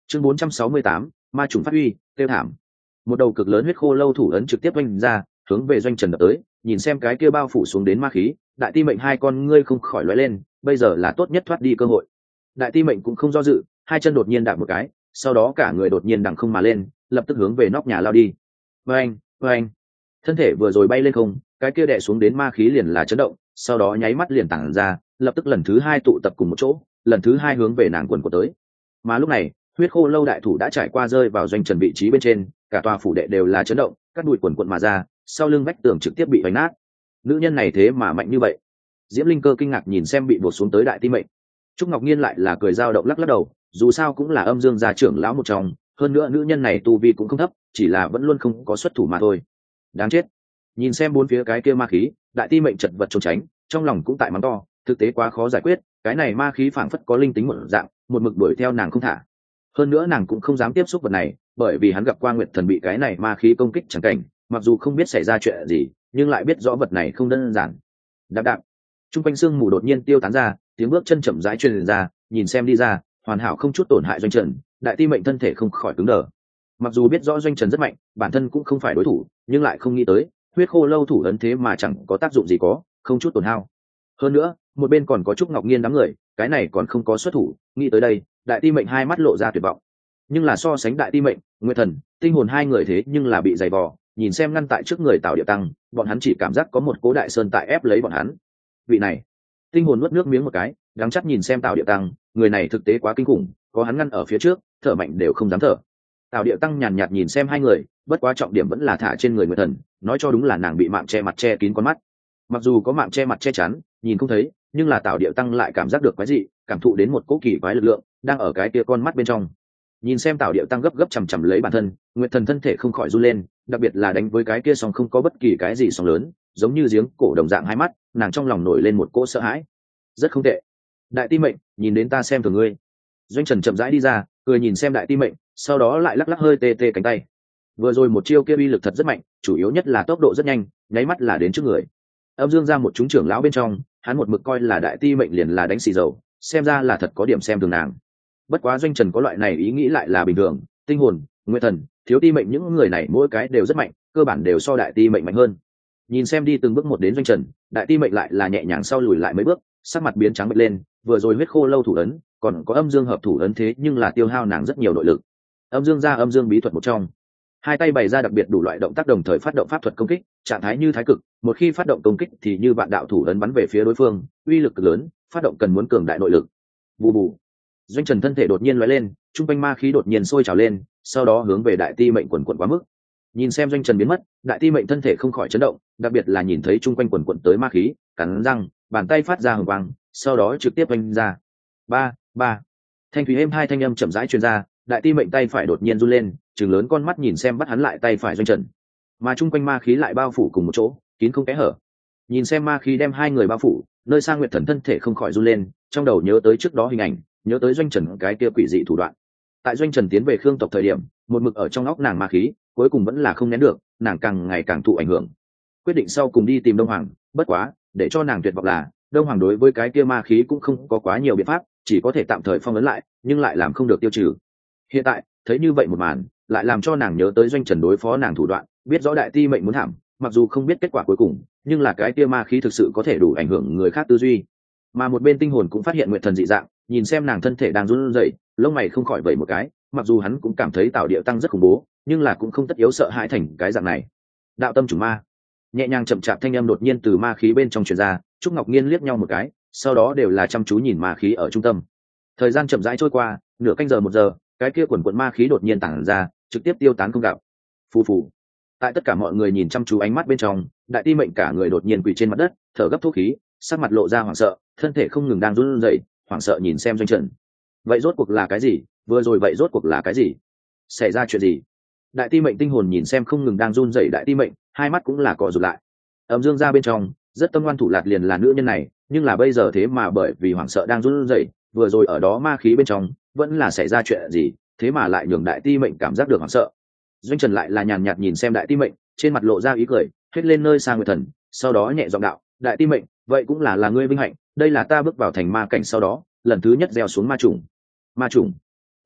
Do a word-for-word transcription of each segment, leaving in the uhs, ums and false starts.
chương bốn trăm sáu mươi tám, ma trùng phát huy tiêu thảm. Một đầu cực lớn huyết khô lâu thủ ấn trực tiếp oanh ra, hướng về Doanh Trần đập tới. Nhìn xem cái kia bao phủ xuống đến ma khí, đại ti mệnh hai con ngươi không khỏi lóe lên, bây giờ là tốt nhất thoát đi cơ hội. Đại ti mệnh cũng không do dự, hai chân đột nhiên đạp một cái, sau đó cả người đột nhiên đằng không mà lên, lập tức hướng về nóc nhà lao đi. Oanh, oanh. Thân thể vừa rồi bay lên không, cái kia đè xuống đến ma khí liền là chấn động, sau đó nháy mắt liền tản ra, lập tức lần thứ hai tụ tập cùng một chỗ, lần thứ hai hướng về nàng quần của tới. Mà lúc này, huyết khô lâu đại thủ đã trải qua rơi vào Doanh Trần vị trí bên trên, cả tòa phủ đệ đều là chấn động, các đùi quần quần mà ra, sau lưng vách tường trực tiếp bị vành nát. Nữ nhân này thế mà mạnh như vậy. Diễm Linh Cơ kinh ngạc nhìn xem bị buộc xuống tới đại ti mệnh. Trúc Ngọc Nhiên lại là cười dao động lắc lắc đầu, dù sao cũng là âm dương gia trưởng lão một trong, hơn nữa nữ nhân này tu vi cũng không thấp, chỉ là vẫn luôn không có xuất thủ mà thôi. Đáng chết. Nhìn xem bốn phía cái kia ma khí, đại ti mệnh chật vật trốn tránh, trong lòng cũng tại mắng to, thực tế quá khó giải quyết, cái này ma khí phảng phất có linh tính một dạng, một mực đuổi theo nàng không thả. Hơn nữa nàng cũng không dám tiếp xúc vật này, bởi vì hắn gặp qua Nguyệt Thần bị cái này ma khí công kích chẳng cảnh, mặc dù không biết xảy ra chuyện gì, nhưng lại biết rõ vật này không đơn giản. Đạp đạp. Trung quanh xương mù đột nhiên tiêu tán ra, tiếng bước chân chậm rãi truyền ra, nhìn xem đi ra, hoàn hảo không chút tổn hại Doanh Trần, đại ti mệnh thân thể không khỏi cứng đờ. Mặc dù biết rõ Doanh Trần rất mạnh, bản thân cũng không phải đối thủ, nhưng lại không nghĩ tới, huyết khô lâu thủ ấn thế mà chẳng có tác dụng gì có, không chút tổn hao. Hơn nữa, một bên còn có Trúc Ngọc Nhiên đám người, cái này còn không có xuất thủ, nghĩ tới đây, đại ti mệnh hai mắt lộ ra tuyệt vọng. Nhưng là so sánh đại ti mệnh, Nguyệt Thần, tinh hồn hai người thế nhưng là bị dày vò, nhìn xem ngăn tại trước người Tào Điệu Tăng, bọn hắn chỉ cảm giác có một cố đại sơn tại ép lấy bọn hắn. Vị này, tinh hồn nuốt nước miếng một cái, đắng chắc nhìn xem Tào Điệu Tăng, người này thực tế quá kinh khủng, có hắn ngăn ở phía trước, thở mạnh đều không dám thở. Tào Điệu Tăng nhàn nhạt nhìn xem hai người, bất quá trọng điểm vẫn là thả trên người Nguyệt Thần, nói cho đúng là nàng bị mạng che mặt che kín con mắt. Mặc dù có mạng che mặt che chắn, nhìn không thấy, nhưng là Tào Điệu Tăng lại cảm giác được quái dị, cảm thụ đến một cỗ kỳ quái lực lượng đang ở cái kia con mắt bên trong. Nhìn xem Tào Điệu Tăng gấp gấp chằm chằm lấy bản thân, Nguyệt Thần thân thể không khỏi run lên, đặc biệt là đánh với cái kia song không có bất kỳ cái gì song lớn, giống như giếng cổ đồng dạng hai mắt, nàng trong lòng nổi lên một cỗ sợ hãi. Rất không tệ. Đại ti mệnh, nhìn đến ta xem thường ngươi. Doanh Trần chậm rãi đi ra, cười nhìn xem đại ti mệnh, sau đó lại lắc lắc hơi tê tê cánh tay. Vừa rồi một chiêu kia uy lực thật rất mạnh, chủ yếu nhất là tốc độ rất nhanh, nháy mắt là đến trước người. Âm Dương ra một chúng trưởng lão bên trong, hắn một mực coi là đại ti mệnh liền là đánh xì dầu, xem ra là thật có điểm xem thường nàng. Bất quá Doanh Trần có loại này ý nghĩ lại là bình thường, tinh hồn, Nguyệt Thần, thiếu ti mệnh những người này mỗi cái đều rất mạnh, cơ bản đều so đại ti mệnh mạnh hơn. Nhìn xem đi từng bước một đến Doanh Trần, đại ti mệnh lại là nhẹ nhàng sau lùi lại mấy bước, sắc mặt biến trắng bệch lên, vừa rồi huyết khô lâu thủ ấn, còn có âm dương hợp thủ ấn thế nhưng là tiêu hao nàng rất nhiều nội lực. Âm dương ra âm dương bí thuật một trong, hai tay bày ra đặc biệt đủ loại động tác đồng thời phát động pháp thuật công kích, trạng thái như thái cực, một khi phát động công kích thì như vạn đạo thủ ấn bắn về phía đối phương, uy lực cực lớn, phát động cần muốn cường đại nội lực. Bù bù. Doanh Trần thân thể đột nhiên lóe lên, trung quanh ma khí đột nhiên sôi trào lên, sau đó hướng về đại ti mệnh quần quần quá mức. Nhìn xem Doanh Trần biến mất, đại ti mệnh thân thể không khỏi chấn động, đặc biệt là nhìn thấy trung quanh quần quần tới ma khí, cắn răng, bàn tay phát ra hừng quang, sau đó trực tiếp vung ra. Ba, ba. Thanh thủy êm hai thanh âm chậm rãi truyền ra, đại ti mệnh tay phải đột nhiên run lên, trừng lớn con mắt nhìn xem bắt hắn lại tay phải Doanh Trần. Mà trung quanh ma khí lại bao phủ cùng một chỗ, kín không kẽ hở. Nhìn xem ma khí đem hai người bao phủ, nơi Sang Nguyệt Thần thân thể không khỏi run lên, trong đầu nhớ tới trước đó hình ảnh, nhớ tới Doanh Trần cái kia quỷ dị thủ đoạn. Tại Doanh Trần tiến về Khương tộc thời điểm, một mực ở trong óc nàng ma khí, cuối cùng vẫn là không nén được, nàng càng ngày càng thụ ảnh hưởng. Quyết định sau cùng đi tìm Đông Hoàng, bất quá, để cho nàng tuyệt vọng là, Đông Hoàng đối với cái kia ma khí cũng không có quá nhiều biện pháp, chỉ có thể tạm thời phong ấn lại, nhưng lại làm không được tiêu trừ. Hiện tại, thấy như vậy một màn, lại làm cho nàng nhớ tới Doanh Trần đối phó nàng thủ đoạn, biết rõ đại ti mệnh muốn thảm, mặc dù không biết kết quả cuối cùng, nhưng là cái kia ma khí thực sự có thể đủ ảnh hưởng người khác tư duy. Mà một bên tinh hồn cũng phát hiện Nguyệt Thần dị dạng, nhìn xem nàng thân thể đang run rẩy, lông mày không khỏi vẩy một cái, mặc dù hắn cũng cảm thấy Tào Điệu Tăng rất khủng bố, nhưng là cũng không tất yếu sợ hãi thành cái dạng này. Đạo tâm chủ ma. Nhẹ nhàng chậm chạp thanh âm đột nhiên từ ma khí bên trong truyền ra, Trúc Ngọc Nhiên liếc nhau một cái, sau đó đều là chăm chú nhìn ma khí ở trung tâm. Thời gian chậm rãi trôi qua, nửa canh giờ một giờ, cái kia quần quần ma khí đột nhiên tản ra, trực tiếp tiêu tán không gặp. Phù phù. Tại tất cả mọi người nhìn chăm chú ánh mắt bên trong, đại ti mệnh cả người đột nhiên quỳ trên mặt đất, thở gấp thuốc khí, sắc mặt lộ ra hoảng sợ, thân thể không ngừng đang run rẩy, hoảng sợ nhìn xem Doanh Trần. Vậy rốt cuộc là cái gì? Vừa rồi vậy rốt cuộc là cái gì? Xảy ra chuyện gì? Đại ti mệnh tinh hồn nhìn xem không ngừng đang run rẩy đại ti mệnh, hai mắt cũng là cọ rụt lại. Âm Dương ra bên trong, rất tâm ngoan thủ lạt liền là nữ nhân này, nhưng là bây giờ thế mà bởi vì hoảng sợ đang run rẩy, vừa rồi ở đó ma khí bên trong, vẫn là xảy ra chuyện gì, thế mà lại nhường đại ti mệnh cảm giác được hoảng sợ. Doanh Trần lại là nhàn nhạt nhìn xem đại ti mệnh, trên mặt lộ ra ý cười, hết lên nơi Sang Nguyệt Thần, sau đó nhẹ giọng đạo, đại ti mệnh, vậy cũng là là ngươi vinh hạnh, đây là ta bước vào thành ma cảnh sau đó, lần thứ nhất gieo xuống ma trùng. Ma trùng.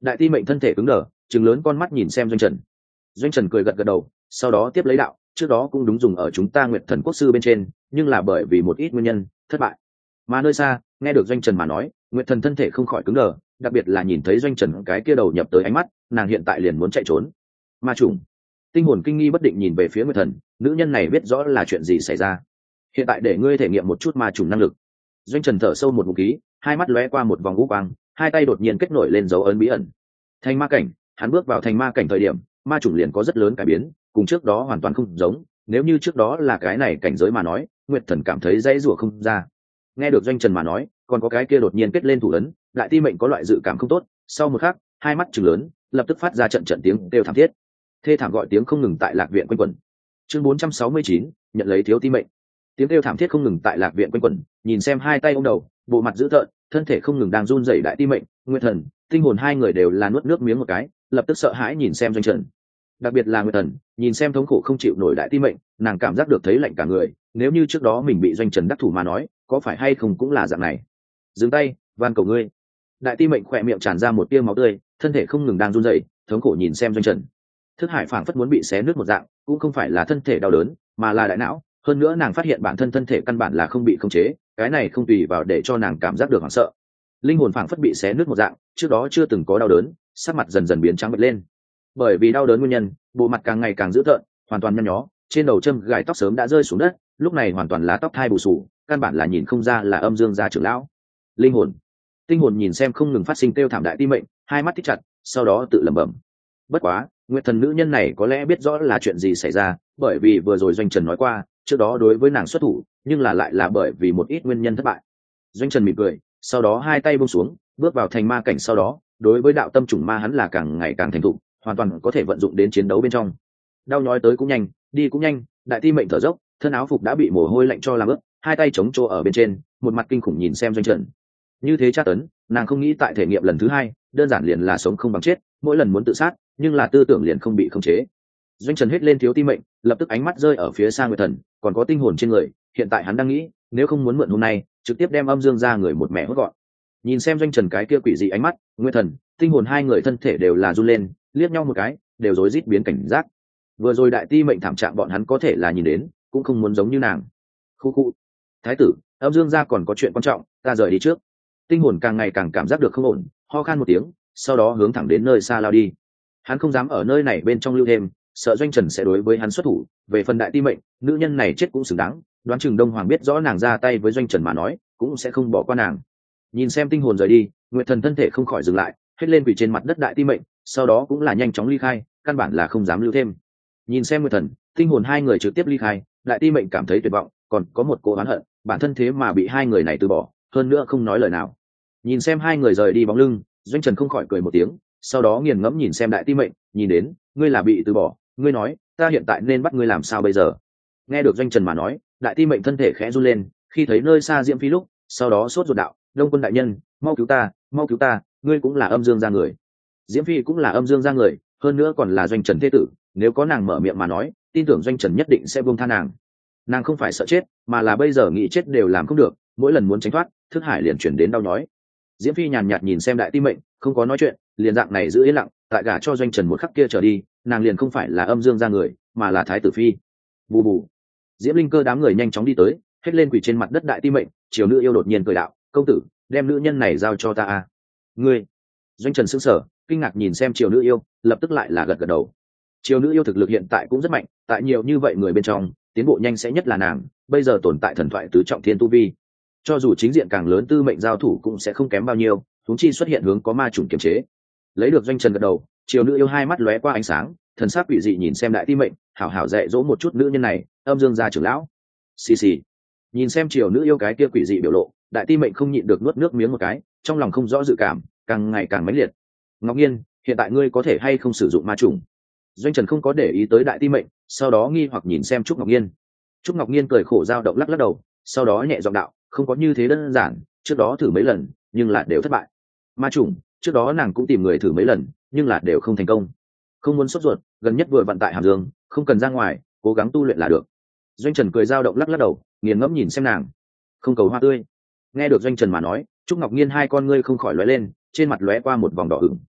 Đại ti mệnh thân thể cứng đờ, trừng lớn con mắt nhìn xem doanh trần. Doanh trần cười gật gật đầu, sau đó tiếp lấy đạo, trước đó cũng đúng dùng ở chúng ta Nguyệt Thần Quốc sư bên trên, nhưng là bởi vì một ít nguyên nhân thất bại. Mà nơi xa nghe được doanh trần mà nói, Nguyệt Thần thân thể không khỏi cứng đờ, đặc biệt là nhìn thấy doanh trần cái kia đầu nhập tới ánh mắt, nàng hiện tại liền muốn chạy trốn. Ma trùng. Tinh hồn kinh nghi bất định nhìn về phía Nguyệt Thần, nữ nhân này biết rõ là chuyện gì xảy ra. Hiện tại để ngươi thể nghiệm một chút ma trùng năng lực. Doanh trần thở sâu một ngụm khí, hai mắt lóe qua một vòng u quang, hai tay đột nhiên kết nổi lên dấu ấn bí ẩn. Thành ma cảnh, hắn bước vào thành ma cảnh thời điểm, ma chủng liền có rất lớn cải biến, cùng trước đó hoàn toàn không giống. Nếu như trước đó là cái này cảnh giới mà nói, Nguyệt Thần cảm thấy dãy rủa không ra. Nghe được doanh trần mà nói, còn có cái kia đột nhiên kết lên thủ ấn, lại ti mệnh có loại dự cảm không tốt. Sau một khắc, hai mắt trừng lớn, lập tức phát ra trận trận tiếng kêu thảm thiết. Thê thảm gọi tiếng không ngừng tại lạc viện quanh quẩn. Chương bốn trăm sáu mươi chín, nhận lấy thiếu ti mệnh. Tiếng kêu thảm thiết không ngừng tại lạc viện quanh quẩn, nhìn xem hai tay ôm đầu, bộ mặt dữ tợn, thân thể không ngừng đang run rẩy đại ti mệnh, Nguyệt Thần, tinh hồn hai người đều là nuốt nước miếng một cái, lập tức sợ hãi nhìn xem doanh trần. Đặc biệt là Nguyệt Thần, nhìn xem thống khổ không chịu nổi đại ti mệnh, nàng cảm giác được thấy lạnh cả người. Nếu như trước đó mình bị doanh trần đắc thủ mà nói, có phải hay không cũng là dạng này. Dừng tay, van cầu ngươi. Đại ti mệnh khỏe miệng tràn ra một tia máu tươi, thân thể không ngừng đang run rẩy, thống khổ nhìn xem doanh trần. Thức hải phảng phất muốn bị xé nứt một dạng, cũng không phải là thân thể đau đớn, mà là đại não. Hơn nữa nàng phát hiện bản thân thân thể căn bản là không bị khống chế, cái này không tùy vào để cho nàng cảm giác được hoảng sợ. Linh hồn phảng phất bị xé nứt một dạng, trước đó chưa từng có đau đớn, sắc mặt dần dần biến trắng bệch lên. Bởi vì đau đớn nguyên nhân, bộ mặt càng ngày càng dữ tợn, hoàn toàn nhăn nhó, trên đầu châm gài tóc sớm đã rơi xuống đất, lúc này hoàn toàn là tóc thai bù xù, căn bản là nhìn không ra là âm dương gia trưởng lão. Linh hồn, tinh hồn nhìn xem không ngừng phát sinh kêu thảm đại ti mệnh, hai mắt thích chặt, sau đó tự lẩm bẩm. Bất quá, Nguyệt Thần nữ nhân này có lẽ biết rõ là chuyện gì xảy ra, bởi vì vừa rồi doanh trần nói qua, trước đó đối với nàng xuất thủ, nhưng là lại là bởi vì một ít nguyên nhân thất bại. Doanh trần mỉm cười, sau đó hai tay buông xuống, bước vào thành ma cảnh sau đó, đối với đạo tâm chủng ma hắn là càng ngày càng thành thục, hoàn toàn có thể vận dụng đến chiến đấu bên trong. Đau nhói tới cũng nhanh, đi cũng nhanh, đại ti mệnh thở dốc, thân áo phục đã bị mồ hôi lạnh cho làm ướt, hai tay chống chỗ ở bên trên, một mặt kinh khủng nhìn xem doanh trần. Như thế tra tấn, nàng không nghĩ tại thể nghiệm lần thứ hai, đơn giản liền là sống không bằng chết, mỗi lần muốn tự sát, nhưng là tư tưởng liền không bị khống chế. Doanh trần hết lên thiếu ti mệnh, lập tức ánh mắt rơi ở phía xa Nguyệt Thần, còn có tinh hồn trên người, hiện tại hắn đang nghĩ, nếu không muốn mượn hôm nay, trực tiếp đem âm dương ra người một mẹ hốt gọn. Nhìn xem doanh trần cái kia quỷ dị ánh mắt, Nguyệt Thần, tinh hồn hai người thân thể đều là run lên, liếc nhau một cái, đều rối rít biến cảnh giác. Vừa rồi đại ti mệnh thảm trạng bọn hắn có thể là nhìn đến, cũng không muốn giống như nàng. Khu khu. Thái tử, âm dương gia còn có chuyện quan trọng, ta rời đi trước. Tinh hồn càng ngày càng cảm giác được không ổn, ho khan một tiếng, sau đó hướng thẳng đến nơi xa lao đi. Hắn không dám ở nơi này bên trong lưu thêm, sợ doanh trần sẽ đối với hắn xuất thủ. Về phần đại ti mệnh, nữ nhân này chết cũng xứng đáng, đoán chừng Đông Hoàng biết rõ nàng ra tay với doanh trần mà nói, cũng sẽ không bỏ qua nàng. Nhìn xem tinh hồn rời đi, Nguyệt Thần thân thể không khỏi dừng lại, hết lên quỳ trên mặt đất đại ti mệnh, sau đó cũng là nhanh chóng ly khai, căn bản là không dám lưu thêm. Nhìn xem Nguyệt Thần, tinh hồn hai người trực tiếp ly khai, đại ti mệnh cảm thấy tuyệt vọng, còn có một cô oán hận, bản thân thế mà bị hai người này từ bỏ, hơn nữa không nói lời nào. Nhìn xem hai người rời đi bóng lưng, doanh trần không khỏi cười một tiếng, sau đó nghiền ngẫm nhìn xem đại ti mệnh, nhìn đến, ngươi là bị từ bỏ, ngươi nói, ta hiện tại nên bắt ngươi làm sao bây giờ? Nghe được doanh trần mà nói, đại ti mệnh thân thể khẽ run lên, khi thấy nơi xa Diễm Phi lúc, sau đó sốt ruột đạo, Đông Quân đại nhân, mau cứu ta, mau cứu ta, ngươi cũng là âm dương gia người. Diễm Phi cũng là âm dương gia người, hơn nữa còn là doanh trần thế tử, nếu có nàng mở miệng mà nói, tin tưởng doanh trần nhất định sẽ buông tha nàng. Nàng không phải sợ chết, mà là bây giờ nghĩ chết đều làm không được, mỗi lần muốn tránh thoát, thức hải liền chuyển đến đau nhói. Diễm Phi nhàn nhạt nhìn xem đại ti mệnh, không có nói chuyện, liền dạng này giữ yên lặng, tại gả cho doanh trần một khắc kia trở đi, nàng liền không phải là âm dương gia người, mà là thái tử phi. Bù bù. Diễm Linh Cơ đám người nhanh chóng đi tới, hết lên quỳ trên mặt đất đại ti mệnh, triều nữ yêu đột nhiên cười đạo, công tử, đem nữ nhân này giao cho ta a. Ngươi. Doanh trần sững sờ, kinh ngạc nhìn xem triều nữ yêu, lập tức lại là gật gật đầu. Triều nữ yêu thực lực hiện tại cũng rất mạnh, tại nhiều như vậy người bên trong, tiến bộ nhanh sẽ nhất là nàng, bây giờ tồn tại thần thoại tứ trọng thiên tu vi. Cho dù chính diện càng lớn tư mệnh giao thủ cũng sẽ không kém bao nhiêu, huống chi xuất hiện hướng có ma chủng kiềm chế. Lấy được doanh trần gật đầu, triều nữ yêu hai mắt lóe qua ánh sáng, thần sắc quỷ dị nhìn xem đại ti mệnh, hảo hảo dạy dỗ một chút nữ nhân này, âm dương gia trưởng lão. Xì xì. Nhìn xem triều nữ yêu cái kia quỷ dị biểu lộ, đại ti mệnh không nhịn được nuốt nước miếng một cái, trong lòng không rõ dự cảm, càng ngày càng mãnh liệt. Ngọc Nhiên, hiện tại ngươi có thể hay không sử dụng ma chủng? Doanh trần không có để ý tới đại ti mệnh, sau đó nghi hoặc nhìn xem trúc Ngọc Nhiên. Trúc Ngọc Nhiên cười khổ dao động lắc lắc đầu, sau đó nhẹ giọng đạo, không có như thế đơn giản, trước đó thử mấy lần, nhưng là đều thất bại. Ma chủng, trước đó nàng cũng tìm người thử mấy lần, nhưng là đều không thành công. Không muốn sốt ruột, gần nhất vừa vận tại Hàm Dương, không cần ra ngoài, cố gắng tu luyện là được. Doanh trần cười dao động lắc lắc đầu, nghiền ngẫm nhìn xem nàng. Không cầu hoa tươi. Nghe được doanh trần mà nói, trúc Ngọc Nhiên hai con ngươi không khỏi lóe lên, trên mặt lóe qua một vòng đỏ ửng.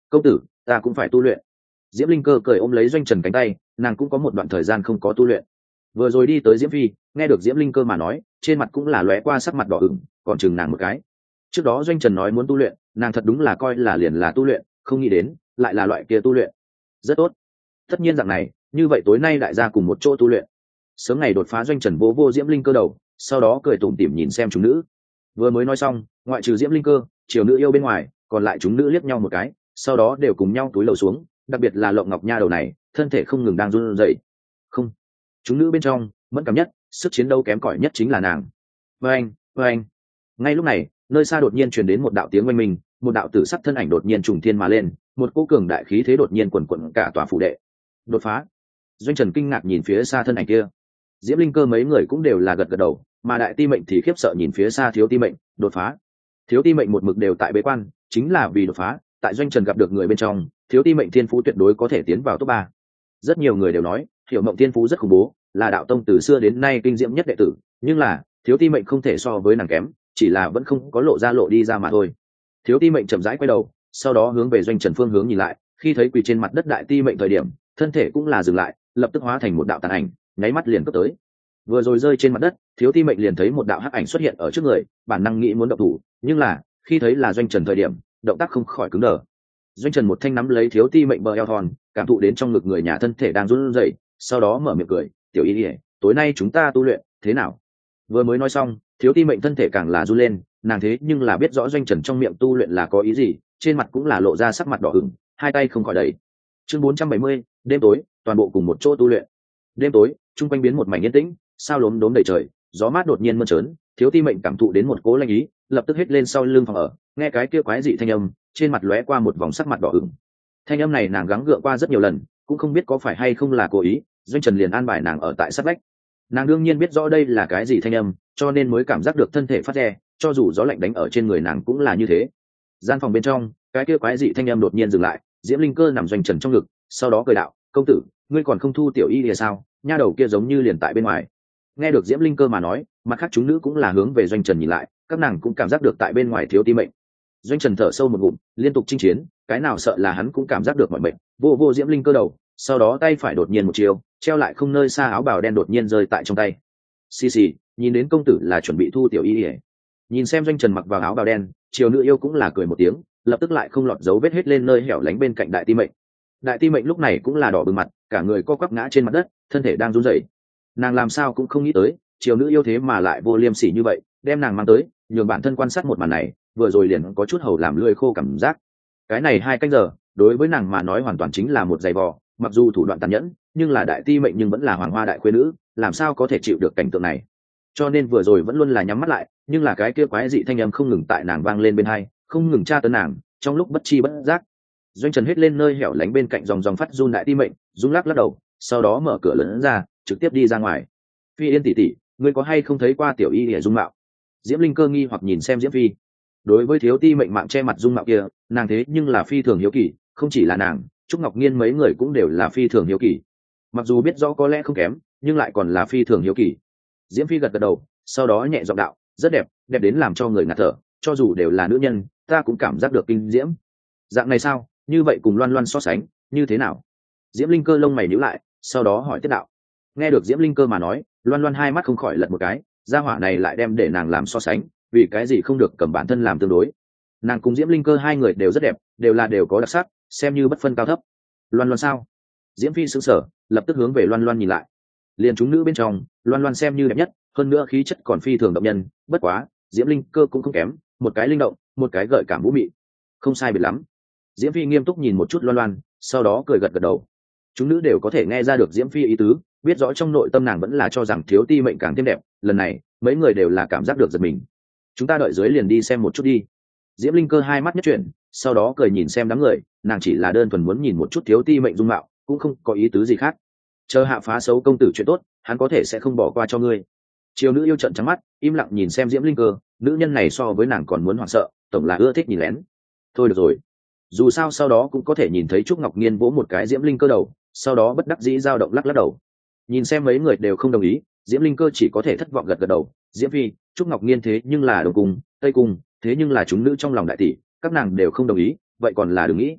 công tử, ta cũng phải tu luyện. Diễm Linh Cơ cười ôm lấy Doanh Trần cánh tay, nàng cũng có một đoạn thời gian không có tu luyện. Vừa rồi đi tới Diễm Phi, nghe được Diễm Linh Cơ mà nói, trên mặt cũng là lóe qua sắc mặt đỏ ửng, còn chừng nàng một cái. Trước đó Doanh Trần nói muốn tu luyện, nàng thật đúng là coi là liền là tu luyện, không nghĩ đến lại là loại kia tu luyện. Rất tốt. Tất nhiên dạng này, như vậy tối nay đại gia cùng một chỗ tu luyện. Sớm ngày đột phá, Doanh Trần vô vô Diễm Linh Cơ đầu, sau đó cười tủm tỉm nhìn xem chúng nữ. Vừa mới nói xong, ngoại trừ Diễm Linh Cơ, triều nữ yêu bên ngoài, còn lại chúng nữ liếc nhau một cái, sau đó đều cùng nhau túi lầu xuống, đặc biệt là Lộng Ngọc Nha đầu này, thân thể không ngừng đang run rẩy. Không, chúng nữ bên trong, mẫn cảm nhất, sức chiến đấu kém cỏi nhất chính là nàng. Oeng, oeng. Ngay lúc này, nơi xa đột nhiên truyền đến một đạo tiếng oanh minh, một đạo tử sắc thân ảnh đột nhiên trùng thiên mà lên, một cỗ cường đại khí thế đột nhiên quần quần cả tòa phủ đệ. Đột phá. Doanh Trần kinh ngạc nhìn phía xa thân ảnh kia. Diễm Linh Cơ mấy người cũng đều là gật gật đầu, mà Đại Ti Mệnh thì khiếp sợ nhìn phía xa Thiếu Ti Mệnh. Đột phá. Thiếu Ti Mệnh một mực đều tại bế quan, chính là vì đột phá. Tại Doanh Trần gặp được người bên trong, Thiếu Ti Mệnh thiên phú tuyệt đối có thể tiến vào top ba. Rất nhiều người đều nói, Hiểu Mộng thiên phú rất khủng bố, là đạo tông từ xưa đến nay kinh diễm nhất đệ tử, nhưng là Thiếu Ti Mệnh không thể so với nàng kém, chỉ là vẫn không có lộ ra lộ đi ra mà thôi. Thiếu Ti Mệnh chậm rãi quay đầu, sau đó hướng về Doanh Trần phương hướng nhìn lại, khi thấy quỳ trên mặt đất Đại Ti Mệnh thời điểm, thân thể cũng là dừng lại, lập tức hóa thành một đạo tàn ảnh, nháy mắt liền cấp tới. Vừa rồi rơi trên mặt đất, Thiếu Ti Mệnh liền thấy một đạo hắc ảnh xuất hiện ở trước người, bản năng nghĩ muốn động thủ, nhưng là khi thấy là Doanh Trần thời điểm, động tác không khỏi cứng đờ. Doanh Trần một thanh nắm lấy Thiếu Ti Mệnh bờ eo thon, cảm thụ đến trong ngực người nhà thân thể đang run rẩy, sau đó mở miệng cười, "Tiểu Y, tối nay chúng ta tu luyện, thế nào?" Vừa mới nói xong, Thiếu Ti Mệnh thân thể càng là run lên, nàng thế nhưng là biết rõ Doanh Trần trong miệng tu luyện là có ý gì, trên mặt cũng là lộ ra sắc mặt đỏ ửng, hai tay không khỏi đẩy. Chương bốn trăm bảy mươi, đêm tối, toàn bộ cùng một chỗ tu luyện. Đêm tối, trung quanh biến một mảnh yên tĩnh, sao lốm đốm đầy trời, gió mát đột nhiên mơn trớn, Thiếu Ti Mệnh cảm thụ đến một cố lanh ý, lập tức hét lên sau lưng phòng ở, nghe cái kia quái dị thanh âm, trên mặt lóe qua một vòng sắc mặt đỏ ửng. Thanh âm này nàng gắng gượng qua rất nhiều lần, cũng không biết có phải hay không là cố ý, Doanh Trần liền an bài nàng ở tại sát vách. Nàng đương nhiên biết rõ đây là cái gì thanh âm, cho nên mới cảm giác được thân thể phát rè, cho dù gió lạnh đánh ở trên người nàng cũng là như thế. Gian phòng bên trong, cái kia quái dị thanh âm đột nhiên dừng lại, Diễm Linh Cơ nằm Doanh Trần trong ngực, sau đó cười đạo, "Công tử, ngươi còn không thu Tiểu Y thì sao? Nha đầu kia giống như liền tại bên ngoài." Nghe được Diễm Linh Cơ mà nói, mặt khác chúng nữ cũng là hướng về Doanh Trần nhìn lại, các nàng cũng cảm giác được tại bên ngoài Thiếu Ti Mệnh. Doanh Trần thở sâu một ngụm, liên tục chinh chiến, cái nào sợ là hắn cũng cảm giác được mọi mệnh, vô vô Diễm Linh Cơ đầu, sau đó tay phải đột nhiên một chiều, treo lại không nơi xa áo bào đen đột nhiên rơi tại trong tay. Xì xì, nhìn đến công tử là chuẩn bị thu Tiểu Y. Nhìn xem Doanh Trần mặc vào áo bào đen, triều nữ yêu cũng là cười một tiếng, lập tức lại không lọt dấu vết hết lên nơi hẻo lánh bên cạnh Đại Ti Mệnh. Đại Ti Mệnh lúc này cũng là đỏ bừng mặt, cả người co quắp ngã trên mặt đất, thân thể đang run rẩy. Nàng làm sao cũng không nghĩ tới, triều nữ yêu thế mà lại vô liêm sỉ như vậy, đem nàng mang tới, nhường bản thân quan sát một màn này, vừa rồi liền có chút hầu làm lưỡi khô cảm giác. Cái này hai canh giờ, đối với nàng mà nói hoàn toàn chính là một giày vò, mặc dù thủ đoạn tàn nhẫn, nhưng là Đại Ti Mệnh nhưng vẫn là hoàng hoa đại khuê nữ, làm sao có thể chịu được cảnh tượng này. Cho nên vừa rồi vẫn luôn là nhắm mắt lại, nhưng là cái kia quái dị thanh âm không ngừng tại nàng vang lên bên hai, không ngừng tra tấn nàng, trong lúc bất chi bất giác. Doanh Trần hét lên nơi hẻo lánh bên cạnh dòng dòng phát run Đại Ti Mệnh, rung lắc lắc đầu, sau đó mở cửa lớn ra, trực tiếp đi ra ngoài. "Phi Yên tỷ tỷ, ngươi có hay không thấy qua Tiểu Y để dung mạo?" Diễm Linh Cơ nghi hoặc nhìn xem Diễm Phi. Đối với Thiếu Ti Mệnh mạng che mặt dung mạo kia, nàng thế nhưng là phi thường hiếu kỳ, không chỉ là nàng, Trúc Ngọc Nghiên mấy người cũng đều là phi thường hiếu kỳ. Mặc dù biết rõ có lẽ không kém, nhưng lại còn là phi thường hiếu kỳ. Diễm Phi gật gật đầu, sau đó nhẹ giọng đạo, "Rất đẹp, đẹp đến làm cho người ngạt thở, cho dù đều là nữ nhân, ta cũng cảm giác được kinh diễm." "Dạng này sao? Như vậy cùng Loan Loan so sánh, như thế nào?" Diễm Linh Cơ lông mày nhíu lại, sau đó hỏi tiếp đạo. Nghe được Diễm Linh Cơ mà nói, Loan Loan hai mắt không khỏi lật một cái, gia hỏa này lại đem để nàng làm so sánh, vì cái gì không được cầm bản thân làm tương đối. Nàng cùng Diễm Linh Cơ hai người đều rất đẹp, đều là đều có đặc sắc, xem như bất phân cao thấp. Loan Loan sao? Diễm Phi sững sờ, lập tức hướng về Loan Loan nhìn lại. Liền chúng nữ bên trong, Loan Loan xem như đẹp nhất, hơn nữa khí chất còn phi thường động nhân, bất quá, Diễm Linh Cơ cũng không kém, một cái linh động, một cái gợi cảm vũ mị. Không sai biệt lắm. Diễm Phi nghiêm túc nhìn một chút Loan Loan, sau đó cười gật gật đầu. Chúng nữ đều có thể nghe ra được Diễm Phi ý tứ, biết rõ trong nội tâm nàng vẫn là cho rằng Thiếu Ti Mệnh càng thêm đẹp, lần này, mấy người đều là cảm giác được giật mình. "Chúng ta đợi dưới liền đi xem một chút đi." Diễm Linh Cơ hai mắt nhất chuyển, sau đó cười nhìn xem đám người, nàng chỉ là đơn thuần muốn nhìn một chút Thiếu Ti Mệnh dung mạo, cũng không có ý tứ gì khác. Chờ hạ phá xấu công tử chuyện tốt, hắn có thể sẽ không bỏ qua cho ngươi. Triều nữ yêu trận trắng mắt, im lặng nhìn xem Diễm Linh Cơ, nữ nhân này so với nàng còn muốn hoảng sợ, tổng là ưa thích nhìn lén. Thôi được rồi, dù sao sau đó cũng có thể nhìn thấy Trúc Ngọc Nghiên vỗ một cái Diễm Linh Cơ đầu, sau đó bất đắc dĩ dao động lắc lắc đầu. Nhìn xem mấy người đều không đồng ý, Diễm Linh Cơ chỉ có thể thất vọng gật gật đầu. Diễm Phi, Trúc Ngọc Nghiên thế nhưng là Đông Cung, Tây Cung, thế nhưng là chúng nữ trong lòng đại tỷ, các nàng đều không đồng ý, vậy còn là đừng nghĩ.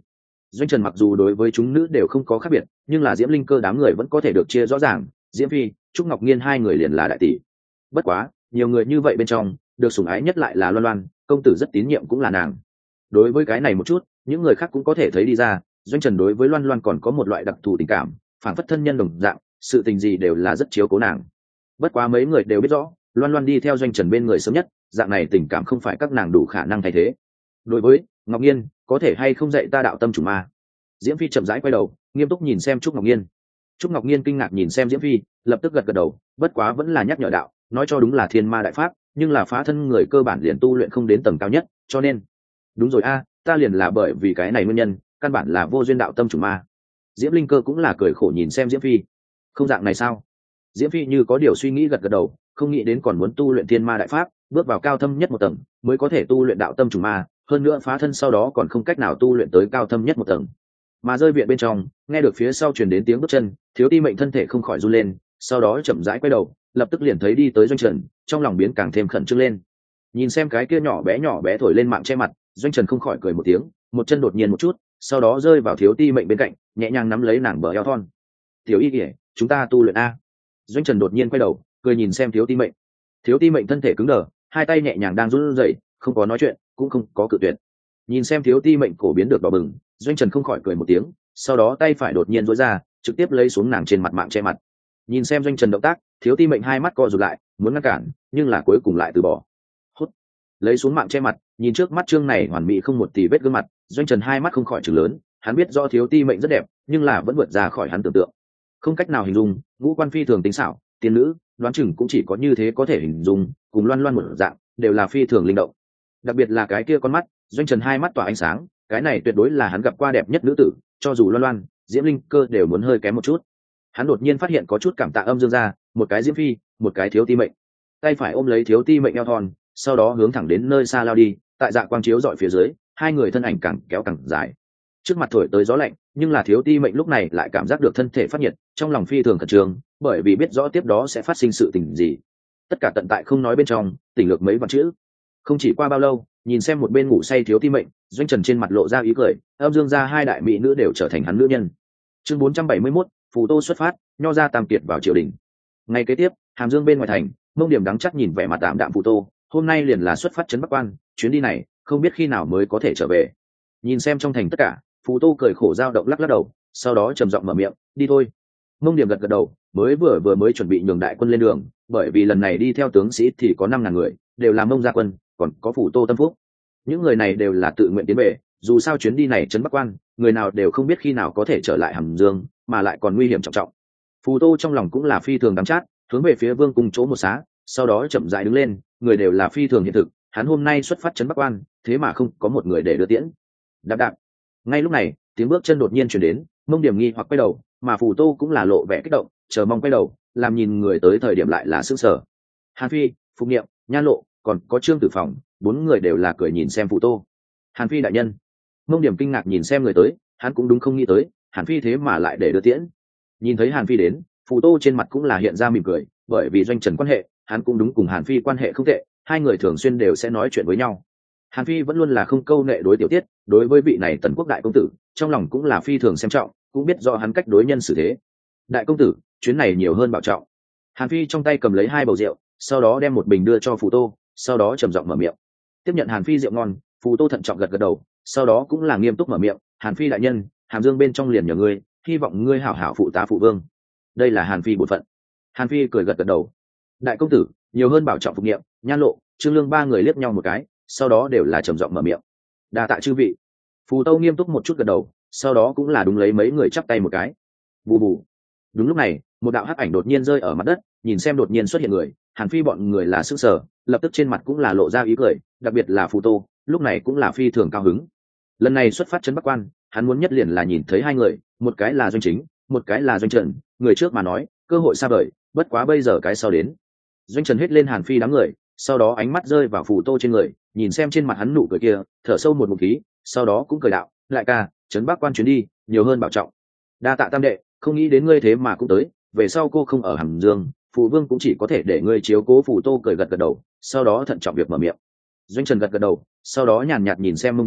Doanh trần mặc dù đối với chúng nữ đều không có khác biệt, nhưng là diễm linh cơ đám người vẫn có thể được chia rõ ràng, diễm phi, trúc ngọc nhiên hai người liền là đại tỷ. Bất quá nhiều người như vậy bên trong, được sủng ái nhất lại là Loan Loan, công tử rất tín nhiệm cũng là nàng. Đối với cái này một chút, những người khác cũng có thể thấy đi ra, Doanh trần đối với Loan Loan còn có một loại đặc thù tình cảm, phản phất thân nhân đồng dạng, sự tình gì đều là rất chiếu cố nàng. Bất quá mấy người đều biết rõ, Loan Loan đi theo Doanh trần bên người sớm nhất, dạng này tình cảm không phải các nàng đủ khả năng thay thế. Đối với Ngọc Nhiên, có thể hay không dạy ta đạo tâm chủ ma? Diễm phi chậm rãi quay đầu, nghiêm túc nhìn xem Trúc Ngọc Nhiên. Trúc Ngọc Nhiên kinh ngạc nhìn xem Diễm phi, lập tức gật gật đầu, bất quá vẫn là nhắc nhở đạo, nói cho đúng là thiên ma đại pháp, nhưng là phá thân người cơ bản liền tu luyện không đến tầng cao nhất, cho nên đúng rồi a, ta liền là bởi vì cái này nguyên nhân, căn bản là vô duyên đạo tâm chủ ma. Diễm linh cơ cũng là cười khổ nhìn xem Diễm phi. Không dạng này sao? Diễm phi như có điều suy nghĩ gật gật đầu, không nghĩ đến còn muốn tu luyện thiên ma đại pháp, bước vào cao thâm nhất một tầng mới có thể tu luyện đạo tâm chủ ma, hơn nữa phá thân sau đó còn không cách nào tu luyện tới cao thâm nhất một tầng. Mà rơi viện bên trong, nghe được phía sau truyền đến tiếng bước chân, Thiếu Ti Mệnh thân thể không khỏi run lên, sau đó chậm rãi quay đầu, lập tức liền thấy đi tới Doanh Trần, trong lòng biến càng thêm khẩn trương lên. Nhìn xem cái kia nhỏ bé nhỏ bé thổi lên mạng che mặt, Doanh Trần không khỏi cười một tiếng, một chân đột nhiên một chút, sau đó rơi vào Thiếu Ti Mệnh bên cạnh, nhẹ nhàng nắm lấy nàng bờ eo thon. "Tiểu Y Kỷ, chúng ta tu luyện a." Doanh Trần đột nhiên quay đầu, cười nhìn xem Thiếu Ti Mệnh. Thiếu Ti Mệnh thân thể cứng đờ, hai tay nhẹ nhàng đang run rẩy, không có nói chuyện, cũng không có cự tuyệt. Nhìn xem Thiếu Ti Mệnh cổ biến được đỏ bừng, Doanh Trần không khỏi cười một tiếng, sau đó tay phải đột nhiên duỗi ra, trực tiếp lấy xuống nàng trên mặt mạng che mặt. Nhìn xem Doanh Trần động tác, Thiếu Ti Mệnh hai mắt co rụt lại, muốn ngăn cản, nhưng là cuối cùng lại từ bỏ. Hút, lấy xuống mạng che mặt, nhìn trước mắt trương này hoàn mỹ không một tì vết gương mặt, Doanh Trần hai mắt không khỏi trừng lớn, hắn biết do Thiếu Ti Mệnh rất đẹp, nhưng là vẫn vượt ra khỏi hắn tưởng tượng. Không cách nào hình dung, ngũ quan phi thường tinh xảo, tiên nữ, đoán chừng cũng chỉ có như thế có thể hình dung, cùng Loan Loan một dạng, đều là phi thường linh động. Đặc biệt là cái kia con mắt, Doanh Trần hai mắt tỏa ánh sáng, cái này tuyệt đối là hắn gặp qua đẹp nhất nữ tử, cho dù Loan Loan, Diễm Linh Cơ đều muốn hơi kém một chút. Hắn đột nhiên phát hiện có chút cảm tạ âm dương ra, một cái Diễm Phi, một cái Thiếu Ti Mệnh. Tay phải ôm lấy Thiếu Ti Mệnh eo thon, sau đó hướng thẳng đến nơi xa lao đi, tại dạ quang chiếu dọi phía dưới, hai người thân ảnh càng kéo càng dài. Trước mặt thổi tới gió lạnh, nhưng là Thiếu Ti Mệnh lúc này lại cảm giác được thân thể phát nhiệt, trong lòng phi thường khẩn trương, bởi vì biết rõ tiếp đó sẽ phát sinh sự tình gì. Tất cả tận tại không nói bên trong, tỉnh lược mấy vạn chữ. Không chỉ qua bao lâu, nhìn xem một bên ngủ say Thiếu Ti Mệnh, Doanh Trần trên mặt lộ ra ý cười, âm dương ra hai đại mỹ nữ đều trở thành hắn nữ nhân. Chương bốn trăm bảy mươi mốt, Phù Tô xuất phát, nho ra tam kiệt vào triều đình. Ngày kế tiếp, Hàm Dương bên ngoài thành, Mông Điểm đắng chắc nhìn vẻ mặt tạm đạm Phù Tô, hôm nay liền là xuất phát trấn Bắc Quan, chuyến đi này không biết khi nào mới có thể trở về. Nhìn xem trong thành tất cả, Phù Tô cười khổ dao động lắc lắc đầu, sau đó trầm giọng mở miệng, đi thôi. Mông Điểm gật gật đầu, mới vừa vừa mới chuẩn bị nhường đại quân lên đường, bởi vì lần này đi theo tướng sĩ thì có năm ngàn người, đều là Mông gia quân, còn có Phù Tô tâm phúc. Những người này đều là tự nguyện tiến về, dù sao chuyến đi này trấn Bắc Quan, người nào đều không biết khi nào có thể trở lại Hàm Dương, mà lại còn nguy hiểm trọng trọng. Phù Tô trong lòng cũng là phi thường đắm chát, hướng về phía vương cung chỗ một xá, sau đó chậm rãi đứng lên, người đều là phi thường hiện thực, hắn hôm nay xuất phát trấn Bắc Quan, thế mà không có một người để đưa tiễn. Đạp đạp. Ngay lúc này, tiếng bước chân đột nhiên truyền đến, Mông Điểm nghi hoặc quay đầu, mà Phù Tô cũng là lộ vẻ kích động, chờ mong quay đầu, làm nhìn người tới thời điểm lại là sững sờ. Hàn Phi, Phục Niệm, Nhan Lộ, còn có Trương Tử Phòng, bốn người đều là cười nhìn xem Phù Tô. Hàn Phi đại nhân. Mông Điểm kinh ngạc nhìn xem người tới, hắn cũng đúng không nghĩ tới, Hàn Phi thế mà lại để đưa tiễn. Nhìn thấy Hàn Phi đến, Phù Tô trên mặt cũng là hiện ra mỉm cười, bởi vì Doanh Trần quan hệ, hắn cũng đúng cùng Hàn Phi quan hệ không tệ, hai người thường xuyên đều sẽ nói chuyện với nhau. Hàn Phi vẫn luôn là không câu nệ đối tiểu tiết, đối với vị này Tần Quốc đại công tử, trong lòng cũng là phi thường xem trọng, cũng biết do hắn cách đối nhân xử thế. Đại công tử, chuyến này nhiều hơn bảo trọng. Hàn Phi trong tay cầm lấy hai bầu rượu, sau đó đem một bình đưa cho Phù Tô, sau đó trầm giọng mở miệng. Tiếp nhận Hàn Phi rượu ngon, Phù Tô thận trọng gật gật đầu, sau đó cũng là nghiêm túc mở miệng, Hàn Phi đại nhân, Hàm Dương bên trong liền nhờ ngươi, hy vọng ngươi hảo hảo phụ tá phụ vương. Đây là Hàn Phi bổn phận. Hàn Phi cười gật gật đầu. Đại công tử, nhiều hơn bảo trọng Phục Niệm, Nhan Lộ, Trương Lương ba người liếc nhau một cái, sau đó đều là trầm giọng mở miệng. Đa tạ chư vị. Phù Tô nghiêm túc một chút gật đầu, sau đó cũng là đúng lấy mấy người chắp tay một cái. Bù bù. Đúng lúc này, một đạo hắc ảnh đột nhiên rơi ở mặt đất, nhìn xem đột nhiên xuất hiện người, Hàn Phi bọn người là sững sờ, lập tức trên mặt cũng là lộ ra ý cười, đặc biệt là Phù Tô, lúc này cũng là phi thường cao hứng. Lần này xuất phát trấn Bắc Quan, hắn muốn nhất liền là nhìn thấy hai người, một cái là Doanh Chính, một cái là Doanh Trần, người trước mà nói, cơ hội xa vời, bất quá bây giờ cái sau đến. Doanh Trần hết lên Hàn Phi đám người, sau đó ánh mắt rơi vào Phù Tô trên người, nhìn xem trên mặt hắn nụ cười kia, thở sâu một ngụm khí, sau đó cũng cười đạo, lại ca, trấn Bắc Quan chuyến đi, nhiều hơn bảo trọng. Đa tạ tam đệ, không nghĩ đến ngươi thế mà cũng tới, về sau cô không ở Hàm Dương, Phù Vương cũng chỉ có thể để ngươi chiếu cố. Phù Tô cười gật gật đầu, sau đó thận trọng việc mở miệng. Doanh Trần gật gật đầu, sau đó nhàn nhạt nhìn xem Mông Điểm,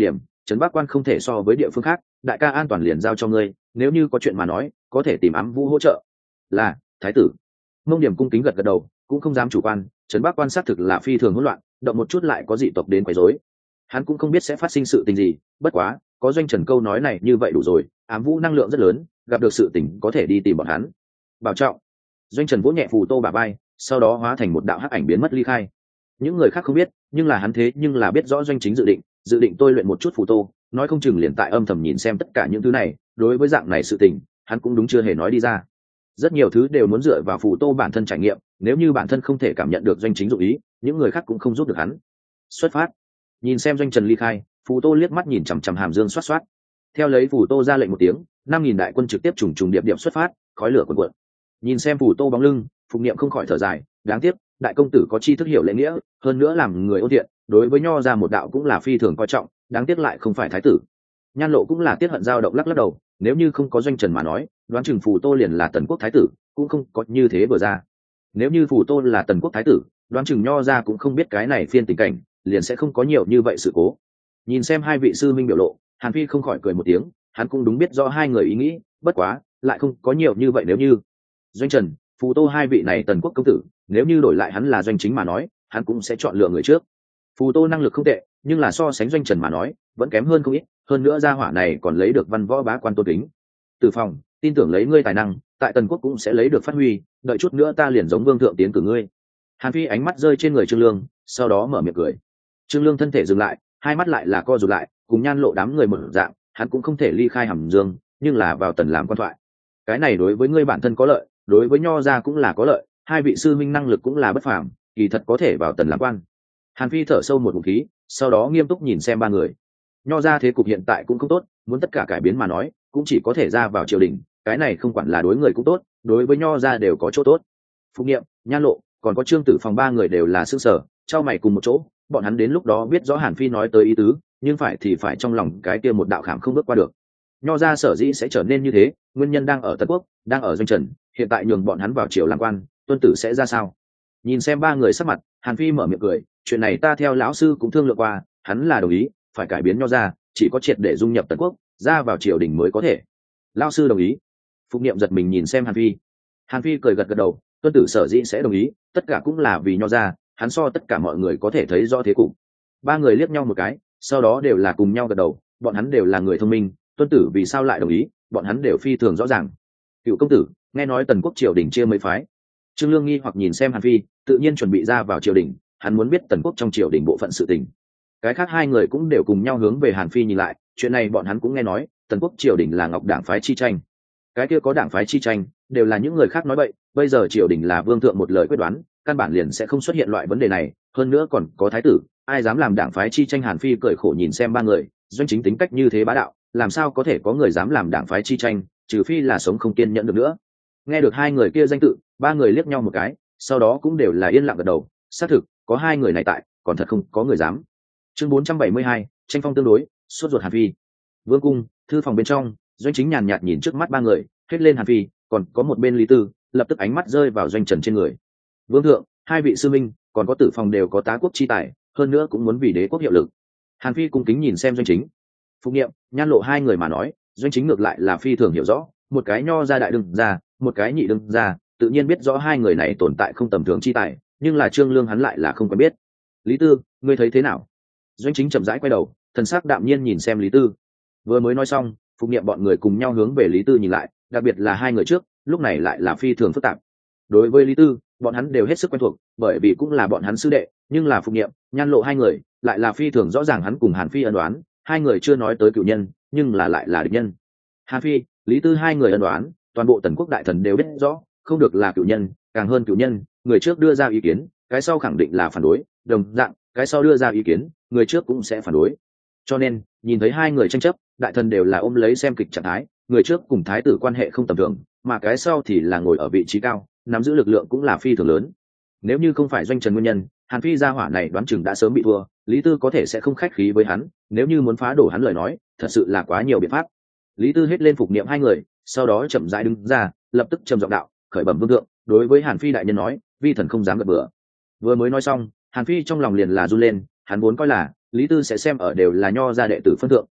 trấn Bắc Quan không thể so với địa phương khác, đại ca an toàn liền giao cho ngươi, nếu như có chuyện mà nói có thể tìm Ám Vũ hỗ trợ. Là, thái tử. Mông Điểm cung kính gật gật đầu, cũng không dám chủ quan, trấn Bắc Quan sát thực là phi thường hỗn loạn, động một chút lại có dị tộc đến quấy rối. Hắn cũng không biết sẽ phát sinh sự tình gì, bất quá có Doanh Trần câu nói này như vậy đủ rồi. Ám Vũ năng lượng rất lớn, gặp được sự tình có thể đi tìm bọn hắn. Bảo trọng. Doanh Trần vỗ nhẹ Phù Tô bả vai, sau đó hóa thành một đạo hắc ảnh biến mất ly khai. Những người khác không biết, nhưng là hắn thế nhưng là biết rõ Doanh Chính dự định, dự định tôi luyện một chút Phù Tô, nói không chừng liền tại âm thầm nhìn xem tất cả những thứ này. Đối với dạng này sự tình, hắn cũng đúng chưa hề nói đi ra. Rất nhiều thứ đều muốn dựa vào Phù Tô bản thân trải nghiệm, nếu như bản thân không thể cảm nhận được Doanh Chính dụng ý, những người khác cũng không giúp được hắn. Xuất phát. Nhìn xem Doanh Trần ly khai, Phù Tô liếc mắt nhìn chằm chằm Hàm Dương xoát xoát. Theo lấy Phù Tô ra lệnh một tiếng, năm nghìn đại quân trực tiếp trùng trùng điệp điệp xuất phát, khói lửa cuồn cuộn. Nhìn xem Phù Tô bóng lưng, Phục Niệm không khỏi thở dài, đáng tiếc, đại công tử có chi thức hiểu lễ nghĩa, hơn nữa làm người ôn thiện, đối với nho ra một đạo cũng là phi thường coi trọng, đáng tiếc lại không phải thái tử. Nhan Lộ cũng là tiếc hận dao động lắc lắc đầu, nếu như không có Doanh Trần mà nói, đoán chừng Phù Tô liền là Tần Quốc thái tử, cũng không có như thế vừa ra. Nếu như Phù Tô là Tần Quốc thái tử, đoán chừng nho ra cũng không biết cái này phiên tình cảnh, liền sẽ không có nhiều như vậy sự cố. Nhìn xem hai vị sư minh biểu lộ, Hàn Phi không khỏi cười một tiếng, hắn cũng đúng biết rõ hai người ý nghĩ, bất quá lại không có nhiều như vậy. Nếu như Doanh Trần, Phù Tô hai vị này Tần Quốc công tử, nếu như đổi lại hắn là Doanh Chính mà nói, hắn cũng sẽ chọn lựa người trước. Phù Tô năng lực không tệ, nhưng là so sánh Doanh Trần mà nói vẫn kém hơn không ít, hơn nữa gia hỏa này còn lấy được văn võ bá quan tôn kính. Từ Phòng, tin tưởng lấy ngươi tài năng, tại Tần Quốc cũng sẽ lấy được phát huy, đợi chút nữa ta liền giống vương thượng tiến cử ngươi. Hàn Phi ánh mắt rơi trên người Trương Lương, sau đó mở miệng cười. Trương Lương thân thể dừng lại, hai mắt lại là co rụt lại, cùng Nhan Lộ đám người mở dạng, hắn cũng không thể ly khai Hàm Dương, nhưng là vào Tần làm quan thoại. Cái này đối với ngươi bản thân có lợi, đối với nho gia cũng là có lợi, hai vị sư minh năng lực cũng là bất phàm, kỳ thật có thể vào Tần làm quan. Hàn Phi thở sâu một ngụm khí, sau đó nghiêm túc nhìn xem ba người. Nho gia thế cục hiện tại cũng không tốt, muốn tất cả cải biến mà nói, cũng chỉ có thể ra vào triều đình, cái này không quản là đối người cũng tốt, đối với nho gia đều có chỗ tốt. Phục Niệm, Nhan Lộ, còn có Trương Tử Phòng ba người đều là sương sở, trao mày cùng một chỗ, bọn hắn đến lúc đó biết rõ Hàn Phi nói tới ý tứ, nhưng phải thì phải trong lòng cái kia một đạo khảm không bước qua được. Nho gia sở dĩ sẽ trở nên như thế, nguyên nhân đang ở Tần Quốc, đang ở Doanh Trần, hiện tại nhường bọn hắn vào triều làm quan, tuân tử sẽ ra sao? Nhìn xem ba người sắc mặt, Hàn Phi mở miệng cười, chuyện này ta theo lão sư cũng thương lượng qua, hắn là đồng ý, phải cải biến nho gia, chỉ có triệt để dung nhập Tần Quốc, ra vào triều đình mới có thể. Lão sư đồng ý. Phục Niệm giật mình nhìn xem Hàn Phi. Hàn Phi cười gật gật đầu, tuân tử sở dĩ sẽ đồng ý, tất cả cũng là vì nho gia, hắn so tất cả mọi người có thể thấy rõ thế cục. Ba người liếc nhau một cái, sau đó đều là cùng nhau gật đầu, bọn hắn đều là người thông minh, tuân tử vì sao lại đồng ý, bọn hắn đều phi thường rõ ràng. Cựu công tử, nghe nói Tần Quốc triều đình chia mấy phái. Trương Lương nghi hoặc nhìn xem Hàn Phi, tự nhiên chuẩn bị ra vào triều đình, hắn muốn biết Tần Quốc trong triều đình bộ phận sự tình. Cái khác hai người cũng đều cùng nhau hướng về Hàn Phi nhìn lại, chuyện này bọn hắn cũng nghe nói, Tần Quốc triều đình là Ngọc đảng phái chi tranh. Cái kia có đảng phái chi tranh, đều là những người khác nói bậy, bây giờ triều đình là vương thượng một lời quyết đoán, căn bản liền sẽ không xuất hiện loại vấn đề này, hơn nữa còn có thái tử, ai dám làm đảng phái chi tranh? Hàn Phi cười khổ nhìn xem ba người, Doanh Chính tính cách như thế bá đạo, làm sao có thể có người dám làm đảng phái chi tranh, trừ phi là sống không kiên nhẫn được nữa. Nghe được hai người kia danh tự, ba người liếc nhau một cái, sau đó cũng đều là yên lặng gật đầu, xác thực có hai người này tại, còn thật không có người dám. Chương bốn trăm bảy mươi hai, tranh phong tương đối, sốt ruột Hàn Phi. Vương cung, thư phòng bên trong, Doanh Chính nhàn nhạt nhìn trước mắt ba người, hết lên Hàn Phi, còn có một bên Lý Tư, lập tức ánh mắt rơi vào Doanh Trần trên người. Vương thượng, hai vị sư minh, còn có Tử Phòng đều có tá quốc chi tài, hơn nữa cũng muốn vì đế quốc hiệu lực. Hàn Phi cung kính nhìn xem Doanh Chính. Phục Niệm, Nhan Lộ hai người mà nói, Doanh Chính ngược lại là phi thường hiểu rõ, một cái nho gia đại đương gia, một cái nhị đương gia, tự nhiên biết rõ hai người này tồn tại không tầm thường chi tài, nhưng là Trương Lương hắn lại là không quen biết. Lý Tư, ngươi thấy thế nào? Doanh Chính chậm rãi quay đầu, thần sắc đạm nhiên nhìn xem Lý Tư. Vừa mới nói xong, Phục Niệm bọn người cùng nhau hướng về Lý Tư nhìn lại, đặc biệt là hai người trước, lúc này lại là phi thường phức tạp. Đối với Lý Tư, bọn hắn đều hết sức quen thuộc, bởi vì cũng là bọn hắn sư đệ, nhưng là Phục Niệm, Nhan Lộ hai người lại là phi thường rõ ràng hắn cùng Hàn Phi ân oán, hai người chưa nói tới cựu nhân, nhưng là lại là địch nhân. Hàn Phi, Lý Tư hai người ân oán, toàn bộ Tần Quốc đại thần đều biết rõ, không được là cựu nhân, càng hơn cựu nhân, người trước đưa ra ý kiến, cái sau khẳng định là phản đối, đồng dạng, cái sau đưa ra ý kiến, người trước cũng sẽ phản đối. Cho nên, nhìn thấy hai người tranh chấp, đại thần đều là ôm lấy xem kịch trạng thái, người trước cùng thái tử quan hệ không tầm thường, mà cái sau thì là ngồi ở vị trí cao, nắm giữ lực lượng cũng là phi thường lớn. Nếu như không phải Doanh Trần nguyên nhân, Hàn Phi gia hỏa này đoán chừng đã sớm bị thua, Lý Tư có thể sẽ không khách khí với hắn, nếu như muốn phá đổ hắn lời nói, thật sự là quá nhiều biện pháp. Lý Tư hết lên Phục Niệm hai người, sau đó chậm rãi đứng ra, lập tức trầm giọng đạo, khởi bẩm vương thượng, đối với Hàn Phi đại nhân nói, vi thần không dám gật bừa. Vừa mới nói xong, Hàn Phi trong lòng liền là run lên, hắn vốn coi là Lý Tư sẽ xem ở đều là nho gia đệ tử phân thượng,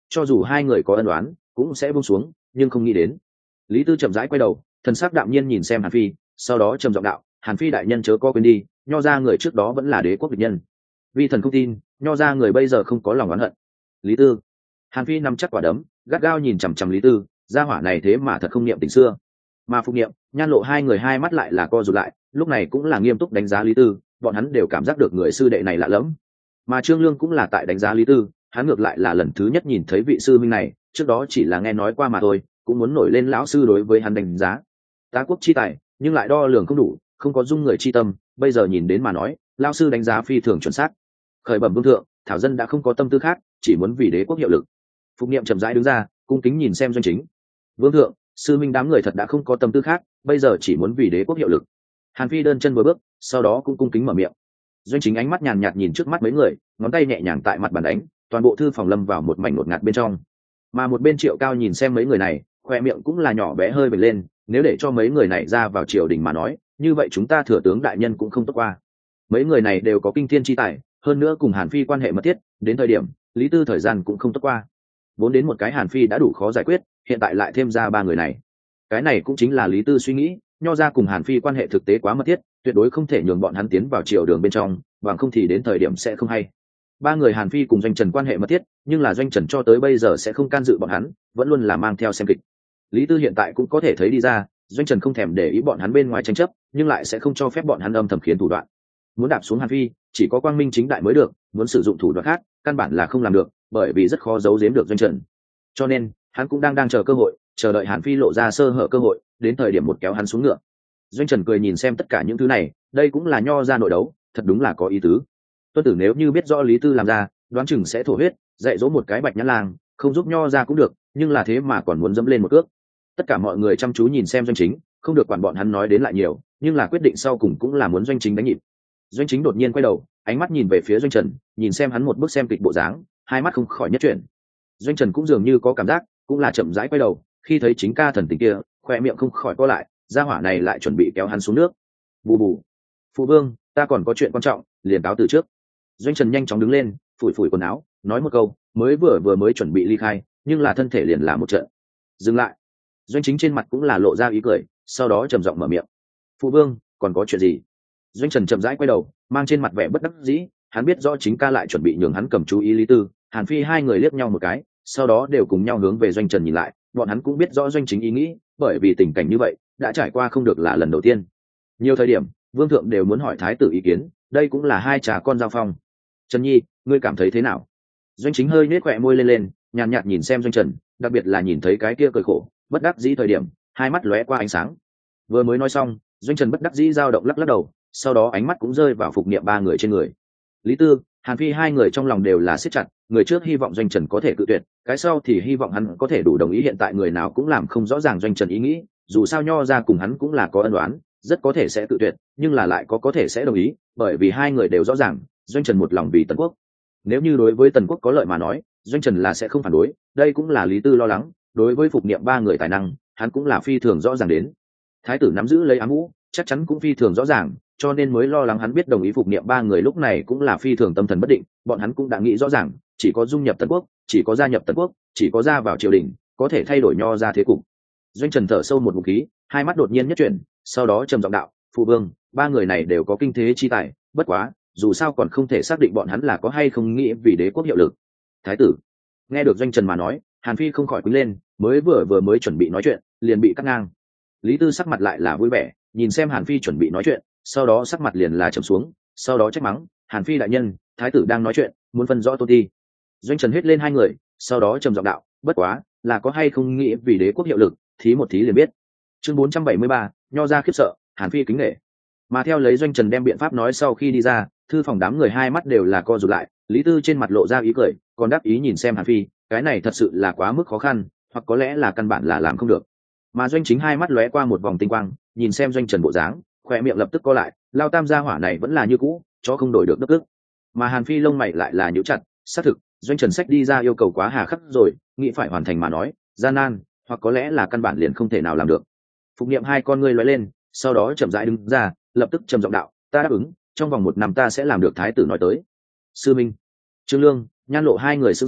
cho dù hai người có ân oán cũng sẽ buông xuống, nhưng không nghĩ đến. Lý Tư chậm rãi quay đầu, thần sắc đạm nhiên nhìn xem Hàn Phi, sau đó trầm giọng đạo: Hàn Phi đại nhân chớ có quên đi, nho ra người trước đó vẫn là đế quốc địch nhân. Vi thần không tin, nho ra người bây giờ không có lòng oán hận. Lý Tư. Hàn Phi nắm chắc quả đấm, gắt gao nhìn chằm chằm Lý Tư, gia hỏa này thế mà thật không niệm tình xưa. Mà Phục Niệm, Nhan Lộ hai người hai mắt lại là co rụt lại, lúc này cũng là nghiêm túc đánh giá Lý Tư, bọn hắn đều cảm giác được người sư đệ này lạ lẫm. Mà Trương Lương cũng là tại đánh giá Lý Tư, hắn ngược lại là lần thứ nhất nhìn thấy vị sư minh này, trước đó chỉ là nghe nói qua mà thôi, cũng muốn nổi lên lão sư đối với hắn đánh giá. Tá quốc chi tài, nhưng lại đo lường không đủ, không có dung người chi tâm, bây giờ nhìn đến mà nói, lão sư đánh giá phi thường chuẩn xác. Khởi bẩm vương thượng, thảo dân đã không có tâm tư khác, chỉ muốn vì đế quốc hiệu lực. Phục Niệm chậm rãi đứng ra, cung kính nhìn xem Doanh Chính. Vương thượng, sư minh đám người thật đã không có tâm tư khác, bây giờ chỉ muốn vì đế quốc hiệu lực. Hàn Phi đơn chân vừa bước, sau đó cũng cung kính mở miệng. Doanh Chính ánh mắt nhàn nhạt nhìn trước mắt mấy người, ngón tay nhẹ nhàng tại mặt bàn đánh, toàn bộ thư phòng lâm vào một mảnh ngột ngạt bên trong. Mà một bên Triệu Cao nhìn xem mấy người này, khoe miệng cũng là nhỏ bé hơi bật lên, nếu để cho mấy người này ra vào triều đình mà nói, như vậy chúng ta thừa tướng đại nhân cũng không tốt qua. Mấy người này đều có kinh thiên chi tài, hơn nữa cùng Hàn Phi quan hệ mật thiết, đến thời điểm Lý Tư thời gian cũng không tốt qua. Vốn đến một cái Hàn Phi đã đủ khó giải quyết, hiện tại lại thêm ra ba người này. Cái này cũng chính là Lý Tư suy nghĩ, nho ra cùng Hàn Phi quan hệ thực tế quá mật thiết, tuyệt đối không thể nhường bọn hắn tiến vào triều đường bên trong, bằng không thì đến thời điểm sẽ không hay. Ba người Hàn Phi cùng Doanh Trần quan hệ mật thiết, nhưng là Doanh Trần cho tới bây giờ sẽ không can dự bọn hắn, vẫn luôn là mang theo xem kịch. Lý Tư hiện tại cũng có thể thấy đi ra, Doanh Trần không thèm để ý bọn hắn bên ngoài tranh chấp, nhưng lại sẽ không cho phép bọn hắn âm thầm khiến thủ đoạn. Muốn đạp xuống Hàn Phi, chỉ có quang minh chính đại mới được, muốn sử dụng thủ đoạn khác, căn bản là không làm được, bởi vì rất khó giấu giếm được Doanh Trần. Cho nên, hắn cũng đang đang chờ cơ hội, chờ đợi Hàn Phi lộ ra sơ hở cơ hội, đến thời điểm một kéo hắn xuống ngựa. Doanh Trần cười nhìn xem tất cả những thứ này, đây cũng là nho ra nội đấu, thật đúng là có ý tứ. Tuân tử nếu như biết rõ Lý Tư làm ra, đoán chừng sẽ thổ huyết, dạy dỗ một cái Bạch Nhã Lang, không giúp nho ra cũng được, nhưng là thế mà còn muốn dẫm lên một cước. Tất cả mọi người chăm chú nhìn xem Doanh Chính, không được quản bọn hắn nói đến lại nhiều, nhưng là quyết định sau cùng cũng là muốn Doanh Chính đánh nhịp. Doanh Chính đột nhiên quay đầu, ánh mắt nhìn về phía Doanh Trần, nhìn xem hắn một bước xem kịch bộ dáng, hai mắt không khỏi nhất chuyển. Doanh Trần cũng dường như có cảm giác, cũng là chậm rãi quay đầu, khi thấy chính ca thần tình kia, khoe miệng không khỏi co lại, gia hỏa này lại chuẩn bị kéo hắn xuống nước. Bù bù. Phụ vương, ta còn có chuyện quan trọng, liền cáo từ trước. Doanh Trần nhanh chóng đứng lên, phủi phủi quần áo, nói một câu, mới vừa vừa mới chuẩn bị ly khai, nhưng là thân thể liền là một trận. Dừng lại. Doanh Chính trên mặt cũng là lộ ra ý cười, sau đó trầm giọng mở miệng. Phụ vương, còn có chuyện gì? Doanh Trần chậm rãi quay đầu, mang trên mặt vẻ bất đắc dĩ, hắn biết rõ chính ca lại chuẩn bị nhường hắn cầm chú ý Lý Tư, Hàn Phi hai người liếc nhau một cái, sau đó đều cùng nhau hướng về Doanh Trần nhìn lại, bọn hắn cũng biết rõ Doanh Chính ý nghĩ, bởi vì tình cảnh như vậy đã trải qua không được là lần đầu tiên. Nhiều thời điểm, vương thượng đều muốn hỏi thái tử ý kiến, đây cũng là hai trà con giao phong. Trần Nhi, ngươi cảm thấy thế nào? Doanh Chính hơi nhếch khóe môi lên lên, nhàn nhạt nhìn xem Doanh Trần, đặc biệt là nhìn thấy cái kia cười khổ, bất đắc dĩ thời điểm, hai mắt lóe qua ánh sáng. Vừa mới nói xong, Doanh Trần bất đắc dĩ dao động lắc lắc đầu, sau đó ánh mắt cũng rơi vào Phục Niệm ba người trên người. Lý Tư, Hàn Phi hai người trong lòng đều là siết chặt, người trước hy vọng Doanh Trần có thể cự tuyệt, cái sau thì hy vọng hắn có thể đủ đồng ý, hiện tại người nào cũng làm không rõ ràng Doanh Trần ý nghĩ, dù sao nho ra cùng hắn cũng là có ân oán, rất có thể sẽ cự tuyệt, nhưng là lại có có thể sẽ đồng ý, bởi vì hai người đều rõ ràng, Doanh Trần một lòng vì Tần Quốc. Nếu như đối với Tần Quốc có lợi mà nói, Doanh Trần là sẽ không phản đối, đây cũng là Lý Tư lo lắng, đối với Phục Niệm ba người tài năng, hắn cũng là phi thường rõ ràng đến. Thái tử nắm giữ lấy ám vũ, chắc chắn cũng phi thường rõ ràng, cho nên mới lo lắng hắn biết đồng ý Phục Niệm ba người lúc này cũng là phi thường tâm thần bất định, bọn hắn cũng đã nghĩ rõ ràng, chỉ có dung nhập Tần Quốc, chỉ có gia nhập Tần Quốc, chỉ có ra vào triều đình, có thể thay đổi nho ra thế cục. Doanh Trần thở sâu một ngụm khí, hai mắt đột nhiên nhất chuyển, sau đó trầm giọng đạo, phụ vương, ba người này đều có kinh thế chi tài, bất quá, dù sao còn không thể xác định bọn hắn là có hay không nghĩ vì đế quốc hiệu lực. Thái tử. Nghe được Doanh Trần mà nói, Hàn Phi không khỏi quýnh lên, mới vừa vừa mới chuẩn bị nói chuyện, liền bị cắt ngang. Lý Tư sắc mặt lại là vui vẻ, nhìn xem Hàn Phi chuẩn bị nói chuyện, sau đó sắc mặt liền là trầm xuống, sau đó trách mắng, Hàn Phi đại nhân, thái tử đang nói chuyện, muốn phân rõ tôn ti. Doanh Trần hết lên hai người, sau đó trầm giọng đạo, bất quá, là có hay không nghĩ vì đế quốc hiệu lực, thí một thí liền biết. Chương bốn trăm bảy mươi ba, nho ra khiếp sợ, Hàn Phi kính nể. Mà theo lấy Doanh Trần đem biện pháp nói sau khi đi ra, thư phòng đám người hai mắt đều là co rụt lại, Lý Tư trên mặt lộ ra ý cười, còn đáp ý nhìn xem Hàn Phi, cái này thật sự là quá mức khó khăn, hoặc có lẽ là căn bản là làm không được. Mà Doanh Chính hai mắt lóe qua một vòng tinh quang, nhìn xem Doanh Trần bộ dáng, khỏe miệng lập tức co lại, lao tam gia hỏa này vẫn là như cũ, cho không đổi được đất ức. Mà Hàn Phi lông mày lại là nhíu chặt, xác thực, Doanh Trần sách đi ra yêu cầu quá hà khắc rồi, nghĩ phải hoàn thành mà nói, gian nan, hoặc có lẽ là căn bản liền không thể nào làm được. Phục Niệm hai con ngươi lóe lên, sau đó chậm rãi đứng ra, lập tức trầm giọng đạo, ta đáp ứng, trong vòng một năm ta sẽ làm được thái tử nói tới. Sư Minh, Trương Lương, Nhan Lộ hai người sững sờ,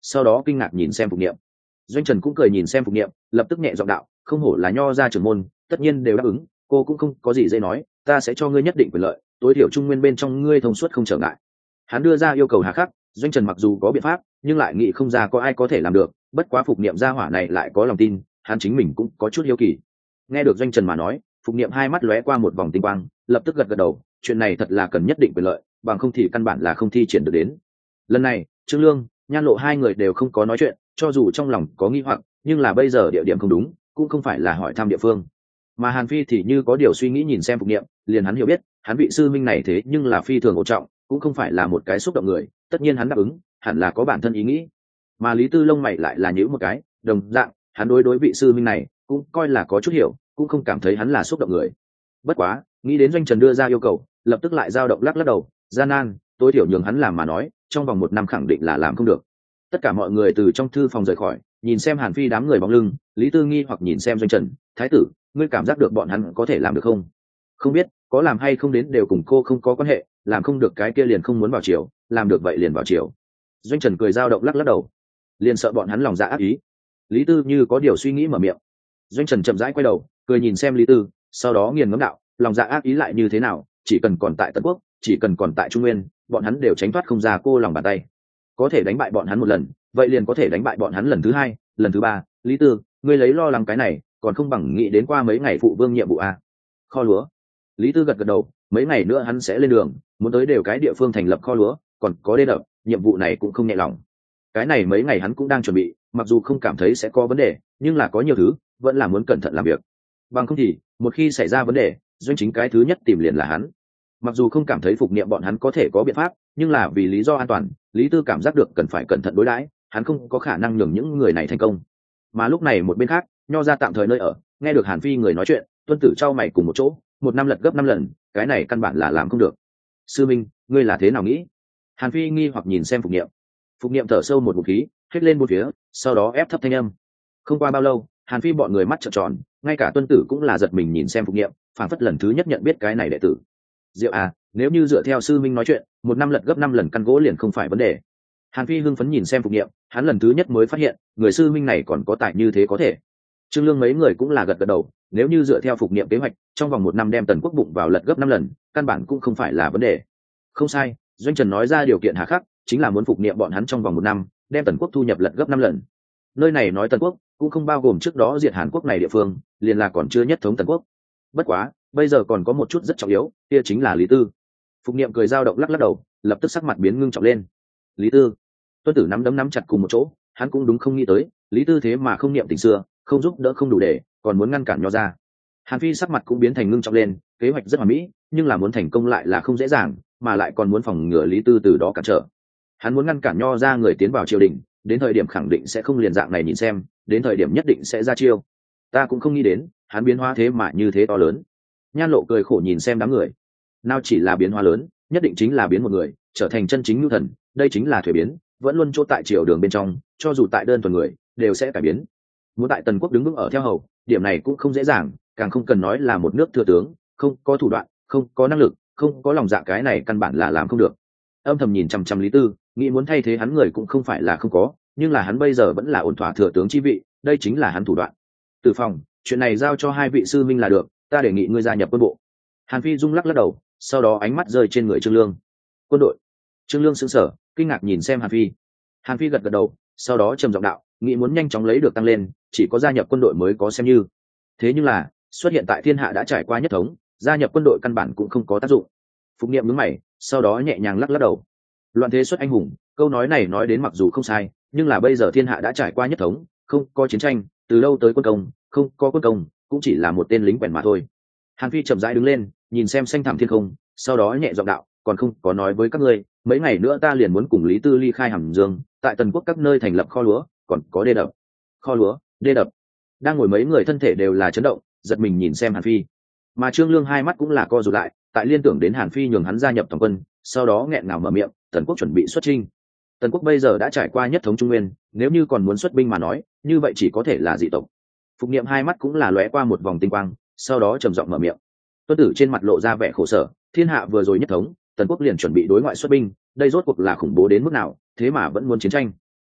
sau đó kinh ngạc nhìn xem Phục Niệm. Doanh Trần cũng cười nhìn xem Phục Niệm, lập tức nhẹ giọng đạo, không hổ là nho gia trưởng môn, tất nhiên đều đáp ứng, cô cũng không có gì dễ nói, ta sẽ cho ngươi nhất định quyền lợi, tối thiểu trung nguyên bên trong ngươi thông suốt không trở ngại. Hắn đưa ra yêu cầu hà khắc, Doanh Trần mặc dù có biện pháp, nhưng lại nghĩ không ra có ai có thể làm được, bất quá Phục Niệm gia hỏa này lại có lòng tin, hắn chính mình cũng có chút hiếu kỳ. Nghe được Doanh Trần mà nói, Phục Niệm hai mắt lóe qua một vòng tinh quang, lập tức gật gật đầu, chuyện này thật là cần nhất định quyền lợi, bằng không thì căn bản là không thi triển được đến. Lần này, Trương Lương, Nhan Lộ hai người đều không có nói chuyện, cho dù trong lòng có nghi hoặc, nhưng là bây giờ địa điểm không đúng, cũng không phải là hỏi thăm địa phương. Mà Hàn Phi thì như có điều suy nghĩ nhìn xem Phục Niệm, liền hắn hiểu biết, hắn vị sư minh này thế nhưng là phi thường ổn trọng, cũng không phải là một cái xúc động người, tất nhiên hắn đáp ứng, hẳn là có bản thân ý nghĩ. Mà Lý Tư lông mày lại là nhíu một cái, đồng dạng, hắn đối đối vị sư minh này cũng coi là có chút hiểu, cũng không cảm thấy hắn là xúc động người. Bất quá, nghĩ đến Doanh Trần đưa ra yêu cầu, lập tức lại dao động lắc lắc đầu, gian nan, tối thiểu nhường hắn làm mà nói, trong vòng một năm khẳng định là làm không được. Tất cả mọi người từ trong thư phòng rời khỏi, nhìn xem Hàn Phi đám người bóng lưng, Lý Tư nghi hoặc nhìn xem Doanh Trần, thái tử, ngươi cảm giác được bọn hắn có thể làm được không? Không biết, có làm hay không đến đều cùng cô không có quan hệ, làm không được cái kia liền không muốn vào chiều, làm được vậy liền vào chiều. Doanh Trần cười dao động lắc lắc đầu, liền sợ bọn hắn lòng dạ ác ý. Lý Tư như có điều suy nghĩ mở miệng. Doanh Trần chậm rãi quay đầu, cười nhìn xem Lý Tư, sau đó nghiền ngẫm đạo, lòng dạ ác ý lại như thế nào, chỉ cần còn tại Tần Quốc, chỉ cần còn tại Trung Nguyên, bọn hắn đều tránh thoát không ra cô lòng bàn tay. Có thể đánh bại bọn hắn một lần, vậy liền có thể đánh bại bọn hắn lần thứ hai, lần thứ ba. Lý Tư, ngươi lấy lo lắng cái này, còn không bằng nghĩ đến qua mấy ngày phụ vương nhiệm vụ a. Kho lúa. Lý Tư gật gật đầu, mấy ngày nữa hắn sẽ lên đường, muốn tới đều cái địa phương thành lập kho lúa, còn có đê đập, nhiệm vụ này cũng không nhẹ lòng. Cái này mấy ngày hắn cũng đang chuẩn bị, mặc dù không cảm thấy sẽ có vấn đề, nhưng là có nhiều thứ vẫn là muốn cẩn thận làm việc. Bằng không thì, một khi xảy ra vấn đề, Doanh Chính cái thứ nhất tìm liền là hắn. Mặc dù không cảm thấy Phục Niệm bọn hắn có thể có biện pháp, nhưng là vì lý do an toàn, Lý Tư cảm giác được cần phải cẩn thận đối đãi, hắn không có khả năng nhường những người này thành công. Mà lúc này một bên khác, Nho ra tạm thời nơi ở, nghe được Hàn Phi người nói chuyện, tuân tử trao mày cùng một chỗ, một năm lật gấp năm lần, cái này căn bản là làm không được. Sư Minh, ngươi là thế nào nghĩ? Hàn Phi nghi hoặc nhìn xem Phục Niệm. Phục Niệm thở sâu một ngụm khí, hết lên một phía, sau đó ép thấp thanh âm. Không qua bao lâu, Hàn Phi bọn người mắt trợn tròn, ngay cả tuân tử cũng là giật mình nhìn xem Phục Niệm, phảng phất lần thứ nhất nhận biết cái này đệ tử. Diệu à, nếu như dựa theo sư minh nói chuyện, một năm lật gấp năm lần căn gỗ liền không phải vấn đề. Hàn Phi hưng phấn nhìn xem Phục Niệm, hắn lần thứ nhất mới phát hiện, người sư minh này còn có tài như thế có thể. Trương Lương mấy người cũng là gật gật đầu, nếu như dựa theo Phục Niệm kế hoạch, trong vòng một năm đem Tần Quốc bụng vào lật gấp năm lần, căn bản cũng không phải là vấn đề. Không sai, Doanh Trần nói ra điều kiện hà khắc, chính là muốn Phục Niệm bọn hắn trong vòng một năm, đem Tần Quốc thu nhập lật gấp năm lần. Nơi này nói Tần Quốc, cũng không bao gồm trước đó diệt Hàn Quốc này địa phương, liền là còn chưa nhất thống Tần Quốc. Bất quá, bây giờ còn có một chút rất trọng yếu, kia chính là Lý Tư. Phục Niệm cười dao động lắc lắc đầu, lập tức sắc mặt biến ngưng trọng lên. Lý Tư. Tuân tử nắm đấm nắm chặt cùng một chỗ, hắn cũng đúng không nghĩ tới, Lý Tư thế mà không niệm tình xưa, không giúp đỡ không đủ để, còn muốn ngăn cản Nho ra. Hàn Phi sắc mặt cũng biến thành ngưng trọng lên, kế hoạch rất hoàn mỹ, nhưng là muốn thành công lại là không dễ dàng, mà lại còn muốn phòng ngừa Lý Tư từ đó cản trở. Hắn muốn ngăn cản Nho ra người tiến vào triều đình, đến thời điểm khẳng định sẽ không liền dạng này nhìn xem, đến thời điểm nhất định sẽ ra chiêu. Ta cũng không nghĩ đến, hắn biến hóa thế mà như thế to lớn. Nhan Lộ cười khổ nhìn xem đám người. Nào chỉ là biến hóa lớn, nhất định chính là biến một người, trở thành chân chính nhu thần, đây chính là thuế biến, vẫn luôn chỗ tại triều đường bên trong, cho dù tại đơn thuần người, đều sẽ cải biến. Muốn tại Tần Quốc đứng vững ở theo hầu, điểm này cũng không dễ dàng, càng không cần nói là một nước thừa tướng, không có thủ đoạn, không có năng lực, không có lòng dạ, cái này căn bản là làm không được. Âm thầm nhìn chăm chăm Lý Tư, nghĩ muốn thay thế hắn người cũng không phải là không có, nhưng là hắn bây giờ vẫn là ổn thỏa thừa tướng chi vị, đây chính là hắn thủ đoạn. Từ phòng, chuyện này giao cho hai vị sư minh là được, ta đề nghị ngươi gia nhập quân bộ. Hàn Phi rung lắc lắc đầu, sau đó ánh mắt rơi trên người Trương Lương. Quân đội? Trương Lương sững sờ, kinh ngạc nhìn xem Hàn Phi. Hàn Phi gật gật đầu, sau đó trầm giọng đạo, nghĩ muốn nhanh chóng lấy được tăng lên, chỉ có gia nhập quân đội mới có xem như. Thế nhưng là, xuất hiện tại thiên hạ đã trải qua nhất thống, gia nhập quân đội căn bản cũng không có tác dụng. Phục Niệm nhướng mày, sau đó nhẹ nhàng lắc lắc đầu. Loạn thế xuất anh hùng, câu nói này nói đến mặc dù không sai, nhưng là bây giờ thiên hạ đã trải qua nhất thống, không có chiến tranh, từ lâu tới quân công, không có quân công, cũng chỉ là một tên lính quèn mà thôi. Hàn Phi chậm rãi đứng lên, nhìn xem xanh thẳm thiên không, sau đó nhẹ giọng đạo, còn không có nói với các ngươi, mấy ngày nữa ta liền muốn cùng Lý Tư ly khai Hàm Dương, tại Tần Quốc các nơi thành lập kho lúa, còn có đê đập. Kho lúa, đê đập. Đang ngồi mấy người thân thể đều là chấn động, giật mình nhìn xem Hàn Phi. Mà Trương Lương hai mắt cũng là co rụt lại, tại liên tưởng đến Hàn Phi nhường hắn gia nhập tổng quân, sau đó nghẹn ngào mở miệng, Tần Quốc chuẩn bị xuất chinh. Tần Quốc bây giờ đã trải qua nhất thống Trung Nguyên, nếu như còn muốn xuất binh mà nói, như vậy chỉ có thể là dị tộc. Phục Niệm hai mắt cũng là lóe qua một vòng tinh quang, sau đó trầm giọng mở miệng. Tuân tử trên mặt lộ ra vẻ khổ sở, thiên hạ vừa rồi nhất thống, Tần Quốc liền chuẩn bị đối ngoại xuất binh, đây rốt cuộc là khủng bố đến mức nào, thế mà vẫn muốn chiến tranh.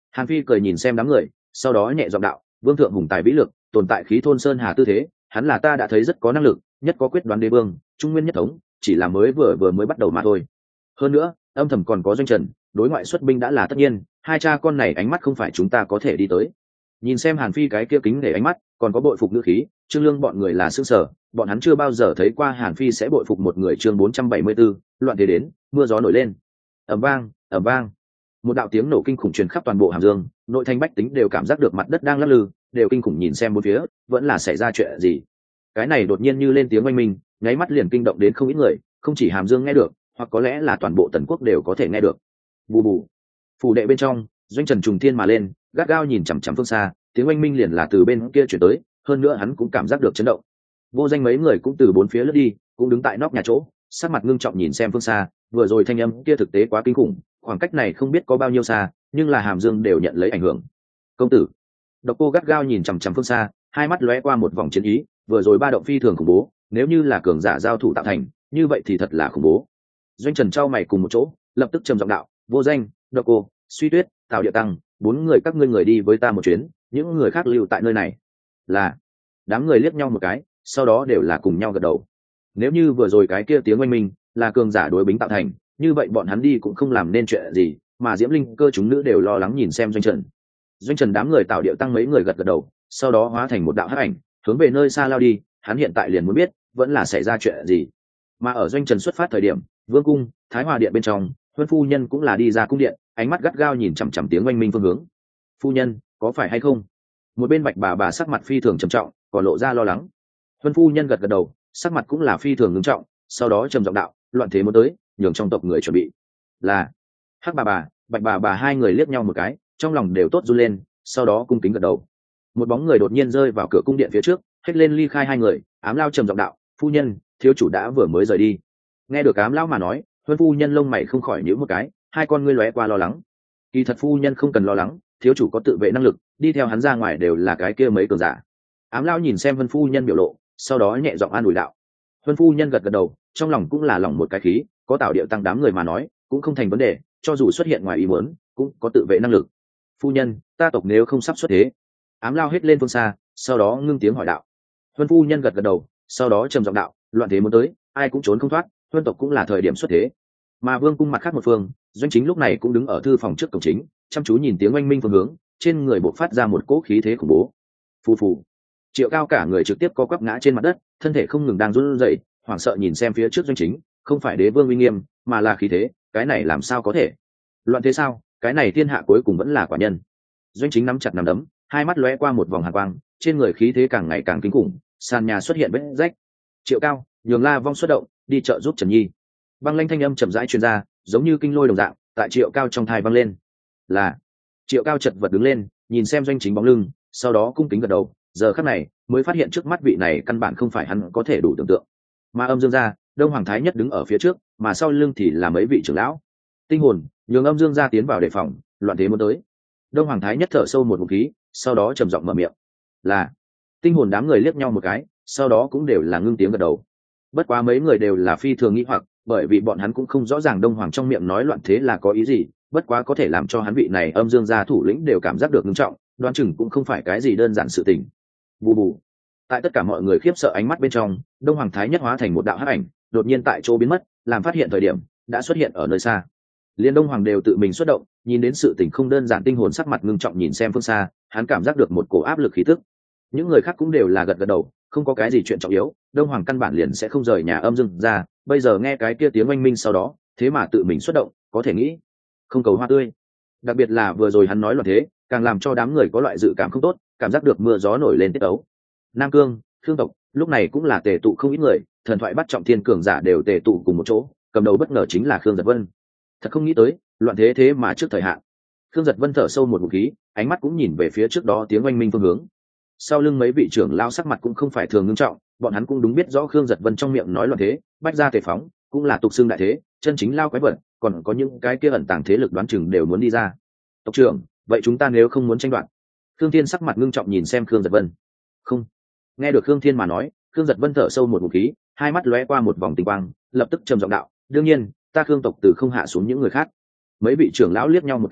Hàn Phi cười nhìn xem đám người, sau đó nhẹ giọng đạo, vương thượng hùng tài vĩ lực, tồn tại khí thôn sơn hà tư thế, hắn là ta đã thấy rất có năng lực, nhất có quyết đoán đế vương, trung nguyên nhất thống, chỉ là mới vừa vừa mới bắt đầu mà thôi. Hơn nữa âm thầm còn có Doanh Trần, đối ngoại xuất binh đã là tất nhiên, hai cha con này ánh mắt không phải chúng ta có thể đi tới. Nhìn xem Hàn Phi cái kia kính để ánh mắt, còn có bội phục ngữ khí, Trương Lương bọn người là sững sờ, bọn hắn chưa bao giờ thấy qua Hàn Phi sẽ bội phục một người. Chương bốn trăm bảy mươi bốn, loạn thế đến, mưa gió nổi lên. Ầm vang, ầm vang. Một đạo tiếng nổ kinh khủng truyền khắp toàn bộ Hàm Dương, nội thành bách tính đều cảm giác được mặt đất đang lắc lư, đều kinh khủng nhìn xem bốn phía, vẫn là xảy ra chuyện gì. Cái này đột nhiên như lên tiếng oanh minh, nháy mắt liền kinh động đến không ít người, không chỉ Hàm Dương nghe được, hoặc có lẽ là toàn bộ Tần Quốc đều có thể nghe được. Bù bù. Phủ đệ bên trong, Doanh Trần trùng thiên mà lên, gắt gao nhìn chằm chằm phương xa, tiếng oanh minh liền là từ bên kia chuyển tới, hơn nữa hắn cũng cảm giác được chấn động. Vô Danh mấy người cũng từ bốn phía lướt đi, cũng đứng tại nóc nhà chỗ, sắc mặt ngưng trọng nhìn xem phương xa, vừa rồi thanh âm kia thực tế quá kinh khủng, khoảng cách này không biết có bao nhiêu xa, nhưng là Hàm Dương đều nhận lấy ảnh hưởng. Công tử. Độc Cô gắt gao nhìn chằm chằm phương xa, hai mắt lóe qua một vòng chiến ý, vừa rồi ba động phi thường khủng bố, nếu như là cường giả giao thủ tạo thành, như vậy thì thật là khủng bố. Doanh Trần trao mày cùng một chỗ, lập tức trầm giọng đạo, Vô Danh, Độc Cô, Suy Tuyết, Tào Địa Tăng, bốn người các ngươi người đi với ta một chuyến, những người khác lưu tại nơi này. Là. Đám người liếc nhau một cái, sau đó đều là cùng nhau gật đầu. Nếu như vừa rồi cái kia tiếng oanh minh là cường giả đối bính tạo thành, như vậy bọn hắn đi cũng không làm nên chuyện gì, mà Diễm Linh Cơ chúng nữ đều lo lắng nhìn xem Doanh Trần. Doanh Trần đám người Tào Điệu Tăng mấy người gật gật đầu, sau đó hóa thành một đạo hắc ảnh, hướng về nơi xa lao đi. Hắn hiện tại liền muốn biết, vẫn là xảy ra chuyện gì. Mà ở Doanh Trần xuất phát thời điểm, Vương cung, Thái Hòa điện bên trong, Huân phu nhân cũng là đi ra cung điện, ánh mắt gắt gao nhìn chằm chằm tiếng oanh minh phương hướng. Phu nhân, có phải hay không? Một bên Bạch bà bà sắc mặt phi thường trầm trọng, còn lộ ra lo lắng. Huân phu nhân gật gật đầu, sắc mặt cũng là phi thường ngưng trọng, sau đó trầm giọng đạo, loạn thế muốn tới, nhường trong tộc người chuẩn bị. Là. Hắc bà bà, Bạch bà bà hai người liếc nhau một cái, trong lòng đều tốt run lên, sau đó cung kính gật đầu. Một bóng người đột nhiên rơi vào cửa cung điện phía trước, hét lên ly khai hai người. Ám Lao trầm giọng đạo, phu nhân, thiếu chủ đã vừa mới rời đi. Nghe được Ám Lao mà nói, Huân phu nhân lông mày không khỏi nhíu một cái, hai con ngươi lóe qua lo lắng. Kỳ thật phu nhân không cần lo lắng, thiếu chủ có tự vệ năng lực, đi theo hắn ra ngoài đều là cái kia mấy cường giả. Ám Lao nhìn xem Huân phu nhân biểu lộ, sau đó nhẹ giọng an ủi đạo. Huân phu nhân gật gật đầu, trong lòng cũng là lòng một cái khí, có Tào Điệu Tăng đám người mà nói, cũng không thành vấn đề, cho dù xuất hiện ngoài ý muốn, cũng có tự vệ năng lực. Phu nhân, ta tộc nếu không sắp xuất thế. Ám Lao hết lên phương xa, sau đó ngưng tiếng hỏi đạo. Huân phu nhân gật gật đầu, sau đó trầm giọng đạo, loạn thế muốn tới, ai cũng trốn không thoát, Huân tộc cũng là thời điểm xuất thế. Mà Vương cung mặt khác một phương, Doanh Chính lúc này cũng đứng ở thư phòng trước cổng chính, chăm chú nhìn tiếng oanh minh phương hướng, trên người bộc phát ra một cỗ khí thế khủng bố. Phù phù. Triệu Cao cả người trực tiếp co quắp ngã trên mặt đất, thân thể không ngừng đang run rẩy, hoảng sợ nhìn xem phía trước Doanh Chính, không phải đế vương uy nghiêm, mà là khí thế, cái này làm sao có thể? Loạn thế sao? Cái này thiên hạ cuối cùng vẫn là quả nhân. Doanh Chính nắm chặt nắm đấm, hai mắt lóe qua một vòng hàn quang, trên người khí thế càng ngày càng kinh khủng, sàn nhà xuất hiện vết rách. Triệu Cao, nhường La Vong xuất động, đi trợ giúp Trần Nhi. Băng lanh thanh âm chậm rãi truyền ra, giống như kinh lôi đồng dạng, tại Triệu Cao trong thai vang lên. Là. Triệu Cao chật vật đứng lên, nhìn xem Doanh Chính bóng lưng, sau đó cung kính gật đầu, giờ khắc này mới phát hiện trước mắt vị này căn bản không phải hắn có thể đủ tưởng tượng. Mà Âm Dương gia, Đông Hoàng Thái Nhất đứng ở phía trước, mà sau lưng thì là mấy vị trưởng lão. Tinh hồn, nhường Âm Dương gia tiến vào đề phòng, loạn thế muốn tới. Đông Hoàng Thái Nhất thở sâu một ngụm khí, sau đó trầm giọng mở miệng. Là. Tinh hồn đám người liếc nhau một cái, sau đó cũng đều là ngưng tiếng gật đầu. Bất quá mấy người đều là phi thường nghĩ hoặc, bởi vì bọn hắn cũng không rõ ràng Đông Hoàng trong miệng nói loạn thế là có ý gì, bất quá có thể làm cho hắn vị này Âm Dương gia thủ lĩnh đều cảm giác được nghiêm trọng, đoán chừng cũng không phải cái gì đơn giản sự tình. Bù bù. Tại tất cả mọi người khiếp sợ ánh mắt bên trong, Đông Hoàng Thái Nhất hóa thành một đạo hắc ảnh, đột nhiên tại chỗ biến mất, làm phát hiện thời điểm đã xuất hiện ở nơi xa. Liên Đông Hoàng đều tự mình xuất động, nhìn đến sự tình không đơn giản, tinh hồn sắc mặt ngưng trọng nhìn xem phương xa, hắn cảm giác được một cổ áp lực khí tức. Những người khác cũng đều là gật gật đầu, không có cái gì chuyện trọng yếu, Đông Hoàng căn bản liền sẽ không rời nhà Âm Dương ra, bây giờ nghe cái kia tiếng oanh minh sau đó, thế mà tự mình xuất động, có thể nghĩ không cầu hoa tươi. Đặc biệt là vừa rồi hắn nói loạn thế, càng làm cho đám người có loại dự cảm không tốt, cảm giác được mưa gió nổi lên tiết ấu. Nam Cương, Khương tộc, lúc này cũng là tề tụ không ít người, thần thoại bắt trọng thiên cường giả đều tề tụ cùng một chỗ, cầm đầu bất ngờ chính là Khương Giật Vân. Thật không nghĩ tới, loạn thế thế mà trước thời hạn. Khương Giật Vân thở sâu một ngụm khí, ánh mắt cũng nhìn về phía trước đó tiếng oanh minh phương hướng. Sau lưng mấy vị trưởng lao sắc mặt cũng không phải thường ngưng trọng, bọn hắn cũng đúng biết rõ Khương Giật Vân trong miệng nói loạn thế, bách gia tề phóng, cũng là tục xương đại thế, chân chính lao quái vật, còn có những cái kia ẩn tàng thế lực đoán chừng đều muốn đi ra. Tộc trưởng, vậy chúng ta nếu không muốn tranh đoạt? Khương Thiên sắc mặt ngưng trọng nhìn xem Khương Giật Vân. Không. Nghe được Khương Thiên mà nói, Khương Giật Vân thở sâu một ngụm khí, hai mắt lóe qua một vòng tinh quang, lập tức trầm giọng đạo, đương nhiên, ta Khương tộc từ không hạ xuống những người khác. Mấy vị trưởng lão liếc nhau một cái,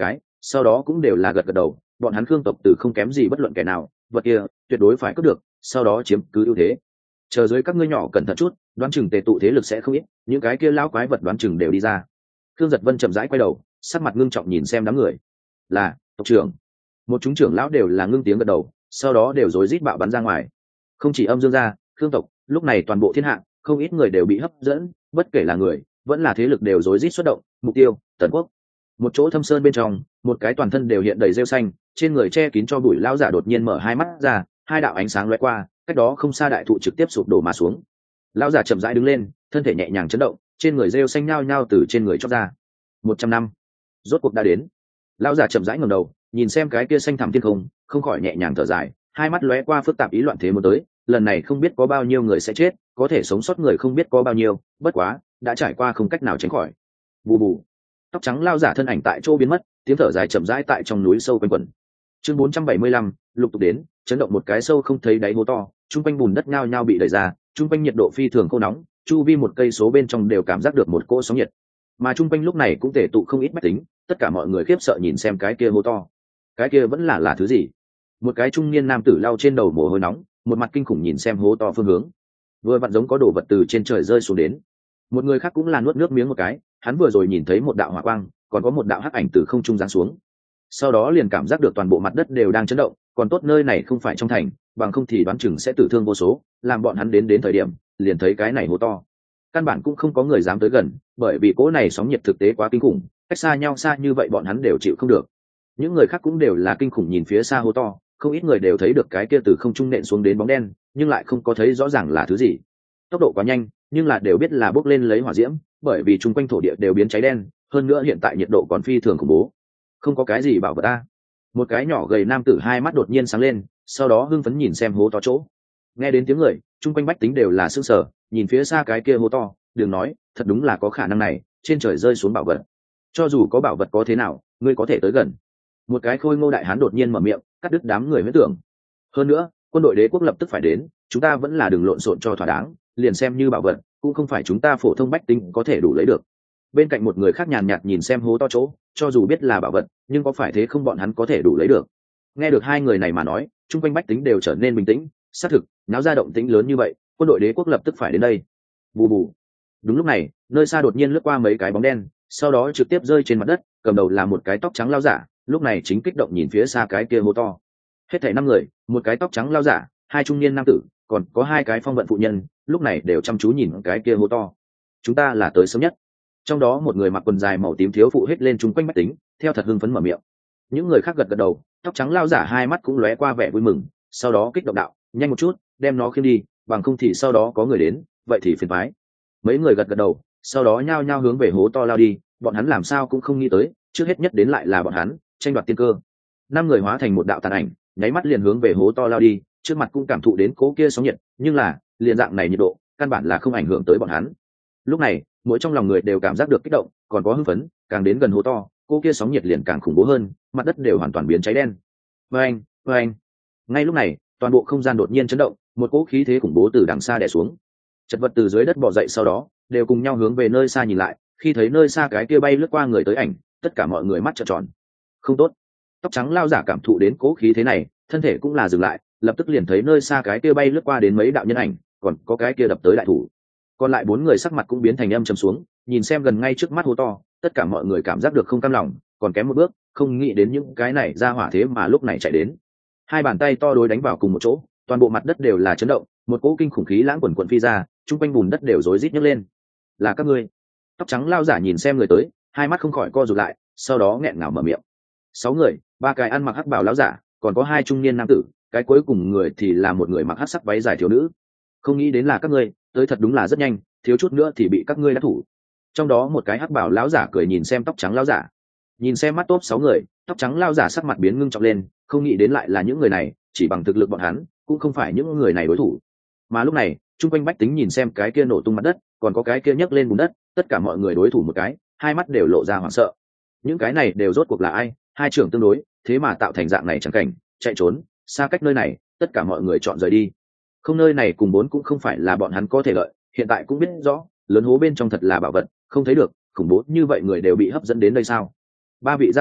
sau đó cũng đều là gật gật đầu, bọn hắn Khương tộc từ không kém gì bất luận kẻ nào, vật kia tuyệt đối phải cướp được, sau đó chiếm cứ ưu thế. Chờ dưới các ngươi nhỏ cẩn thận chút, đoán chừng tề tụ thế lực sẽ không ít, những cái kia lão quái vật đoán chừng đều đi ra. Khương Giật Vân chậm rãi quay đầu, sắc mặt ngưng trọng nhìn xem đám người. Là tộc trưởng. Một chúng trưởng lão đều là ngưng tiếng gật đầu, sau đó đều rối rít bạo bắn ra ngoài. Không chỉ âm dương gia, Khương tộc, lúc này toàn bộ thiên hạ, không ít người đều bị hấp dẫn, bất kể là người, vẫn là thế lực đều rối rít xuất động, mục tiêu, Tần Quốc. Một chỗ thâm sơn bên trong, một cái toàn thân đều hiện đầy rêu xanh, trên người che kín cho bụi lão giả đột nhiên mở hai mắt ra, hai đạo ánh sáng lóe qua, cách đó không xa đại thụ trực tiếp sụp đổ mà xuống. Lão giả chậm rãi đứng lên, thân thể nhẹ nhàng chấn động, trên người rêu xanh nhao nhao từ trên người chóc ra. Một trăm năm, rốt cuộc đã đến. Lão giả chậm rãi ngẩng đầu, nhìn xem cái kia xanh thẳm thiên không, không khỏi nhẹ nhàng thở dài, hai mắt lóe qua phức tạp ý loạn thế muốn tới, lần này không biết có bao nhiêu người sẽ chết, có thể sống sót người không biết có bao nhiêu, bất quá đã trải qua không cách nào tránh khỏi. Bù bù. Tóc trắng lão giả thân ảnh tại chỗ biến mất, tiếng thở dài chậm rãi tại trong núi sâu quanh quẩn. Chương bốn trăm bảy mươi lăm, lục tục đến, chấn động một cái sâu không thấy đáy hố to, trung quanh bùn đất nhao nhao bị đẩy ra, trung quanh nhiệt độ phi thường khô nóng, chu vi một cây số bên trong đều cảm giác được một cỗ sóng nhiệt. Mà trung quanh lúc này cũng tề tụ không ít bách tính, tất cả mọi người khiếp sợ nhìn xem cái kia hố to. Cái kia vẫn là là thứ gì? Một cái trung niên nam tử lau trên đầu mồ hôi nóng, một mặt kinh khủng nhìn xem hố to phương hướng. Vừa vặn giống có đồ vật từ trên trời rơi xuống đến. Một người khác cũng là nuốt nước miếng một cái, hắn vừa rồi nhìn thấy một đạo hỏa quang, còn có một đạo hắc ảnh từ không trung giáng xuống. Sau đó liền cảm giác được toàn bộ mặt đất đều đang chấn động, còn tốt nơi này không phải trong thành, bằng không thì đoán chừng sẽ tử thương vô số, làm bọn hắn đến đến thời điểm, liền thấy cái này hố to. Căn bản cũng không có người dám tới gần, bởi vì cỗ này sóng nhiệt thực tế quá kinh khủng, cách xa nhau xa như vậy bọn hắn đều chịu không được. Những người khác cũng đều là kinh khủng nhìn phía xa hố to, không ít người đều thấy được cái kia từ không trung nện xuống đến bóng đen, nhưng lại không có thấy rõ ràng là thứ gì. Tốc độ quá nhanh, nhưng là đều biết là bốc lên lấy hỏa diễm, bởi vì chung quanh thổ địa đều biến cháy đen, hơn nữa hiện tại nhiệt độ còn phi thường khủng bố. Không có cái gì bảo vật ta. Một cái nhỏ gầy nam tử hai mắt đột nhiên sáng lên, sau đó hưng phấn nhìn xem hố to chỗ. Nghe đến tiếng người, chung quanh bách tính đều là sững sờ, nhìn phía xa cái kia hố to, đừng nói, thật đúng là có khả năng này, trên trời rơi xuống bảo vật. Cho dù có bảo vật có thế nào, ngươi có thể tới gần. Một cái khôi ngô đại hán đột nhiên mở miệng, cắt đứt đám người huyết tưởng. Hơn nữa, quân đội đế quốc lập tức phải đến, chúng ta vẫn là đừng lộn xộn cho thỏa đáng, liền xem như bảo vật, cũng không phải chúng ta phổ thông bách tính có thể đủ lấy được. Bên cạnh một người khác nhàn nhạt nhìn xem hố to chỗ, cho dù biết là bảo vật, nhưng có phải thế không bọn hắn có thể đủ lấy được. Nghe được hai người này mà nói, chung quanh bách tính đều trở nên bình tĩnh, xác thực, náo ra động tĩnh lớn như vậy, quân đội đế quốc lập tức phải đến đây. Bù bù. Đúng lúc này, nơi xa đột nhiên lướt qua mấy cái bóng đen, sau đó trực tiếp rơi trên mặt đất, cầm đầu là một cái tóc trắng lao giả, lúc này chính kích động nhìn phía xa cái kia hố to. Hết thảy năm người, một cái tóc trắng lao giả, hai trung niên nam tử, còn có hai cái phong vận phụ nhân, lúc này đều chăm chú nhìn cái kia hố to. Chúng ta là tới sớm nhất. Trong đó một người mặc quần dài màu tím thiếu phụ hết lên chung quanh bách tính, theo thật hưng phấn mở miệng. Những người khác gật gật đầu, tóc trắng lao giả hai mắt cũng lóe qua vẻ vui mừng, sau đó kích động đạo, nhanh một chút, đem nó khiêng đi, bằng không thì sau đó có người đến, vậy thì phiền toái. Mấy người gật gật đầu, sau đó nhao nhao hướng về hố to lao đi, bọn hắn làm sao cũng không nghĩ tới, trước hết nhất đến lại là bọn hắn, tranh đoạt tiên cơ. Năm người hóa thành một đạo tàn ảnh, nháy mắt liền hướng về hố to lao đi, trước mặt cũng cảm thụ đến cố kia sóng nhiệt, nhưng là, liền dạng này nhiệt độ, căn bản là không ảnh hưởng tới bọn hắn. Lúc này, mỗi trong lòng người đều cảm giác được kích động, còn có hưng phấn, càng đến gần hố to, cô kia sóng nhiệt liền càng khủng bố hơn, mặt đất đều hoàn toàn biến cháy đen. Oeng, oeng. Ngay lúc này, toàn bộ không gian đột nhiên chấn động, một cỗ khí thế khủng bố từ đằng xa đè xuống. Chật vật từ dưới đất bò dậy sau đó, đều cùng nhau hướng về nơi xa nhìn lại, khi thấy nơi xa cái kia bay lướt qua người tới ảnh, tất cả mọi người mắt trợn tròn. Không tốt. Tóc trắng lao giả cảm thụ đến cỗ khí thế này, thân thể cũng là dừng lại, lập tức liền thấy nơi xa cái kia bay lướt qua đến mấy đạo nhân ảnh, còn có cái kia đập tới đại thủ. Còn lại bốn người sắc mặt cũng biến thành âm trầm xuống, nhìn xem gần ngay trước mắt hố to, tất cả mọi người cảm giác được không cam lòng, còn kém một bước, không nghĩ đến những cái này ra hỏa thế mà lúc này chạy đến. Hai bàn tay to đối đánh vào cùng một chỗ, toàn bộ mặt đất đều là chấn động, một cỗ kinh khủng khí lãng quần quần phi ra, chung quanh bùn đất đều rối rít nhấc lên. Là các ngươi? Tóc trắng lao giả nhìn xem người tới, hai mắt không khỏi co rụt lại, sau đó nghẹn ngào mở miệng. Sáu người, ba cái ăn mặc hắc bào lão giả, còn có hai trung niên nam tử, cái cuối cùng người thì là một người mặc hắc sắc váy dài thiếu nữ. Không nghĩ đến là các ngươi, tới thật đúng là rất nhanh, thiếu chút nữa thì bị các ngươi đã thủ. Trong đó một cái hắc bảo lão giả cười nhìn xem tóc trắng lão giả, nhìn xem mắt top sáu người, tóc trắng lão giả sắc mặt biến ngưng trọng lên, không nghĩ đến lại là những người này, chỉ bằng thực lực bọn hắn cũng không phải những người này đối thủ. Mà lúc này, trung quanh bách tính nhìn xem cái kia nổ tung mặt đất, còn có cái kia nhấc lên bùn đất, tất cả mọi người đối thủ một cái, hai mắt đều lộ ra hoảng sợ. Những cái này đều rốt cuộc là ai? Hai trưởng tương đối, thế mà tạo thành dạng này chẳng cảnh, chạy trốn, xa cách nơi này, tất cả mọi người chọn rời đi. Không, nơi này cùng bốn cũng không phải là bọn hắn có thể lợi, hiện tại cũng biết rõ, lớn hố bên trong thật là bảo vật, không thấy được, khủng bố như vậy người đều bị hấp dẫn đến đây sao? Ba vị gia gia,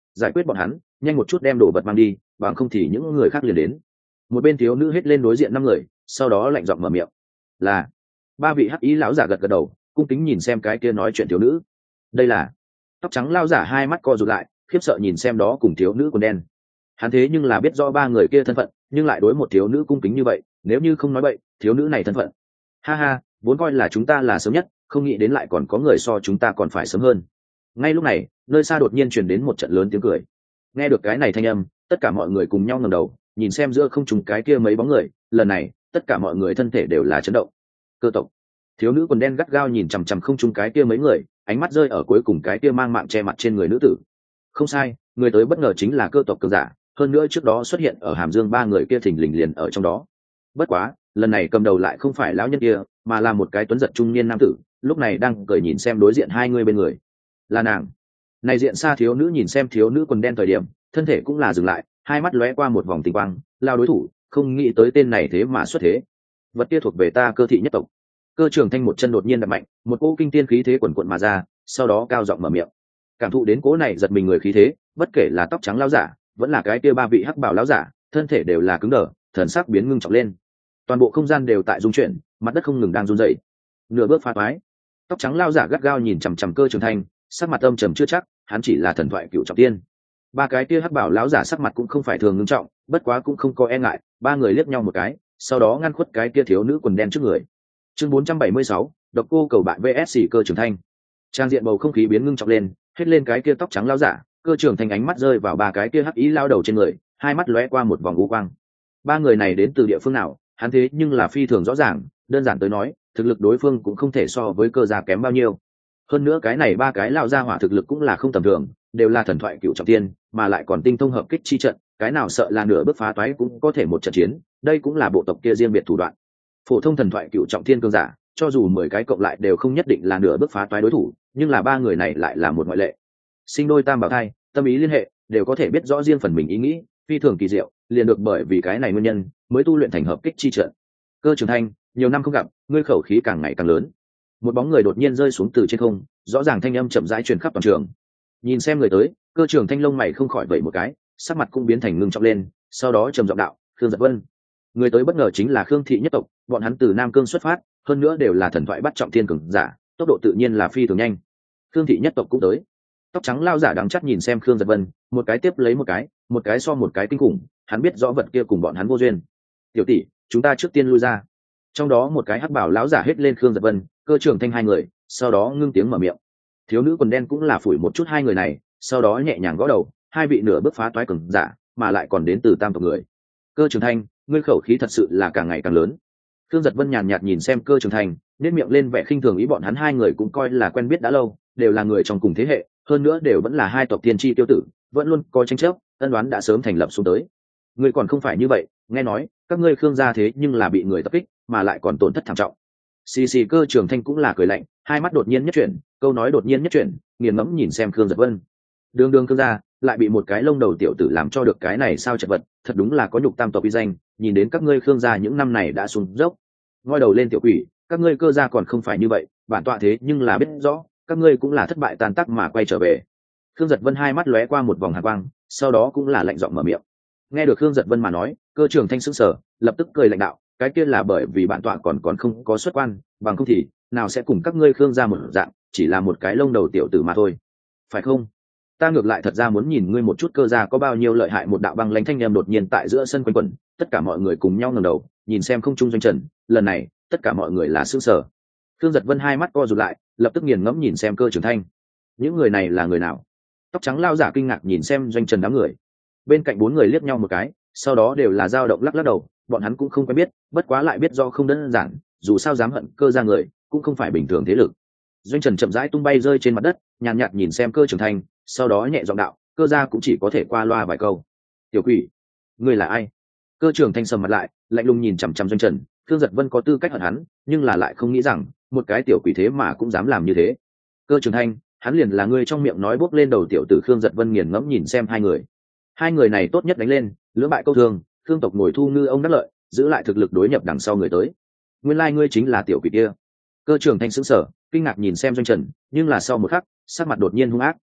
giải quyết bọn hắn, nhanh một chút đem đồ vật mang đi, bằng không thì những người khác liền đến. Một bên thiếu nữ hết lên đối diện năm người, sau đó lạnh giọng mở miệng. Là. Ba vị hắc ý lão giả gật gật đầu, cung kính nhìn xem cái kia nói chuyện thiếu nữ. Đây là. Tóc trắng lão giả hai mắt co rụt lại, khiếp sợ nhìn xem đó cùng thiếu nữ quần đen. Hắn thế nhưng là biết rõ ba người kia thân phận, nhưng lại đối một thiếu nữ cung kính như vậy, nếu như không nói bậy, thiếu nữ này thân phận. Ha ha, vốn coi là chúng ta là sớm nhất, không nghĩ đến lại còn có người so chúng ta còn phải sớm hơn. Ngay lúc này, nơi xa đột nhiên truyền đến một trận lớn tiếng cười. Nghe được cái này thanh âm, tất cả mọi người cùng nhau ngẩng đầu, nhìn xem giữa không trung cái kia mấy bóng người, lần này, tất cả mọi người thân thể đều là chấn động. Cơ tộc. Thiếu nữ quần đen gắt gao nhìn chằm chằm không trung cái kia mấy người, ánh mắt rơi ở cuối cùng cái kia mang mạng che mặt trên người nữ tử. Không sai, người tới bất ngờ chính là cơ tộc cường giả, hơn nữa trước đó xuất hiện ở Hàm Dương ba người kia thình lình liền ở trong đó. Bất quá, lần này cầm đầu lại không phải lão nhân kia, mà là một cái tuấn giật trung niên nam tử, lúc này đang cười nhìn xem đối diện hai người bên người. Là nàng. Này diện xa thiếu nữ nhìn xem thiếu nữ quần đen thời điểm, thân thể cũng là dừng lại, hai mắt lóe qua một vòng tinh quang, lao đối thủ, không nghĩ tới tên này thế mà xuất thế. Vật kia thuộc về ta Cơ thị nhất tộc. Cơ Trường Thanh một chân đột nhiên đập mạnh, một cỗ kinh tiên khí thế quần quần mà ra, sau đó cao giọng mở miệng. Cảm thụ đến cỗ này giật mình người khí thế, bất kể là tóc trắng lão giả, vẫn là cái kia ba vị hắc bảo lão giả, thân thể đều là cứng đờ, thần sắc biến ngưng trọng lên. Toàn bộ không gian đều tại rung chuyển, mặt đất không ngừng đang run rẩy. Nửa bước phá toái. Tóc trắng lão giả gắt gao nhìn chằm chằm Cơ Trường Thanh, sắc mặt âm trầm chưa chắc, hắn chỉ là thần thoại cựu trọng tiên. Ba cái kia hắc bảo lão giả sắc mặt cũng không phải thường ngưng trọng, bất quá cũng không có e ngại, ba người liếc nhau một cái, sau đó ngăn khuất cái kia thiếu nữ quần đen trước người. Chương bốn trăm bảy mươi sáu, độc cô cầu bạn vs Cơ Trường Thanh. Trang diện bầu không khí biến ngưng trọng lên, hết lên cái kia tóc trắng lão giả, Cơ Trường Thanh ánh mắt rơi vào ba cái kia hắc ý lao đầu trên người, hai mắt lóe qua một vòng u quang. Ba người này đến từ địa phương nào, hắn thế nhưng là phi thường rõ ràng, đơn giản tới nói, thực lực đối phương cũng không thể so với Cơ gia kém bao nhiêu. Hơn nữa cái này ba cái lao ra hỏa thực lực cũng là không tầm thường, đều là thần thoại cựu trọng tiên, mà lại còn tinh thông hợp kích chi trận, cái nào sợ là nửa bước phá toái cũng có thể một trận chiến, đây cũng là bộ tộc kia riêng biệt thủ đoạn. Phổ thông thần thoại cựu trọng thiên cường giả, cho dù mười cái cộng lại đều không nhất định là nửa bước phá toái đối thủ, nhưng là ba người này lại là một ngoại lệ. Sinh đôi tam bảo thai, tâm ý liên hệ, đều có thể biết rõ riêng phần mình ý nghĩ, phi thường kỳ diệu, liền được bởi vì cái này nguyên nhân, mới tu luyện thành hợp kích chi trận. Cơ Trường Thanh, nhiều năm không gặp, ngươi khẩu khí càng ngày càng lớn. Một bóng người đột nhiên rơi xuống từ trên không, rõ ràng thanh âm chậm rãi truyền khắp toàn trường. Nhìn xem người tới, Cơ Trường Thanh lông mày không khỏi vẩy một cái, sắc mặt cũng biến thành ngưng trọng lên, sau đó trầm giọng đạo, Khương Giật Vân. Người tới bất ngờ chính là Khương thị nhất tộc, bọn hắn từ Nam Cương xuất phát, hơn nữa đều là thần thoại bắt trọng thiên cường giả, tốc độ tự nhiên là phi thường nhanh. Khương thị nhất tộc cũng tới. Tóc trắng lao giả đắng chắt nhìn xem Khương Giật Vân, một cái tiếp lấy một cái, một cái so một cái kinh khủng, hắn biết rõ vật kia cùng bọn hắn vô duyên. Tiểu tỷ, chúng ta trước tiên lui ra. Trong đó một cái hắc bảo lão giả hết lên Khương Giật Vân, Cơ Trường Thanh hai người, sau đó ngưng tiếng mở miệng. Thiếu nữ quần đen cũng là phủi một chút hai người này, sau đó nhẹ nhàng gõ đầu, hai vị nửa bước phá toái cường giả, mà lại còn đến từ tam tộc người. Cơ Trường Thanh, ngươi khẩu khí thật sự là càng ngày càng lớn. Khương Giật Vân nhàn nhạt nhìn xem Cơ Trường Thanh, nét miệng lên vẻ khinh thường, ý bọn hắn hai người cũng coi là quen biết đã lâu, đều là người trong cùng thế hệ, hơn nữa đều vẫn là hai tộc tiên tri tiêu tử, vẫn luôn có tranh chấp, ân đoán đã sớm thành lập xuống tới. Ngươi còn không phải như vậy, nghe nói các ngươi Khương gia thế nhưng là bị người tập kích, mà lại còn tổn thất thảm trọng. Xì xì. Cơ Trường Thanh cũng là cười lạnh, hai mắt đột nhiên nhất chuyển, câu nói đột nhiên nhất chuyển, nghiền ngẫm nhìn xem Khương Giật Vân. Đường đường Khương gia lại bị một cái lông đầu tiểu tử làm cho được cái này sao chật vật, thật đúng là có nhục tam tộc uy danh, nhìn đến các ngươi Khương gia những năm này đã xuống dốc. Ngoi đầu lên tiểu quỷ, các ngươi Cơ gia còn không phải như vậy, bản tọa thế nhưng là biết rõ, các ngươi cũng là thất bại tan tác mà quay trở về. Khương Giật Vân hai mắt lóe qua một vòng hàn quang, sau đó cũng là lạnh giọng mở miệng. Nghe được Khương Giật Vân mà nói, Cơ Trường Thanh sững sờ, lập tức cười lạnh đạo, cái kia là bởi vì bản tọa còn còn không có xuất quan, bằng không thì nào sẽ cùng các ngươi Khương gia một dạng, chỉ là một cái lông đầu tiểu tử mà thôi, phải không? Ta ngược lại thật ra muốn nhìn ngươi một chút Cơ gia có bao nhiêu lợi hại. Một đạo băng lãnh thanh em đột nhiên tại giữa sân quanh quẩn, tất cả mọi người cùng nhau ngẩng đầu, nhìn xem không trung doanh trần, lần này, tất cả mọi người là sững sờ. Khương Giật Vân hai mắt co rụt lại, lập tức nghiền ngẫm nhìn xem Cơ Trường Thanh. Những người này là người nào? Tóc trắng lao giả kinh ngạc nhìn xem doanh trần đám người. Bên cạnh bốn người liếc nhau một cái, sau đó đều là dao động lắc lắc đầu, bọn hắn cũng không quen biết, bất quá lại biết do không đơn giản, dù sao dám hận Cơ gia người, cũng không phải bình thường thế lực. Doanh trần chậm rãi tung bay rơi trên mặt đất, nhàn nhạt, nhạt nhìn xem Cơ Trường Thanh, sau đó nhẹ giọng đạo, Cơ gia cũng chỉ có thể qua loa vài câu. Tiểu quỷ, ngươi là ai? Cơ Trường Thanh sầm mặt lại, lạnh lùng nhìn chằm chằm Doanh Trần. Khương Giật Vân có tư cách hận hắn, nhưng là lại không nghĩ rằng một cái tiểu quỷ thế mà cũng dám làm như thế. Cơ Trường Thanh, hắn liền là ngươi trong miệng nói bốc lên đầu tiểu tử. Khương Giật Vân nghiền ngẫm nhìn xem hai người. Hai người này tốt nhất đánh lên, lưỡng bại câu thương, Khương tộc ngồi thu ngư ông đắc lợi, giữ lại thực lực đối nhập đằng sau người tới. Nguyên lai like ngươi chính là tiểu quỷ kia. Cơ Trường Thanh sững sờ, kinh ngạc nhìn xem Doanh Trần, nhưng là sau một khắc, sắc mặt đột nhiên hung ác.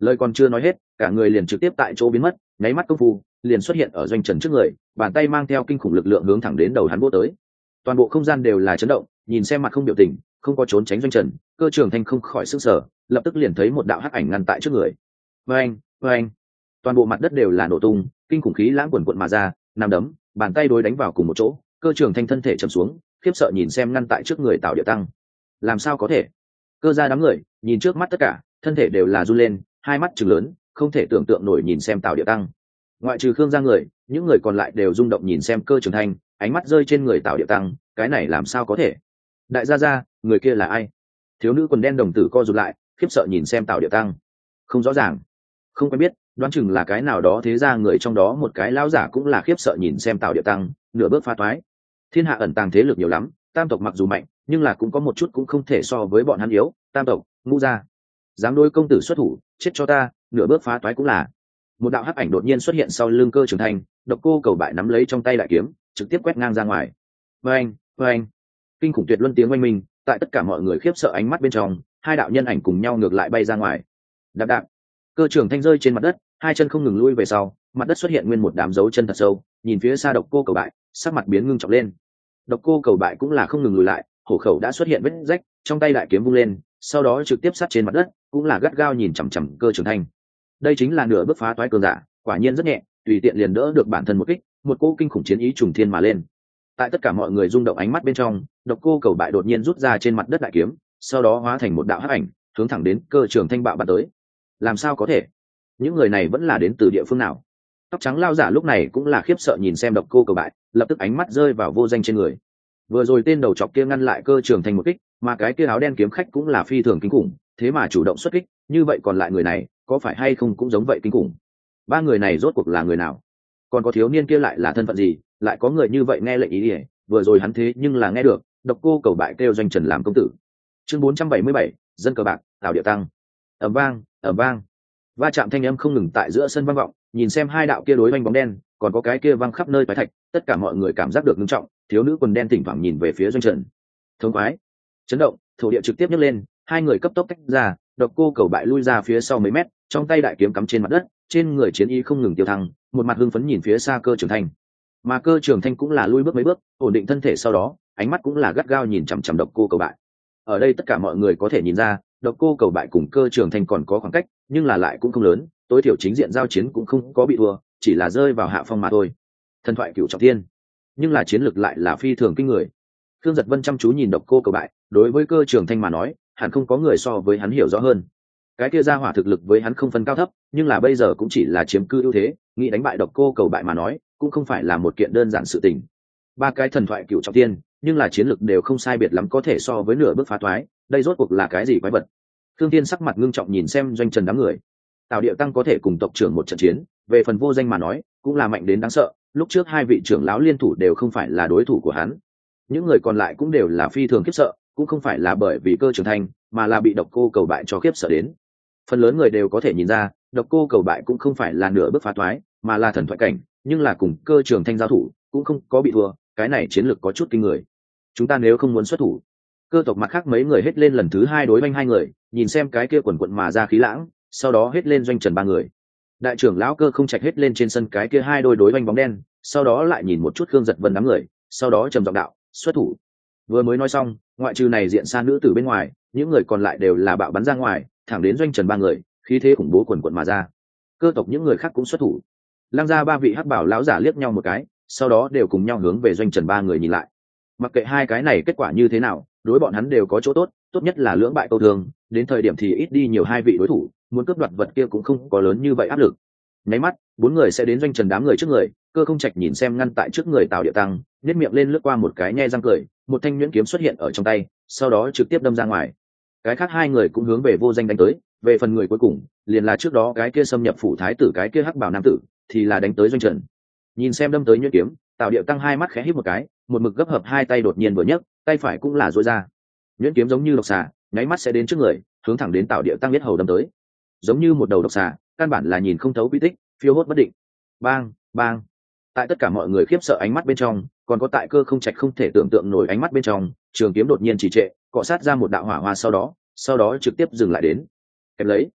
Lời còn chưa nói hết, cả người liền trực tiếp tại chỗ biến mất, nháy mắt công phu liền xuất hiện ở doanh trần trước người, bàn tay mang theo kinh khủng lực lượng hướng thẳng đến đầu hắn vỗ tới. Toàn bộ không gian đều là chấn động, nhìn xem mặt không biểu tình, không có trốn tránh doanh trần, Cơ Trường Thanh không khỏi sửng sở, lập tức liền thấy một đạo hắc ảnh ngăn tại trước người. Oeng, oeng, toàn bộ mặt đất đều là nổ tung, kinh khủng khí lãng quần quận mà ra, nằm đấm, bàn tay đối đánh vào cùng một chỗ. Cơ Trường Thanh thân thể trầm xuống, khiếp sợ nhìn xem ngăn tại trước người Tào Điệu Tăng. Làm sao có thể? Cơ gia đám người nhìn trước mắt tất cả, thân thể đều là run lên, hai mắt trừng lớn, không thể tưởng tượng nổi nhìn xem Tào Điệu Tăng. Ngoại trừ Khương gia người, những người còn lại đều rung động nhìn xem Cơ Trường Thanh, ánh mắt rơi trên người Tào Điệu Tăng, cái này làm sao có thể? Đại gia gia, người kia là ai? Thiếu nữ quần đen đồng tử co rụt lại, khiếp sợ nhìn xem Tào Điệu Tăng. Không rõ ràng, không quen biết, đoán chừng là cái nào đó thế ra người trong đó một cái lão giả cũng là khiếp sợ nhìn xem Tào Điệu Tăng, nửa bước phá toái. Thiên hạ ẩn tàng thế lực nhiều lắm, tam tộc mặc dù mạnh, nhưng là cũng có một chút cũng không thể so với bọn hắn yếu, tam tộc, Ngũ gia. Dám đối công tử xuất thủ, chết cho ta, nửa bước phá toái cũng là. Một đạo hắc ảnh đột nhiên xuất hiện sau lưng Cơ Trường Thanh, Độc Cô Cầu Bại nắm lấy trong tay đại kiếm, trực tiếp quét ngang ra ngoài. Oeng, oeng, kinh khủng tuyệt luân tiếng oanh minh, tại tất cả mọi người khiếp sợ ánh mắt bên trong, hai đạo nhân ảnh cùng nhau ngược lại bay ra ngoài. Đạp đạp, Cơ Trường Thanh rơi trên mặt đất, hai chân không ngừng lui về sau, mặt đất xuất hiện nguyên một đám dấu chân thật sâu, nhìn phía xa Độc Cô Cầu Bại, sắc mặt biến ngưng trọng lên. Độc Cô Cầu Bại cũng là không ngừng lùi lại, hổ khẩu đã xuất hiện vết rách, trong tay đại kiếm vung lên, sau đó trực tiếp sát trên mặt đất, cũng là gắt gao nhìn chằm chằm Cơ Trường Thanh. Đây chính là nửa bước phá toái cường giả, quả nhiên rất nhẹ, tùy tiện liền đỡ được bản thân một kích, một cỗ kinh khủng chiến ý trùng thiên mà lên. Tại tất cả mọi người rung động ánh mắt bên trong, Độc Cô Cầu Bại đột nhiên rút ra trên mặt đất đại kiếm, sau đó hóa thành một đạo hắc ảnh, hướng thẳng đến Cơ Trường Thanh bạo bắn tới. Làm sao có thể? Những người này vẫn là đến từ địa phương nào? Tóc trắng lao giả lúc này cũng là khiếp sợ nhìn xem Độc Cô Cầu Bại, lập tức ánh mắt rơi vào Vô Danh trên người. Vừa rồi tên đầu chọc kia ngăn lại Cơ Trường Thanh một kích, mà cái kia áo đen kiếm khách cũng là phi thường kinh khủng, thế mà chủ động xuất kích, như vậy còn lại người này, có phải hay không cũng giống vậy kinh khủng? Ba người này rốt cuộc là người nào? Còn có thiếu niên kia lại là thân phận gì? Lại có người như vậy nghe lệnh ý ỉa, vừa rồi hắn thế nhưng là nghe được Độc Cô Cầu Bại kêu Doanh Trần làm công tử. Chương bốn trăm bảy mươi bảy, dân cờ bạc, Tào Điệu Tăng. Ầm vang, ầm vang, va chạm thanh âm không ngừng tại giữa sân vang vọng, nhìn xem hai đạo kia đối oanh bóng đen, còn có cái kia văng khắp nơi toái thạch, tất cả mọi người cảm giác được nghiêm trọng. Thiếu nữ quần đen thỉnh thoảng nhìn về phía Doanh Trần. Thống khoái, chấn động, thổ địa trực tiếp nhấc lên, hai người cấp tốc tách ra, Độc Cô Cầu Bại lui ra phía sau mấy mét, trong tay đại kiếm cắm trên mặt đất, trên người chiến y không ngừng tiêu thăng, một mặt hưng phấn nhìn phía xa Cơ Trường Thanh. Mà Cơ Trường Thanh cũng là lui bước mấy bước, ổn định thân thể, sau đó ánh mắt cũng là gắt gao nhìn chằm chằm Độc Cô Cầu Bại. Ở đây tất cả mọi người có thể nhìn ra, Độc Cô Cầu Bại cùng Cơ Trường Thanh còn có khoảng cách, nhưng là lại cũng không lớn, tối thiểu chính diện giao chiến cũng không có bị thua, chỉ là rơi vào hạ phong mà thôi. Thần thoại cửu trọng thiên, nhưng là chiến lực lại là phi thường kinh người. Thương Giật Vân chăm chú nhìn Độc Cô Cầu Bại, đối với Cơ Trường Thanh mà nói, hẳn không có người so với hắn hiểu rõ hơn. Cái kia ra hỏa thực lực với hắn không phân cao thấp, nhưng là bây giờ cũng chỉ là chiếm cư ưu thế, nghĩ đánh bại Độc Cô Cầu Bại mà nói, cũng không phải là một kiện đơn giản sự tình. Ba cái thần thoại cửu trọng thiên, nhưng là chiến lực đều không sai biệt lắm, có thể so với nửa bước phá toái, đây rốt cuộc là cái gì quái vật? Thương Thiên sắc mặt ngưng trọng nhìn xem Doanh Trần đám người. Tào Điệu Tăng có thể cùng tộc trưởng một trận chiến, về phần Vô Danh mà nói, cũng là mạnh đến đáng sợ, lúc trước hai vị trưởng lão liên thủ đều không phải là đối thủ của hắn. Những người còn lại cũng đều là phi thường khiếp sợ, cũng không phải là bởi vì Cơ Trường Thanh, mà là bị Độc Cô Cầu Bại cho khiếp sợ đến. Phần lớn người đều có thể nhìn ra, Độc Cô Cầu Bại cũng không phải là nửa bước phá toái, mà là thần thoại cảnh, nhưng là cùng Cơ Trường Thanh giao thủ, cũng không có bị thua, cái này chiến lược có chút kinh người. Chúng ta nếu không muốn xuất thủ, Cơ tộc mặt khác mấy người hết lên lần thứ hai đối oanh hai người, nhìn xem cái kia quần quận mà ra khí lãng, sau đó hết lên Doanh Trần ba người. Đại trưởng lão Cơ không trạch hết lên trên sân cái kia hai đôi đối oanh bóng đen, sau đó lại nhìn một chút Khương Giật Vân đám người, sau đó trầm giọng đạo, xuất thủ. Vừa mới nói xong, ngoại trừ này diện xa nữ tử bên ngoài, những người còn lại đều là bạo bắn ra ngoài, thẳng đến Doanh Trần ba người, khí thế khủng bố quần quận mà ra. Cơ tộc những người khác cũng xuất thủ. Lăng ra ba vị hắc bảo lão giả liếc nhau một cái, sau đó đều cùng nhau hướng về Doanh Trần ba người nhìn lại. Mặc kệ hai cái này kết quả như thế nào, đối bọn hắn đều có chỗ tốt, tốt nhất là lưỡng bại câu thương, đến thời điểm thì ít đi nhiều hai vị đối thủ, muốn cướp đoạt vật kia cũng không có lớn như vậy áp lực. Nháy mắt, bốn người sẽ đến Doanh Trần đám người trước người, Cơ không trạch nhìn xem ngăn tại trước người Tào Điệu Tăng, nhếch miệng lên lướt qua một cái nhe răng cười, một thanh nhuyễn kiếm xuất hiện ở trong tay, sau đó trực tiếp đâm ra ngoài. Cái khác hai người cũng hướng về Vô Danh đánh tới, về phần người cuối cùng, liền là trước đó cái kia xâm nhập phủ thái tử cái kia hắc bào nam tử, thì là đánh tới Doanh Trần. Nhìn xem đâm tới nhuyễn kiếm, Tào Điệu Tăng hai mắt khẽ híp một cái, một mực gấp hợp hai tay đột nhiên vừa nhấc, tay phải cũng là duỗi ra. Nhuyễn kiếm giống như độc xà, nháy mắt sẽ đến trước người, hướng thẳng đến Tào Điệu Tăng biết hầu đâm tới. Giống như một đầu độc xà, căn bản là nhìn không thấu quy tích, phiêu hốt bất định. Bang, bang. Tại tất cả mọi người khiếp sợ ánh mắt bên trong, còn có tại Cơ không trạch không thể tưởng tượng nổi ánh mắt bên trong, trường kiếm đột nhiên trì trệ, cọ sát ra một đạo hỏa hoa, sau đó, sau đó trực tiếp dừng lại đến. Kẹp lấy.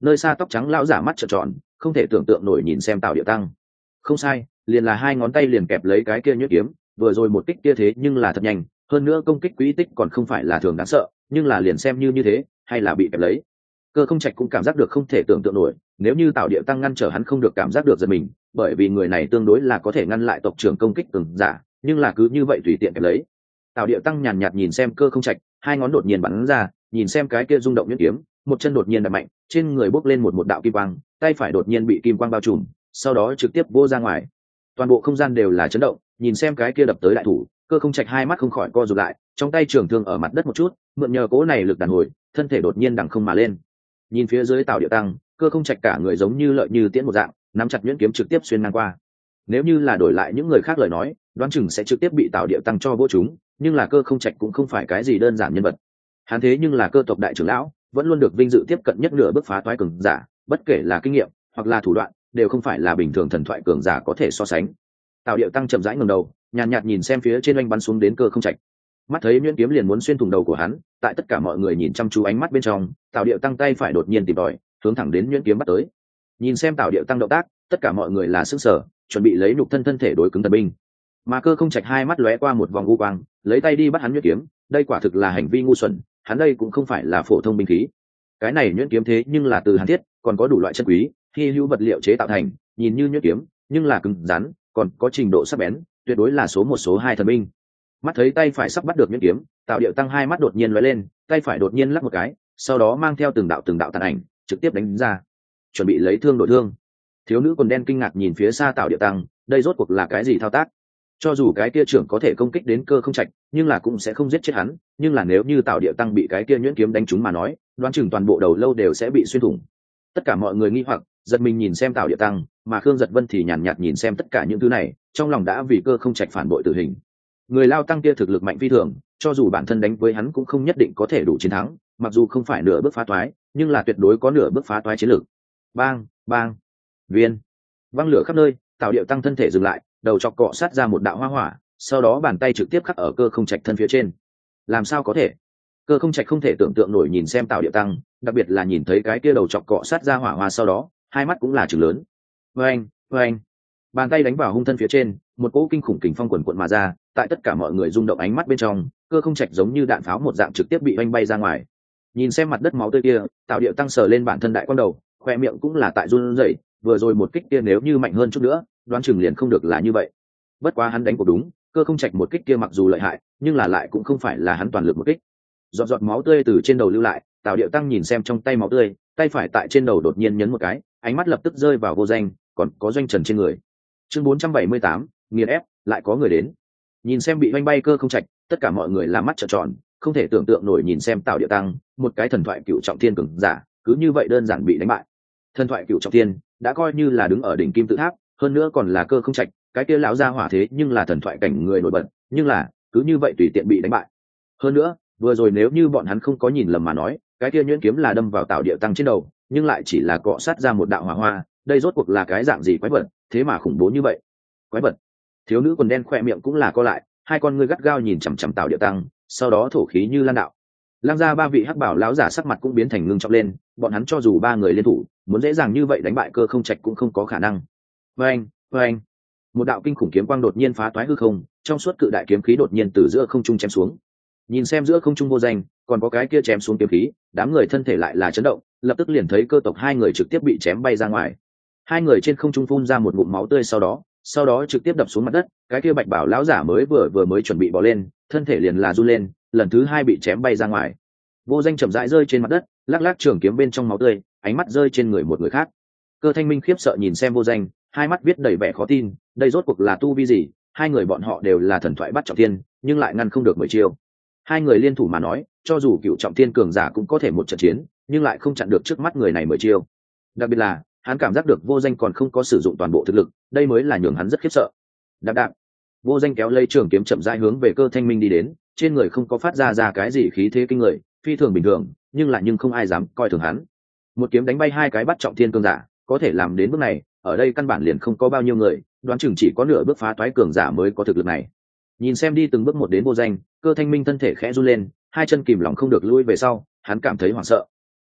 Nơi xa tóc trắng lão giả mắt trợn tròn, không thể tưởng tượng nổi nhìn xem Tào Điệu Tăng. Không sai, liền là hai ngón tay liền kẹp lấy cái kia nhuyễn kiếm, vừa rồi một kích kia thế nhưng là thật nhanh, hơn nữa công kích quỹ tích còn không phải là thường đáng sợ, nhưng là liền xem như như thế, hay là bị kẹp lấy. Cơ Không Trạch cũng cảm giác được không thể tưởng tượng nổi, nếu như Tào Điệu Tăng ngăn trở hắn không được cảm giác được giật mình, bởi vì người này tương đối là có thể ngăn lại tộc trưởng công kích cường giả, nhưng là cứ như vậy tùy tiện kẹp lấy. Tào Điệu Tăng nhàn nhạt nhìn xem Cơ Không Trạch, hai ngón đột nhiên bắn ra, nhìn xem cái kia rung động nhuyễn kiếm, một chân đột nhiên đập mạnh, trên người bốc lên một một đạo kim quang, tay phải đột nhiên bị kim quang bao trùm, sau đó trực tiếp vô ra ngoài. Toàn bộ không gian đều là chấn động, nhìn xem cái kia đập tới đại thủ, Cơ Không Trạch hai mắt không khỏi co rụt lại, trong tay trường thương ở mặt đất một chút, mượn nhờ cố này lực đàn hồi, thân thể đột nhiên đằng không mà lên. Nhìn phía dưới Tào Điệu Tăng, Cơ Không Trạch cả người giống như lợi như tiễn một dạng, nắm chặt nhuyễn kiếm trực tiếp xuyên ngang qua. Nếu như là đổi lại những người khác lời nói, đoán chừng sẽ trực tiếp bị Tào Điệu Tăng cho vô chúng, nhưng là Cơ Không Trạch cũng không phải cái gì đơn giản nhân vật. Hắn thế nhưng là cơ tộc đại trưởng lão, vẫn luôn được vinh dự tiếp cận nhất nửa bước phá toái cường giả, bất kể là kinh nghiệm hoặc là thủ đoạn, đều không phải là bình thường thần thoại cường giả có thể so sánh. Tào Điệu Tăng chậm rãi ngẩng đầu, nhàn nhạt, nhạt nhìn xem phía trên oanh bắn xuống đến Cơ Không Trạch. Mắt thấy nhuyễn kiếm liền muốn xuyên thủng đầu của hắn, tại tất cả mọi người nhìn chăm chú ánh mắt bên trong, Tào Điệu Tăng tay phải đột nhiên tìm tòi, hướng thẳng đến nhuyễn kiếm bắt tới. Nhìn xem Tào Điệu Tăng động tác, tất cả mọi người là sững sờ, chuẩn bị lấy nhục thân thân thể đối cứng thần binh. Mà Cơ Không Trạch hai mắt lóe qua một vòng u quang, lấy tay đi bắt hắn nhuyễn kiếm, đây quả thực là hành vi ngu xuẩn, hắn đây cũng không phải là phổ thông binh khí. Cái này nhuyễn kiếm thế nhưng là từ hàn thiết, còn có đủ loại chân quý, hy hữu vật liệu chế tạo thành, nhìn như nhuyễn kiếm, nhưng là cứng rắn, còn có trình độ sắc bén, tuyệt đối là số một số hai thần binh. Mắt thấy tay phải sắp bắt được nhuyễn kiếm, Tào Điệu Tăng hai mắt đột nhiên lóe lên, tay phải đột nhiên lắc một cái, sau đó mang theo từng đạo từng đạo tàn ảnh, trực tiếp đánh ra, chuẩn bị lấy thương đổi thương. Thiếu nữ quần đen kinh ngạc nhìn phía xa Tào Điệu Tăng, đây rốt cuộc là cái gì thao tác? Cho dù cái kia trưởng có thể công kích đến Cơ Không Trạch, nhưng là cũng sẽ không giết chết hắn, nhưng là nếu như Tào Điệu Tăng bị cái kia nhuyễn kiếm đánh trúng mà nói, đoán chừng toàn bộ đầu lâu đều sẽ bị xuyên thủng. Tất cả mọi người nghi hoặc, giật mình nhìn xem Tào Điệu Tăng, mà Khương Giật Vân thì nhàn nhạt nhìn xem tất cả những thứ này, trong lòng đã vì Cơ Không Trạch phản bội tử hình. Người Lao Tăng kia thực lực mạnh phi thường, cho dù bản thân đánh với hắn cũng không nhất định có thể đủ chiến thắng, mặc dù không phải nửa bước phá toái, nhưng là tuyệt đối có nửa bước phá toái chiến lược. Bang, bang, viên, văng lửa khắp nơi, Tào Điệu Tăng thân thể dừng lại, đầu chọc cọ sát ra một đạo hoa hỏa, sau đó bàn tay trực tiếp khắc ở Cơ Không Trạch thân phía trên. Làm sao có thể? Cơ Không Trạch không thể tưởng tượng nổi nhìn xem Tào Điệu Tăng, đặc biệt là nhìn thấy cái kia đầu chọc cọ sát ra hỏa hoa sau đó, hai mắt cũng là trừng lớn. Oeng, oeng. Bàn tay đánh vào hung thân phía trên, một cỗ kinh khủng kình phong quần quận mà ra, tại tất cả mọi người rung động ánh mắt bên trong, Cơ Không Trạch giống như đạn pháo một dạng trực tiếp bị oanh bay ra ngoài. Nhìn xem mặt đất máu tươi kia, Tào Điệu Tăng sờ lên bản thân đại quang đầu, khoe miệng cũng là tại run rẩy, vừa rồi một kích kia nếu như mạnh hơn chút nữa, đoán chừng liền không được là như vậy. Bất quá hắn đánh cuộc đúng, Cơ Không Trạch một kích kia mặc dù lợi hại, nhưng là lại cũng không phải là hắn toàn lực một kích. Giọt giọt máu tươi từ trên đầu lưu lại, Tào Điệu Tăng nhìn xem trong tay máu tươi, tay phải tại trên đầu đột nhiên nhấn một cái, ánh mắt lập tức rơi vào Vô Danh, còn có Doanh Trần trên người. Chương bốn trăm bảy mươi tám, nghiền ép, lại có người đến. Nhìn xem bị oanh bay Cơ Không Trạch, tất cả mọi người là mắt trợn tròn, không thể tưởng tượng nổi nhìn xem Tào Điệu Tăng, một cái thần thoại cựu trọng thiên cường giả, cứ như vậy đơn giản bị đánh bại. Thần thoại cựu trọng thiên đã coi như là đứng ở đỉnh kim tự tháp, hơn nữa còn là Cơ Không Trạch, cái kia lão gia hỏa thế nhưng là thần thoại cảnh người nổi bật, nhưng là cứ như vậy tùy tiện bị đánh bại. Hơn nữa, vừa rồi nếu như bọn hắn không có nhìn lầm mà nói, cái kia nhuyễn kiếm là đâm vào Tào Điệu Tăng trên đầu, nhưng lại chỉ là cọ sát ra một đạo hỏa hoa, đây rốt cuộc là cái dạng gì quái vật, thế mà khủng bố như vậy. Quái vật. Thiếu nữ quần đen khỏe miệng cũng là co lại, hai con ngươi gắt gao nhìn chằm chằm Tào Điệu Tăng, sau đó thổ khí như lan đạo. Lăng gia ba vị hắc bảo lão giả sắc mặt cũng biến thành ngưng trọng lên, bọn hắn cho dù ba người liên thủ, muốn dễ dàng như vậy đánh bại Cơ Không Trạch cũng không có khả năng. Oeng, oeng. Một đạo kinh khủng kiếm quang đột nhiên phá toái hư không, trong suốt cự đại kiếm khí đột nhiên từ giữa không trung chém xuống. Nhìn xem giữa không trung Vô Danh, còn có cái kia chém xuống kiếm khí, đám người thân thể lại là chấn động, lập tức liền thấy Cơ tộc hai người trực tiếp bị chém bay ra ngoài. Hai người trên không trung phun ra một ngụm máu tươi sau đó, sau đó trực tiếp đập xuống mặt đất, cái kia Bạch Bảo lão giả mới vừa vừa mới chuẩn bị bò lên, thân thể liền là run lên, lần thứ hai bị chém bay ra ngoài. Vô Danh chậm rãi rơi trên mặt đất, lắc lắc trường kiếm bên trong máu tươi, ánh mắt rơi trên người một người khác. Cơ Thanh Minh khiếp sợ nhìn xem Vô Danh, hai mắt viết đầy vẻ khó tin, đây rốt cuộc là tu vi gì? Hai người bọn họ đều là thần thoại bắt trọng thiên, nhưng lại ngăn không được mười chiêu. Hai người liên thủ mà nói, cho dù cựu trọng thiên cường giả cũng có thể một trận chiến, nhưng lại không chặn được trước mắt người này mười chiêu. Đặc biệt là, hắn cảm giác được Vô Danh còn không có sử dụng toàn bộ thực lực, đây mới là nhường hắn rất khiếp sợ. Đạp đạp, Vô Danh kéo lấy trường kiếm chậm rãi hướng về Cơ Thanh Minh đi đến, trên người không có phát ra ra cái gì khí thế kinh người, phi thường bình thường, nhưng lại nhưng không ai dám coi thường hắn. Một kiếm đánh bay hai cái bắt trọng thiên cường giả, có thể làm đến bước này, ở đây căn bản liền không có bao nhiêu người, đoán chừng chỉ có nửa bước phá toái cường giả mới có thực lực này. Nhìn xem đi từng bước một đến Vô Danh, Cơ Thanh Minh thân thể khẽ run lên, hai chân kìm lòng không được lui về sau, hắn cảm thấy hoảng sợ.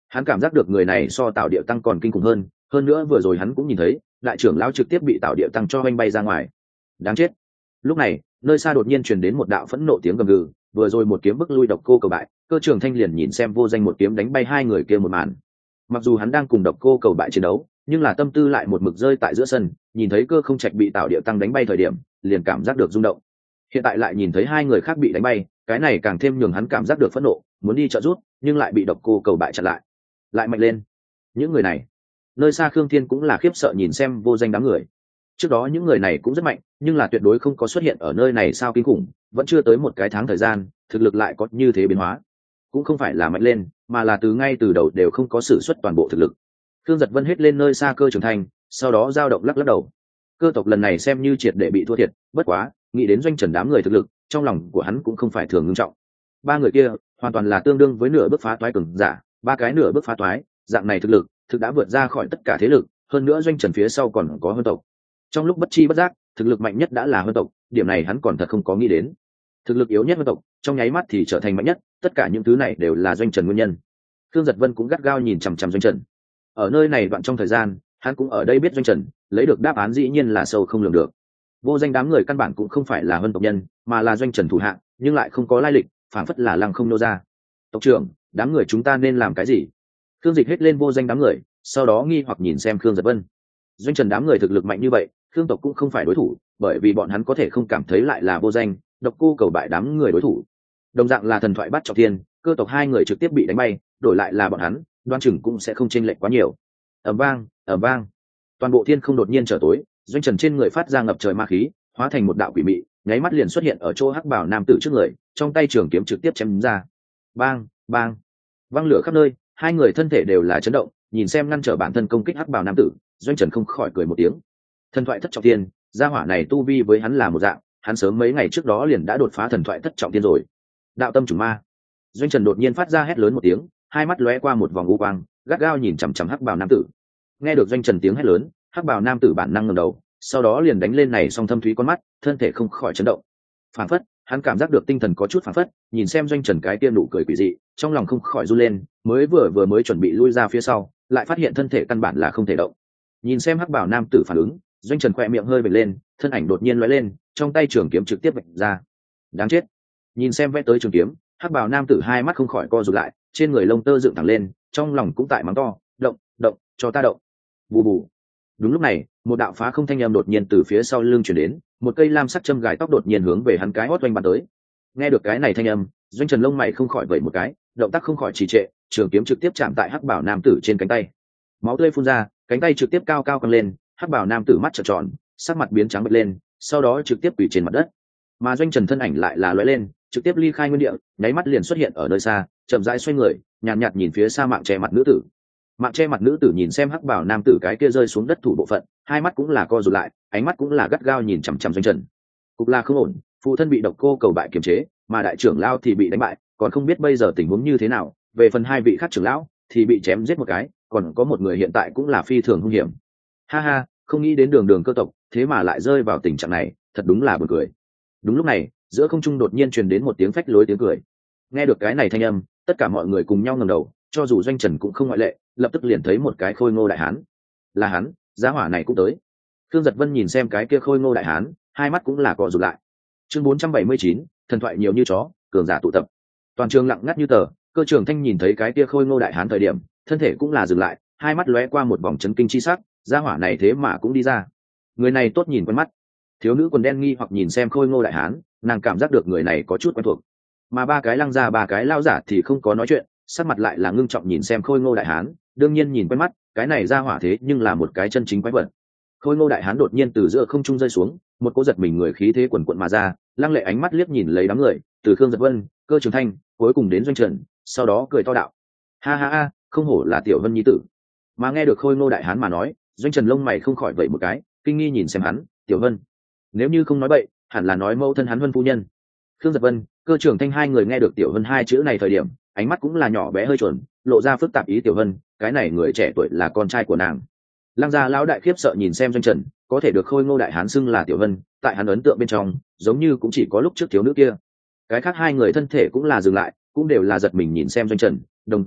Hắn cảm giác được người này so Tào Điệu Tăng còn kinh khủng hơn, hơn nữa vừa rồi hắn cũng nhìn thấy đại trưởng lão trực tiếp bị Tào Điệu Tăng cho oanh bay ra ngoài. Đáng chết. Lúc này nơi xa đột nhiên truyền đến một đạo phẫn nộ tiếng gầm gừ, vừa rồi một kiếm bức lui Độc Cô Cầu Bại, Cơ Trường Thanh liền nhìn xem Vô Danh một kiếm đánh bay hai người kia một màn. Mặc dù hắn đang cùng Độc Cô Cầu Bại chiến đấu, nhưng là tâm tư lại một mực rơi tại giữa sân, nhìn thấy Cơ Không Trạch bị Tào Điệu Tăng đánh bay thời điểm, liền cảm giác được rung động. Hiện tại lại nhìn thấy hai người khác bị đánh bay, cái này càng thêm nhường hắn cảm giác được phẫn nộ, muốn đi trợ giúp, nhưng lại bị Độc Cô Cầu Bại chặn lại. Lại mạnh lên. Những người này. Nơi xa Khương Thiên cũng là khiếp sợ nhìn xem Vô Danh đám người. Trước đó những người này cũng rất mạnh, nhưng là tuyệt đối không có xuất hiện ở nơi này sao kinh khủng, vẫn chưa tới một cái tháng thời gian, thực lực lại có như thế biến hóa. Cũng không phải là mạnh lên, mà là từ ngay từ đầu đều không có sử xuất toàn bộ thực lực. Thương Giật Vân hết lên nơi xa Cơ Trường Thanh, sau đó dao động lắc lắc đầu. Cơ tộc lần này xem như triệt để bị thua thiệt, bất quá, nghĩ đến Doanh Trần đám người thực lực, trong lòng của hắn cũng không phải thường ngưng trọng. Ba người kia, hoàn toàn là tương đương với nửa bước phá toái cường giả, ba cái nửa bước phá toái, dạng này thực lực, thực đã vượt ra khỏi tất cả thế lực, hơn nữa Doanh Trần phía sau còn có Hơn tộc. Trong lúc bất chi bất giác, thực lực mạnh nhất đã là Hơn tộc, điểm này hắn còn thật không có nghĩ đến. Thực lực yếu nhất Hơn tộc, trong nháy mắt thì trở thành mạnh nhất, tất cả những thứ này đều là Doanh Trần nguyên nhân. Thương Giật Vân cũng gắt gao nhìn chằm chằm Doanh Trần. Ở nơi này đoạn trong thời gian, hắn cũng ở đây biết Doanh Trần, lấy được đáp án dĩ nhiên là sâu không lường được. Vô Danh đám người căn bản cũng không phải là Hơn tộc nhân, mà là Doanh Trần thủ hạ, nhưng lại không có lai lịch, phản phất là lăng không nô ra. Tộc trưởng, đám người chúng ta nên làm cái gì? Thương Dịch hết lên Vô Danh đám người, sau đó nghi hoặc nhìn xem Khương Giật Vân. Doanh Trần đám người thực lực mạnh như vậy, Khương tộc cũng không phải đối thủ, bởi vì bọn hắn có thể không cảm thấy lại là Vô Danh, Độc Cô Cầu Bại đám người đối thủ. Đồng dạng là thần thoại bắt trọng thiên, Cơ tộc hai người trực tiếp bị đánh bay, đổi lại là bọn hắn, đoan chừng cũng sẽ không chênh lệch quá nhiều. Ầm vang, ầm vang. Toàn bộ thiên không đột nhiên trở tối, Doanh Trần trên người phát ra ngập trời ma khí, hóa thành một đạo quỷ mị, nháy mắt liền xuất hiện ở chỗ Hắc Bảo nam tử trước người, trong tay trường kiếm trực tiếp chém ra. Bang, bang. Vang lửa khắp nơi, hai người thân thể đều là chấn động, nhìn xem ngăn trở bản thân công kích Hắc Bảo nam tử, Doanh Trần không khỏi cười một tiếng. Thần thoại thất trọng thiên, gia hỏa này tu vi với hắn là một dạng, hắn sớm mấy ngày trước đó liền đã đột phá thần thoại thất trọng thiên rồi. Đạo tâm chủng ma. Doanh Trần đột nhiên phát ra hét lớn một tiếng, hai mắt lóe qua một vòng u quang, gắt gao nhìn chằm chằm Hắc Bảo nam tử. Nghe được Doanh Trần tiếng hét lớn, Hắc Bảo nam tử bản năng ngẩng đầu, sau đó liền đánh lên này song thâm thúy con mắt, thân thể không khỏi chấn động. Phản phất, hắn cảm giác được tinh thần có chút phản phất, nhìn xem Doanh Trần cái tia nụ cười quỷ dị, trong lòng không khỏi run lên, mới vừa vừa mới chuẩn bị lui ra phía sau, lại phát hiện thân thể căn bản là không thể động. Nhìn xem Hắc Bảo nam tử phản ứng, Doanh Trần khỏe miệng hơi vểnh lên, thân ảnh đột nhiên lóe lên, trong tay trường kiếm trực tiếp vạch ra. Đáng chết. Nhìn xem vẽ tới trường kiếm, Hắc Bảo nam tử hai mắt không khỏi co rụt lại, trên người lông tơ dựng thẳng lên, trong lòng cũng tại mắng to, động, động, cho ta động. Bù bù. Đúng lúc này, một đạo phá không thanh âm đột nhiên từ phía sau lưng truyền đến, một cây lam sắc châm gài tóc đột nhiên hướng về hắn cái hót oanh bắn tới. Nghe được cái này thanh âm, Doanh Trần lông mày không khỏi vẩy một cái, động tác không khỏi trì trệ, trường kiếm trực tiếp chạm tại Hắc Bảo nam tử trên cánh tay. Máu tươi phun ra, cánh tay trực tiếp cao cao căng lên, Hắc Bảo nam tử mắt trợn tròn, sắc mặt biến trắng bệch lên, sau đó trực tiếp quỳ trên mặt đất. Mà Doanh Trần thân ảnh lại là lóe lên, trực tiếp ly khai nguyên địa, nháy mắt liền xuất hiện ở nơi xa, chậm rãi xoay người, nhàn nhạt, nhạt nhìn phía xa mạng che mặt nữ tử. Mạng che mặt nữ tử nhìn xem Hắc Bảo nam tử cái kia rơi xuống đất thủ bộ phận, hai mắt cũng là co rụt lại, ánh mắt cũng là gắt gao nhìn chằm chằm Doanh Trần. Cục là không ổn, phụ thân bị Độc Cô Cầu Bại kiềm chế, mà đại trưởng lão thì bị đánh bại, còn không biết bây giờ tình huống như thế nào. Về phần hai vị khác trưởng lão thì bị chém giết một cái, còn có một người hiện tại cũng là phi thường hung hiểm. Ha ha, không nghĩ đến đường đường cơ tộc, thế mà lại rơi vào tình trạng này, thật đúng là buồn cười. Đúng lúc này, giữa không trung đột nhiên truyền đến một tiếng phách lối tiếng cười. Nghe được cái này thanh âm, tất cả mọi người cùng nhau ngẩng đầu, cho dù Doanh Trần cũng không ngoại lệ, lập tức liền thấy một cái khôi ngô đại hán. Là hắn, giá hỏa này cũng tới. Thương Giật Vân nhìn xem cái kia khôi ngô đại hán, hai mắt cũng là co rụt lại. Chương bốn trăm bảy mươi chín, thần thoại nhiều như chó, cường giả tụ tập. Toàn trường lặng ngắt như tờ, Cơ Trường Thanh nhìn thấy cái kia khôi ngô đại hán thời điểm, thân thể cũng là dừng lại, hai mắt lóe qua một vòng chấn kinh chi sắc, giá hỏa này thế mà cũng đi ra. Người này tốt nhìn quen mắt. Thiếu nữ quần đen nghi hoặc nhìn xem khôi ngô đại hán, nàng cảm giác được người này có chút quen thuộc. Mà ba cái lăng gia ba cái lao giả thì không có nói chuyện, sắc mặt lại là ngưng trọng nhìn xem khôi ngô đại hán, đương nhiên nhìn quen mắt, cái này ra hỏa thế nhưng là một cái chân chính quái vật. Khôi ngô đại hán đột nhiên từ giữa không trung rơi xuống, một cỗ giật mình người khí thế quần quận mà ra, lăng lệ ánh mắt liếc nhìn lấy đám người, từ Khương Giật Vân, Cơ Trường Thanh, cuối cùng đến Doanh Trần, sau đó cười to đạo: ha ha ha, không hổ là tiểu Vân nhi tử. Mà nghe được khôi ngô đại hán mà nói, Doanh Trần lông mày không khỏi vẩy một cái, kinh nghi nhìn xem hắn, tiểu Vân, nếu như không nói bậy, hẳn là nói mẫu thân hắn Vân phu nhân. Khương Giật Vân, Cơ Trường Thanh hai người nghe được tiểu Vân hai chữ này thời điểm, ánh mắt cũng là nhỏ bé hơi chuẩn, lộ ra phức tạp ý tiểu Vân, cái này người trẻ tuổi là con trai của nàng. Lăng gia lão đại khiếp sợ nhìn xem Doanh Trần, có thể được khôi ngô đại hán xưng là tiểu Vân, tại hắn ấn tượng bên trong, giống như cũng chỉ có lúc trước thiếu nữ kia. Cái khác hai người thân thể cũng là dừng lại, cũng đều là giật mình nhìn xem Doanh Trần, đồng dạng,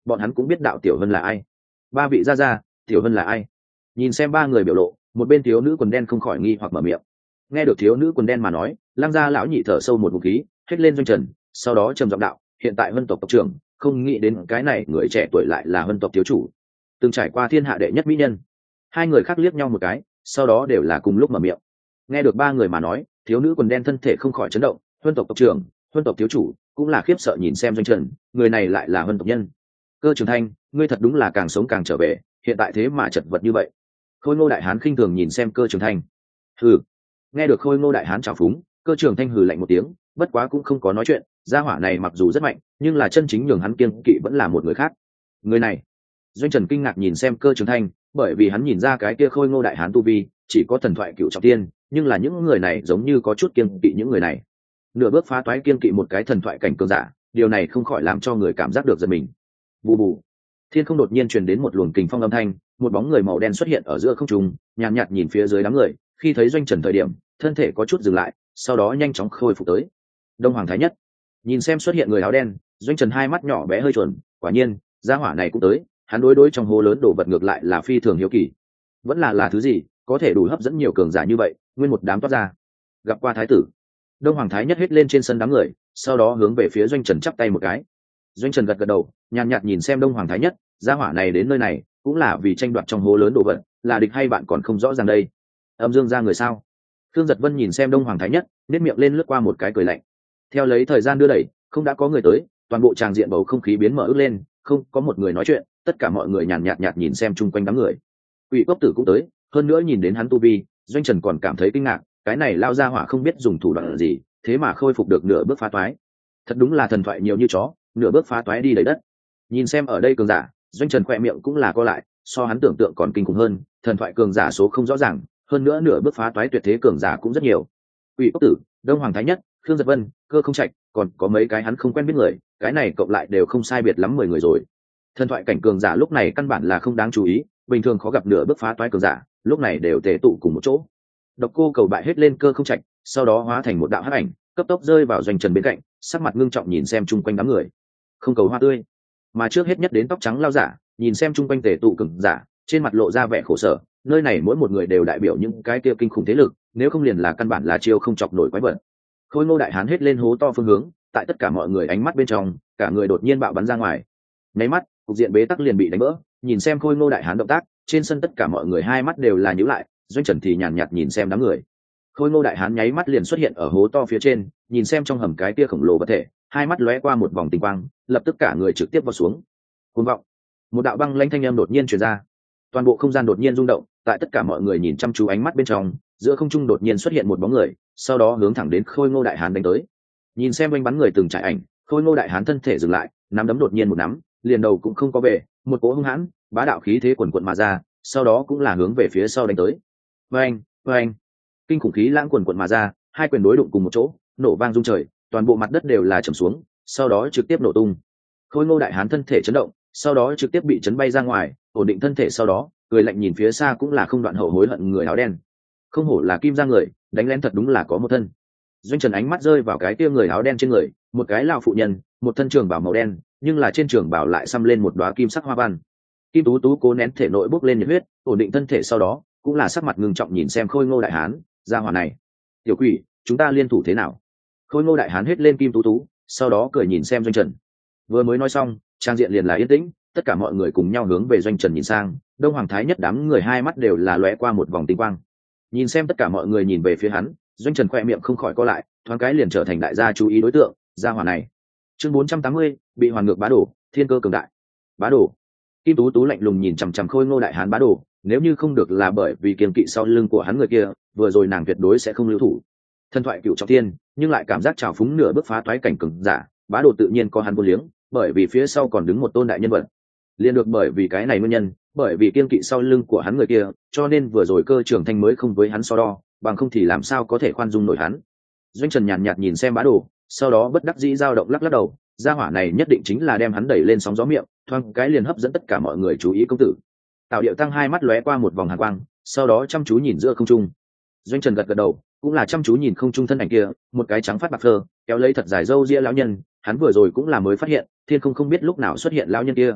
bọn hắn cũng biết đạo tiểu hân là ai. Ba vị gia gia, tiểu hân là ai? Nhìn xem ba người biểu lộ, một bên thiếu nữ quần đen không khỏi nghi hoặc mở miệng. Nghe được thiếu nữ quần đen mà nói, Lăng gia lão nhị thở sâu một ngụm khí, hét lên Doanh Trần, sau đó trầm giọng đạo, hiện tại Vân tộc tộc trưởng, không nghĩ đến cái này người trẻ tuổi lại là Vân tộc thiếu chủ, từng trải qua thiên hạ đệ nhất mỹ nhân. Hai người khác liếc nhau một cái, sau đó đều là cùng lúc mở miệng. Nghe được ba người mà nói, thiếu nữ quần đen thân thể không khỏi chấn động, Vân tộc tộc trưởng, Vân tộc thiếu chủ, cũng là khiếp sợ nhìn xem Doanh Trần, người này lại là Vân tộc nhân. Cơ Trường Thanh, ngươi thật đúng là càng sống càng trở về, hiện tại thế mà chật vật như vậy. Khôi Ngô đại hán khinh thường nhìn xem Cơ Trường Thanh. Hừ. Nghe được Khôi Ngô đại hán trào phúng, Cơ Trường Thanh hừ lạnh một tiếng, bất quá cũng không có nói chuyện, gia hỏa này mặc dù rất mạnh, nhưng là chân chính nhường hắn kiêng kỵ vẫn là một người khác. Người này. Doanh Trần kinh ngạc nhìn xem Cơ Trường Thanh, bởi vì hắn nhìn ra cái kia Khôi Ngô đại hán tu vi chỉ có thần thoại cựu trọng tiên, nhưng là những người này giống như có chút kiêng kỵ những người này. Nửa bước phá toái kiêng kỵ một cái thần thoại cảnh cường giả, điều này không khỏi làm cho người cảm giác được giật mình. Bù bù. Thiên không đột nhiên truyền đến một luồng kình phong âm thanh, một bóng người màu đen xuất hiện ở giữa không trung, nhàn nhạt, nhạt nhìn phía dưới đám người, khi thấy Doanh Trần thời điểm, thân thể có chút dừng lại, sau đó nhanh chóng khôi phục tới. Đông Hoàng Thái Nhất nhìn xem xuất hiện người áo đen, Doanh Trần hai mắt nhỏ bé hơi chuẩn, quả nhiên, gia hỏa này cũng tới, hắn đối đối trong hố lớn đổ vật ngược lại là phi thường hiếu kỳ. Vẫn là là thứ gì, có thể đủ hấp dẫn nhiều cường giả như vậy, nguyên một đám toát ra. Gặp qua thái tử. Đông Hoàng Thái Nhất hết lên trên sân đám người, sau đó hướng về phía Doanh Trần chắp tay một cái. Doanh Trần gật gật đầu, nhàn nhạt nhìn xem Đông Hoàng Thái Nhất, gia hỏa này đến nơi này cũng là vì tranh đoạt trong hố lớn đồ vật, là địch hay bạn còn không rõ ràng đây. Âm Dương ra người sao? Thương Giật Vân nhìn xem Đông Hoàng Thái Nhất, nét miệng lên lướt qua một cái cười lạnh. Theo lấy thời gian đưa đẩy, không đã có người tới, toàn bộ tràng diện bầu không khí biến mở ức lên, không có một người nói chuyện, tất cả mọi người nhàn nhạt nhạt nhìn xem chung quanh đám người. Quỷ Cốc Tử cũng tới, hơn nữa nhìn đến hắn tu vi, Doanh Trần còn cảm thấy kinh ngạc, cái này lao ra hỏa không biết dùng thủ đoạn gì, thế mà khôi phục được nửa bước phá toái. Thật đúng là thần thoại nhiều như chó, nửa bước phá toái đi đầy đất. Nhìn xem ở đây cường giả, Doanh Trần khỏe miệng cũng là co lại, so hắn tưởng tượng còn kinh khủng hơn, thần thoại cường giả số không rõ ràng, hơn nữa nửa bước phá toái tuyệt thế cường giả cũng rất nhiều. Quỷ Cốc Tử, Đông Hoàng Thái Nhất, Khương Giật Vân, Cơ Không Trạch, còn có mấy cái hắn không quen biết người, cái này cộng lại đều không sai biệt lắm mười người rồi. Thần thoại cảnh cường giả lúc này căn bản là không đáng chú ý, bình thường khó gặp nửa bước phá toái cường giả, lúc này đều tề tụ cùng một chỗ. Độc Cô Cầu bại hết lên Cơ Không Trạch, sau đó hóa thành một đạo hắc ảnh, cấp tốc rơi vào Doanh Trần bên cạnh, sắc mặt ngưng trọng nhìn xem chung quanh đám người. Không cầu hoa tươi, mà trước hết nhất đến tóc trắng lao giả, nhìn xem chung quanh tề tụ cường giả, trên mặt lộ ra vẻ khổ sở, nơi này mỗi một người đều đại biểu những cái kia kinh khủng thế lực, nếu không liền là căn bản là chiêu không chọc nổi quái vật. Khôi Ngô đại hán hết lên hố to phương hướng, tại tất cả mọi người ánh mắt bên trong, cả người đột nhiên bạo bắn ra ngoài. Nháy mắt, cục diện bế tắc liền bị đánh vỡ, nhìn xem Khôi Ngô đại hán động tác, trên sân tất cả mọi người hai mắt đều là nhíu lại, Doanh Trần thì nhàn nhạt nhìn xem đám người. Khôi Ngô đại hán nháy mắt liền xuất hiện ở hố to phía trên, nhìn xem trong hầm cái kia khổng lồ vật thể, hai mắt lóe qua một vòng tinh quang, lập tức cả người trực tiếp vào xuống. Cuồng vọng. Một đạo băng lãnh thanh âm đột nhiên truyền ra. Toàn bộ không gian đột nhiên rung động, tại tất cả mọi người nhìn chăm chú ánh mắt bên trong, giữa không trung đột nhiên xuất hiện một bóng người, sau đó hướng thẳng đến Khôi Ngô đại hán đánh tới. Nhìn xem oanh bắn người từng trải ảnh, Khôi Ngô đại hán thân thể dừng lại, nắm đấm đột nhiên một nắm, liền đầu cũng không có về, một cỗ hung hãn, bá đạo khí thế quần quần mà ra, sau đó cũng là hướng về phía sau đánh tới. Oanh, oanh. Kinh khủng khí lãng quần quần mà ra, hai quyền đối đụng cùng một chỗ, nổ vang rung trời, toàn bộ mặt đất đều là trầm xuống, sau đó trực tiếp nổ tung. Khôi Ngô đại hán thân thể chấn động, sau đó trực tiếp bị chấn bay ra ngoài, ổn định thân thể sau đó, cười lạnh nhìn phía xa cũng là không đoạn hậu hối hận người áo đen. Không hổ là kim ra người, đánh lén thật đúng là có một thân. Doanh Trần ánh mắt rơi vào cái kia người áo đen trên người, một cái lão phụ nhân, một thân trường bào màu đen, nhưng là trên trường bào lại xăm lên một đóa kim sắc hoa văn. Kim Tú Tú cố nén thể nội bốc lên nhiệt huyết, ổn định thân thể sau đó, cũng là sắc mặt ngưng trọng nhìn xem Khôi Ngô đại hán, gia hỏa này. Tiểu quỷ, chúng ta liên thủ thế nào? Khôi Ngô đại hán hết lên Kim Tú Tú, sau đó cười nhìn xem Doanh Trần. Vừa mới nói xong, trang diện liền là yên tĩnh, tất cả mọi người cùng nhau hướng về Doanh Trần nhìn sang, Đông Hoàng Thái Nhất đám người hai mắt đều là lóe qua một vòng tinh quang. Nhìn xem tất cả mọi người nhìn về phía hắn, Doanh Trần khoe miệng không khỏi co lại, thoáng cái liền trở thành đại gia chú ý đối tượng, gia hỏa này. Chương bốn trăm tám mươi, bị hoàn ngược bá đồ, thiên cơ cường đại. Bá đồ. Kim Tú Tú lạnh lùng nhìn chằm chằm Khôi Ngô đại hán bá đồ, nếu như không được là bởi vì kiêng kỵ sau lưng của hắn người kia, vừa rồi nàng tuyệt đối sẽ không lưu thủ. Thần thoại cựu trọng thiên, nhưng lại cảm giác trào phúng nửa bước phá toái cảnh cường giả, bá đồ tự nhiên có hắn vô liếng, bởi vì phía sau còn đứng một tôn đại nhân vật. Liên được bởi vì cái này nguyên nhân, bởi vì kiêng kỵ sau lưng của hắn người kia, cho nên vừa rồi Cơ Trường Thanh mới không với hắn so đo, bằng không thì làm sao có thể khoan dung nổi hắn. Doanh Trần nhàn nhạt nhìn xem bá đồ, sau đó bất đắc dĩ dao động lắc lắc đầu, gia hỏa này nhất định chính là đem hắn đẩy lên sóng gió miệng, thoáng cái liền hấp dẫn tất cả mọi người chú ý công tử. Tào Điệu Tăng hai mắt lóe qua một vòng hàn quang, sau đó chăm chú nhìn giữa không trung. Doanh Trần gật gật đầu, cũng là chăm chú nhìn không trung thân ảnh kia, một cái trắng phát bạc phơ, kéo lấy thật dài râu ria lão nhân, hắn vừa rồi cũng là mới phát hiện, thiên không không biết lúc nào xuất hiện lão nhân kia.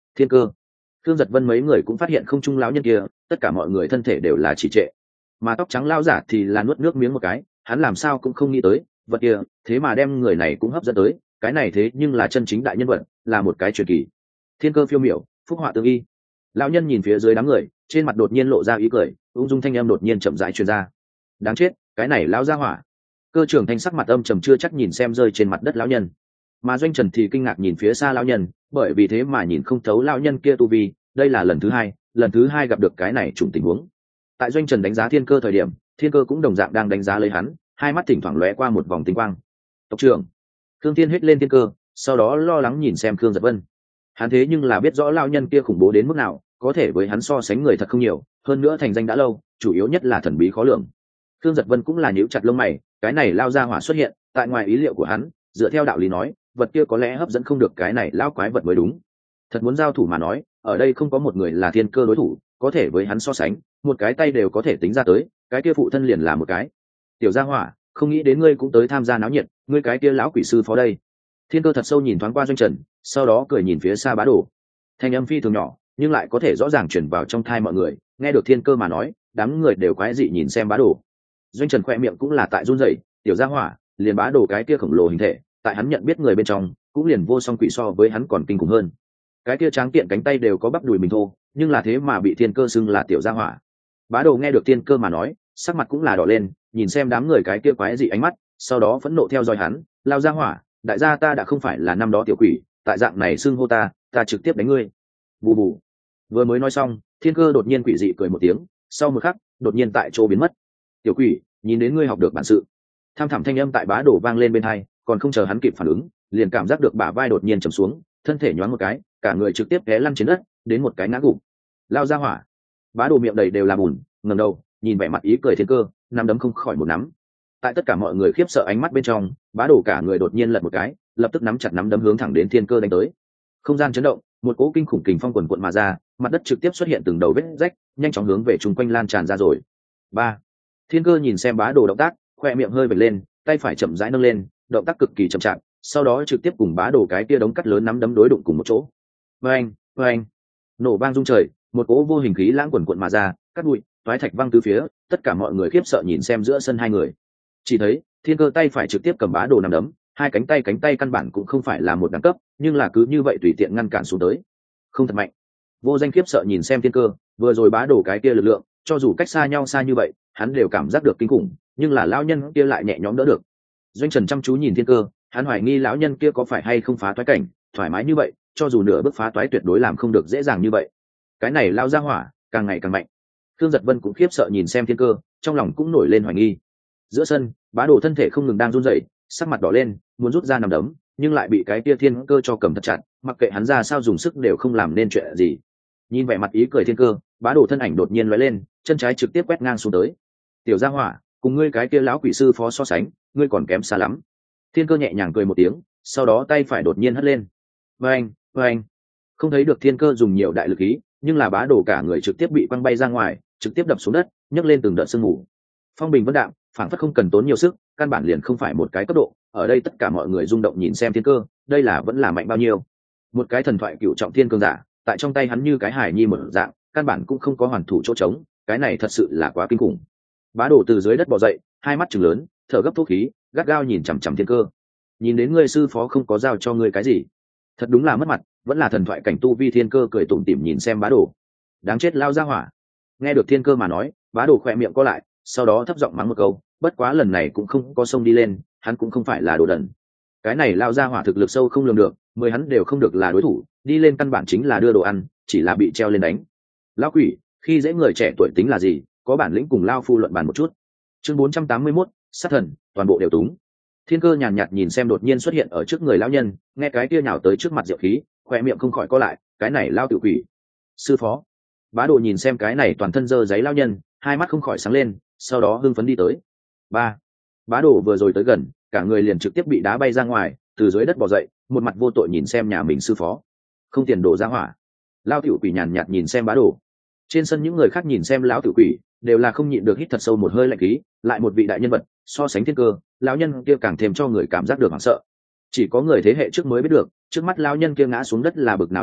Thiên Cơ, Thương Giật Vân mấy người cũng phát hiện không trung lão nhân kia, tất cả mọi người thân thể đều là trì trệ, mà tóc trắng lão giả thì là nuốt nước miếng một cái, hắn làm sao cũng không nghĩ tới vật kia thế mà đem người này cũng hấp dẫn tới, cái này thế nhưng là chân chính đại nhân vật, là một cái truyền kỳ. Thiên Cơ phiêu miểu, phúc họa tương y. Lão nhân nhìn phía dưới đám người, trên mặt đột nhiên lộ ra ý cười, ung dung thanh âm đột nhiên chậm rãi truyền ra. Đáng chết, cái này lão gia hỏa. Cơ trưởng thanh sắc mặt âm trầm chưa chắc nhìn xem rơi trên mặt đất lão nhân, mà Doanh Trần thì kinh ngạc nhìn phía xa lão nhân, bởi vì thế mà nhìn không thấu lão nhân kia tu vi, đây là lần thứ hai, lần thứ hai gặp được cái này trùng tình huống. Tại Doanh Trần đánh giá Thiên Cơ thời điểm, Thiên Cơ cũng đồng dạng đang đánh giá lấy hắn, hai mắt thỉnh thoảng lóe qua một vòng tinh quang. Tộc trưởng. Khương Thiên hét lên Thiên Cơ, sau đó lo lắng nhìn xem Khương Giật Vân. Hắn thế nhưng là biết rõ lão nhân kia khủng bố đến mức nào, có thể với hắn so sánh người thật không nhiều, hơn nữa thành danh đã lâu, chủ yếu nhất là thần bí khó lường. Khương Giật Vân cũng là nhíu chặt lông mày, cái này lao ra hỏa xuất hiện, tại ngoài ý liệu của hắn, dựa theo đạo lý nói, vật kia có lẽ hấp dẫn không được cái này lão quái vật mới đúng. Thật muốn giao thủ mà nói, ở đây không có một người là Thiên Cơ đối thủ, có thể với hắn so sánh, một cái tay đều có thể tính ra tới, cái kia phụ thân liền là một cái. Tiểu gia hỏa, không nghĩ đến ngươi cũng tới tham gia náo nhiệt, ngươi cái kia lão quỷ sư phó đây. Thiên Cơ thật sâu nhìn thoáng qua Doanh Trần, sau đó cười nhìn phía xa Bá Đồ. Thanh âm phi thường nhỏ, nhưng lại có thể rõ ràng truyền vào trong tai mọi người, nghe được Thiên Cơ mà nói, đám người đều quái dị nhìn xem Bá Đồ. Doanh Trần khoe miệng cũng là tại run rẩy, tiểu gia hỏa, liền Bá Đồ cái kia khổng lồ hình thể, tại hắn nhận biết người bên trong, cũng liền vô song quỷ so với hắn còn kinh khủng hơn. Cái kia tráng kiện cánh tay đều có bắp đùi mình thô, nhưng là thế mà bị Thiên Cơ xưng là tiểu gia hỏa. Bá Đồ nghe được Thiên Cơ mà nói, sắc mặt cũng là đỏ lên, nhìn xem đám người cái kia quái dị ánh mắt, sau đó phẫn nộ theo dõi hắn, lao gia hỏa, đại gia ta đã không phải là năm đó tiểu quỷ, tại dạng này xưng hô ta, ta trực tiếp đánh ngươi. Bù bù. Vừa mới nói xong, Thiên Cơ đột nhiên quỷ dị cười một tiếng, sau một khắc, đột nhiên tại chỗ biến mất. Tiểu quỷ, nhìn đến ngươi học được bản sự. Tham thẳm thanh âm tại Bá Đồ vang lên bên tai, còn không chờ hắn kịp phản ứng, liền cảm giác được bả vai đột nhiên trầm xuống, thân thể nhoáng một cái, cả người trực tiếp té lăn trên đất, đến một cái ngã gục. Lao ra hỏa. Bá Đồ miệng đầy đều là bùn, ngẩng đầu, nhìn vẻ mặt ý cười Thiên Cơ, nắm đấm không khỏi một nắm. Tại tất cả mọi người khiếp sợ ánh mắt bên trong, Bá Đồ cả người đột nhiên lật một cái, lập tức nắm chặt nắm đấm hướng thẳng đến Thiên Cơ đánh tới. Không gian chấn động, một cỗ kinh khủng kình phong quần quận mà ra, mặt đất trực tiếp xuất hiện từng đầu vết rách, nhanh chóng hướng về chung quanh lan tràn ra rồi. Ba. Thiên Cơ nhìn xem Bá Đồ động tác, khoe miệng hơi vểnh lên, tay phải chậm rãi nâng lên, động tác cực kỳ chậm chạp, sau đó trực tiếp cùng Bá Đồ cái kia đống cắt lớn nắm đấm đối đụng cùng một chỗ. Oeng, oeng, nổ vang rung trời, một cỗ vô hình khí lãng quần quận mà ra, cắt bụi, toái thạch văng tứ phía, tất cả mọi người khiếp sợ nhìn xem giữa sân hai người. Chỉ thấy Thiên Cơ tay phải trực tiếp cầm Bá Đồ nắm đấm, hai cánh tay cánh tay căn bản cũng không phải là một đẳng cấp, nhưng là cứ như vậy tùy tiện ngăn cản xuống tới, không thật mạnh. Vô Danh khiếp sợ nhìn xem Thiên Cơ, vừa rồi Bá Đồ cái kia lực lượng, cho dù cách xa nhau xa như vậy, hắn đều cảm giác được kinh khủng, nhưng là lão nhân kia lại nhẹ nhõm đỡ được. Doanh Trần chăm chú nhìn Thiên Cơ, hắn hoài nghi lão nhân kia có phải hay không phá toái cảnh, thoải mái như vậy, cho dù nửa bước phá toái tuyệt đối làm không được dễ dàng như vậy. Cái này lao ra hỏa, càng ngày càng mạnh. Thương Giật Vân cũng khiếp sợ nhìn xem Thiên Cơ, trong lòng cũng nổi lên hoài nghi. Giữa sân, Bá Đồ thân thể không ngừng đang run rẩy, sắc mặt đỏ lên, muốn rút ra nằm đấm, nhưng lại bị cái kia Thiên Cơ cho cầm thật chặt, mặc kệ hắn ra sao dùng sức đều không làm nên chuyện gì. Nhìn vẻ mặt ý cười Thiên Cơ, Bá Đồ thân ảnh đột nhiên lóe lên, chân trái trực tiếp quét ngang xuống tới. Tiểu gia hỏa, cùng ngươi cái kia lão quỷ sư phó so sánh, ngươi còn kém xa lắm. Thiên Cơ nhẹ nhàng cười một tiếng, sau đó tay phải đột nhiên hất lên. Oeng, oeng. Không thấy được Thiên Cơ dùng nhiều đại lực khí, nhưng là Bá Đồ cả người trực tiếp bị quăng bay ra ngoài, trực tiếp đập xuống đất, nhấc lên từng đợt sương mù. Phong bình vân đạm, phản phất không cần tốn nhiều sức, căn bản liền không phải một cái cấp độ. Ở đây tất cả mọi người rung động nhìn xem Thiên Cơ, đây là vẫn là mạnh bao nhiêu. Một cái thần thoại cựu trọng thiên cương giả, tại trong tay hắn như cái hải nhi một dạng, căn bản cũng không có hoàn thủ chỗ trống, cái này thật sự là quá kinh khủng. Bá Đồ từ dưới đất bò dậy, hai mắt trừng lớn, thở gấp thuốc khí, gắt gao nhìn chằm chằm Thiên Cơ. Nhìn đến ngươi sư phó không có giao cho ngươi cái gì, thật đúng là mất mặt. Vẫn là thần thoại cảnh tu vi. Thiên Cơ cười tủm tỉm nhìn xem Bá Đồ. Đáng chết lao ra hỏa. Nghe được Thiên Cơ mà nói, Bá Đồ khỏe miệng co lại, sau đó thấp giọng mắng một câu, bất quá lần này cũng không có xông đi lên, hắn cũng không phải là đồ đần. Cái này lao ra hỏa thực lực sâu không lường được, mười hắn đều không được là đối thủ, đi lên căn bản chính là đưa đồ ăn, chỉ là bị treo lên đánh. Lão quỷ, khi dễ người trẻ tuổi tính là gì, có bản lĩnh cùng lao phu luận bàn một chút. Chương bốn trăm tám mươi mốt, sát thần, toàn bộ đều túng. Thiên Cơ nhàn nhạt nhìn xem đột nhiên xuất hiện ở trước người lão nhân, nghe cái kia nhào tới trước mặt diệu khí, khoe miệng không khỏi co lại, cái này lao tự quỷ. Sư phó. Bá Đồ nhìn xem cái này toàn thân dơ giấy lão nhân, hai mắt không khỏi sáng lên, sau đó hưng phấn đi tới. Ba. Bá Đồ vừa rồi tới gần, cả người liền trực tiếp bị đá bay ra ngoài, từ dưới đất bò dậy, một mặt vô tội nhìn xem nhà mình sư phó. Không tiền đổ ra hỏa. Lao tiểu quỷ nhàn nhạt nhìn xem Bá Đồ. Trên sân những người khác nhìn xem lão tiểu quỷ, đều là không nhịn được hít thật sâu một hơi lạnh khí, lại một vị đại nhân vật, so sánh Thiên Cơ, lão nhân kia càng thêm cho người cảm giác được hoảng sợ. Chỉ có người thế hệ trước mới biết được, trước mắt lão nhân kia ngã xuống đất là bực nào nhân vật,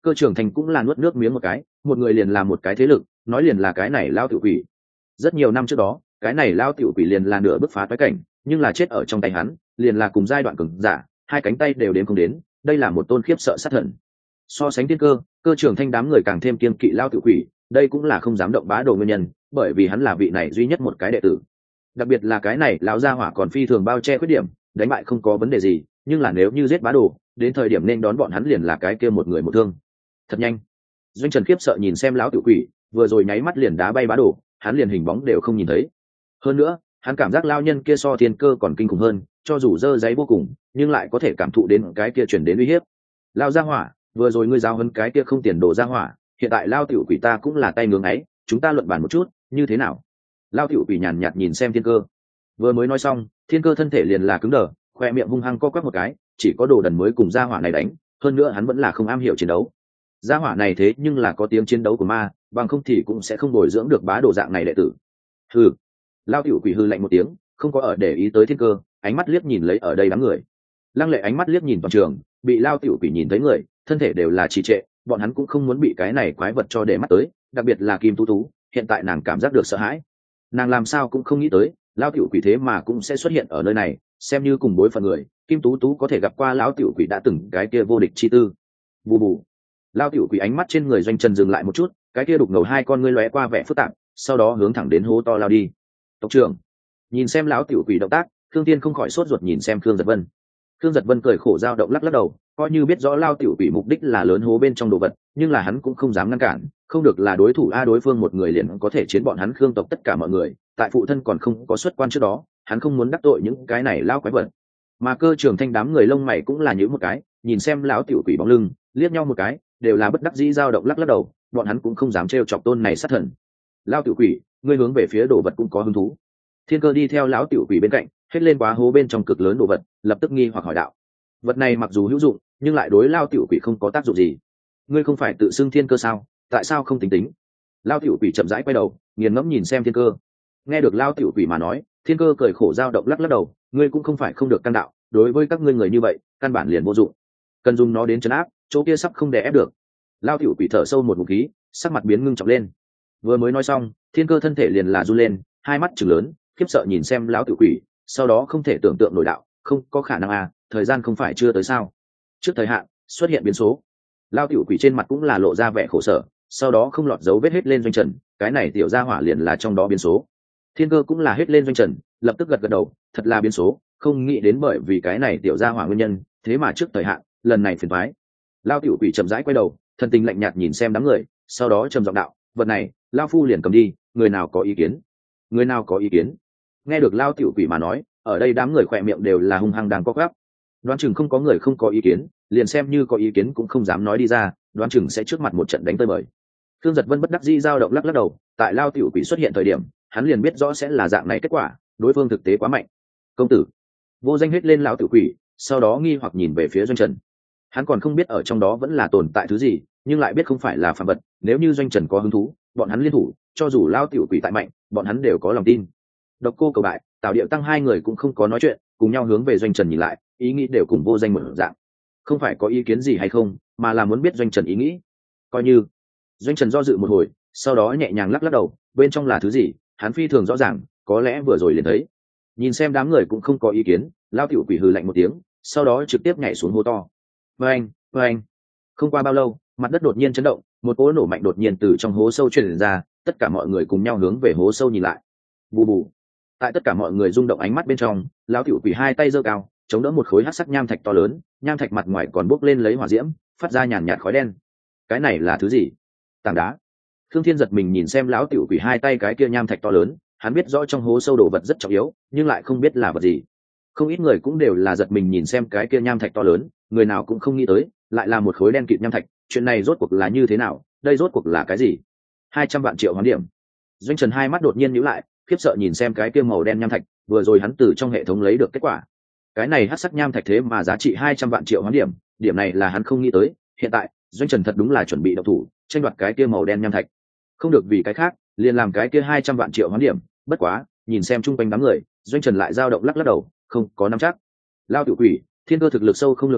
Cơ trưởng thành cũng là nuốt nước miếng một cái, một người liền là một cái thế lực, nói liền là cái này lao tiểu quỷ. Rất nhiều năm trước đó, cái này lao tiểu quỷ liền là nửa bước phá toái cảnh, nhưng là chết ở trong tay hắn, liền là cùng giai đoạn cường giả, hai cánh tay đều đến không đến, đây là một tôn khiếp sợ sát thần. So sánh thiên cơ, cơ trưởng thanh đám người càng thêm kiên kỵ lao tiểu quỷ, đây cũng là không dám động bá đồ nguyên nhân, bởi vì hắn là vị này duy nhất một cái đệ tử. Đặc biệt là cái này lão gia hỏa còn phi thường bao che khuyết điểm, đánh bại không có vấn đề gì, nhưng là nếu như giết bá đồ, đến thời điểm nên đón bọn hắn liền là cái kia một người một thương. Thật nhanh. Doanh Trần khiếp sợ nhìn xem lão tiểu quỷ, vừa rồi nháy mắt liền đá bay bá đồ, hắn liền hình bóng đều không nhìn thấy. Hơn nữa, hắn cảm giác lao nhân kia so thiên cơ còn kinh khủng hơn, cho dù dơ giấy vô cùng, nhưng lại có thể cảm thụ đến cái kia truyền đến uy hiếp. Lao gia hỏa, vừa rồi ngươi giao hơn cái kia không tiền đồ gia hỏa, hiện tại lao tiểu quỷ ta cũng là tay ngưỡng ấy, chúng ta luận bàn một chút, như thế nào? Lao tiểu quỷ nhàn nhạt nhìn xem thiên cơ. Vừa mới nói xong, thiên cơ thân thể liền là cứng đờ, khoe miệng hung hăng co quắp một cái, chỉ có đồ đần mới cùng gia hỏa này đánh, hơn nữa hắn vẫn là không am hiểu chiến đấu. Gia hỏa này thế nhưng là có tiếng chiến đấu của ma, bằng không thì cũng sẽ không bồi dưỡng được bá đồ dạng này đệ tử. Hừ. Lao tiểu quỷ hừ lạnh một tiếng, không có ở để ý tới thiên cơ, ánh mắt liếc nhìn lấy ở đây đám người. Lăng Lệ ánh mắt liếc nhìn toàn trường, bị Lao tiểu quỷ nhìn thấy người, thân thể đều là trì trệ, bọn hắn cũng không muốn bị cái này quái vật cho để mắt tới, đặc biệt là Kim Tú Tú, hiện tại nàng cảm giác được sợ hãi. Nàng làm sao cũng không nghĩ tới, Lao tiểu quỷ thế mà cũng sẽ xuất hiện ở nơi này, xem như cùng bối phận người, Kim Tú Tú có thể gặp qua lão tiểu quỷ đã từng cái kia vô địch chi tư. Bù bù. Lao tiểu quỷ ánh mắt trên người Doanh Trần dừng lại một chút, cái kia đục ngầu hai con ngươi lóe qua vẻ phức tạp, sau đó hướng thẳng đến hố to lao đi. Tộc trưởng, nhìn xem lão tiểu quỷ động tác, Khương Tiên không khỏi sốt ruột nhìn xem Khương Giật Vân. Khương Giật Vân cười khổ dao động lắc lắc đầu, coi như biết rõ Lao tiểu quỷ mục đích là lớn hố bên trong đồ vật, nhưng là hắn cũng không dám ngăn cản, không được là đối thủ a, đối phương một người liền có thể chiến bọn hắn Khương tộc tất cả mọi người, tại phụ thân còn không có xuất quan trước đó, hắn không muốn đắc tội những cái này lao quái vật. Mà Cơ Trường Thanh đám người lông mày cũng là nhíu một cái, nhìn xem lão tiểu quỷ bóng lưng, liếc nhau một cái, đều là bất đắc dĩ dao động lắc lắc đầu, bọn hắn cũng không dám trêu chọc tôn này sát thần. Lao tiểu quỷ, ngươi hướng về phía đồ vật cũng có hứng thú. Thiên Cơ đi theo lão tiểu quỷ bên cạnh, hết lên quá hố bên trong cực lớn đồ vật, lập tức nghi hoặc hỏi đạo. Vật này mặc dù hữu dụng, nhưng lại đối Lao tiểu quỷ không có tác dụng gì. Ngươi không phải tự xưng Thiên Cơ sao, tại sao không tính tính? Lao tiểu quỷ chậm rãi quay đầu, nghiền ngẫm nhìn xem Thiên Cơ. Nghe được Lao tiểu quỷ mà nói, Thiên Cơ cười khổ dao động lắc lắc đầu, ngươi cũng không phải không được căn đạo, đối với các ngươi người như vậy, căn bản liền vô dụng. Cần dùng nó đến trấn áp, chỗ kia sắp không đè ép được. Lao tiểu quỷ thở sâu một ngụm khí, sắc mặt biến ngưng trọng lên. Vừa mới nói xong, Thiên Cơ thân thể liền là run lên, hai mắt trừng lớn, khiếp sợ nhìn xem lão tiểu quỷ, sau đó không thể tưởng tượng nổi đạo, không có khả năng à, thời gian không phải chưa tới sao? Trước thời hạn xuất hiện biến số. Lao tiểu quỷ trên mặt cũng là lộ ra vẻ khổ sở, sau đó không lọt dấu vết hết lên Doanh Trần, cái này tiểu gia hỏa liền là trong đó biến số. Thiên Cơ cũng là hết lên Doanh Trần, lập tức gật gật đầu, thật là biến số, không nghĩ đến bởi vì cái này tiểu gia hỏa nguyên nhân, thế mà trước thời hạn, lần này phiền toái. Lao tiểu quỷ chậm rãi quay đầu, thần tình lạnh nhạt nhìn xem đám người, sau đó trầm giọng đạo, vật này, Lao phu liền cầm đi, người nào có ý kiến? Người nào có ý kiến? Nghe được Lao tiểu quỷ mà nói, ở đây đám người khỏe miệng đều là hung hăng đang co quắp. Đoán chừng không có người không có ý kiến, liền xem như có ý kiến cũng không dám nói đi ra, đoán chừng sẽ trước mặt một trận đánh tơi bời. Thương Giật Vân bất đắc dĩ dao động lắc lắc đầu, tại Lao tiểu quỷ xuất hiện thời điểm, hắn liền biết rõ sẽ là dạng này kết quả, đối phương thực tế quá mạnh. Công tử. Vô Danh hết lên lão tiểu quỷ, sau đó nghi hoặc nhìn về phía Doanh Trần. Hắn còn không biết ở trong đó vẫn là tồn tại thứ gì, nhưng lại biết không phải là phàm vật, nếu như Doanh Trần có hứng thú, bọn hắn liên thủ, cho dù Lao tiểu quỷ tại mạnh, bọn hắn đều có lòng tin. Độc Cô cầu bại, Tào Điệu Tăng hai người cũng không có nói chuyện, cùng nhau hướng về Doanh Trần nhìn lại, ý nghĩ đều cùng Vô Danh mở dạng. Không phải có ý kiến gì hay không, mà là muốn biết Doanh Trần ý nghĩ. Coi như. Doanh Trần do dự một hồi, sau đó nhẹ nhàng lắc lắc đầu, bên trong là thứ gì, hắn phi thường rõ ràng, có lẽ vừa rồi liền thấy. Nhìn xem đám người cũng không có ý kiến, Lao tiểu quỷ hừ lạnh một tiếng, sau đó trực tiếp nhảy xuống hố to. Vâng, vâng. Không qua bao lâu, mặt đất đột nhiên chấn động, một cỗ nổ mạnh đột nhiên từ trong hố sâu truyền ra, tất cả mọi người cùng nhau hướng về hố sâu nhìn lại. Bù bù. Tại tất cả mọi người rung động ánh mắt bên trong, Lão tiểu quỷ hai tay giơ cao, chống đỡ một khối hắc sắc nham thạch to lớn, nham thạch mặt ngoài còn bốc lên lấy hỏa diễm, phát ra nhàn nhạt khói đen. Cái này là thứ gì? Tảng đá. Thương Thiên giật mình nhìn xem lão tiểu quỷ hai tay cái kia nham thạch to lớn, hắn biết rõ trong hố sâu đồ vật rất trọng yếu, nhưng lại không biết là vật gì. Không ít người cũng đều là giật mình nhìn xem cái kia nham thạch to lớn, người nào cũng không nghĩ tới, lại là một khối đen kịt nham thạch, chuyện này rốt cuộc là như thế nào, đây rốt cuộc là cái gì? Hai trăm vạn triệu hoán điểm. Doanh Trần hai mắt đột nhiên nhíu lại, khiếp sợ nhìn xem cái kia màu đen nham thạch, vừa rồi hắn từ trong hệ thống lấy được kết quả. Cái này hắc sắc nham thạch thế mà giá trị hai trăm vạn triệu hoán điểm, điểm này là hắn không nghĩ tới, hiện tại, Doanh Trần thật đúng là chuẩn bị động thủ, tranh đoạt cái kia màu đen nham thạch. Không được vì cái khác, liền làm cái kia hai trăm vạn triệu hoán điểm, bất quá, nhìn xem chung quanh đám người, Doanh Trần lại dao động lắc lắc đầu, không có nắm chắc. Lao tiểu quỷ, Thiên Cơ thực lực sâu không lường được,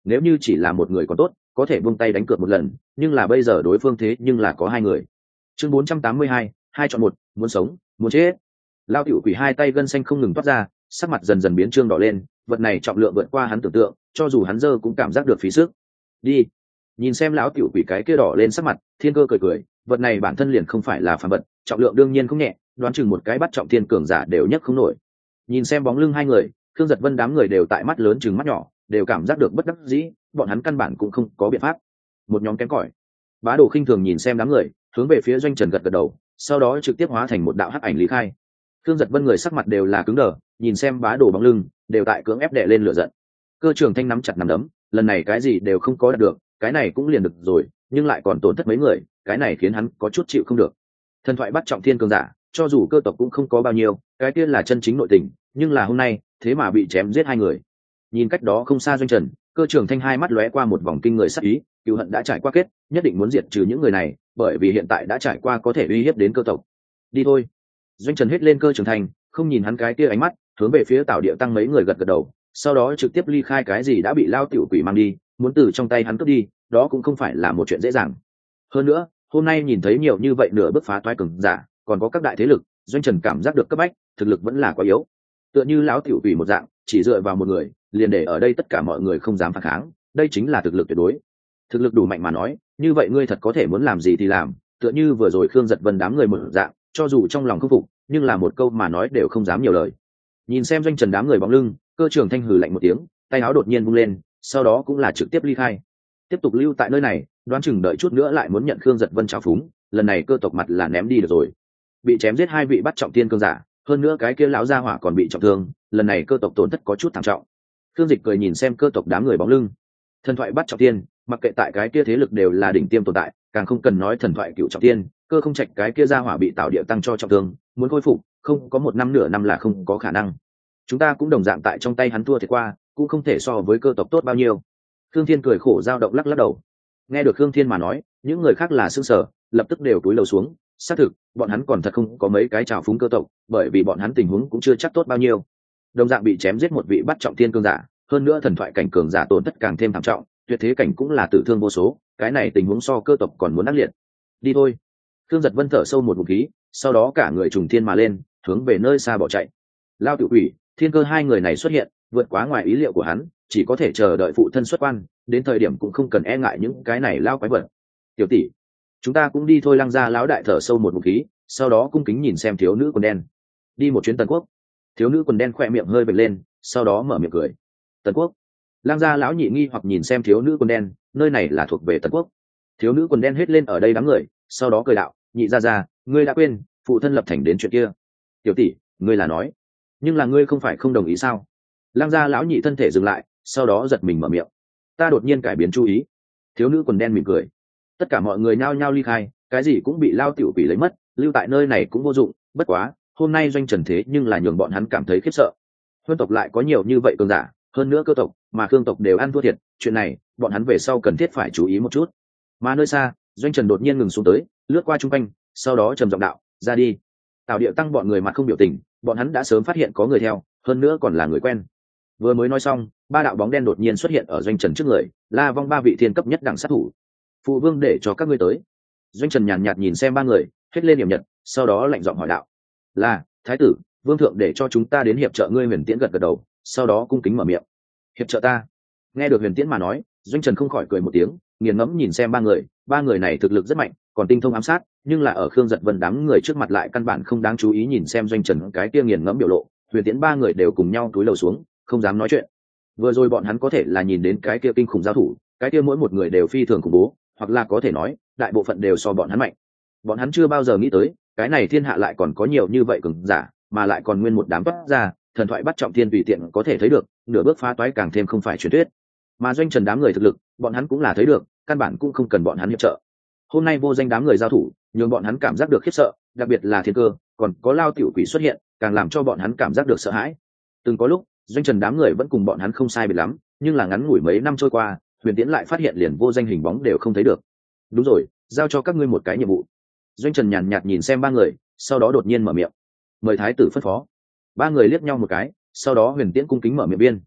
nếu như chỉ là một người còn tốt có thể buông tay đánh cược một lần, nhưng là bây giờ đối phương thế nhưng là có hai người. Chương bốn trăm tám mươi hai, hai chọn một, muốn sống muốn chết. Lao tiểu quỷ hai tay gân xanh không ngừng toát ra, sắc mặt dần dần biến trương đỏ lên, vật này trọng lượng vượt qua hắn tưởng tượng, cho dù hắn dơ cũng cảm giác được phí sức. Đi. Nhìn xem lão tiểu quỷ cái kia đỏ lên sắc mặt, Thiên Cơ cười cười, vật này bản thân liền không phải là phàm vật, trọng lượng đương nhiên không nhẹ, đoán chừng một cái bắt trọng thiên cường giả đều nhấc không nổi. Nhìn xem bóng lưng hai người, Khương Giật Vân đám người đều tại mắt lớn chừng mắt nhỏ, đều cảm giác được bất đắc dĩ, bọn hắn căn bản cũng không có biện pháp. Một nhóm kém cỏi. Bá Đồ khinh thường nhìn xem đám người, hướng về phía Doanh Trần gật gật đầu, sau đó trực tiếp hóa thành một đạo hắc ảnh lý khai. Khương Giật Vân người sắc mặt đều là cứng đờ, nhìn xem Bá Đồ bóng lưng, đều tại cưỡng ép đè lên lửa giận. Cơ Trường Thanh nắm chặt nắm đấm, lần này cái gì đều không có đạt được, cái này cũng liền được rồi, nhưng lại còn tổn thất mấy người, cái này khiến hắn có chút chịu không được. Thần thoại bắt trọng thiên cường giả, cho dù cơ tộc cũng không có bao nhiêu, cái kia là chân chính nội tình, nhưng là hôm nay, thế mà bị chém giết hai người. Nhìn cách đó không xa Doanh Trần, Cơ Trường Thanh hai mắt lóe qua một vòng kinh người sắc ý, cừu hận đã trải qua kết, nhất định muốn diệt trừ những người này, bởi vì hiện tại đã trải qua có thể uy hiếp đến cơ tộc. Đi thôi. Doanh Trần hét lên Cơ Trường Thanh, không nhìn hắn cái kia ánh mắt, hướng về phía Tảo Điệu Tăng mấy người gật gật đầu, sau đó trực tiếp ly khai cái gì đã bị lao tiểu quỷ mang đi, muốn từ trong tay hắn cướp đi, đó cũng không phải là một chuyện dễ dàng. Hơn nữa, hôm nay nhìn thấy nhiều như vậy nửa bước phá toái cường giả, còn có các đại thế lực, Doanh Trần cảm giác được cấp bách, thực lực vẫn là quá yếu. Tựa như lão tiểu quỷ một dạng, chỉ dựa vào một người, liền để ở đây tất cả mọi người không dám phản kháng, đây chính là thực lực tuyệt đối. Thực lực đủ mạnh mà nói, như vậy ngươi thật có thể muốn làm gì thì làm, tựa như vừa rồi Khương Giật Vân đám người mở dạng, cho dù trong lòng không phục, nhưng là một câu mà nói đều không dám nhiều lời. Nhìn xem Doanh Trần đám người bóng lưng, Cơ Trường Thanh hừ lạnh một tiếng, tay áo đột nhiên vung lên, sau đó cũng là trực tiếp ly khai. Tiếp tục lưu tại nơi này, đoán chừng đợi chút nữa lại muốn nhận Khương Giật Vân trao phúng, lần này cơ tộc mặt là ném đi được rồi. Bị chém giết hai vị bắt trọng thiên cường giả, hơn nữa cái kia lão gia hỏa còn bị trọng thương, lần này cơ tộc tổn thất có chút thảm trọng. Khương Dịch cười nhìn xem cơ tộc đám người bóng lưng. Thần thoại bắt trọng thiên, mặc kệ tại cái kia thế lực đều là đỉnh tiêm tồn tại, càng không cần nói thần thoại cựu trọng thiên, Cơ Không Trạch cái kia gia hỏa bị tạo địa tăng cho trọng thương, muốn khôi phục, không có một năm nửa năm là không có khả năng. Chúng ta cũng đồng dạng tại trong tay hắn thua thiệt qua, cũng không thể so với cơ tộc tốt bao nhiêu. Khương Thiên cười khổ dao động lắc lắc đầu. Nghe được Khương Thiên mà nói, những người khác là sững sờ, lập tức đều cúi đầu xuống. Xác thực, bọn hắn còn thật không có mấy cái trào phúng cơ tộc, bởi vì bọn hắn tình huống cũng chưa chắc tốt bao nhiêu. Đồng dạng bị chém giết một vị bắt trọng thiên cường giả, hơn nữa thần thoại cảnh cường giả tổn thất càng thêm thảm trọng, tuyệt thế cảnh cũng là tử thương vô số, cái này tình huống so cơ tộc còn muốn ác liệt. Đi thôi. Khương Giật Vân thở sâu một ngụm khí, sau đó cả người trùng thiên mà lên, hướng về nơi xa bỏ chạy. Lao Tiểu Quỷ, Thiên Cơ hai người này xuất hiện, vượt quá ngoài ý liệu của hắn, chỉ có thể chờ đợi phụ thân xuất quan, đến thời điểm cũng không cần e ngại những cái này lao quái vật. Tiểu tỷ, chúng ta cũng đi thôi. Lăng Gia lão đại thở sâu một ngụm khí, sau đó cung kính nhìn xem thiếu nữ quần đen. Đi một chuyến Tần Quốc. Thiếu nữ quần đen khỏe miệng hơi bật lên, sau đó mở miệng cười. Tần Quốc. Lăng Gia lão nhị nghi hoặc nhìn xem thiếu nữ quần đen, nơi này là thuộc về Tần Quốc. Thiếu nữ quần đen hết lên ở đây đám người, sau đó cười đạo, nhị gia gia, ngươi đã quên phụ thân lập thành đến chuyện kia. Tiểu tỷ, ngươi là nói, nhưng là ngươi không phải không đồng ý sao? Lăng Gia lão nhị thân thể dừng lại, sau đó giật mình mở miệng. Ta đột nhiên cải biến chú ý. Thiếu nữ quần đen mỉm cười. Tất cả mọi người nhao nhao ly khai, cái gì cũng bị lao tiểu quỷ lấy mất, lưu tại nơi này cũng vô dụng. Bất quá, hôm nay Doanh Trần thế nhưng là nhường bọn hắn cảm thấy khiếp sợ. Huân tộc lại có nhiều như vậy cường giả, hơn nữa cơ tộc, mà Khương tộc đều ăn thua thiệt. Chuyện này, bọn hắn về sau cần thiết phải chú ý một chút. Mà nơi xa, Doanh Trần đột nhiên ngừng xuống tới, lướt qua trung quanh, sau đó trầm giọng đạo, ra đi. Tào Điệu Tăng bọn người mặt không biểu tình, bọn hắn đã sớm phát hiện có người theo, hơn nữa còn là người quen. Vừa mới nói xong, ba đạo bóng đen đột nhiên xuất hiện ở Doanh Trần trước người, La Vong ba vị thiên cấp nhất đẳng sát thủ. Phụ vương để cho các ngươi tới. Doanh Trần nhàn nhạt nhìn xem ba người, hết lên điểm nhật, sau đó lạnh giọng hỏi đạo, là thái tử, vương thượng để cho chúng ta đến hiệp trợ ngươi. Huyền Tiễn gật gật đầu, sau đó cung kính mở miệng, hiệp trợ ta? Nghe được Huyền Tiễn mà nói, Doanh Trần không khỏi cười một tiếng, nghiền ngẫm nhìn xem ba người, ba người này thực lực rất mạnh, còn tinh thông ám sát, nhưng là ở Khương Giật Vân đám người trước mặt lại căn bản không đáng chú ý. Nhìn xem Doanh Trần cái kia nghiền ngẫm biểu lộ, Huyền Tiễn ba người đều cùng nhau cúi đầu xuống, không dám nói chuyện. Vừa rồi bọn hắn có thể là nhìn đến cái kia kinh khủng giao thủ, cái kia mỗi một người đều phi thường khủng bố, hoặc là có thể nói đại bộ phận đều so bọn hắn mạnh. Bọn hắn chưa bao giờ nghĩ tới cái này thiên hạ lại còn có nhiều như vậy cường giả, mà lại còn nguyên một đám toát ra thần thoại bắt trọng thiên, tùy tiện có thể thấy được nửa bước phá toái càng thêm không phải truyền thuyết. Mà Doanh Trần đám người thực lực, bọn hắn cũng là thấy được, căn bản cũng không cần bọn hắn hiệp trợ. Hôm nay vô danh đám người giao thủ, nhường bọn hắn cảm giác được khiếp sợ, đặc biệt là Thiên Cơ, còn có Lao Tiểu Quỷ xuất hiện, càng làm cho bọn hắn cảm giác được sợ hãi. Từng có lúc, Doanh Trần đám người vẫn cùng bọn hắn không sai biệt lắm, nhưng là ngắn ngủi mấy năm trôi qua, Huyền Tiễn lại phát hiện liền vô danh hình bóng đều không thấy được. Đúng rồi, giao cho các ngươi một cái nhiệm vụ. Doanh Trần nhàn nhạt nhìn xem ba người, sau đó đột nhiên mở miệng, mời thái tử phân phó. Ba người liếc nhau một cái, sau đó Huyền Tiễn cung kính mở miệng biên.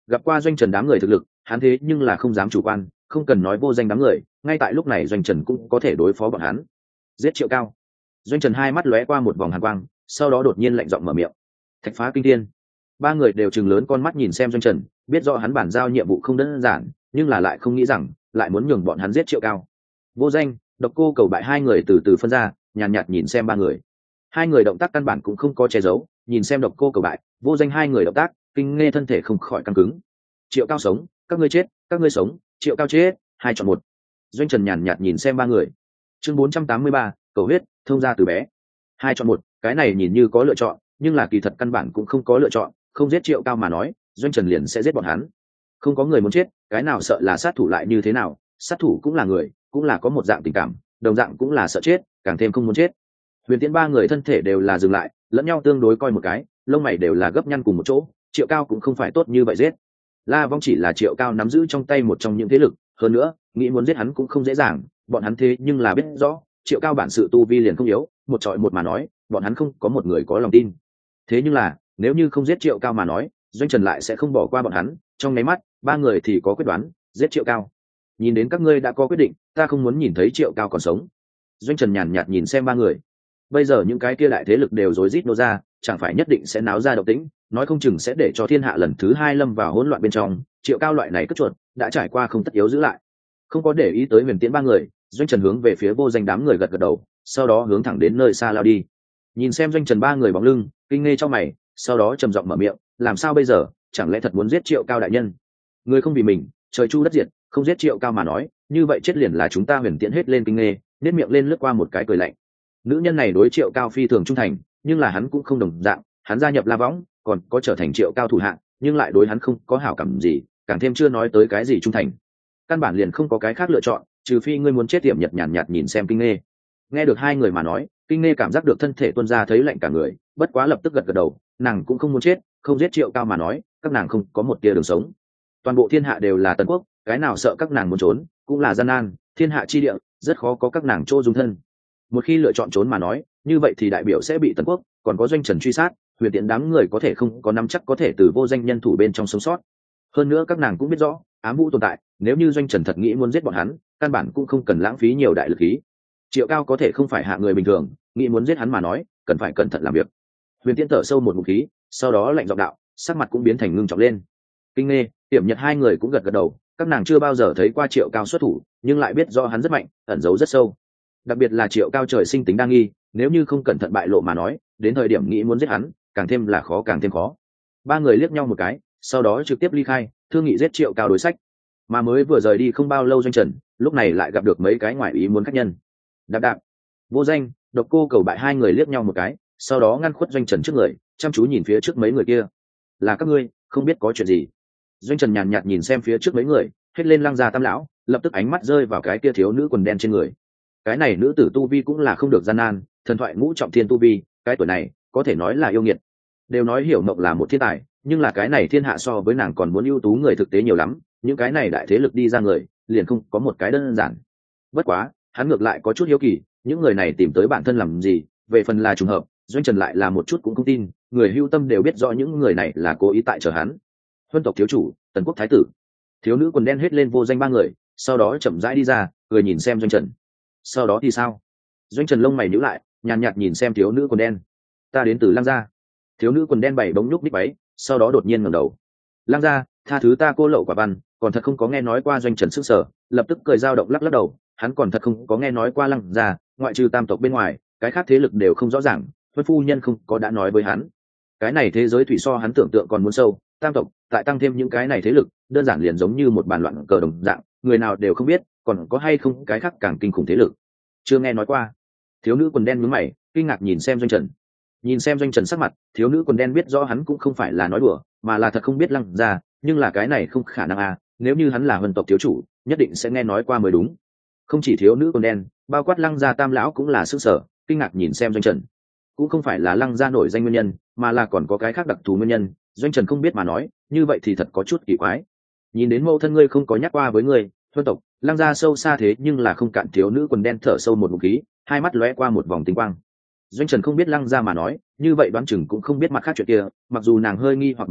gặp qua doanh trần đám người thực lực, hắn thế nhưng là không dám chủ quan, không cần nói vô danh đám người, ngay tại lúc này doanh trần cũng có thể đối phó bọn hắn. Giết Triệu Cao. Doanh trần hai mắt lóe qua một vòng hàn quang, sau đó đột nhiên lạnh giọng mở miệng. Thạch phá kinh thiên. Ba người đều trừng lớn con mắt nhìn xem doanh trần, biết rõ hắn bản giao nhiệm vụ không đơn giản, nhưng là lại không nghĩ rằng lại muốn nhường bọn hắn giết Triệu Cao. Vô danh, Độc Cô Cầu Bại hai người từ từ phân ra, nhàn nhạt, nhạt nhìn xem ba người. Hai người động tác căn bản cũng không có che giấu, nhìn xem Độc Cô Cầu Bại, Vô Danh hai người động tác, Kinh Nghe thân thể không khỏi căng cứng. Triệu Cao sống, các ngươi chết, các ngươi sống, Triệu Cao chết, hai chọn một. Doanh trần nhàn nhạt nhìn xem ba người. Chương bốn trăm tám mươi ba, cầu huyết, thông ra từ bé. Hai chọn một, cái này nhìn như có lựa chọn, nhưng là kỳ thật căn bản cũng không có lựa chọn, không giết Triệu Cao mà nói, Doanh trần liền sẽ giết bọn hắn. Không có người muốn chết, cái nào sợ là sát thủ lại như thế nào, sát thủ cũng là người, cũng là có một dạng tình cảm, đồng dạng cũng là sợ chết, càng thêm không muốn chết. Huyền Tiễn ba người thân thể đều là dừng lại, lẫn nhau tương đối coi một cái, lông mày đều là gấp nhăn cùng một chỗ. Triệu Cao cũng không phải tốt như vậy giết. La Vong chỉ là Triệu Cao nắm giữ trong tay một trong những thế lực, hơn nữa nghĩ muốn giết hắn cũng không dễ dàng, bọn hắn thế nhưng là biết rõ Triệu Cao bản sự tu vi liền không yếu, một trọi một mà nói bọn hắn không có một người có lòng tin. Thế nhưng là nếu như không giết Triệu Cao mà nói, Doanh Trần lại sẽ không bỏ qua bọn hắn. Trong nháy mắt ba người thì có quyết đoán, giết Triệu Cao. Nhìn đến các ngươi đã có quyết định, ta không muốn nhìn thấy Triệu Cao còn sống. Doanh Trần nhàn nhạt nhìn xem ba người. Bây giờ những cái kia đại thế lực đều rối rít nô ra, chẳng phải nhất định sẽ náo ra động tĩnh, nói không chừng sẽ để cho thiên hạ lần thứ hai lâm vào hỗn loạn bên trong. Triệu Cao loại này cất chuột đã trải qua, không tất yếu giữ lại. Không có để ý tới Huyền Tiễn ba người, Doanh Trần hướng về phía Vô Danh đám người gật gật đầu, sau đó hướng thẳng đến nơi xa lao đi. Nhìn xem Doanh Trần ba người bóng lưng, Kinh Nghe trong mày, sau đó trầm giọng mở miệng, làm sao bây giờ, chẳng lẽ thật muốn giết Triệu Cao đại nhân? Người không vì mình, trời chu đất diệt, không giết Triệu Cao mà nói, như vậy chết liền là chúng ta. Huyền Tiễn hết lên Kinh Nghe, nét miệng lên lướt qua một cái cười lạnh. Nữ nhân này đối Triệu Cao phi thường trung thành, nhưng là hắn cũng không đồng dạng, hắn gia nhập La Võng, còn có trở thành Triệu Cao thủ hạ, nhưng lại đối hắn không có hảo cảm gì, càng thêm chưa nói tới cái gì trung thành. Căn bản liền không có cái khác lựa chọn, trừ phi ngươi muốn chết. Tiệm Nhật nhàn nhạt, nhạt nhìn xem Kinh Nghe. Nghe được hai người mà nói, Kinh Nghe cảm giác được thân thể tuôn ra thấy lạnh cả người, bất quá lập tức gật gật đầu, nàng cũng không muốn chết, không giết Triệu Cao mà nói, các nàng không có một tia đường sống. Toàn bộ thiên hạ đều là Tần Quốc, cái nào sợ các nàng muốn trốn, cũng là gian nan, thiên hạ chi địa, rất khó có các nàng chỗ dung thân. Một khi lựa chọn trốn mà nói, như vậy thì đại biểu sẽ bị Tần Quốc, còn có Doanh Trần truy sát. Huyền Tiễn đám người có thể không có nắm chắc có thể từ Vô Danh nhân thủ bên trong sống sót. Hơn nữa các nàng cũng biết rõ ám vũ tồn tại, nếu như Doanh Trần thật nghĩ muốn giết bọn hắn, căn bản cũng không cần lãng phí nhiều đại lực khí. Triệu Cao có thể không phải hạ người bình thường, nghĩ muốn giết hắn mà nói, cần phải cẩn thận làm việc. Huyền Tiễn thở sâu một ngụm khí, sau đó lạnh giọng đạo, sắc mặt cũng biến thành ngưng trọng lên. Kinh Nghe, Tiệm Nhật hai người cũng gật gật đầu, các nàng chưa bao giờ thấy qua Triệu Cao xuất thủ, nhưng lại biết do hắn rất mạnh, ẩn giấu rất sâu. Đặc biệt là Triệu Cao trời sinh tính đa nghi, nếu như không cẩn thận bại lộ mà nói, đến thời điểm nghĩ muốn giết hắn, càng thêm là khó càng thêm khó. Ba người liếc nhau một cái, sau đó trực tiếp ly khai, thương nghị giết Triệu Cao đối sách. Mà mới vừa rời đi không bao lâu, Doanh Trần lúc này lại gặp được mấy cái ngoại ý muốn khách nhân. Đạp đạp, Vô Danh, Độc Cô Cầu Bại hai người liếc nhau một cái, sau đó ngăn khuất Doanh Trần trước người, chăm chú nhìn phía trước mấy người kia. Là các ngươi, không biết có chuyện gì? Doanh Trần nhàn nhạt nhìn xem phía trước mấy người, hết lên Lăng Gia Tam lão, lập tức ánh mắt rơi vào cái kia thiếu nữ quần đen trên người. Cái này nữ tử tu vi cũng là không được gian nan, thần thoại ngũ trọng thiên tu vi, cái tuổi này có thể nói là yêu nghiệt. Đều nói Hiểu Mộng là một thiên tài, nhưng là cái này thiên hạ so với nàng còn muốn ưu tú người thực tế nhiều lắm, những cái này đại thế lực đi ra người, liền không có một cái đơn giản. Bất quá, hắn ngược lại có chút hiếu kỳ, những người này tìm tới bản thân làm gì? Về phần là trùng hợp, Doanh Trần lại là một chút cũng không tin, người hưu tâm đều biết rõ những người này là cố ý tại chờ hắn. Huân tộc thiếu chủ, Tần Quốc thái tử. Thiếu nữ quần đen hết lên Vô Danh ba người, sau đó chậm rãi đi ra, cười nhìn xem Doanh Trần. Sau đó thì sao? Doanh Trần lông mày nhíu lại, nhàn nhạt nhìn xem thiếu nữ quần đen. Ta đến từ Lăng Gia. Thiếu nữ quần đen bảy bóng nhúc ních váy, sau đó đột nhiên ngẩng đầu. Lăng Gia, tha thứ ta cô lậu quả văn, còn thật không có nghe nói qua. Doanh Trần sức sở, lập tức cười dao động lắc lắc đầu, hắn còn thật không có nghe nói qua Lăng Gia, ngoại trừ Tam tộc bên ngoài, cái khác thế lực đều không rõ ràng. Huân phu nhân không có đã nói với hắn, cái này thế giới thủy so hắn tưởng tượng còn muốn sâu. Tam tộc tại tăng thêm những cái này thế lực, đơn giản liền giống như một bàn loạn cờ đồng dạng, người nào đều không biết, còn có hay không cái khác càng kinh khủng thế lực chưa nghe nói qua. Thiếu nữ quần đen nhướng mày, kinh ngạc nhìn xem Doanh Trần. Nhìn xem Doanh Trần sắc mặt, thiếu nữ quần đen biết rõ hắn cũng không phải là nói đùa, mà là thật không biết Lăng Gia, nhưng là cái này không khả năng à, nếu như hắn là Huân tộc thiếu chủ, nhất định sẽ nghe nói qua mới đúng. Không chỉ thiếu nữ quần đen, bao quát Lăng Gia Tam lão cũng là sức sở, kinh ngạc nhìn xem Doanh Trần. Cũng không phải là Lăng Gia nổi danh nguyên nhân, mà là còn có cái khác đặc thù nguyên nhân, Doanh Trần không biết mà nói, như vậy thì thật có chút kỳ quái. Nhìn đến mẫu thân ngươi không có nhắc qua với ngươi, Huân tộc, Lăng Gia sâu xa thế nhưng là không cạn. Thiếu nữ quần đen thở sâu một ngụm khí, hai mắt lóe qua một vòng tinh quang. Doanh Trần không biết Lăng Gia mà nói, như vậy đoán chừng cũng không biết mặt khác chuyện kia, mặc dù nàng hơi nghi hoặc một chút,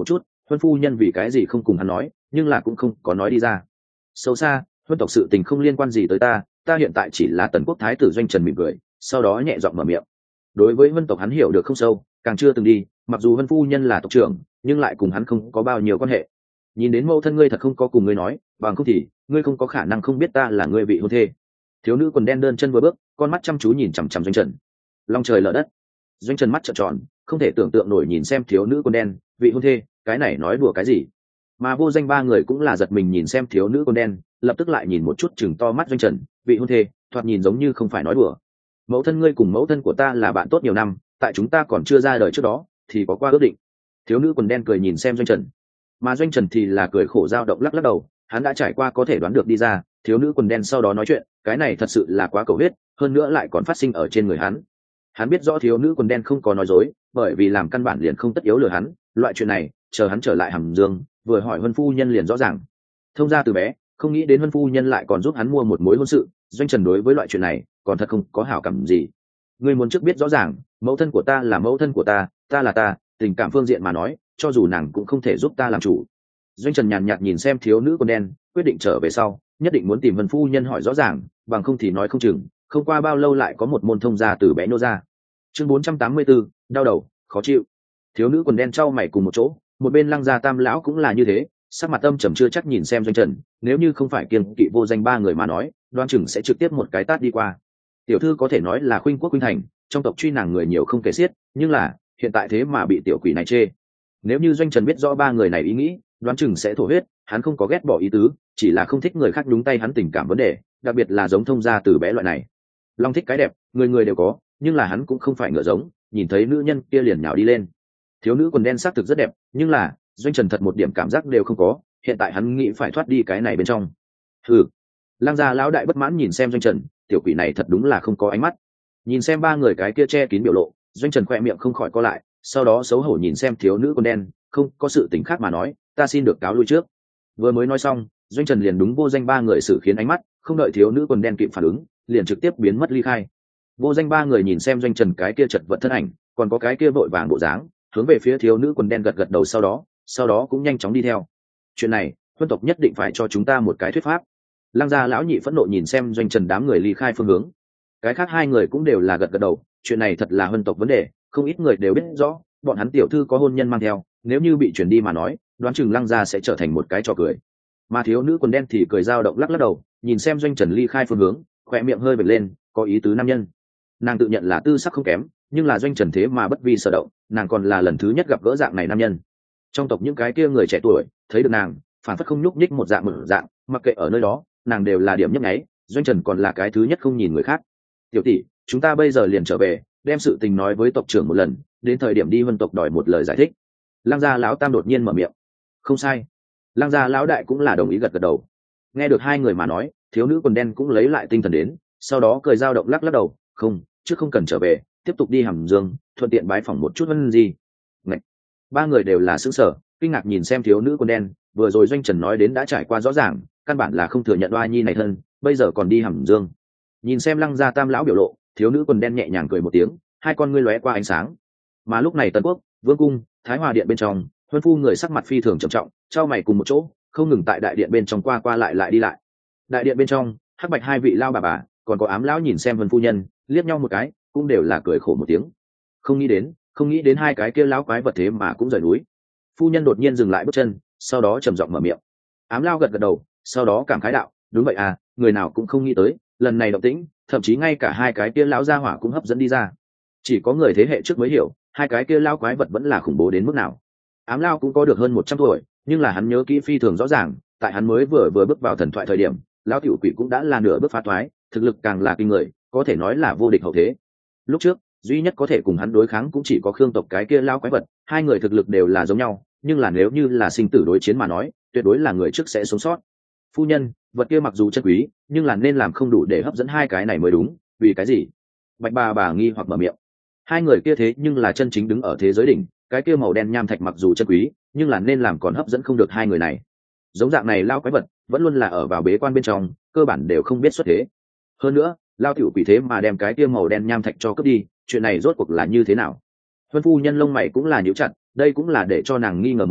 huân phu nhân vì cái gì không cùng hắn nói, nhưng là cũng không có nói đi ra. Sâu xa, huân tộc sự tình không liên quan gì tới ta, ta hiện tại chỉ là Tần quốc thái tử Doanh Trần mỉm cười, sau đó nhẹ giọng mở miệng. Đối với huân tộc hắn hiểu được không sâu, càng chưa từng đi, mặc dù huân phu nhân là tộc trưởng, nhưng lại cùng hắn không có bao nhiêu quan hệ. Nhìn đến mẫu thân ngươi thật không có cùng ngươi nói, bằng không thì ngươi không có khả năng không biết ta là ngươi vị hôn thê. Thiếu nữ quần đen đơn chân vừa bước, con mắt chăm chú nhìn chằm chằm Doanh Trần. Long trời lở đất. Doanh Trần mắt trợn tròn, không thể tưởng tượng nổi nhìn xem thiếu nữ quần đen, vị hôn thê, cái này nói đùa cái gì? Mà Vô Danh ba người cũng là giật mình nhìn xem thiếu nữ quần đen, lập tức lại nhìn một chút chừng to mắt Doanh Trần, vị hôn thê, thoạt nhìn giống như không phải nói đùa. Mẫu thân ngươi cùng mẫu thân của ta là bạn tốt nhiều năm, tại chúng ta còn chưa ra đời trước đó thì có qua ước định. Thiếu nữ quần đen cười nhìn xem Doanh Trần, mà Doanh Trần thì là cười khổ dao động lắc lắc đầu, hắn đã trải qua có thể đoán được đi ra, thiếu nữ quần đen sau đó nói chuyện, cái này thật sự là quá cầu huyết, hơn nữa lại còn phát sinh ở trên người hắn. Hắn biết rõ thiếu nữ quần đen không có nói dối, bởi vì làm căn bản liền không tất yếu lừa hắn, loại chuyện này, chờ hắn trở lại Hàm Dương, vừa hỏi Huân phu nhân liền rõ ràng. Thông ra từ bé, không nghĩ đến Huân phu nhân lại còn giúp hắn mua một mối hôn sự, Doanh Trần đối với loại chuyện này, còn thật không có hảo cảm gì. Ngươi muốn trước biết rõ ràng, mẫu thân của ta là mẫu thân của ta, ta là ta, tình cảm phương diện mà nói, cho dù nàng cũng không thể giúp ta làm chủ. Doanh Trần nhàn nhạt nhìn xem thiếu nữ quần đen, quyết định trở về sau, nhất định muốn tìm Vân phu nhân hỏi rõ ràng, bằng không thì nói không chừng, không qua bao lâu lại có một môn thông gia từ bé nô ra. Chương bốn trăm tám mươi tư, đau đầu, khó chịu. Thiếu nữ quần đen trao mày cùng một chỗ, một bên Lăng Gia Tam lão cũng là như thế, sắc mặt âm trầm chưa chắc nhìn xem Doanh Trần, nếu như không phải kiêng kỵ Vô Danh ba người mà nói, đoan chừng sẽ trực tiếp một cái tát đi qua. Tiểu thư có thể nói là khuynh quốc khuynh thành, trong tộc truy nàng người nhiều không kể xiết, nhưng là hiện tại thế mà bị tiểu quỷ này chê. Nếu như Doanh Trần biết rõ ba người này ý nghĩ, đoán chừng sẽ thổ huyết, hắn không có ghét bỏ ý tứ, chỉ là không thích người khác nhúng tay hắn tình cảm vấn đề, đặc biệt là giống thông gia từ bé loại này. Long thích cái đẹp, người người đều có, nhưng là hắn cũng không phải ngựa giống, nhìn thấy nữ nhân kia liền nhào đi lên. Thiếu nữ quần đen xác thực rất đẹp, nhưng là Doanh Trần thật một điểm cảm giác đều không có, hiện tại hắn nghĩ phải thoát đi cái này bên trong. Hừ. Lăng Gia lão đại bất mãn nhìn xem Doanh Trần, tiểu quỷ này thật đúng là không có ánh mắt. Nhìn xem ba người cái kia che kín biểu lộ, Doanh Trần khoe miệng không khỏi co lại, sau đó xấu hổ nhìn xem thiếu nữ quần đen, không có sự tình khác mà nói, ta xin được cáo lui trước. Vừa mới nói xong, Doanh Trần liền đúng Vô Danh ba người xử khiến ánh mắt, không đợi thiếu nữ quần đen kịp phản ứng, liền trực tiếp biến mất ly khai. Vô Danh ba người nhìn xem Doanh Trần cái kia chật vật thân ảnh, còn có cái kia vội vàng bộ dáng, hướng về phía thiếu nữ quần đen gật gật đầu, sau đó, sau đó cũng nhanh chóng đi theo. Chuyện này, huân tộc nhất định phải cho chúng ta một cái thuyết pháp. Lăng Gia lão nhị phẫn nộ nhìn xem Doanh Trần đám người ly khai phương hướng. Cái khác hai người cũng đều là gật gật đầu, chuyện này thật là huân tộc vấn đề, không ít người đều biết rõ, bọn hắn tiểu thư có hôn nhân mang theo, nếu như bị chuyển đi mà nói, đoán chừng Lăng Gia sẽ trở thành một cái trò cười. Mà thiếu nữ quần đen thì cười dao động lắc lắc đầu, nhìn xem Doanh Trần ly khai phương hướng, khỏe miệng hơi bật lên, có ý tứ nam nhân. Nàng tự nhận là tư sắc không kém, nhưng là Doanh Trần thế mà bất vi sở động, nàng còn là lần thứ nhất gặp gỡ dạng này nam nhân. Trong tộc những cái kia người trẻ tuổi thấy được nàng, phản phất không nhúc nhích một dạng một dạng, mặc kệ ở nơi đó, nàng đều là điểm nhấp nháy, Doanh Trần còn là cái thứ nhất không nhìn người khác. Tiểu tỷ, chúng ta bây giờ liền trở về, đem sự tình nói với tộc trưởng một lần, đến thời điểm đi vân tộc đòi một lời giải thích. Lăng Gia lão tam đột nhiên mở miệng. Không sai. Lăng Gia lão đại cũng là đồng ý gật gật đầu. Nghe được hai người mà nói, thiếu nữ quần đen cũng lấy lại tinh thần đến, sau đó cười dao động lắc lắc đầu, không, chứ không cần trở về, tiếp tục đi Hàm Dương, thuận tiện bái phỏng một chút vân gì. Ngậy. Ba người đều là sững sờ, kinh ngạc nhìn xem thiếu nữ quần đen, vừa rồi Doanh Trần nói đến đã trải qua rõ ràng, căn bản là không thừa nhận oa nhi này thân, bây giờ còn đi Hàm Dương. Nhìn xem Lăng Gia tam lão biểu lộ, thiếu nữ quần đen nhẹ nhàng cười một tiếng, hai con ngươi lóe qua ánh sáng. Mà lúc này Tần Quốc, Vương cung, Thái Hòa điện bên trong, huân phu người sắc mặt phi thường trầm trọng, trao mày cùng một chỗ, không ngừng tại đại điện bên trong qua qua lại lại đi lại. Đại điện bên trong, hắc bạch hai vị lao bà bà, còn có ám lão nhìn xem huân phu nhân, liếc nhau một cái, cũng đều là cười khổ một tiếng. Không nghĩ đến, không nghĩ đến hai cái kia lão quái vật thế mà cũng rời núi. Phu nhân đột nhiên dừng lại bước chân, sau đó trầm giọng mở miệng. Ám lao gật gật đầu, sau đó cảm khái đạo, đúng vậy à, người nào cũng không nghĩ tới, lần này động tĩnh, thậm chí ngay cả hai cái kia lão gia hỏa cũng hấp dẫn đi ra. Chỉ có người thế hệ trước mới hiểu, hai cái kia lão quái vật vẫn là khủng bố đến mức nào. Ám lao cũng có được hơn một trăm tuổi, nhưng là hắn nhớ kỹ phi thường rõ ràng, tại hắn mới vừa vừa bước vào thần thoại thời điểm, lão tiểu quỷ cũng đã là nửa bước phá thoái, thực lực càng là kinh người, có thể nói là vô địch hậu thế. Lúc trước, duy nhất có thể cùng hắn đối kháng cũng chỉ có Khương tộc cái kia lão quái vật, hai người thực lực đều là giống nhau, nhưng là nếu như là sinh tử đối chiến mà nói, tuyệt đối là người trước sẽ sống sót. Phu nhân, vật kia mặc dù chân quý, nhưng là nên làm không đủ để hấp dẫn hai cái này mới đúng, vì cái gì? Bạch bà bà nghi hoặc mở miệng. Hai người kia thế nhưng là chân chính đứng ở thế giới đỉnh, cái kia màu đen nham thạch mặc dù chân quý, nhưng là nên làm còn hấp dẫn không được hai người này. Giống dạng này lao quái vật, vẫn luôn là ở vào bế quan bên trong, cơ bản đều không biết xuất thế. Hơn nữa, lao tiểu quỷ thế mà đem cái kia màu đen nham thạch cho cướp đi, chuyện này rốt cuộc là như thế nào? Huân phu nhân lông mày cũng là nhíu chặt, đây cũng là để cho nàng nghi ngờ mới,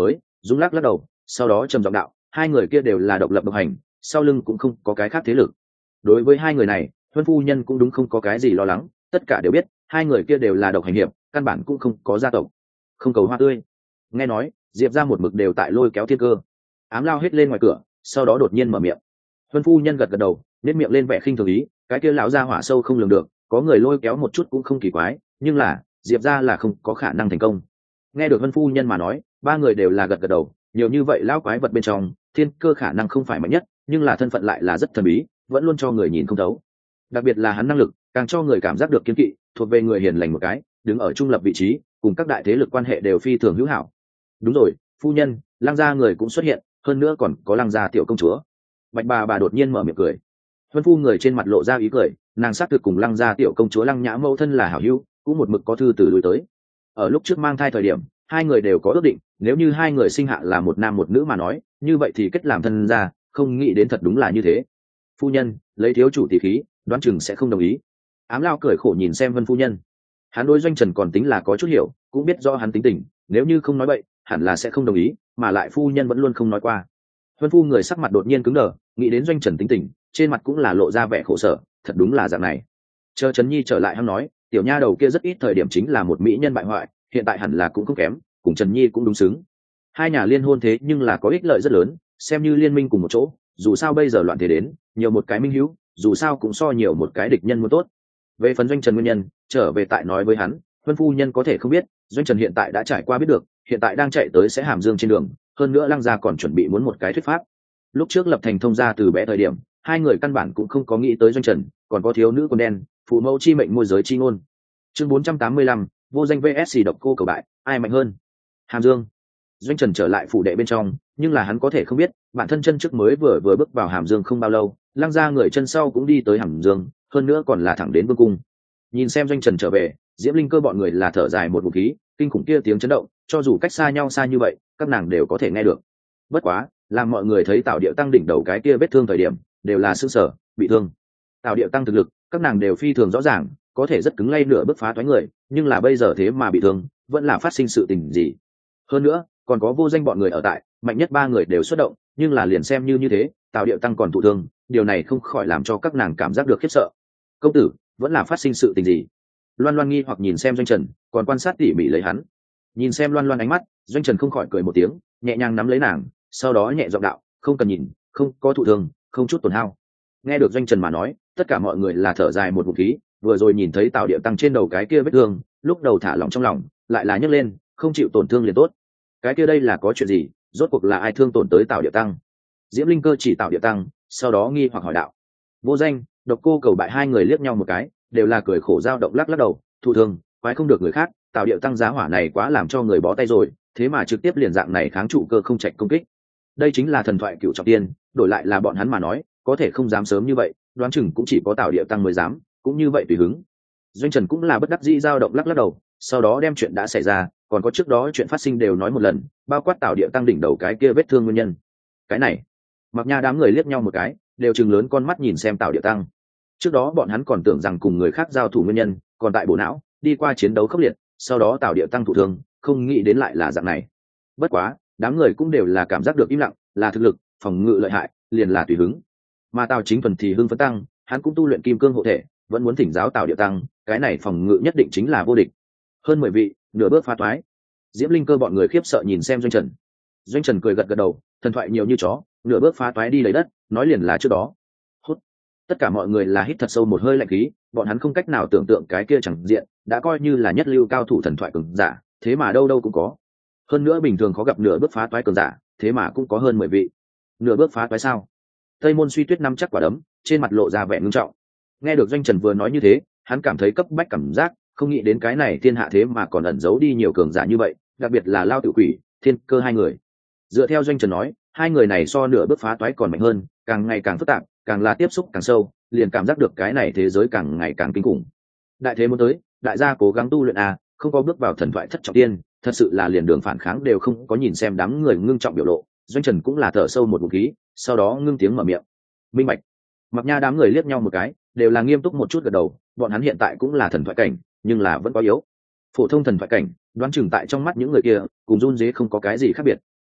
Dũng lắc lắc đầu, sau đó trầm giọng đạo, hai người kia đều là độc lập độc hành, sau lưng cũng không có cái khác thế lực. Đối với hai người này, Huân phu nhân cũng đúng không có cái gì lo lắng, tất cả đều biết hai người kia đều là độc hành hiệp, căn bản cũng không có gia tộc, không cầu hoa tươi. Nghe nói Diệp ra một mực đều tại lôi kéo thiên cơ. Ám lao hết lên ngoài cửa, sau đó đột nhiên mở miệng. Huân phu nhân gật gật đầu, nét miệng lên vẻ khinh thường ý, cái kia lão gia hỏa sâu không lường được, có người lôi kéo một chút cũng không kỳ quái, nhưng là Diệp ra là không có khả năng thành công. Nghe được Huân phu nhân mà nói, ba người đều là gật gật đầu, nhiều như vậy lão quái vật bên trong, thiên cơ khả năng không phải mạnh nhất, nhưng là thân phận lại là rất thần bí, vẫn luôn cho người nhìn không thấu. Đặc biệt là hắn năng lực, càng cho người cảm giác được kiên kỵ, thuộc về người hiền lành một cái, đứng ở trung lập vị trí, cùng các đại thế lực quan hệ đều phi thường hữu hảo. Đúng rồi, phu nhân, Lăng gia người cũng xuất hiện, hơn nữa còn có Lăng gia tiểu công chúa. Bạch bà bà đột nhiên mở miệng cười. Huân phu người trên mặt lộ ra ý cười, nàng xác thực cùng Lăng gia tiểu công chúa Lăng Nhã mẫu thân là hảo hữu, cũng một mực có thư từ lui tới. Ở lúc trước mang thai thời điểm, hai người đều có ước định, nếu như hai người sinh hạ là một nam một nữ mà nói, như vậy thì kết làm thân gia, không nghĩ đến thật đúng là như thế. Phu nhân, lấy thiếu chủ tỷ khí, đoán chừng sẽ không đồng ý. Ám lao cười khổ nhìn xem Vân phu nhân. Hắn đối Doanh Trần còn tính là có chút hiểu, cũng biết do hắn tính tình, nếu như không nói bậy, hẳn là sẽ không đồng ý, mà lại phu nhân vẫn luôn không nói qua. Vân phu người sắc mặt đột nhiên cứng đờ, nghĩ đến Doanh Trần tính tình, trên mặt cũng là lộ ra vẻ khổ sở, thật đúng là dạng này. Chờ Trấn Nhi trở lại hắn nói, tiểu nha đầu kia rất ít thời điểm chính là một mỹ nhân bại hoại, hiện tại hẳn là cũng không kém, cùng Trần Nhi cũng đúng xứng. Hai nhà liên hôn thế nhưng là có ích lợi rất lớn, xem như liên minh cùng một chỗ, dù sao bây giờ loạn thế đến, nhiều một cái minh hữu, dù sao cũng so nhiều một cái địch nhân muốn tốt. Về phần Doanh Trần nguyên nhân, trở về tại nói với hắn, Vân phu nhân có thể không biết, Doanh Trần hiện tại đã trải qua biết được, hiện tại đang chạy tới sẽ Hàm Dương trên đường, hơn nữa Lăng gia còn chuẩn bị muốn một cái thuyết pháp. Lúc trước lập thành thông gia từ bé thời điểm, hai người căn bản cũng không có nghĩ tới Doanh Trần, còn có thiếu nữ quần đen, phụ mẫu chi mệnh môi giới chi ngôn. Chương bốn trăm tám mươi lăm, vô danh vê ét xê độc cô cầu bại, ai mạnh hơn? Hàm Dương. Doanh Trần trở lại phủ đệ bên trong, nhưng là hắn có thể không biết, bản thân chân trước mới vừa vừa bước vào Hàm Dương không bao lâu, Lăng gia người chân sau cũng đi tới Hàm Dương, hơn nữa còn là thẳng đến vương cung. Nhìn xem Doanh Trần trở về, Diễm Linh Cơ bọn người là thở dài một ngụm khí, kinh khủng kia tiếng chấn động, cho dù cách xa nhau xa như vậy, các nàng đều có thể nghe được. Bất quá, làm mọi người thấy Tào Điệu Tăng đỉnh đầu cái kia vết thương thời điểm, đều là sửng sở, bị thương. Tào Điệu Tăng thực lực, các nàng đều phi thường rõ ràng, có thể rất cứng lay nửa bước phá toái người, nhưng là bây giờ thế mà bị thương, vẫn là phát sinh sự tình gì? Hơn nữa, còn có vô danh bọn người ở tại, mạnh nhất ba người đều xuất động, nhưng là liền xem như như thế, Tào Điệu Tăng còn thụ thương, điều này không khỏi làm cho các nàng cảm giác được khiếp sợ. Công tử, vẫn là phát sinh sự tình gì? Loan Loan nghi hoặc nhìn xem Doanh Trần, còn quan sát tỉ mỉ lấy hắn. Nhìn xem Loan Loan ánh mắt, Doanh Trần không khỏi cười một tiếng, nhẹ nhàng nắm lấy nàng, sau đó nhẹ giọng đạo, không cần nhìn, không có thụ thương, không chút tổn hao. Nghe được Doanh Trần mà nói, tất cả mọi người là thở dài một ngụm khí, vừa rồi nhìn thấy Tào Điệu Tăng trên đầu cái kia vết thương, lúc đầu thả lỏng trong lòng, lại là nhấc lên, không chịu tổn thương liền tốt. Cái kia đây là có chuyện gì, rốt cuộc là ai thương tổn tới Tào Điệu Tăng? Diễm Linh Cơ chỉ Tào Điệu Tăng, sau đó nghi hoặc hỏi đạo. Vô danh, Độc Cô Cầu Bại hai người liếc nhau một cái, đều là cười khổ dao động lắc lắc đầu, thụ thương, quái không được người khác, Tào Điệu Tăng giá hỏa này quá làm cho người bó tay rồi, thế mà trực tiếp liền dạng này kháng trụ cơ không trạch công kích. Đây chính là thần thoại cựu trọng tiên, đổi lại là bọn hắn mà nói, có thể không dám sớm như vậy, đoán chừng cũng chỉ có Tào Điệu Tăng mới dám, cũng như vậy tùy hứng. Doanh Trần cũng là bất đắc dĩ dao động lắc lắc đầu, sau đó đem chuyện đã xảy ra, còn có trước đó chuyện phát sinh đều nói một lần, bao quát Tào Điệu Tăng đỉnh đầu cái kia vết thương nguyên nhân. Cái này, Mặc Nha đám người liếc nhau một cái, đều trừng lớn con mắt nhìn xem Tào Điệu Tăng. Trước đó bọn hắn còn tưởng rằng cùng người khác giao thủ nguyên nhân, còn tại bộ não, đi qua chiến đấu khốc liệt, sau đó Tào Điệu Tăng thụ thương, không nghĩ đến lại là dạng này. Bất quá, đám người cũng đều là cảm giác được im lặng, là thực lực, phòng ngự lợi hại, liền là tùy hứng. Mà Tào Chính Thuần thì hưng phấn tăng, hắn cũng tu luyện kim cương hộ thể, vẫn muốn thỉnh giáo Tào Điệu Tăng, cái này phòng ngự nhất định chính là vô địch. Hơn mười vị, nửa bước phá toái. Diễm Linh Cơ bọn người khiếp sợ nhìn xem Doanh Trần. Doanh Trần cười gật gật đầu, thần thoại nhiều như chó, nửa bước phá toái đi lấy đất, nói liền là trước đó. Hút. Tất cả mọi người là hít thật sâu một hơi lạnh khí, bọn hắn không cách nào tưởng tượng cái kia chẳng diện, đã coi như là nhất lưu cao thủ thần thoại cường giả, thế mà đâu đâu cũng có. Hơn nữa bình thường khó gặp nửa bước phá toái cường giả, thế mà cũng có hơn mười vị. Nửa bước phá toái sao? Tây Môn Suy Tuyết nắm chắc quả đấm, trên mặt lộ ra vẻ ngưng trọng. Nghe được Doanh Trần vừa nói như thế, hắn cảm thấy cấp bách cảm giác, không nghĩ đến cái này thiên hạ thế mà còn ẩn giấu đi nhiều cường giả như vậy, đặc biệt là Lao Tự Quỷ, Thiên Cơ hai người. Dựa theo Doanh Trần nói, hai người này so nửa bước phá toái còn mạnh hơn, càng ngày càng phức tạp, càng là tiếp xúc càng sâu, liền cảm giác được cái này thế giới càng ngày càng kinh khủng. Đại thế muốn tới, đại gia cố gắng tu luyện à, không có bước vào thần thoại thất trọng tiên, thật sự là liền đường phản kháng đều không có. Nhìn xem đám người ngưng trọng biểu lộ, Doanh Trần cũng là thở sâu một ngụm khí, sau đó ngưng tiếng mở miệng. Minh bạch. Mặc Nha đám người liếc nhau một cái, đều là nghiêm túc một chút gật đầu, bọn hắn hiện tại cũng là thần thoại cảnh, nhưng là vẫn quá yếu. Phổ thông thần thoại cảnh, đoán chừng tại trong mắt những người kia, cùng run dế không có cái gì khác biệt.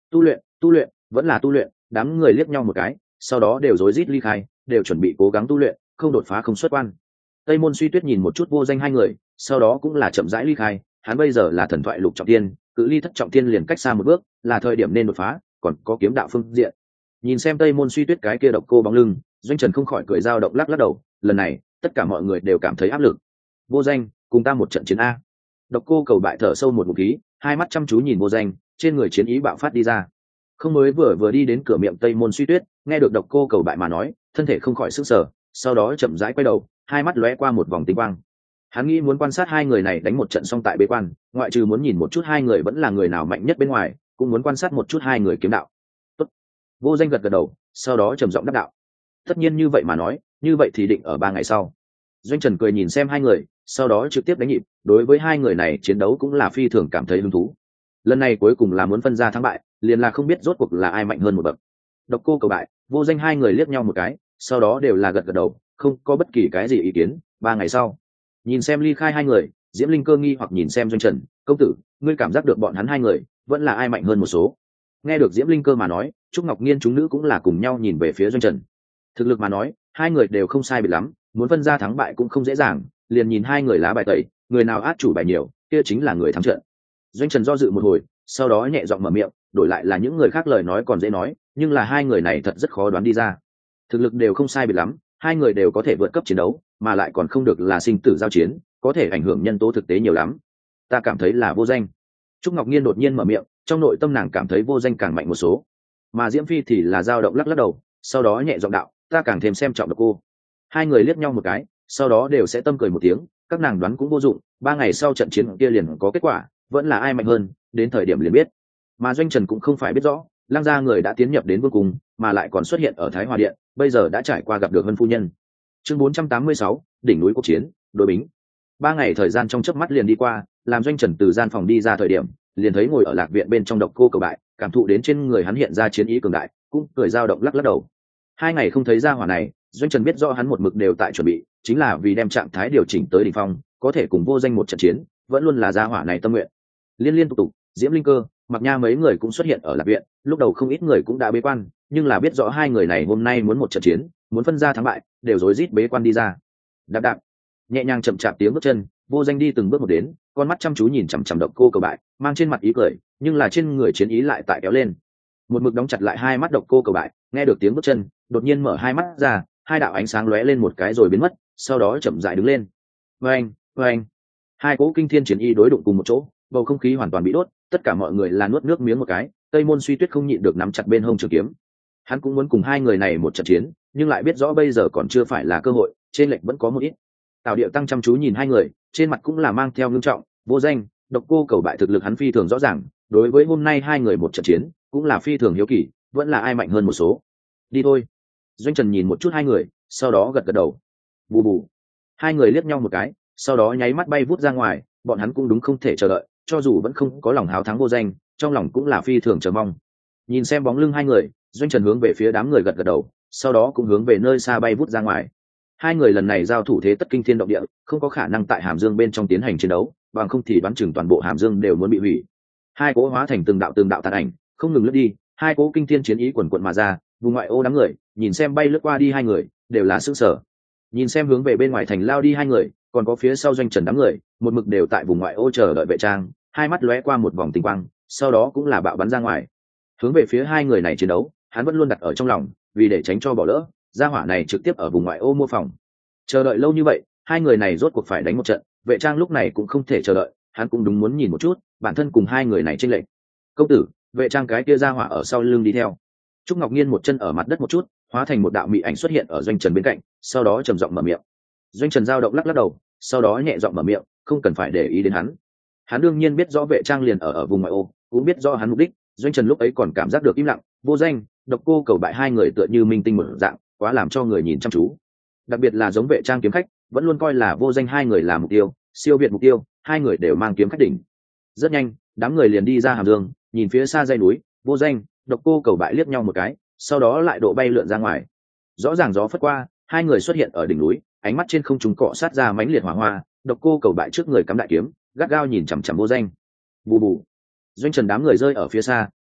tu luyện tu luyện vẫn là tu luyện. Đám người liếc nhau một cái, sau đó đều rối rít ly khai, đều chuẩn bị cố gắng tu luyện, không đột phá không xuất quan. Tây Môn Suy Tuyết nhìn một chút Vô Danh hai người, sau đó cũng là chậm rãi ly khai. Hắn bây giờ là thần thoại lục trọng thiên, cự ly thất trọng thiên liền cách xa một bước, là thời điểm nên đột phá, còn có kiếm đạo phương diện. Nhìn xem Tây Môn Suy Tuyết cái kia độc cô bóng lưng, Doanh Trần không khỏi cười dao động lắc lắc đầu. Lần này tất cả mọi người đều cảm thấy áp lực. Vô Danh, cùng ta một trận chiến a. Độc cô cầu bại thở sâu một ngụm khí, hai mắt chăm chú nhìn Vô Danh, trên người chiến ý bạo phát đi ra. Không mới vừa vừa đi đến cửa miệng Tây Môn Suy Tuyết, nghe được độc cô cầu bại mà nói, thân thể không khỏi sức sở, sau đó chậm rãi quay đầu, hai mắt lóe qua một vòng tinh quang. Hắn nghĩ muốn quan sát hai người này đánh một trận xong tại bế quan, ngoại trừ muốn nhìn một chút hai người vẫn là người nào mạnh nhất bên ngoài, cũng muốn quan sát một chút hai người kiếm đạo. Tốt. Vô Danh gật gật đầu, sau đó trầm giọng đáp đạo. Tất nhiên như vậy mà nói, như vậy thì định ở ba ngày sau. Doanh Trần cười nhìn xem hai người, sau đó trực tiếp đánh nhịp. Đối với hai người này chiến đấu cũng là phi thường cảm thấy hứng thú. Lần này cuối cùng là muốn phân ra thắng bại, liền là không biết rốt cuộc là ai mạnh hơn một bậc. Độc cô cầu bại, Vô Danh hai người liếc nhau một cái, sau đó đều là gật gật đầu, không có bất kỳ cái gì ý kiến. Ba ngày sau, nhìn xem ly khai hai người, Diễm Linh cơ nghi hoặc nhìn xem Doanh Trần, công tử, ngươi cảm giác được bọn hắn hai người vẫn là ai mạnh hơn một số? Nghe được Diễm Linh cơ mà nói, Trúc Ngọc Nhiên chúng nữ cũng là cùng nhau nhìn về phía Doanh Trần. Thực lực mà nói, hai người đều không sai biệt lắm, muốn phân ra thắng bại cũng không dễ dàng, liền nhìn hai người lá bài tẩy, người nào át chủ bài nhiều, kia chính là người thắng trận. Doanh Trần do dự một hồi, sau đó nhẹ giọng mở miệng, đổi lại là những người khác lời nói còn dễ nói, nhưng là hai người này thật rất khó đoán đi ra. Thực lực đều không sai biệt lắm, hai người đều có thể vượt cấp chiến đấu, mà lại còn không được là sinh tử giao chiến, có thể ảnh hưởng nhân tố thực tế nhiều lắm. Ta cảm thấy là Vô Danh. Trúc Ngọc Nhiên đột nhiên mở miệng, trong nội tâm nàng cảm thấy Vô Danh càng mạnh một số, mà Diễm Phi thì là dao động lắc lắc đầu, sau đó nhẹ giọng đạo, ta càng thêm xem trọng độc cô. Hai người liếc nhau một cái, sau đó đều sẽ tâm cười một tiếng, các nàng đoán cũng vô dụng, ba ngày sau trận chiến kia liền có kết quả, vẫn là ai mạnh hơn, đến thời điểm liền biết. Mà Doanh Trần cũng không phải biết rõ, Lăng gia người đã tiến nhập đến vương cung, mà lại còn xuất hiện ở Thái Hòa điện, bây giờ đã trải qua gặp được Vân phu nhân. Chương bốn trăm tám mươi sáu, đỉnh núi cuộc chiến, đối bính. Ba ngày thời gian trong chớp mắt liền đi qua, làm Doanh Trần từ gian phòng đi ra thời điểm, liền thấy ngồi ở lạc viện bên trong độc cô cầu bại, cảm thụ đến trên người hắn hiện ra chiến ý cường đại, cũng cười dao động lắc lắc đầu. Hai ngày không thấy ra hỏa này, Doanh Trần biết rõ hắn một mực đều tại chuẩn bị, chính là vì đem trạng thái điều chỉnh tới đỉnh phong, có thể cùng Vô Danh một trận chiến, vẫn luôn là gia hỏa này tâm nguyện. Liên liên tục tục, Diễm Linh Cơ, Mặc Nha mấy người cũng xuất hiện ở lạc viện, lúc đầu không ít người cũng đã bế quan, nhưng là biết rõ hai người này hôm nay muốn một trận chiến, muốn phân ra thắng bại, đều rối rít bế quan đi ra. Đạp đạp, nhẹ nhàng chậm chạp tiếng bước chân, Vô Danh đi từng bước một đến, con mắt chăm chú nhìn chằm chằm độc cô cầu bại, mang trên mặt ý cười, nhưng là trên người chiến ý lại tại kéo lên. Một mực đóng chặt lại hai mắt độc cô cầu bại, nghe được tiếng bước chân, đột nhiên mở hai mắt ra, hai đạo ánh sáng lóe lên một cái rồi biến mất, sau đó chậm rãi đứng lên. Oeng, oeng. Hai cỗ kinh thiên chiến ý đối đụng cùng một chỗ, bầu không khí hoàn toàn bị đốt, tất cả mọi người là nuốt nước miếng một cái. Tây Môn Suy Tuyết không nhịn được nắm chặt bên hông trường kiếm. Hắn cũng muốn cùng hai người này một trận chiến, nhưng lại biết rõ bây giờ còn chưa phải là cơ hội, trên lệch vẫn có một ít. Tào Điệu Tăng chăm chú nhìn hai người, trên mặt cũng là mang theo ngưng trọng. Vô Danh, độc cô cầu bại thực lực hắn phi thường rõ ràng, đối với hôm nay hai người một trận chiến, cũng là phi thường hiếu kỳ, vẫn là ai mạnh hơn một số. Đi thôi. Doanh Trần nhìn một chút hai người, sau đó gật gật đầu. Bù bù. Hai người liếc nhau một cái, sau đó nháy mắt bay vút ra ngoài, bọn hắn cũng đúng không thể chờ đợi, cho dù vẫn không có lòng háo thắng Vô Danh, trong lòng cũng là phi thường chờ mong. Nhìn xem bóng lưng hai người, Doanh Trần hướng về phía đám người gật gật đầu, sau đó cũng hướng về nơi xa bay vút ra ngoài. Hai người lần này giao thủ thế tất kinh thiên động địa, không có khả năng tại Hàm Dương bên trong tiến hành chiến đấu, bằng không thì đoán chừng toàn bộ Hàm Dương đều muốn bị hủy. Hai cỗ hóa thành từng đạo từng đạo tàn ảnh, không ngừng lướt đi, hai cỗ kinh thiên chiến ý quần quận mà ra, vùng ngoại ô đám người, nhìn xem bay lướt qua đi hai người, đều là sửng sở. Nhìn xem hướng về bên ngoài thành lao đi hai người, còn có phía sau Doanh Trần đám người, một mực đều tại vùng ngoại ô chờ đợi vệ trang, hai mắt lóe qua một vòng tinh quang, sau đó cũng là bạo bắn ra ngoài. Hướng về phía hai người này chiến đấu, hắn vẫn luôn đặt ở trong lòng, vì để tránh cho bỏ lỡ, gia hỏa này trực tiếp ở vùng ngoại ô mua phòng. Chờ đợi lâu như vậy, hai người này rốt cuộc phải đánh một trận, vệ trang lúc này cũng không thể chờ đợi, hắn cũng đúng muốn nhìn một chút, bản thân cùng hai người này chênh lệch. Công tử, vệ trang cái kia gia hỏa ở sau lưng đi theo. Trúc Ngọc Nhiên một chân ở mặt đất một chút, hóa thành một đạo mị ảnh xuất hiện ở Doanh Trần bên cạnh, sau đó trầm giọng mở miệng. Doanh Trần dao động lắc lắc đầu, sau đó nhẹ giọng mở miệng, không cần phải để ý đến hắn. Hắn đương nhiên biết rõ vệ trang liền ở ở vùng ngoại ô, cũng biết rõ hắn mục đích. Doanh Trần lúc ấy còn cảm giác được im lặng, Vô Danh, độc cô cầu bại hai người tựa như minh tinh một dạng, quá làm cho người nhìn chăm chú. Đặc biệt là giống vệ trang kiếm khách, vẫn luôn coi là Vô Danh hai người là mục tiêu, siêu việt mục tiêu, hai người đều mang kiếm khách đỉnh. Rất nhanh, đám người liền đi ra Hàm Dương, nhìn phía xa dãy núi, Vô Danh, độc cô cầu bại liếc nhau một cái, sau đó lại độ bay lượn ra ngoài. Rõ ràng gió phất qua, hai người xuất hiện ở đỉnh núi, ánh mắt trên không trung cọ sát ra mãnh liệt hỏa hoa, độc cô cầu bại trước người cắm đại kiếm, gắt gao nhìn chằm chằm Vô Danh. Bù bù. Doanh Trần đám người rơi ở phía xa,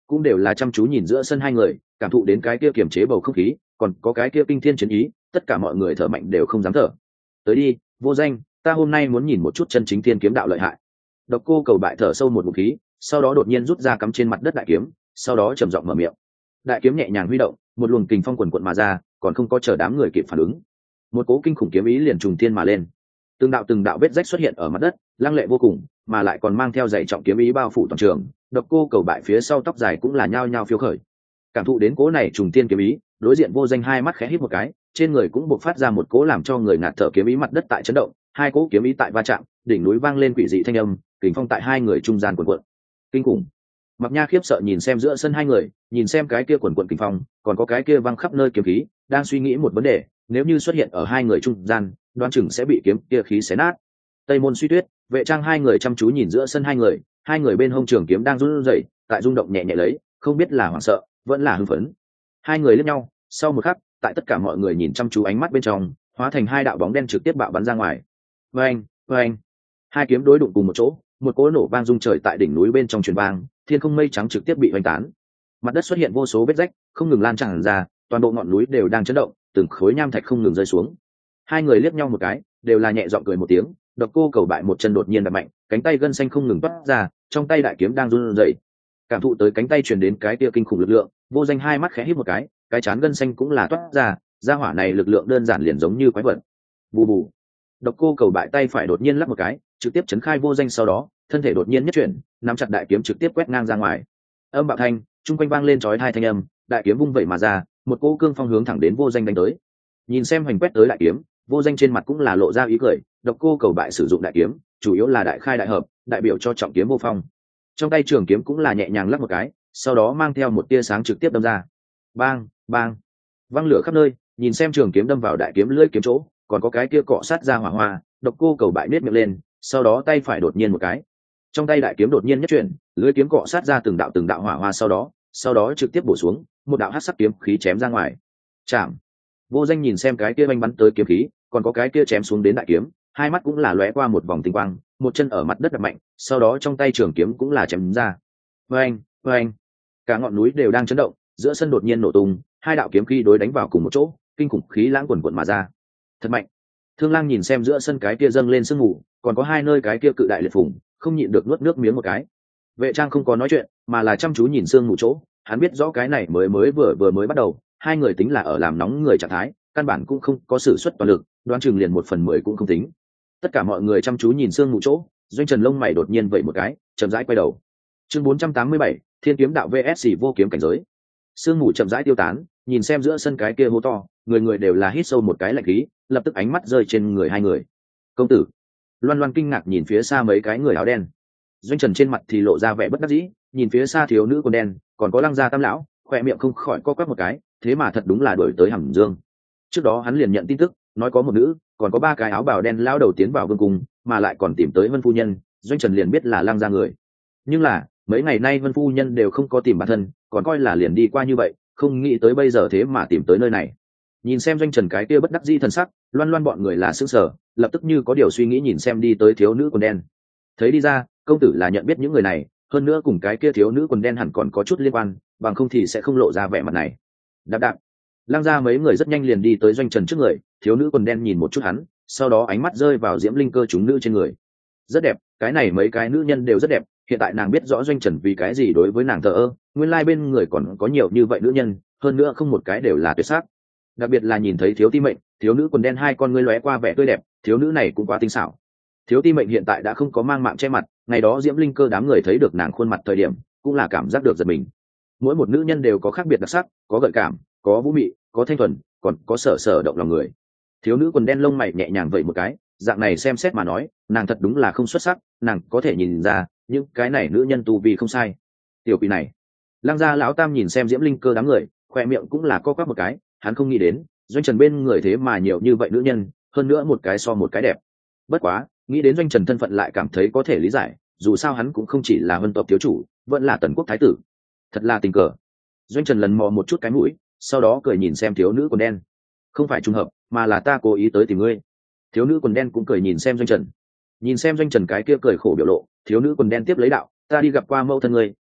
cũng đều là chăm chú nhìn giữa sân hai người, cảm thụ đến cái kia kiềm chế bầu không khí, còn có cái kia kinh thiên chiến ý, tất cả mọi người thở mạnh đều không dám thở. Tới đi, Vô Danh, ta hôm nay muốn nhìn một chút chân chính thiên kiếm đạo lợi hại. Độc Cô Cầu Bại thở sâu một ngụm khí, sau đó đột nhiên rút ra cắm trên mặt đất đại kiếm, sau đó trầm giọng mở miệng. Đại kiếm nhẹ nhàng huy động, một luồng kình phong quần quật mà ra, còn không có chờ đám người kịp phản ứng, một cố kinh khủng kiếm ý liền trùng thiên mà lên. Từng đạo từng đạo vết rách xuất hiện ở mặt đất, lăng lệ vô cùng, mà lại còn mang theo dày trọng kiếm ý bao phủ toàn trường. Độc Cô Cầu Bại phía sau tóc dài cũng là nhao nhao phiêu khởi. Cảm thụ đến cố này trùng thiên kiếm ý, đối diện Vô Danh hai mắt khẽ híp một cái, trên người cũng bộc phát ra một cố làm cho người ngạt thở kiếm ý, mặt đất tại chấn động, hai cố kiếm ý tại va chạm, đỉnh núi vang lên quỷ dị thanh âm, kình phong tại hai người trung gian cuộn cuộn. Kinh khủng. Mặc Nha khiếp sợ nhìn xem giữa sân hai người, nhìn xem cái kia cuộn cuộn kình phong, còn có cái kia văng khắp nơi kiếm khí, đang suy nghĩ một vấn đề, nếu như xuất hiện ở hai người trung gian, đoán chừng sẽ bị kiếm kia khí xé nát. Tây Môn Suy Tuyết, Vệ Trang hai người chăm chú nhìn giữa sân hai người, hai người bên hông trường kiếm đang run rẩy, tại rung động nhẹ nhẹ lấy, không biết là hoảng sợ, vẫn là hưng phấn. Hai người liếc nhau, sau một khắc, tại tất cả mọi người nhìn chăm chú ánh mắt bên trong, hóa thành hai đạo bóng đen trực tiếp bạo bắn ra ngoài. Oeng, oeng. Hai kiếm đối đụng cùng một chỗ, một cỗ nổ vang rung trời tại đỉnh núi bên trong truyền vang, thiên không mây trắng trực tiếp bị hoành tán. Mặt đất xuất hiện vô số vết rách, không ngừng lan tràn ra, toàn bộ ngọn núi đều đang chấn động, từng khối nham thạch không ngừng rơi xuống. Hai người liếc nhau một cái, đều là nhẹ giọng cười một tiếng. Độc Cô Cầu Bại một chân đột nhiên đạp mạnh, cánh tay gân xanh không ngừng toát ra, trong tay đại kiếm đang run rẩy. Cảm thụ tới cánh tay truyền đến cái tia kinh khủng lực lượng, Vô Danh hai mắt khẽ híp một cái, cái chán gân xanh cũng là toát ra, gia hỏa này lực lượng đơn giản liền giống như quái vật. Bù bù. Độc Cô Cầu Bại tay phải đột nhiên lắc một cái, trực tiếp chấn khai Vô Danh, sau đó thân thể đột nhiên nhất chuyển, nắm chặt đại kiếm trực tiếp quét ngang ra ngoài. Âm bạo thanh, trung quanh vang lên chói tai thanh âm, đại kiếm vung vẩy mà ra, một cỗ cương phong hướng thẳng đến Vô Danh đánh tới. Nhìn xem hoành quét tới đại kiếm, Vô Danh trên mặt cũng là lộ ra ý cười. Độc Cô Cầu Bại sử dụng đại kiếm, chủ yếu là đại khai đại hợp, đại biểu cho trọng kiếm vô phong. Trong tay trường kiếm cũng là nhẹ nhàng lắc một cái, sau đó mang theo một tia sáng trực tiếp đâm ra. Bang, bang, văng lửa khắp nơi. Nhìn xem trường kiếm đâm vào đại kiếm lưỡi kiếm chỗ, còn có cái kia cọ sát ra hỏa hoa. Độc Cô Cầu Bại nết miệng lên, sau đó tay phải đột nhiên một cái, trong tay đại kiếm đột nhiên nhất chuyển, lưỡi kiếm cọ sát ra từng đạo từng đạo hỏa hoa, sau đó sau đó trực tiếp bổ xuống, một đạo hắc sắc kiếm khí chém ra ngoài. Chạm. Vô Danh nhìn xem cái kia banh bắn tới kiếm khí, còn có cái kia chém xuống đến đại kiếm, hai mắt cũng là lóe qua một vòng tinh quang, một chân ở mặt đất đập mạnh, sau đó trong tay trường kiếm cũng là chém ra. Oeng, oeng. Cả ngọn núi đều đang chấn động, giữa sân đột nhiên nổ tung, hai đạo kiếm khí đối đánh vào cùng một chỗ, kinh khủng khí lãng quần quần mà ra. Thật mạnh. Thương Lang nhìn xem giữa sân cái kia dâng lên sương mù, còn có hai nơi cái kia cự đại liệt phùng, không nhịn được nuốt nước miếng một cái. Vệ Trang không có nói chuyện, mà là chăm chú nhìn sương mù chỗ, hắn biết rõ cái này mới mới vừa vừa mới bắt đầu, hai người tính là ở làm nóng người trạng thái, căn bản cũng không có sử xuất toàn lực, đoán chừng liền một phần mười cũng không tính. Tất cả mọi người chăm chú nhìn sương mù chỗ, Doanh Trần lông mày đột nhiên vậy một cái, chậm rãi quay đầu. Chương bốn trăm tám mươi bảy, Thiên kiếm đạo vs Vô kiếm cảnh giới. Sương mù chậm rãi tiêu tán, nhìn xem giữa sân cái kia hô to, người người đều là hít sâu một cái lạnh khí, lập tức ánh mắt rơi trên người hai người. Công tử. Loan Loan kinh ngạc nhìn phía xa mấy cái người áo đen. Doanh Trần trên mặt thì lộ ra vẻ bất đắc dĩ, nhìn phía xa thiếu nữ quần đen, còn có Lăng Gia Tam lão, khỏe miệng không khỏi co quắp một cái, thế mà thật đúng là đuổi tới Hàm Dương. Trước đó hắn liền nhận tin tức, nói có một nữ, còn có ba cái áo bào đen lao đầu tiến vào vương cung, mà lại còn tìm tới Vân phu nhân, Doanh Trần liền biết là Lăng Gia người. Nhưng là mấy ngày nay Vân phu nhân đều không có tìm bản thân, còn coi là liền đi qua như vậy, không nghĩ tới bây giờ thế mà tìm tới nơi này. Nhìn xem Doanh Trần cái kia bất đắc dĩ thần sắc, Loan Loan bọn người là sững sờ, lập tức như có điều suy nghĩ nhìn xem đi tới thiếu nữ quần đen. Thấy đi ra, công tử là nhận biết những người này, hơn nữa cùng cái kia thiếu nữ quần đen hẳn còn có chút liên quan, bằng không thì sẽ không lộ ra vẻ mặt này. Đạp đạp. Lăng Gia mấy người rất nhanh liền đi tới Doanh Trần trước người, thiếu nữ quần đen nhìn một chút hắn, sau đó ánh mắt rơi vào diễm linh cơ chúng nữ trên người. Rất đẹp, cái này mấy cái nữ nhân đều rất đẹp, hiện tại nàng biết rõ Doanh Trần vì cái gì đối với nàng thờ ơ, nguyên lai bên người còn có nhiều như vậy nữ nhân, hơn nữa không một cái đều là tuyệt sắc. Đặc biệt là nhìn thấy thiếu ti mệnh, thiếu nữ quần đen hai con ngươi lóe qua vẻ tươi đẹp, thiếu nữ này cũng quá tinh xảo. Thiếu ti mệnh hiện tại đã không có mang mạng che mặt, ngày đó diễm linh cơ đám người thấy được nàng khuôn mặt thời điểm, cũng là cảm giác được giật mình. Mỗi một nữ nhân đều có khác biệt đặc sắc, có gợi cảm, có vũ mị, có thanh thuần, còn có sở sở động lòng người. Thiếu nữ quần đen lông mày nhẹ nhàng vậy một cái, dạng này xem xét mà nói, nàng thật đúng là không xuất sắc, nàng có thể nhìn ra, những cái này nữ nhân tu vi không sai. Tiểu quỷ này. Lăng Gia lão tam nhìn xem diễm linh cơ đám người, khoe miệng cũng là co quắp một cái, hắn không nghĩ đến, Doanh Trần bên người thế mà nhiều như vậy nữ nhân, hơn nữa một cái so một cái đẹp. Bất quá, nghĩ đến Doanh Trần thân phận lại cảm thấy có thể lý giải, dù sao hắn cũng không chỉ là Vân tộc thiếu chủ, vẫn là Tần quốc thái tử. Thật là tình cờ. Doanh Trần lần mò một chút cái mũi, sau đó cười nhìn xem thiếu nữ quần đen. Không phải trùng hợp, mà là ta cố ý tới tìm ngươi. Thiếu nữ quần đen cũng cười nhìn xem Doanh Trần. Nhìn xem Doanh Trần cái kia cười khổ biểu lộ, thiếu nữ quần đen tiếp lấy đạo, ta đi gặp qua mẫu thân ngươi,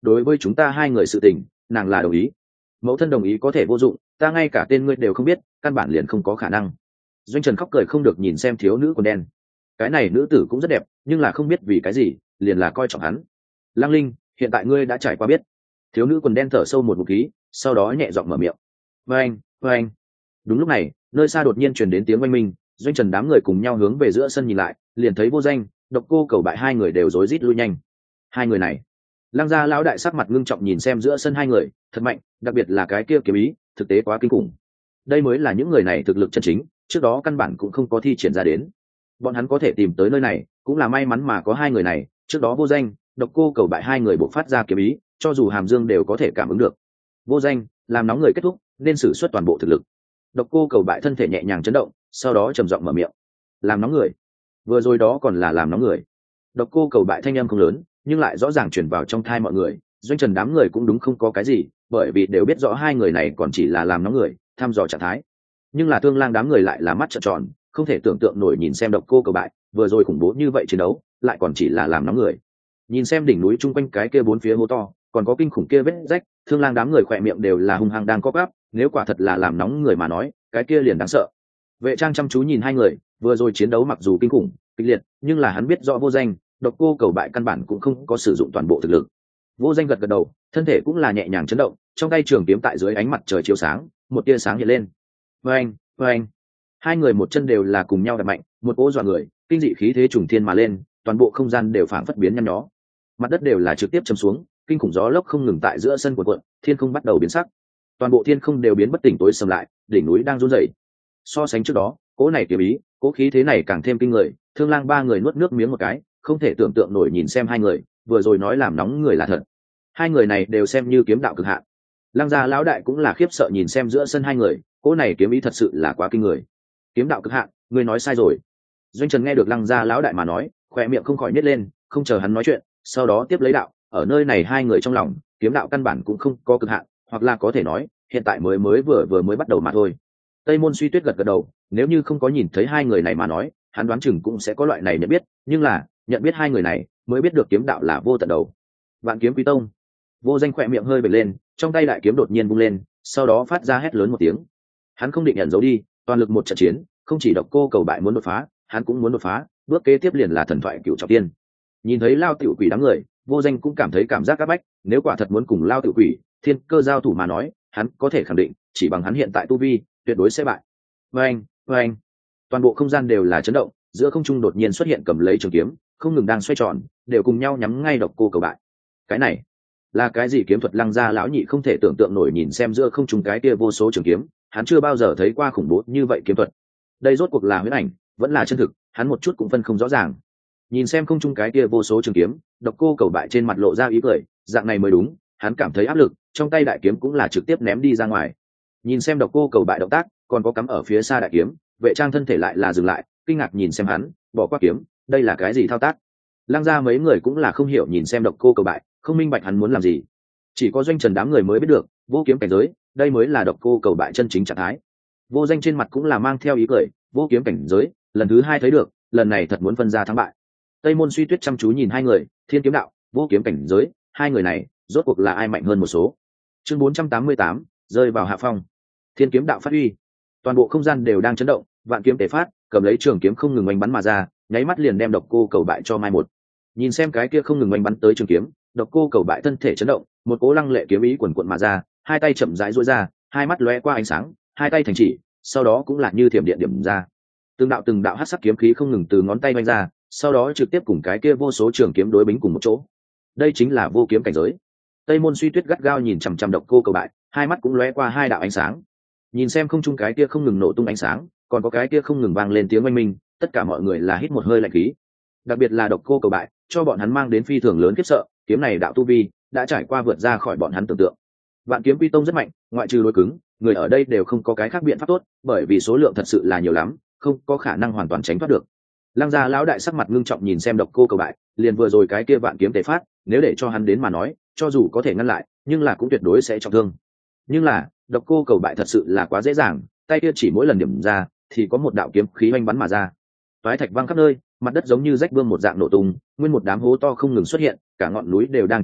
đối với chúng ta hai người sự tình nàng là đồng ý. Mẫu thân đồng ý có thể vô dụng, ta ngay cả tên ngươi đều không biết, căn bản liền không có khả năng. Doanh Trần khóc cười không được nhìn xem thiếu nữ quần đen. Cái này nữ tử cũng rất đẹp, nhưng là không biết vì cái gì liền là coi trọng hắn. Lăng Linh, hiện tại ngươi đã trải qua biết. Thiếu nữ quần đen thở sâu một ngụm khí, sau đó nhẹ giọng mở miệng. Vâng, vâng. Đúng lúc này, nơi xa đột nhiên truyền đến tiếng oanh minh. Doanh Trần đám người cùng nhau hướng về giữa sân nhìn lại, liền thấy Vô Danh, Độc Cô Cầu Bại hai người đều rối rít lui nhanh. Hai người này, Lăng gia lão đại sắc mặt ngưng trọng nhìn xem giữa sân hai người, thật mạnh, đặc biệt là cái kia kiếm ý, thực tế quá kinh khủng. Đây mới là những người này thực lực chân chính, trước đó căn bản cũng không có thi triển ra đến. Bọn hắn có thể tìm tới nơi này, cũng là may mắn mà có hai người này, trước đó Vô Danh, Độc Cô Cầu Bại hai người bộc phát ra kiếm ý, cho dù Hàm Dương đều có thể cảm ứng được. Vô Danh, làm nóng người kết thúc, nên sử xuất toàn bộ thực lực. Độc Cô Cầu Bại thân thể nhẹ nhàng chấn động, sau đó trầm giọng mở miệng. Làm nóng người? Vừa rồi đó còn là làm nóng người. Độc Cô Cầu Bại thanh âm không lớn, nhưng lại rõ ràng truyền vào trong thai mọi người. Doanh Trần đám người cũng đúng không có cái gì, bởi vì đều biết rõ hai người này còn chỉ là làm nóng người, thăm dò trạng thái. Nhưng là Thương Lang đám người lại là mắt trợn tròn, không thể tưởng tượng nổi nhìn xem Độc Cô Cầu Bại, vừa rồi khủng bố như vậy chiến đấu, lại còn chỉ là làm nóng người. Nhìn xem đỉnh núi chung quanh cái kia bốn phía hố to, còn có kinh khủng kia vết rách, Thương Lang đám người khỏe miệng đều là hung hăng đang co quắp, nếu quả thật là làm nóng người mà nói, cái kia liền đáng sợ. Vệ Trang chăm chú nhìn hai người, vừa rồi chiến đấu mặc dù kinh khủng, kịch liệt, nhưng là hắn biết rõ Vô Danh, Độc Cô Cầu Bại căn bản cũng không có sử dụng toàn bộ thực lực. Vô Danh gật gật đầu, thân thể cũng là nhẹ nhàng chấn động, trong tay trường kiếm tại dưới ánh mặt trời chiếu sáng, một tia sáng hiện lên. Oeng, oeng. Hai người một chân đều là cùng nhau đập mạnh, một cỗ dọa người, kinh dị khí thế trùng thiên mà lên, toàn bộ không gian đều phảng phất biến nhăn nhó. Mặt đất đều là trực tiếp chầm xuống, kinh khủng gió lốc không ngừng tại giữa sân cuộn cuộn, thiên không bắt đầu biến sắc. Toàn bộ thiên không đều biến bất tỉnh tối sầm lại, đỉnh núi đang run rẩy. So sánh trước đó, cỗ này kiếm ý, cỗ khí thế này càng thêm kinh người. Thương Lang ba người nuốt nước miếng một cái, không thể tưởng tượng nổi nhìn xem hai người, vừa rồi nói làm nóng người là thật. Hai người này đều xem như kiếm đạo cực hạn. Lăng gia lão đại cũng là khiếp sợ nhìn xem giữa sân hai người, cỗ này kiếm ý thật sự là quá kinh người. Kiếm đạo cực hạn, ngươi nói sai rồi. Doanh Trần nghe được Lăng gia lão đại mà nói, khóe miệng không khỏi nhếch lên, không chờ hắn nói chuyện, sau đó tiếp lấy đạo, ở nơi này hai người trong lòng, kiếm đạo căn bản cũng không có cực hạn, hoặc là có thể nói, hiện tại mới mới vừa vừa mới bắt đầu mà thôi. Tây Môn Suy Tuyết gật gật đầu, nếu như không có nhìn thấy hai người này mà nói, hắn đoán chừng cũng sẽ có loại này nhận biết, nhưng là, nhận biết hai người này, mới biết được kiếm đạo là vô tận đầu. Vạn Kiếm Quý Tông. Vô Danh khỏe miệng hơi bật lên, trong tay đại kiếm đột nhiên bung lên, sau đó phát ra hét lớn một tiếng. Hắn không định nhận dấu đi, toàn lực một trận chiến, không chỉ Độc Cô Cầu Bại muốn đột phá, hắn cũng muốn đột phá, bước kế tiếp liền là thần thoại cửu trọng tiên. Nhìn thấy Lao Tiểu Quỷ đám người, Vô Danh cũng cảm thấy cảm giác áp bách, nếu quả thật muốn cùng Lao Tiểu Quỷ, Thiên Cơ giao thủ mà nói, hắn có thể khẳng định, chỉ bằng hắn hiện tại tu vi, tuyệt đối sẽ bại. Oeng, oeng. Toàn bộ không gian đều là chấn động, giữa không trung đột nhiên xuất hiện cầm lấy trường kiếm, không ngừng đang xoay tròn, đều cùng nhau nhắm ngay Độc Cô Cầu Bại. Cái này là cái gì kiếm thuật? Lăng gia lão nhị không thể tưởng tượng nổi nhìn xem giữa không trung cái kia vô số trường kiếm, hắn chưa bao giờ thấy qua khủng bố như vậy kiếm thuật. Đây rốt cuộc là huyễn ảnh, vẫn là chân thực, hắn một chút cũng phân không rõ ràng. Nhìn xem không trung cái kia vô số trường kiếm, Độc Cô Cầu Bại trên mặt lộ ra ý cười, dạng này mới đúng, hắn cảm thấy áp lực, trong tay đại kiếm cũng là trực tiếp ném đi ra ngoài. Nhìn xem Độc Cô Cầu Bại động tác, còn có cắm ở phía xa đại kiếm, Vệ Trang thân thể lại là dừng lại, kinh ngạc nhìn xem hắn, bỏ qua kiếm, đây là cái gì thao tác? Lăng gia mấy người cũng là không hiểu nhìn xem Độc Cô Cầu Bại, không minh bạch hắn muốn làm gì. Chỉ có Doanh Trần đám người mới biết được, vô kiếm cảnh giới, đây mới là Độc Cô Cầu Bại chân chính trạng thái. Vô Danh trên mặt cũng là mang theo ý cười, vô kiếm cảnh giới, lần thứ hai thấy được, lần này thật muốn phân ra thắng bại. Tây Môn Suy Tuyết chăm chú nhìn hai người, Thiên kiếm đạo, vô kiếm cảnh giới, hai người này, rốt cuộc là ai mạnh hơn một số. Chương bốn trăm tám mươi tám, rơi vào hạ phong. Thiên kiếm đạo phát huy, toàn bộ không gian đều đang chấn động, vạn kiếm tề phát, cầm lấy trường kiếm không ngừng oanh bắn mà ra, nháy mắt liền đem Độc Cô Cầu Bại cho mai một. Nhìn xem cái kia không ngừng oanh bắn tới trường kiếm, Độc Cô Cầu Bại thân thể chấn động, một cỗ lăng lệ kiếm ý quần quận mà ra, hai tay chậm rãi duỗi ra, hai mắt lóe qua ánh sáng, hai tay thành chỉ, sau đó cũng là như thiểm điện điểm ra. Từng đạo từng đạo hắc sắc kiếm khí không ngừng từ ngón tay vung ra, sau đó trực tiếp cùng cái kia vô số trường kiếm đối bính cùng một chỗ. Đây chính là vô kiếm cảnh giới. Tây Môn Suy Tuyết gắt gao nhìn chằm chằm Độc Cô Cầu Bại, hai mắt cũng lóe qua hai đạo ánh sáng. Nhìn xem không trung cái kia không ngừng nổ tung ánh sáng, còn có cái kia không ngừng vang lên tiếng oanh minh, tất cả mọi người là hít một hơi lạnh khí. Đặc biệt là Độc Cô Cầu Bại, cho bọn hắn mang đến phi thường lớn khiếp sợ, kiếm này đạo tu vi đã trải qua vượt ra khỏi bọn hắn tưởng tượng. Vạn Kiếm Quy Tông rất mạnh, ngoại trừ đối cứng, người ở đây đều không có cái khác biện pháp tốt, bởi vì số lượng thật sự là nhiều lắm, không có khả năng hoàn toàn tránh thoát được. Lăng gia lão đại sắc mặt ngưng trọng nhìn xem Độc Cô Cầu Bại, liền vừa rồi cái kia vạn kiếm tề phát, nếu để cho hắn đến mà nói, cho dù có thể ngăn lại, nhưng là cũng tuyệt đối sẽ trọng thương. Nhưng là, Độc Cô Cầu Bại thật sự là quá dễ dàng, tay kia chỉ mỗi lần điểm ra, thì có một đạo kiếm khí oanh bắn mà ra. Toái thạch văng khắp nơi, mặt đất giống như rách bươm một dạng nổ tung, nguyên một đám hố to không ngừng xuất hiện, cả ngọn núi đều đang chấn động,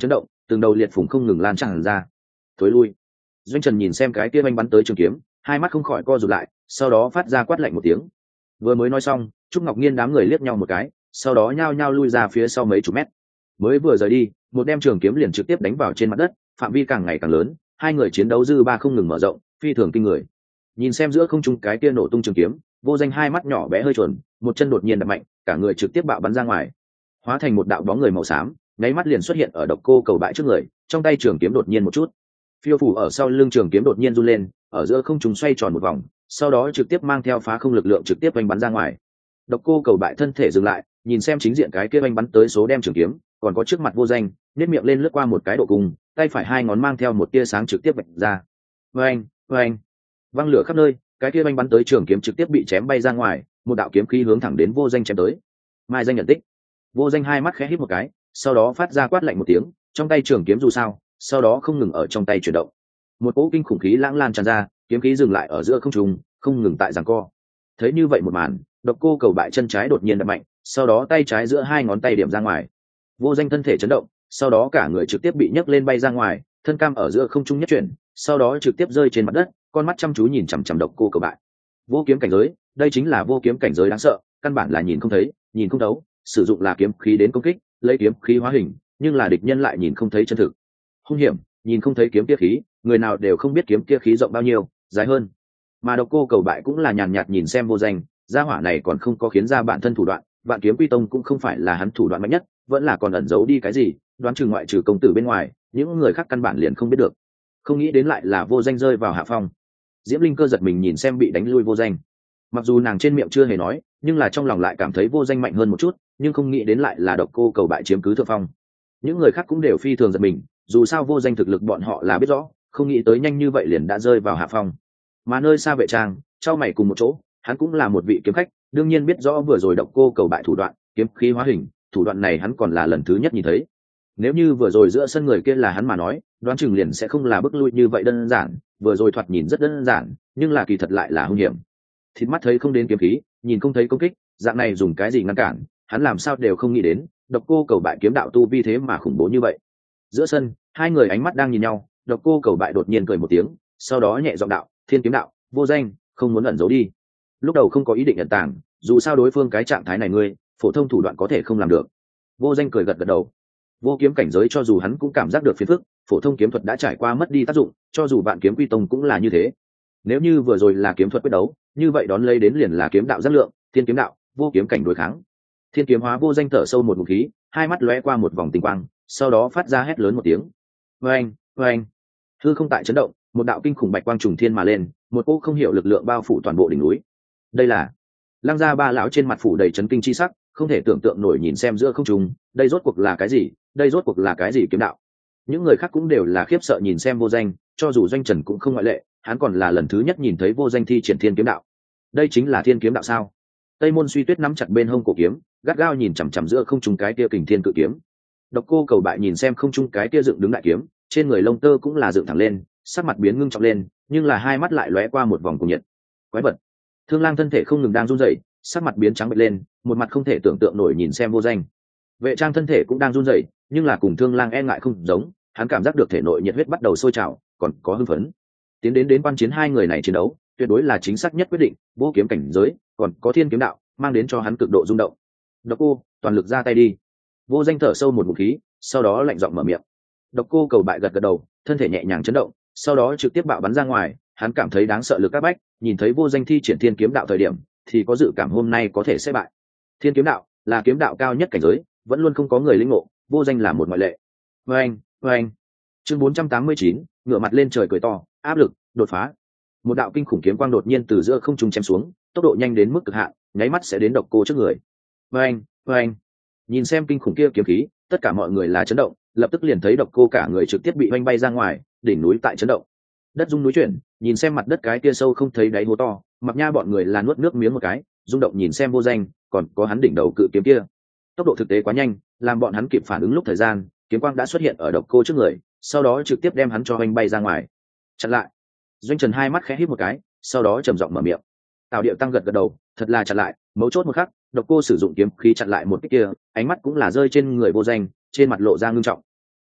từng đầu liệt phủng không ngừng lan tràn ra. Thối lui. Doanh Trần nhìn xem cái kia anh bắn tới trường kiếm, hai mắt không khỏi co rụt lại, sau đó phát ra quát lạnh một tiếng. Vừa mới nói xong, Trúc Ngọc Nhiên đám người liếc nhau một cái, sau đó nhao nhao lui ra phía sau mấy chục mét. Mới vừa rời đi, một đem trường kiếm liền trực tiếp đánh vào trên mặt đất, phạm vi càng ngày càng lớn, hai người chiến đấu dư ba không ngừng mở rộng, phi thường kinh người. Nhìn xem giữa không trung cái kia nổ tung trường kiếm, Vô Danh hai mắt nhỏ bé hơi chuẩn, một chân đột nhiên đập mạnh, cả người trực tiếp bạo bắn ra ngoài, hóa thành một đạo bóng người màu xám, nháy mắt liền xuất hiện ở Độc Cô Cầu Bại trước người, trong tay trường kiếm đột nhiên một chút, phiêu phủ ở sau lưng trường kiếm đột nhiên run lên, ở giữa không trung xoay tròn một vòng, sau đó trực tiếp mang theo phá không lực lượng trực tiếp oanh bắn ra ngoài. Độc Cô Cầu Bại thân thể dừng lại, nhìn xem chính diện cái kia oanh bắn tới số đem trường kiếm, còn có trước mặt Vô Danh, nhếch miệng lên lướt qua một cái độ cùng, tay phải hai ngón mang theo một tia sáng trực tiếp vạch ra. Oanh, oanh, văng lửa khắp nơi, cái kia oanh bắn tới trường kiếm trực tiếp bị chém bay ra ngoài, một đạo kiếm khí hướng thẳng đến Vô Danh chém tới. Mai Danh nhận tích. Vô Danh hai mắt khẽ híp một cái, sau đó phát ra quát lạnh một tiếng, trong tay trường kiếm dù sao, sau đó không ngừng ở trong tay chuyển động. Một cỗ kinh khủng khí lãng lan tràn ra, kiếm khí dừng lại ở giữa không trung, không ngừng tại giằng co. Thấy như vậy một màn, Độc Cô Cầu Bại chân trái đột nhiên đập mạnh, sau đó tay trái giữa hai ngón tay điểm ra ngoài. Vô Danh thân thể chấn động, sau đó cả người trực tiếp bị nhấc lên bay ra ngoài, thân cam ở giữa không trung nhất chuyển, sau đó trực tiếp rơi trên mặt đất, con mắt chăm chú nhìn chằm chằm Độc Cô Cầu Bại. Vô kiếm cảnh giới, đây chính là vô kiếm cảnh giới đáng sợ, căn bản là nhìn không thấy, nhìn không thấu, sử dụng là kiếm khí đến công kích, lấy kiếm khí hóa hình, nhưng là địch nhân lại nhìn không thấy chân thực. Hung hiểm, nhìn không thấy kiếm kia khí, người nào đều không biết kiếm kia khí rộng bao nhiêu, dài hơn. Mà Độc Cô Cầu Bại cũng là nhàn nhạt nhìn xem Vô Danh, gia hỏa này còn không có khiến ra bản thân thủ đoạn, Vạn Kiếm Quy Tông cũng không phải là hắn thủ đoạn mạnh nhất, vẫn là còn ẩn giấu đi cái gì, đoán chừng ngoại trừ công tử bên ngoài, những người khác căn bản liền không biết được. Không nghĩ đến lại là Vô Danh rơi vào hạ phong. Diễm Linh Cơ giật mình nhìn xem bị đánh lui Vô Danh. Mặc dù nàng trên miệng chưa hề nói, nhưng là trong lòng lại cảm thấy Vô Danh mạnh hơn một chút, nhưng không nghĩ đến lại là Độc Cô Cầu Bại chiếm cứ thượng phong. Những người khác cũng đều phi thường giật mình, dù sao Vô Danh thực lực bọn họ là biết rõ, không nghĩ tới nhanh như vậy liền đã rơi vào hạ phong. Mà nơi xa vệ trang, trao mày cùng một chỗ, hắn cũng là một vị kiếm khách, đương nhiên biết rõ vừa rồi Độc Cô Cầu Bại thủ đoạn, kiếm khí hóa hình, thủ đoạn này hắn còn là lần thứ nhất nhìn thấy. Nếu như vừa rồi giữa sân người kia là hắn mà nói, đoán chừng liền sẽ không là bước lui như vậy đơn giản, vừa rồi thoạt nhìn rất đơn giản, nhưng là kỳ thật lại là hung hiểm. Thịt mắt thấy không đến kiếm khí, nhìn không thấy công kích, dạng này dùng cái gì ngăn cản, hắn làm sao đều không nghĩ đến, Độc Cô Cầu Bại kiếm đạo tu vi thế mà khủng bố như vậy. Giữa sân, hai người ánh mắt đang nhìn nhau, Độc Cô Cầu Bại đột nhiên cười một tiếng, sau đó nhẹ giọng đạo, Thiên Kiếm Đạo, Vô Danh, không muốn ẩn giấu đi. Lúc đầu không có ý định ẩn tàng, dù sao đối phương cái trạng thái này ngươi, phổ thông thủ đoạn có thể không làm được. Vô Danh cười gật gật đầu. Vô kiếm cảnh giới cho dù hắn cũng cảm giác được phiền phức, phổ thông kiếm thuật đã trải qua mất đi tác dụng, cho dù Vạn Kiếm Quy Tông cũng là như thế. Nếu như vừa rồi là kiếm thuật quyết đấu, như vậy đón lấy đến liền là kiếm đạo giác lượng, Thiên Kiếm Đạo, vô kiếm cảnh đối kháng. Thiên Kiếm Hóa Vô Danh thở sâu một ngụm khí, hai mắt lóe qua một vòng tinh quang, sau đó phát ra hét lớn một tiếng. Oeng, oeng. Hư không tại chấn động, một đạo kinh khủng bạch quang trùng thiên mà lên, một cỗ không hiểu lực lượng bao phủ toàn bộ đỉnh núi. Đây là Lăng Gia ba lão trên mặt phủ đầy chấn kinh chi sắc, không thể tưởng tượng nổi nhìn xem giữa không trung, đây rốt cuộc là cái gì, đây rốt cuộc là cái gì kiếm đạo. Những người khác cũng đều là khiếp sợ nhìn xem Vô Danh, cho dù Doanh Trần cũng không ngoại lệ, hắn còn là lần thứ nhất nhìn thấy Vô Danh thi triển Thiên Kiếm Đạo. Đây chính là Thiên Kiếm Đạo sao? Tây Môn Suy Tuyết nắm chặt bên hông cổ kiếm, gắt gao nhìn chằm chằm giữa không trung cái kia kình thiên cự kiếm. Độc Cô Cầu Bại nhìn xem không trung cái kia dựng đứng đại kiếm, trên người lông tơ cũng là dựng thẳng lên, sắc mặt biến ngưng trọng lên, nhưng là hai mắt lại lóe qua một vòng cuồng nhiệt. Quái vật! Thương Lang thân thể không ngừng đang run rẩy, sắc mặt biến trắng bệch lên, một mặt không thể tưởng tượng nổi nhìn xem Vô Danh. Vệ Trang thân thể cũng đang run rẩy, nhưng là cùng Thương Lang e ngại không giống, hắn cảm giác được thể nội nhiệt huyết bắt đầu sôi trào, còn có hưng phấn. Tiến đến đến quan chiến hai người này chiến đấu, tuyệt đối là chính xác nhất quyết định, vô kiếm cảnh giới, còn có Thiên Kiếm Đạo, mang đến cho hắn cực độ rung động. Độc Cô, toàn lực ra tay đi. Vô Danh thở sâu một ngụm khí, sau đó lạnh giọng mở miệng. Độc Cô Cầu Bại gật gật đầu, thân thể nhẹ nhàng chấn động, sau đó trực tiếp bạo bắn ra ngoài, hắn cảm thấy đáng sợ lực các bách, nhìn thấy Vô Danh thi triển Thiên Kiếm Đạo thời điểm, thì có dự cảm hôm nay có thể sẽ bại. Thiên Kiếm Đạo là kiếm đạo cao nhất cảnh giới, vẫn luôn không có người lĩnh ngộ, Vô Danh là một ngoại lệ. Oeng, oeng. Chương bốn trăm tám mươi chín, ngửa mặt lên trời cười to, áp lực, đột phá. Một đạo kinh khủng kiếm quang đột nhiên từ giữa không trung chém xuống, tốc độ nhanh đến mức cực hạn, nháy mắt sẽ đến Độc Cô trước người. Oeng, oeng. Nhìn xem kinh khủng kia kiếm khí, tất cả mọi người là chấn động, lập tức liền thấy Độc Cô cả người trực tiếp bị oanh bay ra ngoài, đỉnh núi tại chấn động. Đất rung núi chuyển, nhìn xem mặt đất cái kia sâu không thấy đáy hố to, Mặc Nha bọn người là nuốt nước miếng một cái, rung động nhìn xem Vô Danh, còn có hắn đỉnh đầu cự kiếm kia. Tốc độ thực tế quá nhanh, làm bọn hắn kịp phản ứng lúc thời gian, kiếm quang đã xuất hiện ở Độc Cô trước người, sau đó trực tiếp đem hắn cho oanh bay ra ngoài. Chặn lại. Doanh Trần hai mắt khẽ híp một cái, sau đó trầm giọng mở miệng. Tào Điệu Tăng gật gật đầu, thật là chặn lại, mấu chốt một khắc, Độc Cô sử dụng kiếm khí chặn lại một cái kia, ánh mắt cũng là rơi trên người Vô Danh, trên mặt lộ ra ngưng trọng.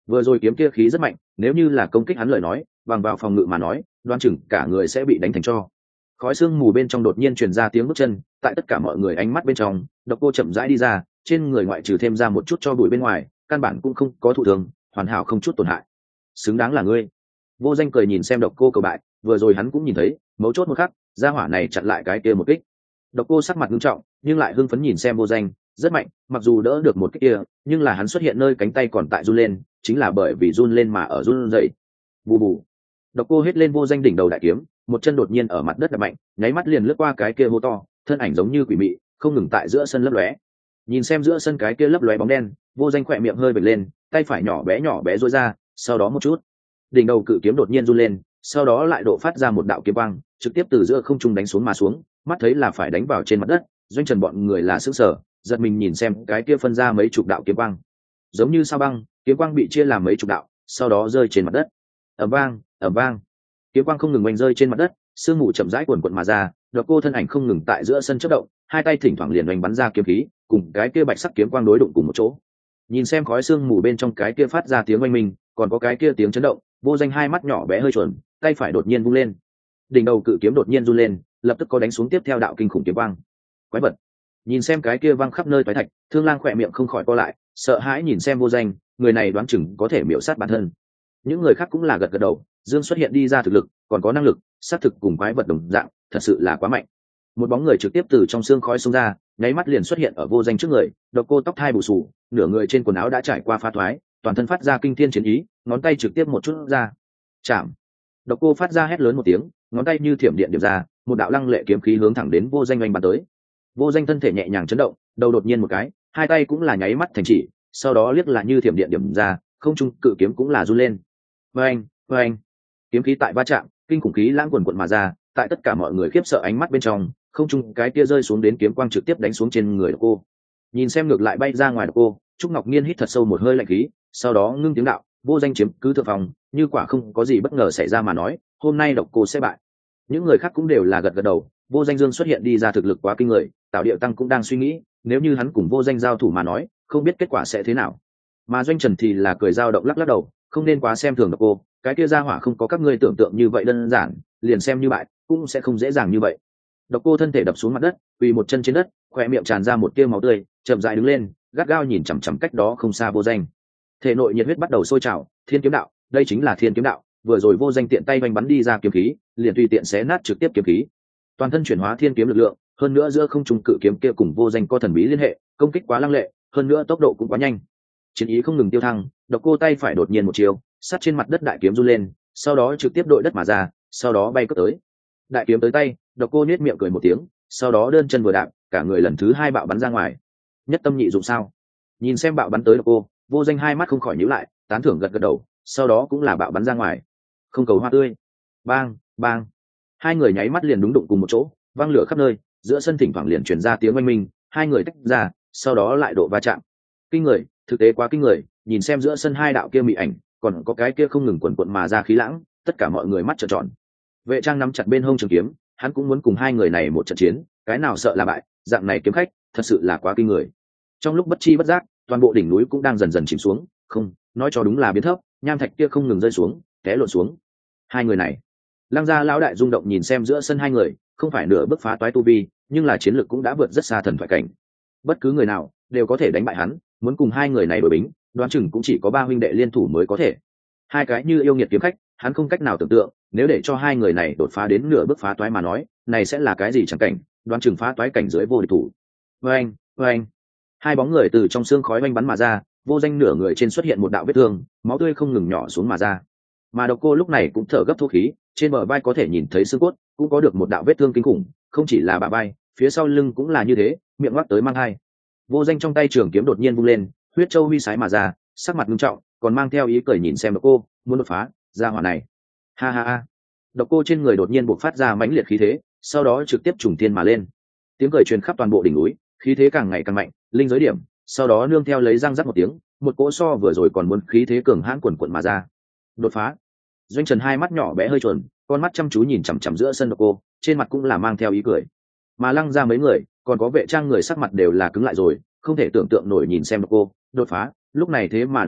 vừa rồi kiếm kia khí rất mạnh, nếu như là công kích hắn lời nói bằng vào phòng ngự mà nói đoan chừng cả người sẽ bị đánh thành tro. Khói sương mù bên trong đột nhiên truyền ra tiếng bước chân, tại tất cả mọi người ánh mắt bên trong Độc Cô chậm rãi đi ra, trên người ngoại trừ thêm ra một chút cho bụi bên ngoài căn bản cũng không có thụ thường, hoàn hảo không chút tổn hại. Xứng đáng là ngươi. Vô Danh cười nhìn xem Độc Cô cầu bại, vừa rồi hắn cũng nhìn thấy mấu chốt một khắc gia hỏa này chặn lại cái kia một kích. Độc Cô sắc mặt nghiêm trọng nhưng lại hưng phấn nhìn xem Vô Danh, rất mạnh, mặc dù đỡ được một kích kia nhưng là hắn xuất hiện nơi cánh tay còn tại run lên, chính là bởi vì run lên mà ở run dậy. Bù bù. Độc Cô hét lên Vô Danh đỉnh đầu đại kiếm, một chân đột nhiên ở mặt đất đập mạnh, nháy mắt liền lướt qua cái kia hô to, thân ảnh giống như quỷ mị không ngừng tại giữa sân lấp lóe. Nhìn xem giữa sân cái kia lấp lóe bóng đen, Vô Danh khỏe miệng hơi bật lên, tay phải nhỏ bé nhỏ bé duỗi ra, sau đó một chút, đỉnh đầu cự kiếm đột nhiên run lên, sau đó lại độ phát ra một đạo kiếm quang, trực tiếp từ giữa không trung đánh xuống mà xuống, mắt thấy là phải đánh vào trên mặt đất. Doanh Trần bọn người là sững sờ, giật mình nhìn xem cái kia phân ra mấy chục đạo kiếm quang, giống như sao băng, kiếm quang bị chia làm mấy chục đạo, sau đó rơi trên mặt đất. Ầm vang, ầm vang, kiếm quang không ngừng oanh rơi trên mặt đất, sương mù chậm rãi cuồn cuộn mà ra. Độc Cô thân ảnh không ngừng tại giữa sân chớp động, hai tay thỉnh thoảng liền oanh bắn ra kiếm khí, cùng cái kia bạch sắc kiếm quang đối đụng cùng một chỗ. Nhìn xem khói sương mù bên trong cái kia phát ra tiếng oanh minh, còn có cái kia tiếng chấn động, Vô Danh hai mắt nhỏ bé hơi chuẩn, tay phải đột nhiên vung lên, đỉnh đầu cự kiếm đột nhiên run lên, lập tức có đánh xuống tiếp theo đạo kinh khủng kiếm quang. Quái vật. Nhìn xem cái kia văng khắp nơi toái thạch, Thương Lang khỏe miệng không khỏi co lại, sợ hãi nhìn xem Vô Danh, người này đoán chừng có thể miểu sát bản thân. Những người khác cũng là gật gật đầu, Dương xuất hiện đi ra thực lực, còn có năng lực, sát thực cùng quái vật đồng dạng, thật sự là quá mạnh. Một bóng người trực tiếp từ trong xương khói xông ra, nháy mắt liền xuất hiện ở Vô Danh trước người. Độc Cô tóc thai bù xù, nửa người trên quần áo đã trải qua phá thoái, toàn thân phát ra kinh thiên chiến ý, ngón tay trực tiếp một chút ra, chạm. Độc Cô phát ra hét lớn một tiếng, ngón tay như thiểm điện điểm ra, một đạo lăng lệ kiếm khí hướng thẳng đến Vô Danh oanh bắn tới. Vô Danh thân thể nhẹ nhàng chấn động, đầu đột nhiên một cái, hai tay cũng là nháy mắt thành chỉ, sau đó liếc là như thiểm điện điểm ra, không trung cự kiếm cũng là run lên. Oanh, oanh, kiếm khí tại va chạm, kinh khủng khí lãng quần quần mà ra, tại tất cả mọi người khiếp sợ ánh mắt bên trong, không trung cái kia rơi xuống đến kiếm quang trực tiếp đánh xuống trên người Độc Cô. Nhìn xem ngược lại bay ra ngoài Độc Cô, Trúc Ngọc Nhiên hít thật sâu một hơi lạnh khí, sau đó ngưng tiếng đạo, Vô Danh chiếm cứ thượng phòng, như quả không có gì bất ngờ xảy ra mà nói, hôm nay Độc Cô sẽ bại. Những người khác cũng đều là gật gật đầu, Vô Danh Dương xuất hiện đi ra thực lực quá kinh người, Tạo Điệu Tăng cũng đang suy nghĩ, nếu như hắn cùng Vô Danh giao thủ mà nói, không biết kết quả sẽ thế nào. Mà Doanh Trần thì là cười dao động lắc lắc đầu, không nên quá xem thường Độc Cô, cái kia ra hỏa không có các ngươi tưởng tượng như vậy đơn giản, liền xem như bại cũng sẽ không dễ dàng như vậy. Độc Cô thân thể đập xuống mặt đất, quỳ một chân trên đất, khóe miệng tràn ra một tia máu tươi, chậm rãi đứng lên, gắt gao nhìn chằm chằm cách đó không xa Vô Danh. Thể nội nhiệt huyết bắt đầu sôi trào, Thiên Kiếm Đạo, đây chính là Thiên Kiếm Đạo, vừa rồi Vô Danh tiện tay vành bắn đi ra kiếm khí, liền tùy tiện xé nát trực tiếp kiếm khí. Toàn thân chuyển hóa thiên kiếm lực lượng, hơn nữa giữa không trung cự kiếm kia cùng Vô Danh có thần bí liên hệ, công kích quá lăng lệ, hơn nữa tốc độ cũng quá nhanh. Chiến ý không ngừng tiêu thăng, Độc Cô tay phải đột nhiên một chiều, sát trên mặt đất đại kiếm run lên, sau đó trực tiếp đội đất mà ra, sau đó bay cất tới. Đại kiếm tới tay, Độc Cô nhếch miệng cười một tiếng, sau đó đơn chân vừa đạp, cả người lần thứ hai bạo bắn ra ngoài. Nhất tâm nhị dụng sao? Nhìn xem bạo bắn tới Độc Cô, Vô Danh hai mắt không khỏi nhíu lại, tán thưởng gật gật đầu, sau đó cũng là bạo bắn ra ngoài. Không cầu hoa tươi. Bang, bang. Hai người nháy mắt liền đúng đụng cùng một chỗ, vang lửa khắp nơi, giữa sân thỉnh thoảng liền truyền ra tiếng oanh minh, hai người tách ra, sau đó lại độ va chạm. Kinh người, thực tế quá kinh người, nhìn xem giữa sân hai đạo kia mị ảnh, còn có cái kia không ngừng quần quần mà ra khí lãng, tất cả mọi người mắt trợn tròn. Vệ Trang nắm chặt bên hông trường kiếm, hắn cũng muốn cùng hai người này một trận chiến, cái nào sợ là bại, dạng này kiếm khách, thật sự là quá kinh người. Trong lúc bất chi bất giác, toàn bộ đỉnh núi cũng đang dần dần chìm xuống, không, nói cho đúng là biến thấp, nham thạch kia không ngừng rơi xuống, té lộn xuống. Hai người này, Lăng Gia lão đại rung động nhìn xem giữa sân hai người, không phải nửa bước phá toái tu vi, nhưng là chiến lược cũng đã vượt rất xa thần thoại cảnh. Bất cứ người nào đều có thể đánh bại hắn, muốn cùng hai người này đối bính, đoán chừng cũng chỉ có ba huynh đệ liên thủ mới có thể. Hai cái như yêu nghiệt kiếm khách, hắn không cách nào tưởng tượng, nếu để cho hai người này đột phá đến nửa bước phá toái mà nói, này sẽ là cái gì chẳng cảnh, đoán chừng phá toái cảnh dưới vô địch thủ. Oeng, oeng. Hai bóng người từ trong xương khói oanh bắn mà ra, Vô Danh nửa người trên xuất hiện một đạo vết thương, máu tươi không ngừng nhỏ xuống mà ra. Mà Độc Cô lúc này cũng thở gấp thô khí, trên bờ vai có thể nhìn thấy xương cốt, cũng có được một đạo vết thương kinh khủng, không chỉ là bả vai, phía sau lưng cũng là như thế, miệng ngoác tới mang hai. Vô Danh trong tay trường kiếm đột nhiên vung lên, huyết châu huy sái mà ra, sắc mặt nghiêm trọng, còn mang theo ý cười nhìn xem Độc Cô, muốn đột phá, ra hỏa này. Ha ha ha. Độc Cô trên người đột nhiên bộc phát ra mãnh liệt khí thế, sau đó trực tiếp trùng thiên mà lên. Tiếng cười truyền khắp toàn bộ đỉnh núi, khí thế càng ngày càng mạnh, linh giới điểm, sau đó nương theo lấy răng rắc một tiếng, một cỗ so vừa rồi còn muốn khí thế cường hãn quần quần mà ra. Đột phá. Doanh Trần hai mắt nhỏ bé hơi tròn, con mắt chăm chú nhìn chằm chằm giữa sân Độc Cô, trên mặt cũng là mang theo ý cười. Mà Lăng Gia mấy người, còn có Vệ Trang người sắc mặt đều là cứng lại rồi, không thể tưởng tượng nổi nhìn xem Độc Cô đột phá, lúc này thế mà đột phá,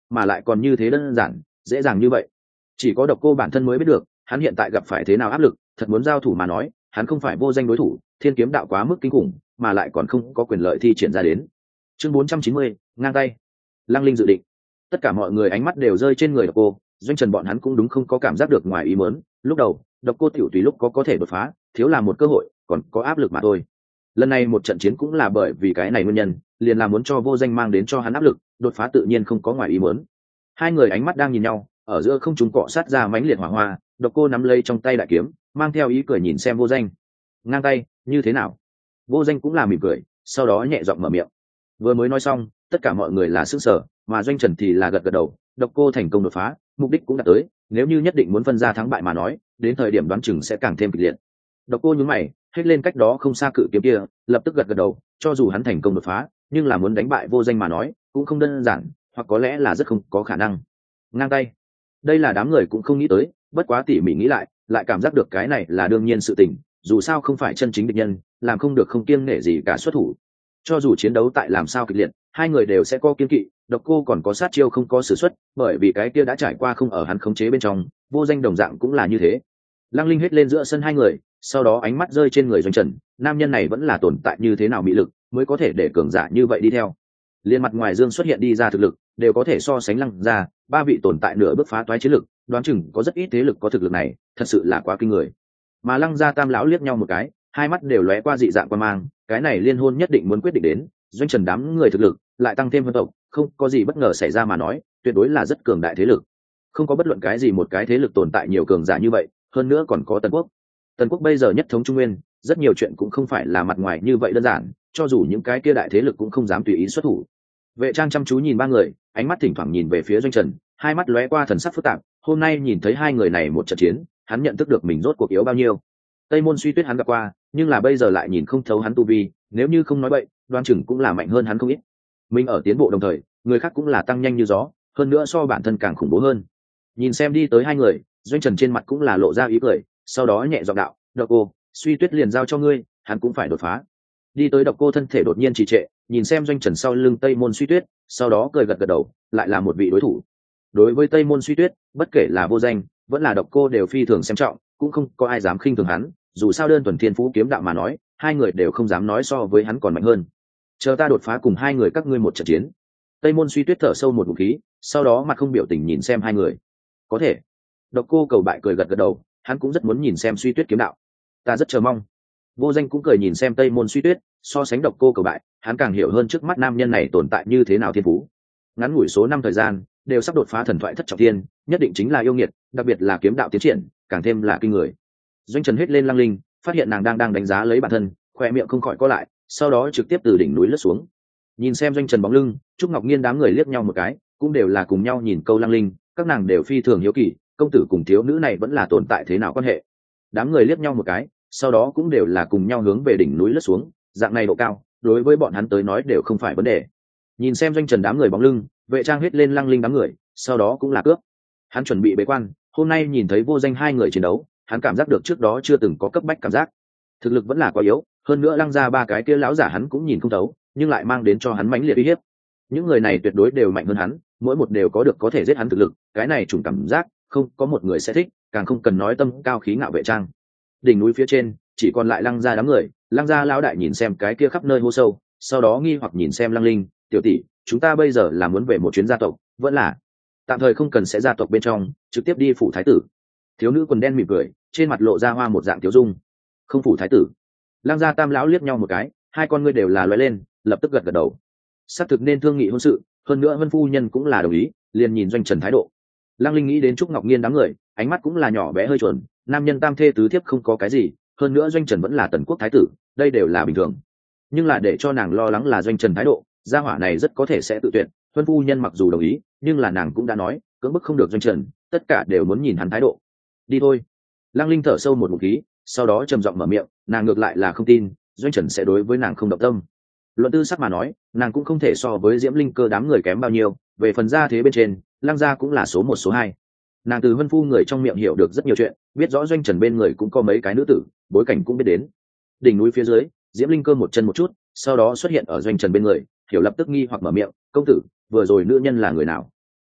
mà lại còn như thế đơn giản dễ dàng như vậy. Chỉ có Độc Cô bản thân mới biết được hắn hiện tại gặp phải thế nào áp lực. Thật muốn giao thủ mà nói, hắn không phải vô danh đối thủ, thiên kiếm đạo quá mức kinh khủng, mà lại còn không có quyền lợi thi triển ra đến. Chương bốn trăm chín mươi, ngang tay. Lăng Linh dự định. Tất cả mọi người ánh mắt đều rơi trên người Độc Cô, Doanh Trần bọn hắn cũng đúng không có cảm giác được ngoài ý muốn. Lúc đầu Độc Cô tiểu tùy lúc có có thể đột phá, thiếu là một cơ hội, còn có áp lực mà thôi. Lần này một trận chiến cũng là bởi vì cái này nguyên nhân, liền là muốn cho vô danh mang đến cho hắn áp lực, đột phá tự nhiên không có ngoài ý muốn. Hai người ánh mắt đang nhìn nhau, ở giữa không trung cọ sát ra mãnh liệt hỏa hoa. Độc Cô nắm lấy trong tay đại kiếm, mang theo ý cười nhìn xem vô danh. Ngang tay như thế nào? Vô danh cũng là mỉm cười, sau đó nhẹ giọng mở miệng. Vừa mới nói xong, tất cả mọi người là sững sờ, mà Doanh Trần thì là gật gật đầu. Độc Cô thành công đột phá, mục đích cũng đạt tới, nếu như nhất định muốn phân ra thắng bại mà nói, đến thời điểm đoán chừng sẽ càng thêm kịch liệt. Độc Cô nhướng mày, hết lên cách đó không xa cự kiếm kia, lập tức gật gật đầu, cho dù hắn thành công đột phá, nhưng là muốn đánh bại vô danh mà nói, cũng không đơn giản, hoặc có lẽ là rất không có khả năng. Ngang tay. Đây là đám người cũng không nghĩ tới, bất quá tỉ mỉ nghĩ lại, lại cảm giác được cái này là đương nhiên sự tình, dù sao không phải chân chính địch nhân, làm không được không kiêng nể gì cả xuất thủ. Cho dù chiến đấu tại làm sao kịch liệt, hai người đều sẽ có kiêng kỵ. Độc Cô còn có sát chiêu không có sử xuất, bởi vì cái kia đã trải qua không ở hắn khống chế bên trong, vô danh đồng dạng cũng là như thế. Lăng Linh hết lên giữa sân hai người, sau đó ánh mắt rơi trên người Doanh Trần, nam nhân này vẫn là tồn tại như thế nào mỹ lực, mới có thể để cường giả như vậy đi theo. Liên mặt ngoài dương xuất hiện đi ra thực lực, đều có thể so sánh Lăng ra, ba vị tồn tại nửa bước phá toái chiến lực, đoán chừng có rất ít thế lực có thực lực này, thật sự là quá kinh người. Mà Lăng gia tam lão liếc nhau một cái, hai mắt đều lóe qua dị dạng quan mang, cái này liên hôn nhất định muốn quyết định đến, Doanh Trần đám người thực lực lại tăng thêm vân tộc, không có gì bất ngờ xảy ra mà nói, tuyệt đối là rất cường đại thế lực. Không có bất luận cái gì một cái thế lực tồn tại nhiều cường giả như vậy, hơn nữa còn có Tần Quốc. Tần Quốc bây giờ nhất thống Trung Nguyên, rất nhiều chuyện cũng không phải là mặt ngoài như vậy đơn giản, cho dù những cái kia đại thế lực cũng không dám tùy ý xuất thủ. Vệ Trang chăm chú nhìn ba người, ánh mắt thỉnh thoảng nhìn về phía Doanh Trần, hai mắt lóe qua thần sắc phức tạp. Hôm nay nhìn thấy hai người này một trận chiến, hắn nhận thức được mình rốt cuộc yếu bao nhiêu. Tây Môn Suy Tuyết hắn gặp qua, nhưng là bây giờ lại nhìn không thấu hắn tu vi, nếu như không nói bậy, đoan chừng cũng là mạnh hơn hắn không ít. Mình ở tiến bộ đồng thời, người khác cũng là tăng nhanh như gió, hơn nữa so bản thân càng khủng bố hơn. Nhìn xem đi tới hai người, Doanh Trần trên mặt cũng là lộ ra ý cười, sau đó nhẹ giọng đạo, Độc Cô, Suy Tuyết liền giao cho ngươi, hắn cũng phải đột phá. Đi tới Độc Cô thân thể đột nhiên trì trệ, nhìn xem Doanh Trần sau lưng Tây Môn Suy Tuyết, sau đó cười gật gật đầu, lại là một vị đối thủ. Đối với Tây Môn Suy Tuyết, bất kể là vô danh, vẫn là Độc Cô đều phi thường xem trọng, cũng không có ai dám khinh thường hắn, dù sao đơn thuần thiên phú kiếm đạo mà nói, hai người đều không dám nói so với hắn còn mạnh hơn. Chờ ta đột phá cùng hai người các ngươi một trận chiến. Tây Môn Suy Tuyết thở sâu một ngụm khí, sau đó mặt không biểu tình nhìn xem hai người. Có thể. Độc Cô cầu bại cười gật gật đầu, hắn cũng rất muốn nhìn xem Suy Tuyết kiếm đạo. Ta rất chờ mong. Vô danh cũng cười nhìn xem Tây Môn Suy Tuyết, so sánh Độc Cô cầu bại, hắn càng hiểu hơn trước mắt nam nhân này tồn tại như thế nào thiên phú. Ngắn ngủi số năm thời gian, đều sắp đột phá thần thoại thất trọng thiên, nhất định chính là yêu nghiệt, đặc biệt là kiếm đạo tiến triển, càng thêm là kinh người. Doanh Trần hết lên Lăng Linh, phát hiện nàng đang đang đánh giá lấy bản thân, khoe miệng không khỏi co lại, sau đó trực tiếp từ đỉnh núi lướt xuống. Nhìn xem Doanh Trần bóng lưng, Trúc Ngọc Nhiên đám người liếc nhau một cái, cũng đều là cùng nhau nhìn câu Lăng Linh, các nàng đều phi thường hiếu kỳ, công tử cùng thiếu nữ này vẫn là tồn tại thế nào quan hệ. Đám người liếc nhau một cái, sau đó cũng đều là cùng nhau hướng về đỉnh núi lướt xuống, dạng này độ cao, đối với bọn hắn tới nói đều không phải vấn đề. Nhìn xem Doanh Trần đám người bóng lưng, Vệ Trang hết lên Lăng Linh đám người, sau đó cũng là cướp. Hắn chuẩn bị bế quan, hôm nay nhìn thấy vô danh hai người chiến đấu, hắn cảm giác được trước đó chưa từng có cấp bách cảm giác. Thực lực vẫn là quá yếu, hơn nữa Lăng ra ba cái kia lão giả hắn cũng nhìn không thấu, nhưng lại mang đến cho hắn mãnh liệt uy hiếp. Những người này tuyệt đối đều mạnh hơn hắn, mỗi một đều có được có thể giết hắn thực lực, cái này trùng cảm giác, không có một người sẽ thích, càng không cần nói tâm cao khí ngạo Vệ Trang. Đỉnh núi phía trên, chỉ còn lại Lăng ra đám người, Lăng ra lão đại nhìn xem cái kia khắp nơi hô sâu, sau đó nghi hoặc nhìn xem Lăng Linh, tiểu tỷ, chúng ta bây giờ là muốn về một chuyến gia tộc, vẫn là tạm thời không cần sẽ gia tộc bên trong, trực tiếp đi phủ thái tử. Thiếu nữ quần đen mỉm cười, trên mặt lộ ra hoa một dạng thiếu dung. Không phủ thái tử. Lăng gia tam lão liếc nhau một cái, hai con ngươi đều là lóe lên, lập tức gật gật đầu. Xác thực nên thương nghị hôn sự, hơn nữa Vân phu nhân cũng là đồng ý, liền nhìn Doanh Trần thái độ. Lăng Linh nghĩ đến Trúc Ngọc Nhiên đám người, ánh mắt cũng là nhỏ bé hơi chuẩn, nam nhân tam thê tứ thiếp không có cái gì, hơn nữa Doanh Trần vẫn là Tần Quốc thái tử, đây đều là bình thường. Nhưng là để cho nàng lo lắng là Doanh Trần thái độ, gia hỏa này rất có thể sẽ tự tuyệt. Vân phu nhân mặc dù đồng ý, nhưng là nàng cũng đã nói, cưỡng bức không được Doanh Trần, tất cả đều muốn nhìn hắn thái độ. Đi thôi. Lăng Linh thở sâu một ngụm khí, sau đó trầm giọng mở miệng, nàng ngược lại là không tin Doanh Trần sẽ đối với nàng không động tâm. Luận tư sắc mà nói, nàng cũng không thể so với Diễm Linh Cơ đám người kém bao nhiêu, về phần gia thế bên trên, Lăng gia cũng là số một số hai. Nàng từ Vân phu người trong miệng hiểu được rất nhiều chuyện, biết rõ Doanh Trần bên người cũng có mấy cái nữ tử, bối cảnh cũng biết đến. Đỉnh núi phía dưới, Diễm Linh Cơ một chân một chút, sau đó xuất hiện ở Doanh Trần bên người, hiểu lập tức nghi hoặc mở miệng, công tử, vừa rồi nữ nhân là người nào?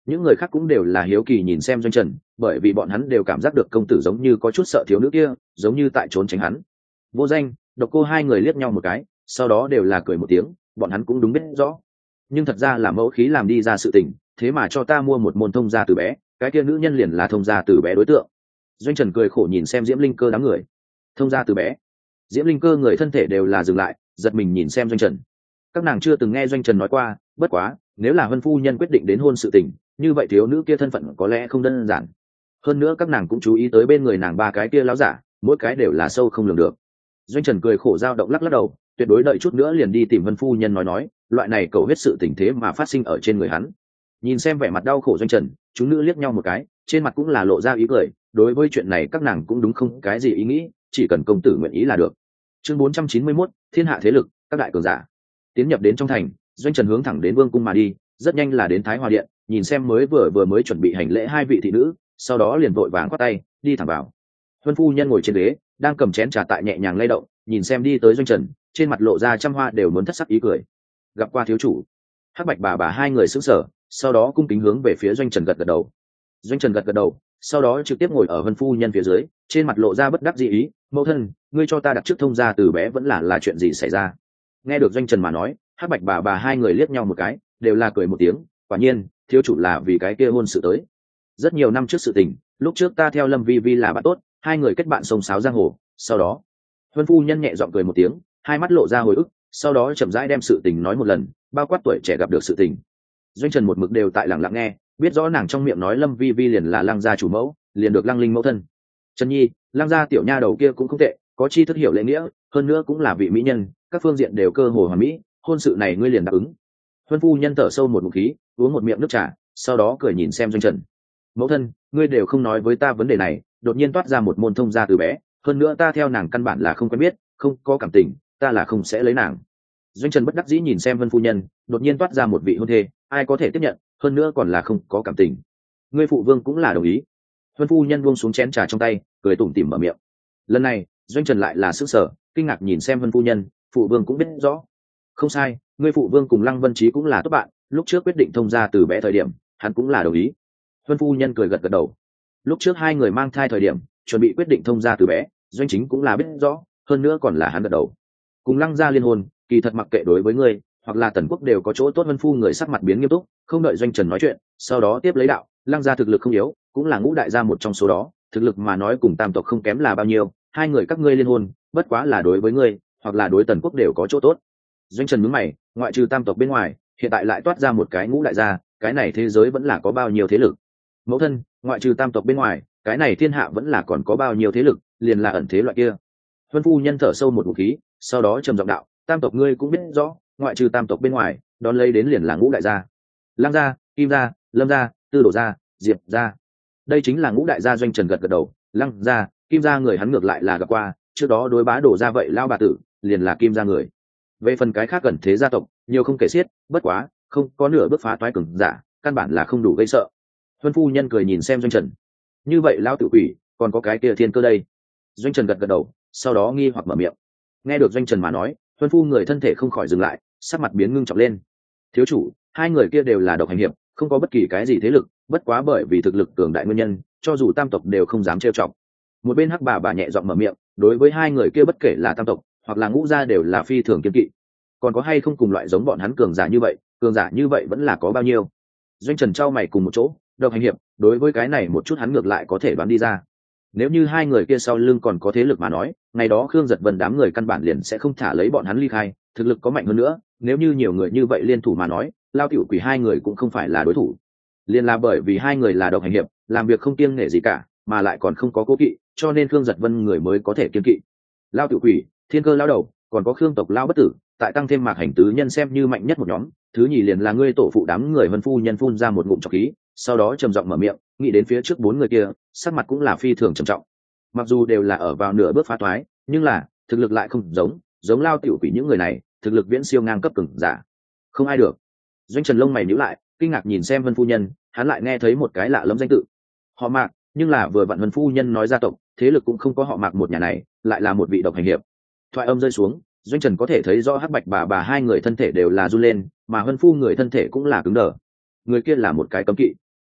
những người khác cũng đều là hiếu kỳ nhìn xem doanh trần, bởi vì bọn hắn đều cảm giác được công tử giống như có chút sợ thiếu nữ kia, giống như tại trốn tránh hắn. Vô Danh, Độc Cô hai người liếc nhau một cái, sau đó đều là cười một tiếng, bọn hắn cũng đúng biết rõ, nhưng thật ra là mẫu khí làm đi ra sự tình, thế mà cho ta mua một môn thông gia từ bé, cái kia nữ nhân liền là thông gia từ bé đối tượng. Doanh Trần cười khổ nhìn xem Diễm Linh Cơ đám người. Thông gia từ bé? Diễm Linh Cơ người thân thể đều là dừng lại, giật mình nhìn xem Doanh Trần. Các nàng chưa từng nghe Doanh Trần nói qua, bất quá nếu là Vân phu nhân quyết định đến hôn sự tình, như vậy thiếu nữ kia thân phận có lẽ không đơn giản. Hơn nữa các nàng cũng chú ý tới bên người nàng ba cái kia láo giả, mỗi cái đều là sâu không lường được. Doanh Trần cười khổ dao động lắc lắc đầu, tuyệt đối đợi chút nữa liền đi tìm Vân phu nhân nói nói, loại này cầu hết sự tình thế mà phát sinh ở trên người hắn. Nhìn xem vẻ mặt đau khổ Doanh Trần, chúng nữ liếc nhau một cái, trên mặt cũng là lộ ra ý cười, đối với chuyện này các nàng cũng đúng không cái gì ý nghĩ, chỉ cần công tử nguyện ý là được. Chương bốn trăm chín mươi mốt, thiên hạ thế lực, các đại cường giả. Tiến nhập đến trong thành, Doanh Trần hướng thẳng đến vương cung mà đi, rất nhanh là đến Thái Hòa điện, nhìn xem mới vừa vừa mới chuẩn bị hành lễ hai vị thị nữ, sau đó liền vội vàng quát tay, đi thẳng vào. Vân phu nhân ngồi trên ghế, đang cầm chén trà tại nhẹ nhàng lay động, nhìn xem đi tới Doanh Trần, trên mặt lộ ra trăm hoa đều muốn thất sắc ý cười. Gặp qua thiếu chủ. Hắc Bạch bà bà hai người sững sờ, sau đó cung kính hướng về phía Doanh Trần gật gật đầu. Doanh Trần gật gật đầu, sau đó trực tiếp ngồi ở Vân phu nhân phía dưới, trên mặt lộ ra bất đắc dĩ ý, mẫu thân, ngươi cho ta đặt trước thông gia từ bé vẫn là là chuyện gì xảy ra? Nghe được Doanh Trần mà nói, Hắc Bạch bà bà hai người liếc nhau một cái, đều là cười một tiếng, quả nhiên, thiếu chủ là vì cái kia hôn sự tới. Rất nhiều năm trước sự tình, lúc trước ta theo Lâm Vi Vi là bạn tốt, hai người kết bạn sông sáo giang hồ, sau đó, Vân phu nhân nhẹ giọng cười một tiếng, hai mắt lộ ra hồi ức, sau đó chậm rãi đem sự tình nói một lần, bao quát tuổi trẻ gặp được sự tình. Doanh Trần một mực đều tại lặng lặng nghe, biết rõ nàng trong miệng nói Lâm Vi Vi liền là Lăng gia chủ mẫu, liền được Lăng Linh mẫu thân. Trần Nhi, Lăng gia tiểu nha đầu kia cũng không tệ, có chi thức hiểu lễ nghĩa, hơn nữa cũng là vị mỹ nhân, các phương diện đều cơ hồ hoàn mỹ, hôn sự này ngươi liền đáp ứng. Vân phu nhân thở sâu một ngụm khí, uống một miệng nước trà, sau đó cười nhìn xem Doanh Trần. Mẫu thân, ngươi đều không nói với ta vấn đề này, đột nhiên toát ra một môn thông gia từ bé, hơn nữa ta theo nàng căn bản là không quen biết, không có cảm tình, ta là không sẽ lấy nàng. Doanh Trần bất đắc dĩ nhìn xem Vân phu nhân, đột nhiên toát ra một vị hôn thê, ai có thể tiếp nhận, hơn nữa còn là không có cảm tình. Ngươi phụ vương cũng là đồng ý. Vân phu nhân buông xuống chén trà trong tay, cười tủm tỉm mở miệng. Lần này, Doanh Trần lại là sức sở, kinh ngạc nhìn xem Vân phu nhân, phụ vương cũng biết rõ. Không sai, ngươi phụ vương cùng Lăng Vân Trí cũng là tốt bạn, lúc trước quyết định thông gia từ bé thời điểm, hắn cũng là đồng ý. Vân phu nhân cười gật gật đầu. Lúc trước hai người mang thai thời điểm, chuẩn bị quyết định thông gia từ bé, Doanh Chính cũng là biết rõ, hơn nữa còn là hắn gật đầu. Cùng Lăng gia liên hôn, kỳ thật mặc kệ đối với ngươi hoặc là Tần Quốc đều có chỗ tốt. Vân phu người sắc mặt biến nghiêm túc, không đợi Doanh Trần nói chuyện, sau đó tiếp lấy đạo, Lăng gia thực lực không yếu, cũng là ngũ đại gia một trong số đó, thực lực mà nói cùng Tam tộc không kém là bao nhiêu, hai người các ngươi liên hôn, bất quá là đối với ngươi hoặc là đối Tần Quốc đều có chỗ tốt. Doanh Trần nhướng mày, ngoại trừ Tam tộc bên ngoài, hiện tại lại toát ra một cái ngũ đại gia, cái này thế giới vẫn là có bao nhiêu thế lực. Mẫu thân, ngoại trừ Tam tộc bên ngoài, cái này thiên hạ vẫn là còn có bao nhiêu thế lực, liền là ẩn thế loại kia. Vân phu nhân thở sâu một ngụm khí, sau đó trầm giọng đạo, Tam tộc ngươi cũng biết rõ, ngoại trừ Tam tộc bên ngoài, đón lấy đến liền là ngũ đại gia. Lăng gia, Kim gia, Lâm gia, Tư Đồ gia, Diệp gia. Đây chính là ngũ đại gia. Doanh Trần gật gật đầu, Lăng gia, Kim gia người hắn ngược lại là gặp qua, trước đó đối Bá Đổ gia vậy lao bà tử, liền là Kim gia người. Về phần cái khác gần thế gia tộc, nhiều không kể xiết, bất quá, không có nửa bước phá toái cường giả, căn bản là không đủ gây sợ. Vân phu nhân cười nhìn xem Doanh Trần. Như vậy lao tự quỷ, còn có cái kia thiên cơ đây. Doanh Trần gật gật đầu, sau đó nghi hoặc mở miệng. Nghe được Doanh Trần mà nói, Vân phu người thân thể không khỏi dừng lại, sắc mặt biến ngưng trọng lên. Thiếu chủ, hai người kia đều là độc hành hiệp, không có bất kỳ cái gì thế lực, bất quá bởi vì thực lực cường đại nguyên nhân, cho dù Tam tộc đều không dám trêu chọc. Một bên Hắc bà bà nhẹ giọng mở miệng, đối với hai người kia bất kể là Tam tộc hoặc là ngũ gia đều là phi thường kiên kỵ. Còn có hay không cùng loại giống bọn hắn cường giả như vậy, cường giả như vậy vẫn là có bao nhiêu. Doanh Trần trao mày cùng một chỗ, độc hành hiệp, đối với cái này một chút hắn ngược lại có thể đoán đi ra. Nếu như hai người kia sau lưng còn có thế lực mà nói, ngày đó Khương Giật Vân đám người căn bản liền sẽ không thả lấy bọn hắn ly khai, thực lực có mạnh hơn nữa, nếu như nhiều người như vậy liên thủ mà nói, lao tiểu quỷ hai người cũng không phải là đối thủ. Liên là bởi vì hai người là độc hành hiệp, làm việc không kiêng nể gì cả, mà lại còn không có cố kỵ, cho nên Khương Giật Vân người mới có thể kiêng kỵ. Lao tiểu quỷ, thiên cơ lao đầu, còn có Khương tộc lao bất tử, tại tăng thêm Mạc Hành tứ nhân xem như mạnh nhất một nhóm, thứ nhì liền là ngươi tổ phụ đám người. Vân phu nhân phun ra một ngụm trọc khí, sau đó trầm giọng mở miệng, nghĩ đến phía trước bốn người kia, sắc mặt cũng là phi thường trầm trọng. Mặc dù đều là ở vào nửa bước phá toái, nhưng là thực lực lại không giống giống lao tiểu quỷ những người này, thực lực viễn siêu ngang cấp cường giả, không ai được. Doanh Trần lông mày nhíu lại, kinh ngạc nhìn xem Vân phu nhân, hắn lại nghe thấy một cái lạ lẫm danh tự, họ Mạc, nhưng là vừa vặn Vân phu nhân nói gia tộc thế lực cũng không có họ Mạc một nhà này, lại là một vị độc hành hiệp. Thoại âm rơi xuống, Doanh Trần có thể thấy rõ Hắc Bạch bà bà hai người thân thể đều là run lên, mà Vân phu người thân thể cũng là cứng đờ. Người kia là một cái cấm kỵ.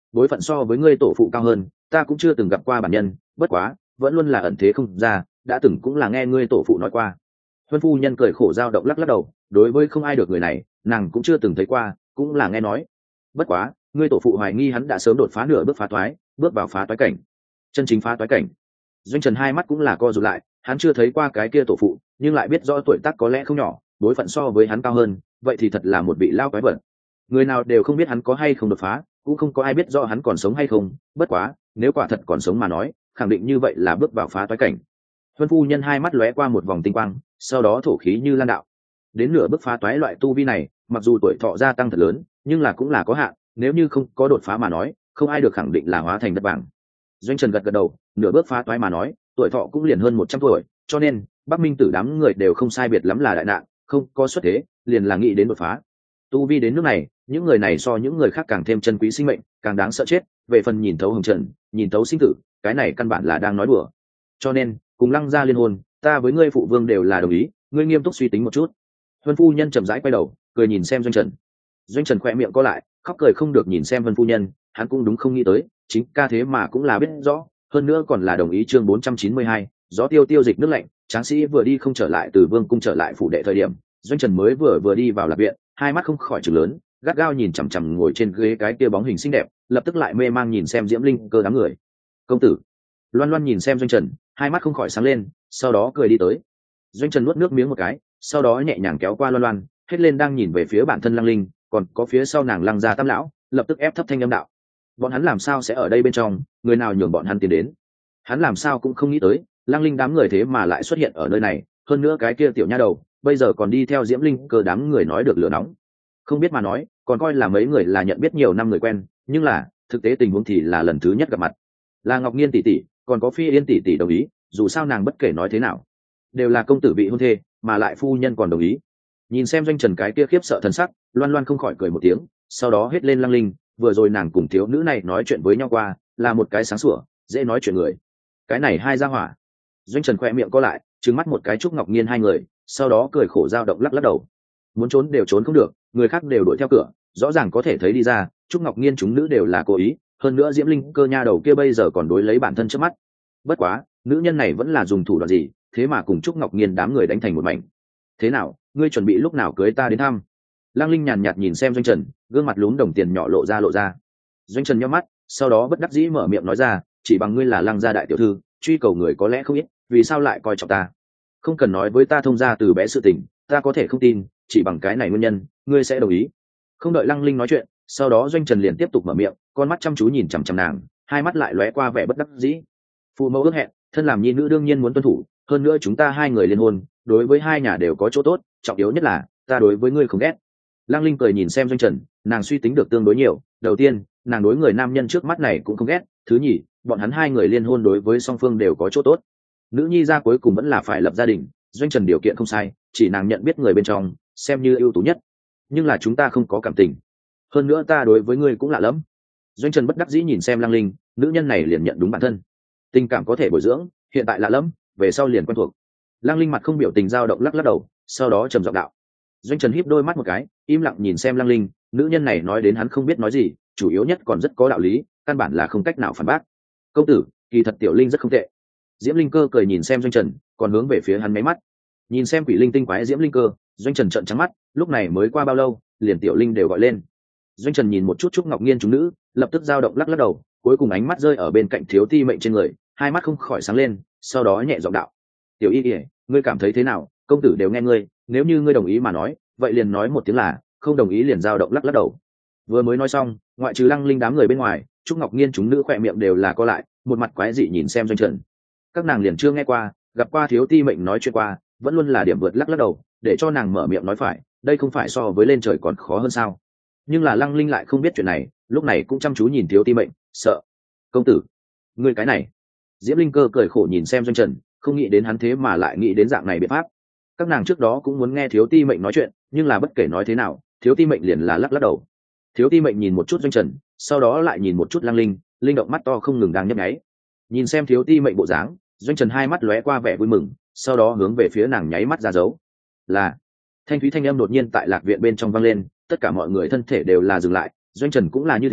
bối phận so với ngươi tổ phụ cao hơn, ta cũng chưa từng gặp qua bản nhân, bất quá vẫn luôn là ẩn thế không ra, đã từng cũng là nghe ngươi tổ phụ nói qua. Huân phu nhân cười khổ dao động lắc lắc đầu, đối với không ai được người này nàng cũng chưa từng thấy qua, cũng là nghe nói. Bất quá ngươi tổ phụ hoài nghi hắn đã sớm đột phá nửa bước phá toái, bước vào phá toái cảnh, chân chính phá toái cảnh. Doanh Trần hai mắt cũng là co rụt lại, hắn chưa thấy qua cái kia tổ phụ, nhưng lại biết rõ tuổi tác có lẽ không nhỏ, đối phận so với hắn cao hơn, vậy thì thật là một vị lao quái vật. Người nào đều không biết hắn có hay không đột phá, cũng không có ai biết rõ hắn còn sống hay không, bất quá nếu quả thật còn sống mà nói, khẳng định như vậy là bước vào phá toái cảnh. Huân phu nhân hai mắt lóe qua một vòng tinh quang, sau đó thổ khí như lan đạo. Đến nửa bước phá toái loại tu vi này, mặc dù tuổi thọ gia tăng thật lớn, nhưng là cũng là có hạn, nếu như không có đột phá mà nói, không ai được khẳng định là hóa thành đất vàng. Doanh Trần gật gật đầu, nửa bước phá toái mà nói, tuổi thọ cũng liền hơn một trăm tuổi, cho nên Bắc Minh Tử đám người đều không sai biệt lắm là đại nạn, không có xuất thế, liền là nghĩ đến đột phá. Tu vi đến nước này, những người này so những người khác càng thêm chân quý sinh mệnh, càng đáng sợ chết. Về phần nhìn thấu hồng trần, nhìn thấu sinh tử, cái này căn bản là đang nói đùa. Cho nên cùng Lăng gia liên hôn, ta với ngươi phụ vương đều là đồng ý, ngươi nghiêm túc suy tính một chút. Huân phu nhân chậm rãi quay đầu, cười nhìn xem Doanh Trần. Doanh Trần khỏe miệng co lại, khóc cười không được nhìn xem Huân phu nhân, hắn cũng đúng không nghĩ tới, chính ca thế mà cũng là biết rõ, hơn nữa còn là đồng ý. Chương bốn trăm chín mươi hai, gió tiêu tiêu dịch nước lạnh. Tráng sĩ vừa đi không trở lại từ vương cung trở lại phủ đệ thời điểm, Doanh Trần mới vừa vừa đi vào lạc viện, hai mắt không khỏi trừng lớn, gắt gao nhìn chằm chằm ngồi trên ghế cái kia bóng hình xinh đẹp, lập tức lại mê mang nhìn xem Diễm Linh Cơ đám người. Công tử. Loan Loan nhìn xem Doanh Trần, hai mắt không khỏi sáng lên, sau đó cười đi tới. Doanh Trần nuốt nước miếng một cái, sau đó nhẹ nhàng kéo qua Loan Loan, hết lên đang nhìn về phía bản thân Lăng Linh, còn có phía sau nàng Lăng gia tam lão, lập tức ép thấp thanh âm đạo: bọn hắn làm sao sẽ ở đây bên trong, người nào nhường bọn hắn tiến đến? Hắn làm sao cũng không nghĩ tới, Lăng Linh đám người thế mà lại xuất hiện ở nơi này, hơn nữa cái kia tiểu nha đầu bây giờ còn đi theo Diễm Linh Cơ đám người nói được lửa nóng. Không biết mà nói, còn coi là mấy người là nhận biết nhiều năm người quen, nhưng là thực tế tình huống thì là lần thứ nhất gặp mặt. Là Ngọc Nghiên tỷ tỷ, còn có Phi Yên tỷ tỷ đồng ý, dù sao nàng bất kể nói thế nào, đều là công tử vị hôn thê, mà lại phu nhân còn đồng ý. Nhìn xem Doanh Trần cái kia khiếp sợ thần sắc, Loan Loan không khỏi cười một tiếng, sau đó hết lên Lăng Linh, vừa rồi nàng cùng thiếu nữ này nói chuyện với nhau qua, là một cái sáng sủa, dễ nói chuyện người. Cái này hai gia hỏa. Doanh Trần khoe miệng co lại, trừng mắt một cái Trúc Ngọc Nghiên hai người, sau đó cười khổ dao động lắc lắc đầu. Muốn trốn đều trốn không được, người khác đều đuổi theo cửa, rõ ràng có thể thấy đi ra, Trúc Ngọc Nghiên chúng nữ đều là cố ý, hơn nữa Diễm Linh Cơ nha đầu kia bây giờ còn đối lấy bản thân trước mắt. Bất quá, nữ nhân này vẫn là dùng thủ đoạn gì, thế mà cùng Trúc Ngọc Nghiên đám người đánh thành một mảnh. Thế nào, ngươi chuẩn bị lúc nào cưới ta đến thăm? Lăng Linh nhàn nhạt nhìn xem Doanh Trần, gương mặt lún đồng tiền nhỏ lộ ra lộ ra. Doanh Trần nhíu mắt, sau đó bất đắc dĩ mở miệng nói ra, chỉ bằng ngươi là Lăng gia đại tiểu thư, truy cầu người có lẽ không ít, vì sao lại coi trọng ta? Không cần nói với ta thông gia từ bé sự tình, ta có thể không tin, chỉ bằng cái này nguyên nhân, ngươi sẽ đồng ý. Không đợi Lăng Linh nói chuyện, sau đó Doanh Trần liền tiếp tục mở miệng, con mắt chăm chú nhìn chằm chằm nàng, hai mắt lại lóe qua vẻ bất đắc dĩ. Phụ mẫu ước hẹn, thân làm nhi nữ đương nhiên muốn tuân thủ, hơn nữa chúng ta hai người liên hôn, đối với hai nhà đều có chỗ tốt, trọng yếu nhất là ta đối với ngươi không ghét. Lăng Linh cười nhìn xem Doanh Trần, nàng suy tính được tương đối nhiều, đầu tiên, nàng đối người nam nhân trước mắt này cũng không ghét, thứ nhì, bọn hắn hai người liên hôn đối với song phương đều có chỗ tốt. Nữ nhi ra cuối cùng vẫn là phải lập gia đình, Doanh Trần điều kiện không sai, chỉ nàng nhận biết người bên trong, xem như ưu tú nhất. Nhưng là chúng ta không có cảm tình, hơn nữa ta đối với ngươi cũng lạ lắm. Doanh Trần bất đắc dĩ nhìn xem Lăng Linh, nữ nhân này liền nhận đúng bản thân, tình cảm có thể bồi dưỡng, hiện tại lạ lắm, về sau liền quen thuộc. Lăng Linh mặt không biểu tình dao động lắc lắc đầu, sau đó trầm giọng đạo. Doanh Trần híp đôi mắt một cái, im lặng nhìn xem Lăng Linh, nữ nhân này nói đến hắn không biết nói gì, chủ yếu nhất còn rất có đạo lý, căn bản là không cách nào phản bác. Công tử, kỳ thật tiểu Linh rất không tệ. Diễm Linh Cơ cười nhìn xem Doanh Trần, còn hướng về phía hắn máy mắt. Nhìn xem quỷ linh tinh quái Diễm Linh Cơ, Doanh Trần trợn trắng mắt, lúc này mới qua bao lâu, liền tiểu Linh đều gọi lên. Doanh Trần nhìn một chút Trúc Ngọc Nghiên chúng nữ, lập tức dao động lắc lắc đầu, cuối cùng ánh mắt rơi ở bên cạnh Thiếu Ti Mệnh trên người, hai mắt không khỏi sáng lên, sau đó nhẹ giọng đạo: "Tiểu Y Y, ngươi cảm thấy thế nào? Công tử đều nghe ngươi, nếu như ngươi đồng ý mà nói, vậy liền nói một tiếng là, không đồng ý liền dao động lắc lắc đầu." Vừa mới nói xong, ngoại trừ Lăng Linh đám người bên ngoài, Trúc Ngọc Nghiên chúng nữ khỏe miệng đều là co lại, một mặt quái dị nhìn xem Doanh Trần. Các nàng liền chưa nghe qua, gặp qua Thiếu Ti Mệnh nói chuyện qua, vẫn luôn là điểm vượt lắc lắc đầu, để cho nàng mở miệng nói phải, đây không phải so với lên trời còn khó hơn sao? Nhưng là Lăng Linh lại không biết chuyện này, lúc này cũng chăm chú nhìn Thiếu Ti Mệnh, sợ. "Công tử, ngươi cái này." Diễm Linh Cơ cười khổ nhìn xem Doanh Trần, không nghĩ đến hắn thế mà lại nghĩ đến dạng này biện pháp. Các nàng trước đó cũng muốn nghe Thiếu Ti Mệnh nói chuyện, nhưng là bất kể nói thế nào, Thiếu Ti Mệnh liền là lắc lắc đầu. Thiếu Ti Mệnh nhìn một chút Doanh Trần, sau đó lại nhìn một chút Lăng Linh, linh động mắt to không ngừng đang nhấp nháy. Nhìn xem Thiếu Ti Mệnh bộ dáng, Doanh Trần hai mắt lóe qua vẻ vui mừng, sau đó hướng về phía nàng nháy mắt ra dấu. Là. Thanh thúy thanh âm đột nhiên tại lạc viện bên trong vang lên, tất cả mọi người thân thể đều là dừng lại, Doanh Trần cũng là như thế,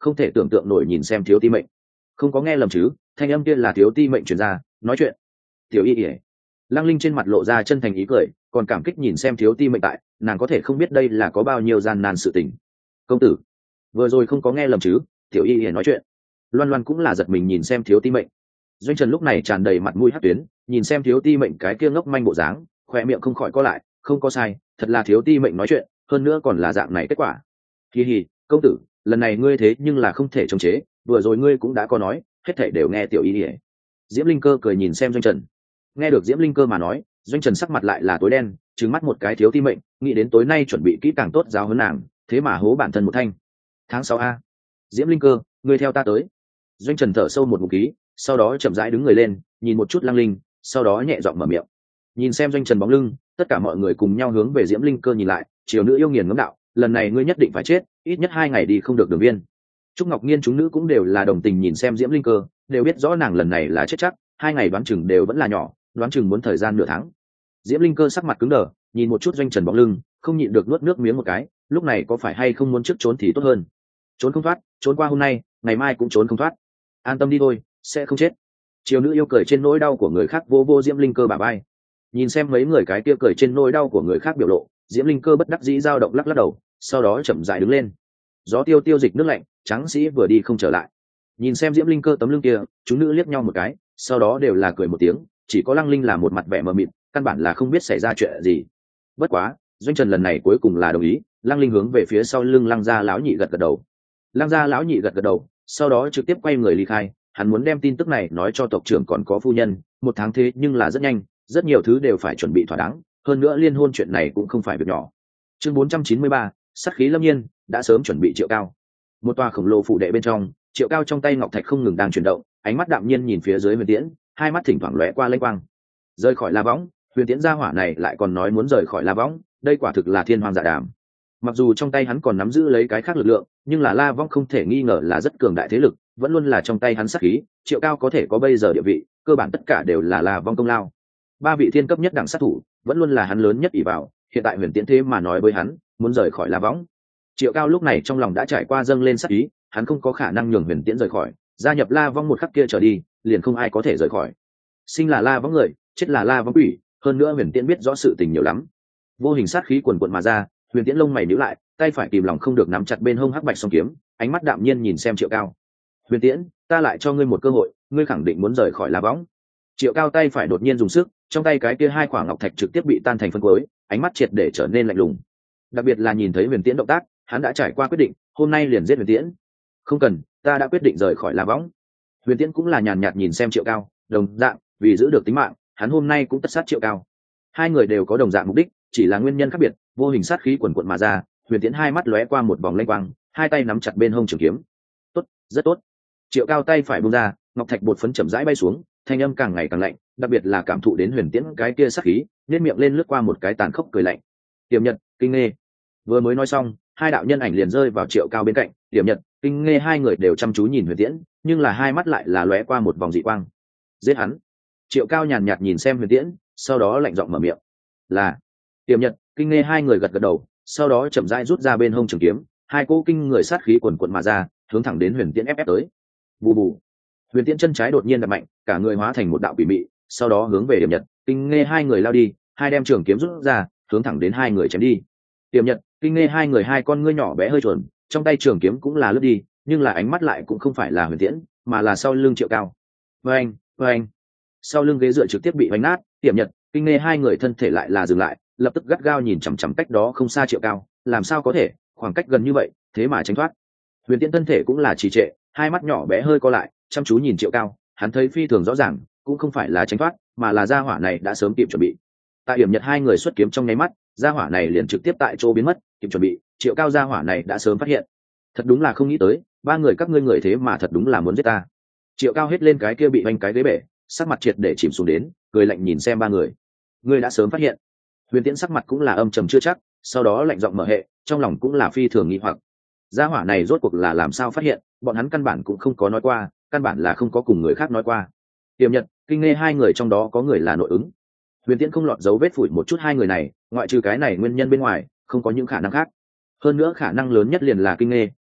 không thể tưởng tượng nổi nhìn xem thiếu ti mệnh. Không có nghe lầm chứ, thanh âm kia là thiếu ti mệnh truyền ra, nói chuyện. Tiểu y ỉa. Lăng Linh trên mặt lộ ra chân thành ý cười, còn cảm kích nhìn xem thiếu ti mệnh tại, nàng có thể không biết đây là có bao nhiêu gian nan sự tình. Công tử, vừa rồi không có nghe lầm chứ, tiểu y ỉa nói chuyện. Loan Loan cũng là giật mình nhìn xem thiếu ti mệnh. Doanh Trần lúc này tràn đầy mặt mũi hắc tuyến, nhìn xem thiếu ti mệnh cái kia ngốc manh bộ dáng, khoe miệng không khỏi co lại, không có sai, thật là thiếu ti mệnh nói chuyện, hơn nữa còn là dạng này kết quả. Hi hi, công tử, lần này ngươi thế nhưng là không thể chống chế, vừa rồi ngươi cũng đã có nói, hết thảy đều nghe tiểu y ỉa. Diễm Linh Cơ cười nhìn xem Doanh Trần. Nghe được Diễm Linh Cơ mà nói, Doanh Trần sắc mặt lại là tối đen, trừng mắt một cái thiếu ti mệnh, nghĩ đến tối nay chuẩn bị kỹ càng tốt giáo huấn nàng, thế mà hố bản thân một thanh. Tháng sáu a. Diễm Linh Cơ, ngươi theo ta tới. Doanh Trần thở sâu một ngụm khí, sau đó chậm rãi đứng người lên, nhìn một chút Lăng Linh, sau đó nhẹ giọng mở miệng. Nhìn xem Doanh Trần bóng lưng, tất cả mọi người cùng nhau hướng về Diễm Linh Cơ nhìn lại, triều nữ yêu nghiền ngấm đạo, lần này ngươi nhất định phải chết, ít nhất hai ngày đi không được đường biên. Trúc Ngọc Nhiên chúng nữ cũng đều là đồng tình nhìn xem Diễm Linh Cơ, đều biết rõ nàng lần này là chết chắc, hai ngày đoán chừng đều vẫn là nhỏ, đoán chừng muốn thời gian nửa tháng. Diễm Linh Cơ sắc mặt cứng đờ, nhìn một chút Doanh Trần bóng lưng, không nhịn được nuốt nước miếng một cái, lúc này có phải hay không muốn trước trốn thì tốt hơn. Trốn không thoát, trốn qua hôm nay, ngày mai cũng trốn không thoát. An tâm đi thôi, sẽ không chết. Triều nữ yêu cười trên nỗi đau của người khác vô vô Diễm Linh Cơ bả vai. Nhìn xem mấy người cái kia cười trên nỗi đau của người khác biểu lộ, Diễm Linh Cơ bất đắc dĩ dao động lắc lắc đầu, sau đó chậm rãi đứng lên. Gió tiêu tiêu dịch nước lạnh, tráng sĩ vừa đi không trở lại. Nhìn xem Diễm Linh Cơ tấm lưng kia, chúng nữ liếc nhau một cái, sau đó đều là cười một tiếng, chỉ có Lăng Linh là một mặt vẻ mờ mịt, căn bản là không biết xảy ra chuyện gì. Bất quá, Doanh Trần lần này cuối cùng là đồng ý, Lăng Linh hướng về phía sau lưng Lăng gia lão nhị gật gật đầu. Lăng gia lão nhị gật gật đầu, sau đó trực tiếp quay người ly khai, hắn muốn đem tin tức này nói cho tộc trưởng còn có phu nhân, một tháng thế nhưng là rất nhanh, rất nhiều thứ đều phải chuẩn bị thỏa đáng, hơn nữa liên hôn chuyện này cũng không phải việc nhỏ. Chương bốn trăm chín mươi ba, sát khí lâm nhiên, đã sớm chuẩn bị Triệu Cao. Một tòa khổng lồ phủ đệ bên trong, Triệu Cao trong tay ngọc thạch không ngừng đang chuyển động, ánh mắt đạm nhiên nhìn phía dưới Huyền Tiễn, hai mắt thỉnh thoảng lóe qua lênh quang. Rời khỏi La Võng, Huyền Tiễn gia hỏa này lại còn nói muốn rời khỏi La Võng, đây quả thực là thiên hoàng dạ đàm. Mặc dù trong tay hắn còn nắm giữ lấy cái khác lực lượng, nhưng là La Võng không thể nghi ngờ là rất cường đại thế lực, vẫn luôn là trong tay hắn sát khí, Triệu Cao có thể có bây giờ địa vị, cơ bản tất cả đều là La Võng công lao. Ba vị thiên cấp nhất đẳng sát thủ, vẫn luôn là hắn lớn nhất ỷ vào, hiện tại Huyền Tiễn thế mà nói với hắn, muốn rời khỏi La Võng. Triệu Cao lúc này trong lòng đã trải qua dâng lên sát ý, hắn không có khả năng nhường Huyền Tiễn rời khỏi, gia nhập La Võng một khắc kia trở đi, liền không ai có thể rời khỏi. Sinh là La Võng người, chết là La Võng quỷ, hơn nữa Huyền Tiễn biết rõ sự tình nhiều lắm. Vô hình sát khí quần quần mà ra, Huyền Tiễn lông mày nhíu lại, tay phải kìm lòng không được nắm chặt bên hông hắc bạch song kiếm, ánh mắt đạm nhiên nhìn xem Triệu Cao. Huyền Tiễn, ta lại cho ngươi một cơ hội, ngươi khẳng định muốn rời khỏi La Võng. Triệu Cao tay phải đột nhiên dùng sức, trong tay cái kia hai quả ngọc thạch trực tiếp bị tan thành phân khối, ánh mắt triệt để trở nên lạnh lùng. Đặc biệt là nhìn thấy Huyền Tiễn động tác, hắn đã trải qua quyết định, hôm nay liền giết Huyền Tiễn. Không cần, ta đã quyết định rời khỏi La Võng. Huyền Tiễn cũng là nhàn nhạt nhìn xem Triệu Cao, đồng dạng, vì giữ được tính mạng, hắn hôm nay cũng tất sát Triệu Cao. Hai người đều có đồng dạng mục đích, chỉ là nguyên nhân khác biệt, vô hình sát khí quần quần mà ra, Huyền Tiễn hai mắt lóe qua một vòng lanh quang, hai tay nắm chặt bên hông trường kiếm. Tốt, rất tốt. Triệu Cao tay phải buông ra, ngọc thạch bột phấn chậm rãi bay xuống, thanh âm càng ngày càng lạnh, đặc biệt là cảm thụ đến Huyền Tiễn cái kia sát khí, nhếch miệng lên lướt qua một cái tàn khốc cười lạnh. Tiềm Nhật, Kinh Nghê. Vừa mới nói xong, hai đạo nhân ảnh liền rơi vào Triệu Cao bên cạnh, Tiềm Nhật, Kinh Nghê hai người đều chăm chú nhìn Huyền Tiễn, nhưng là hai mắt lại là lóe qua một vòng dị quang. Giết hắn. Triệu Cao nhàn nhạt nhìn xem Huyền Tiễn, sau đó lạnh giọng mở miệng. Là. Tiềm Nhật, Kinh Nghê hai người gật gật đầu, sau đó chậm rãi rút ra bên hông trường kiếm, hai cỗ kinh người sát khí quần quần mà ra, hướng thẳng đến Huyền Tiễn ép ép tới. Bù bù. Huyền Tiễn chân trái đột nhiên đập mạnh, cả người hóa thành một đạo quỷ mị, sau đó hướng về Tiềm Nhật, Kinh Nghê hai người lao đi, hai đem trường kiếm rút ra, hướng thẳng đến hai người chém đi. Tiềm Nhật, Kinh Nghê hai người hai con ngươi nhỏ bé hơi chuẩn, trong tay trường kiếm cũng là lướt đi, nhưng là ánh mắt lại cũng không phải là Huyền Tiễn, mà là sau lưng Triệu Cao. Oeng, oeng. Sau lưng ghế dựa trực tiếp bị vánh nát, Tiềm Nhật, Kinh Nghê hai người thân thể lại là dừng lại, lập tức gắt gao nhìn chằm chằm cách đó không xa Triệu Cao, làm sao có thể, khoảng cách gần như vậy, thế mà tránh thoát. Huyền Tiễn thân thể cũng là trì trệ, hai mắt nhỏ bé hơi co lại, chăm chú nhìn Triệu Cao, hắn thấy phi thường rõ ràng, cũng không phải là tránh thoát, mà là gia hỏa này đã sớm kịp chuẩn bị. Tại điểm Nhật hai người xuất kiếm trong nháy mắt, gia hỏa này liền trực tiếp tại chỗ biến mất, kịp chuẩn bị, Triệu Cao gia hỏa này đã sớm phát hiện. Thật đúng là không nghĩ tới, ba người các ngươi người thế mà thật đúng là muốn giết ta. Triệu Cao hết lên cái kia bị vanh cái ghế bể, sắc mặt triệt để chìm xuống đến, cười lạnh nhìn xem ba người. Ngươi đã sớm phát hiện. Huyền Tiễn sắc mặt cũng là âm trầm chưa chắc, sau đó lạnh giọng mở hệ, trong lòng cũng là phi thường nghi hoặc. Gia hỏa này rốt cuộc là làm sao phát hiện, bọn hắn căn bản cũng không có nói qua, căn bản là không có cùng người khác nói qua. Tiềm Nhật, Kinh Nghê hai người trong đó có người là nội ứng. Huyền Tiễn không lọt dấu vết phủi một chút hai người này, ngoại trừ cái này nguyên nhân bên ngoài, không có những khả năng khác. Hơn nữa khả năng lớn nhất liền là Kinh Nghê,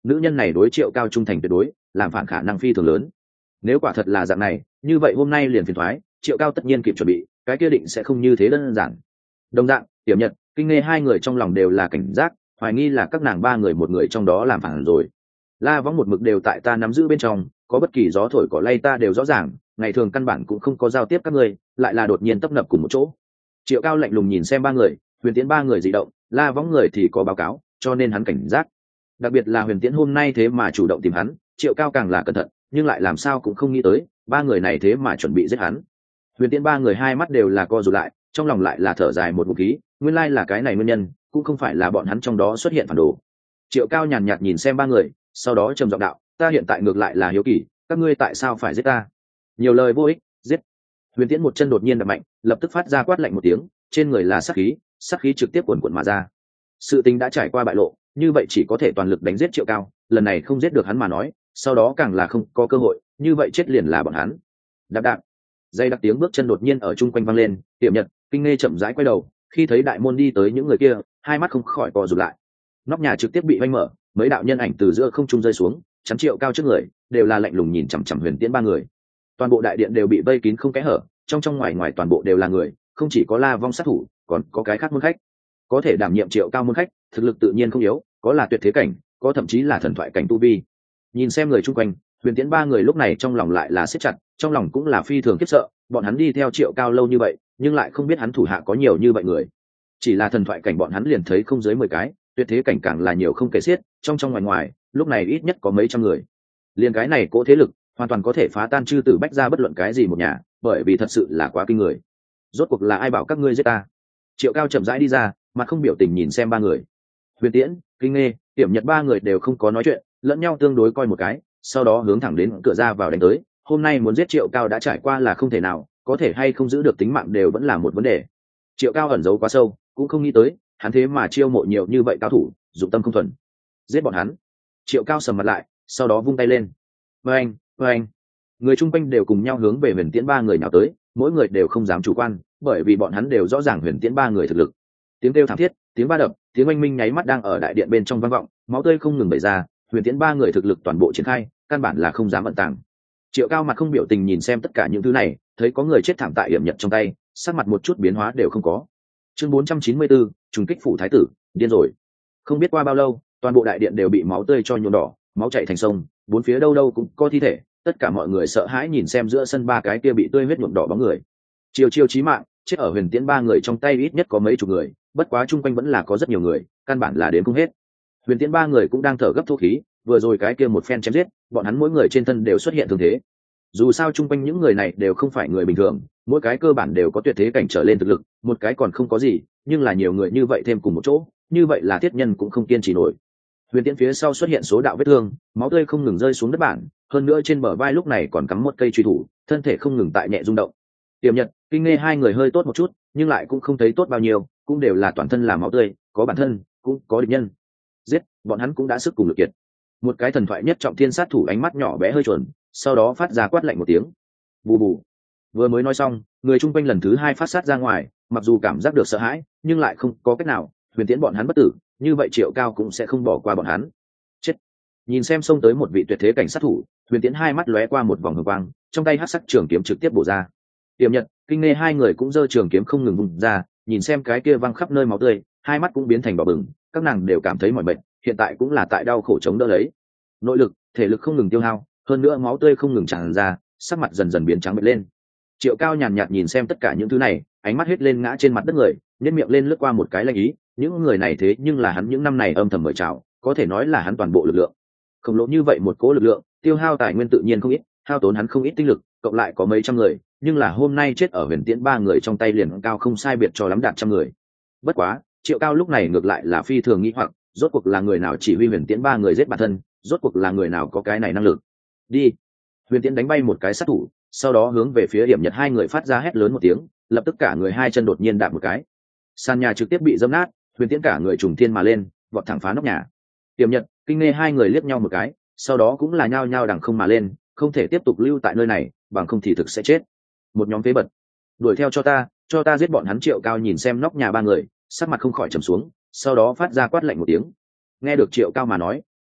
nữ nhân này đối triệu cao trung thành tuyệt đối, làm phản khả năng phi thường lớn. Nếu quả thật là dạng này, như vậy hôm nay liền phiền thoái, triệu cao tất nhiên kịp chuẩn bị, cái kia định sẽ không như thế đơn giản. Đồng dạng, Tiểm Nhật, Kinh Nghe hai người trong lòng đều là cảnh giác, hoài nghi là các nàng ba người một người trong đó làm phản rồi. La Võng một mực đều tại ta nắm giữ bên trong, có bất kỳ gió thổi cỏ lay ta đều rõ ràng, ngày thường căn bản cũng không có giao tiếp các người, lại là đột nhiên tấp nập cùng một chỗ. Triệu Cao lạnh lùng nhìn xem ba người, Huyền Tiễn ba người dị động, La Võng người thì có báo cáo, cho nên hắn cảnh giác. Đặc biệt là Huyền Tiễn hôm nay thế mà chủ động tìm hắn, Triệu Cao càng là cẩn thận, nhưng lại làm sao cũng không nghĩ tới, ba người này thế mà chuẩn bị giết hắn. Huyền Tiễn ba người hai mắt đều là co rụt lại, trong lòng lại là thở dài một ngụm khí, nguyên lai là cái này nguyên nhân, cũng không phải là bọn hắn trong đó xuất hiện phản đồ. Triệu Cao nhàn nhạt nhìn xem ba người, sau đó trầm giọng đạo, ta hiện tại ngược lại là hiếu kỳ, các ngươi tại sao phải giết ta? Nhiều lời vô ích, giết. Huyền Tiễn một chân đột nhiên đập mạnh, lập tức phát ra quát lạnh một tiếng, trên người là sát khí, sát khí trực tiếp cuồn cuộn mà ra. Sự tình đã trải qua bại lộ, như vậy chỉ có thể toàn lực đánh giết Triệu Cao, lần này không giết được hắn mà nói, sau đó càng là không có cơ hội, như vậy chết liền là bọn hắn. Đạp đạp. Dây đặc tiếng bước chân đột nhiên ở chung quanh vang lên, Tiểm Nhật, Kinh Nghe chậm rãi quay đầu, khi thấy đại môn đi tới những người kia, hai mắt không khỏi co rụt lại. Nóc nhà trực tiếp bị vênh mở, mấy đạo nhân ảnh từ giữa không trung rơi xuống, chắn Triệu Cao trước người, đều là lạnh lùng nhìn chằm chằm Huyền Tiễn ba người. Toàn bộ đại điện đều bị vây kín không kẽ hở, trong trong ngoài ngoài toàn bộ đều là người, không chỉ có La Vong sát thủ, còn có cái khác môn khách. Có thể đảm nhiệm Triệu Cao môn khách, thực lực tự nhiên không yếu, có là tuyệt thế cảnh, có thậm chí là thần thoại cảnh tu vi. Nhìn xem người chung quanh, Huyền Tiễn ba người lúc này trong lòng lại là siết chặt, trong lòng cũng là phi thường khiếp sợ, bọn hắn đi theo Triệu Cao lâu như vậy, nhưng lại không biết hắn thủ hạ có nhiều như vậy người. Chỉ là thần thoại cảnh bọn hắn liền thấy không dưới mười cái, tuyệt thế cảnh càng là nhiều không kể xiết, trong trong ngoài ngoài, lúc này ít nhất có mấy trăm người. Liên cái này cỗ thế lực, hoàn toàn có thể phá tan chư tử bách ra bất luận cái gì một nhà, bởi vì thật sự là quá kinh người. Rốt cuộc là ai bảo các ngươi giết ta? Triệu Cao chậm rãi đi ra, mặt không biểu tình nhìn xem ba người. Huyền Tiễn, Kinh Nghe, Tiểm Nhật ba người đều không có nói chuyện, lẫn nhau tương đối coi một cái, sau đó hướng thẳng đến cửa ra vào đánh tới. Hôm nay muốn giết Triệu Cao đã trải qua là không thể nào, có thể hay không giữ được tính mạng đều vẫn là một vấn đề. Triệu Cao ẩn giấu quá sâu, cũng không nghĩ tới, hắn thế mà chiêu mộ nhiều như vậy cao thủ, dụng tâm không thuần. Giết bọn hắn. Triệu Cao sầm mặt lại, sau đó vung tay lên. Oeng, oeng. Người chung quanh đều cùng nhau hướng về Huyền Tiễn ba người nào tới, mỗi người đều không dám chủ quan, bởi vì bọn hắn đều rõ ràng Huyền Tiễn ba người thực lực. Tiếng kêu thảm thiết, tiếng va đập, tiếng oanh minh nháy mắt đang ở đại điện bên trong vang vọng, máu tươi không ngừng bày ra, Huyền Tiễn ba người thực lực toàn bộ triển khai, căn bản là không dám ẩn tàng. Triệu Cao mặt không biểu tình nhìn xem tất cả những thứ này, thấy có người chết thảm tại hiểm nhật trong tay, sắc mặt một chút biến hóa đều không có. Chương bốn trăm chín mươi bốn, trùng kích phủ thái tử, điên rồi. Không biết qua bao lâu, toàn bộ đại điện đều bị máu tươi cho nhuộm đỏ, máu chảy thành sông, bốn phía đâu đâu cũng có thi thể, tất cả mọi người sợ hãi nhìn xem giữa sân ba cái kia bị tươi huyết nhuộm đỏ bóng người. Chiều chiều chí mạng, chết ở Huyền Tiễn ba người trong tay ít nhất có mấy chục người, bất quá chung quanh vẫn là có rất nhiều người, căn bản là đến không hết. Huyền Tiễn ba người cũng đang thở gấp thô khí, vừa rồi cái kia một phen chém giết, bọn hắn mỗi người trên thân đều xuất hiện thương thế. Dù sao chung quanh những người này đều không phải người bình thường, mỗi cái cơ bản đều có tuyệt thế cảnh trở lên thực lực, một cái còn không có gì, nhưng là nhiều người như vậy thêm cùng một chỗ, như vậy là thiết nhân cũng không kiên trì nổi. Huyền Tiễn phía sau xuất hiện số đạo vết thương, máu tươi không ngừng rơi xuống đất bản, hơn nữa trên bờ vai lúc này còn cắm một cây truy thủ, thân thể không ngừng tại nhẹ rung động. Tiểm Nhật, Kinh Nghe hai người hơi tốt một chút, nhưng lại cũng không thấy tốt bao nhiêu, cũng đều là toàn thân là máu tươi, có bản thân, cũng có địch nhân. Giết, bọn hắn cũng đã sức cùng lực kiệt. Một cái thần thoại nhất trọng thiên sát thủ ánh mắt nhỏ bé hơi chuẩn, sau đó phát ra quát lạnh một tiếng. Bù bù. Vừa mới nói xong, người chung quanh lần thứ hai phát sát ra ngoài, mặc dù cảm giác được sợ hãi, nhưng lại không có cách nào, Huyền Tiễn bọn hắn bất tử, như vậy Triệu Cao cũng sẽ không bỏ qua bọn hắn. Chết. Nhìn xem xông tới một vị tuyệt thế cảnh sát thủ, Huyền Tiễn hai mắt lóe qua một vòng hồng quang, trong tay hắc sắc trường kiếm trực tiếp bổ ra. Tiểm Nhật, Kinh Nghe hai người cũng giơ trường kiếm không ngừng vùng ra, nhìn xem cái kia văng khắp nơi máu tươi, hai mắt cũng biến thành đỏ bừng, các nàng đều cảm thấy mỏi mệt, hiện tại cũng là tại đau khổ chống đỡ lấy. Nội lực, thể lực không ngừng tiêu hao, hơn nữa máu tươi không ngừng tràn ra, sắc mặt dần dần biến trắng bệch lên. Triệu Cao nhàn nhạt nhìn xem tất cả những thứ này, ánh mắt hết lên ngã trên mặt đất người, nhếch miệng lên lướt qua một cái lanh ý, những người này thế nhưng là hắn những năm này âm thầm mời chào, có thể nói là hắn toàn bộ lực lượng. Khổng lồ như vậy một cố lực lượng, tiêu hao tài nguyên tự nhiên không ít, hao tốn hắn không ít tinh lực, cộng lại có mấy trăm người, nhưng là hôm nay chết ở Huyền Tiễn ba người trong tay liền cao không sai biệt cho lắm đạt trăm người. Bất quá, Triệu Cao lúc này ngược lại là phi thường nghĩ hoặc, rốt cuộc là người nào chỉ huy Huyền Tiễn ba người giết bản thân, rốt cuộc là người nào có cái này năng lực. Đi. Huyền Tiễn đánh bay một cái sát thủ, sau đó hướng về phía Hiểm Nhật hai người phát ra hét lớn một tiếng, lập tức cả người hai chân đột nhiên đạp một cái, sàn nhà trực tiếp bị dẫm nát, Huyền Tiễn cả người trùng thiên mà lên, vọt thẳng phá nóc nhà. Hiểm Nhật, Kinh Nghe hai người liếc nhau một cái, sau đó cũng là nhao nhao đằng không mà lên, không thể tiếp tục lưu tại nơi này, bằng không thì thực sẽ chết. Một nhóm phế bật, đuổi theo cho ta, cho ta giết bọn hắn. Triệu Cao nhìn xem nóc nhà ba người, sắc mặt không khỏi trầm xuống, sau đó phát ra quát lạnh một tiếng. Nghe được Triệu Cao mà nói,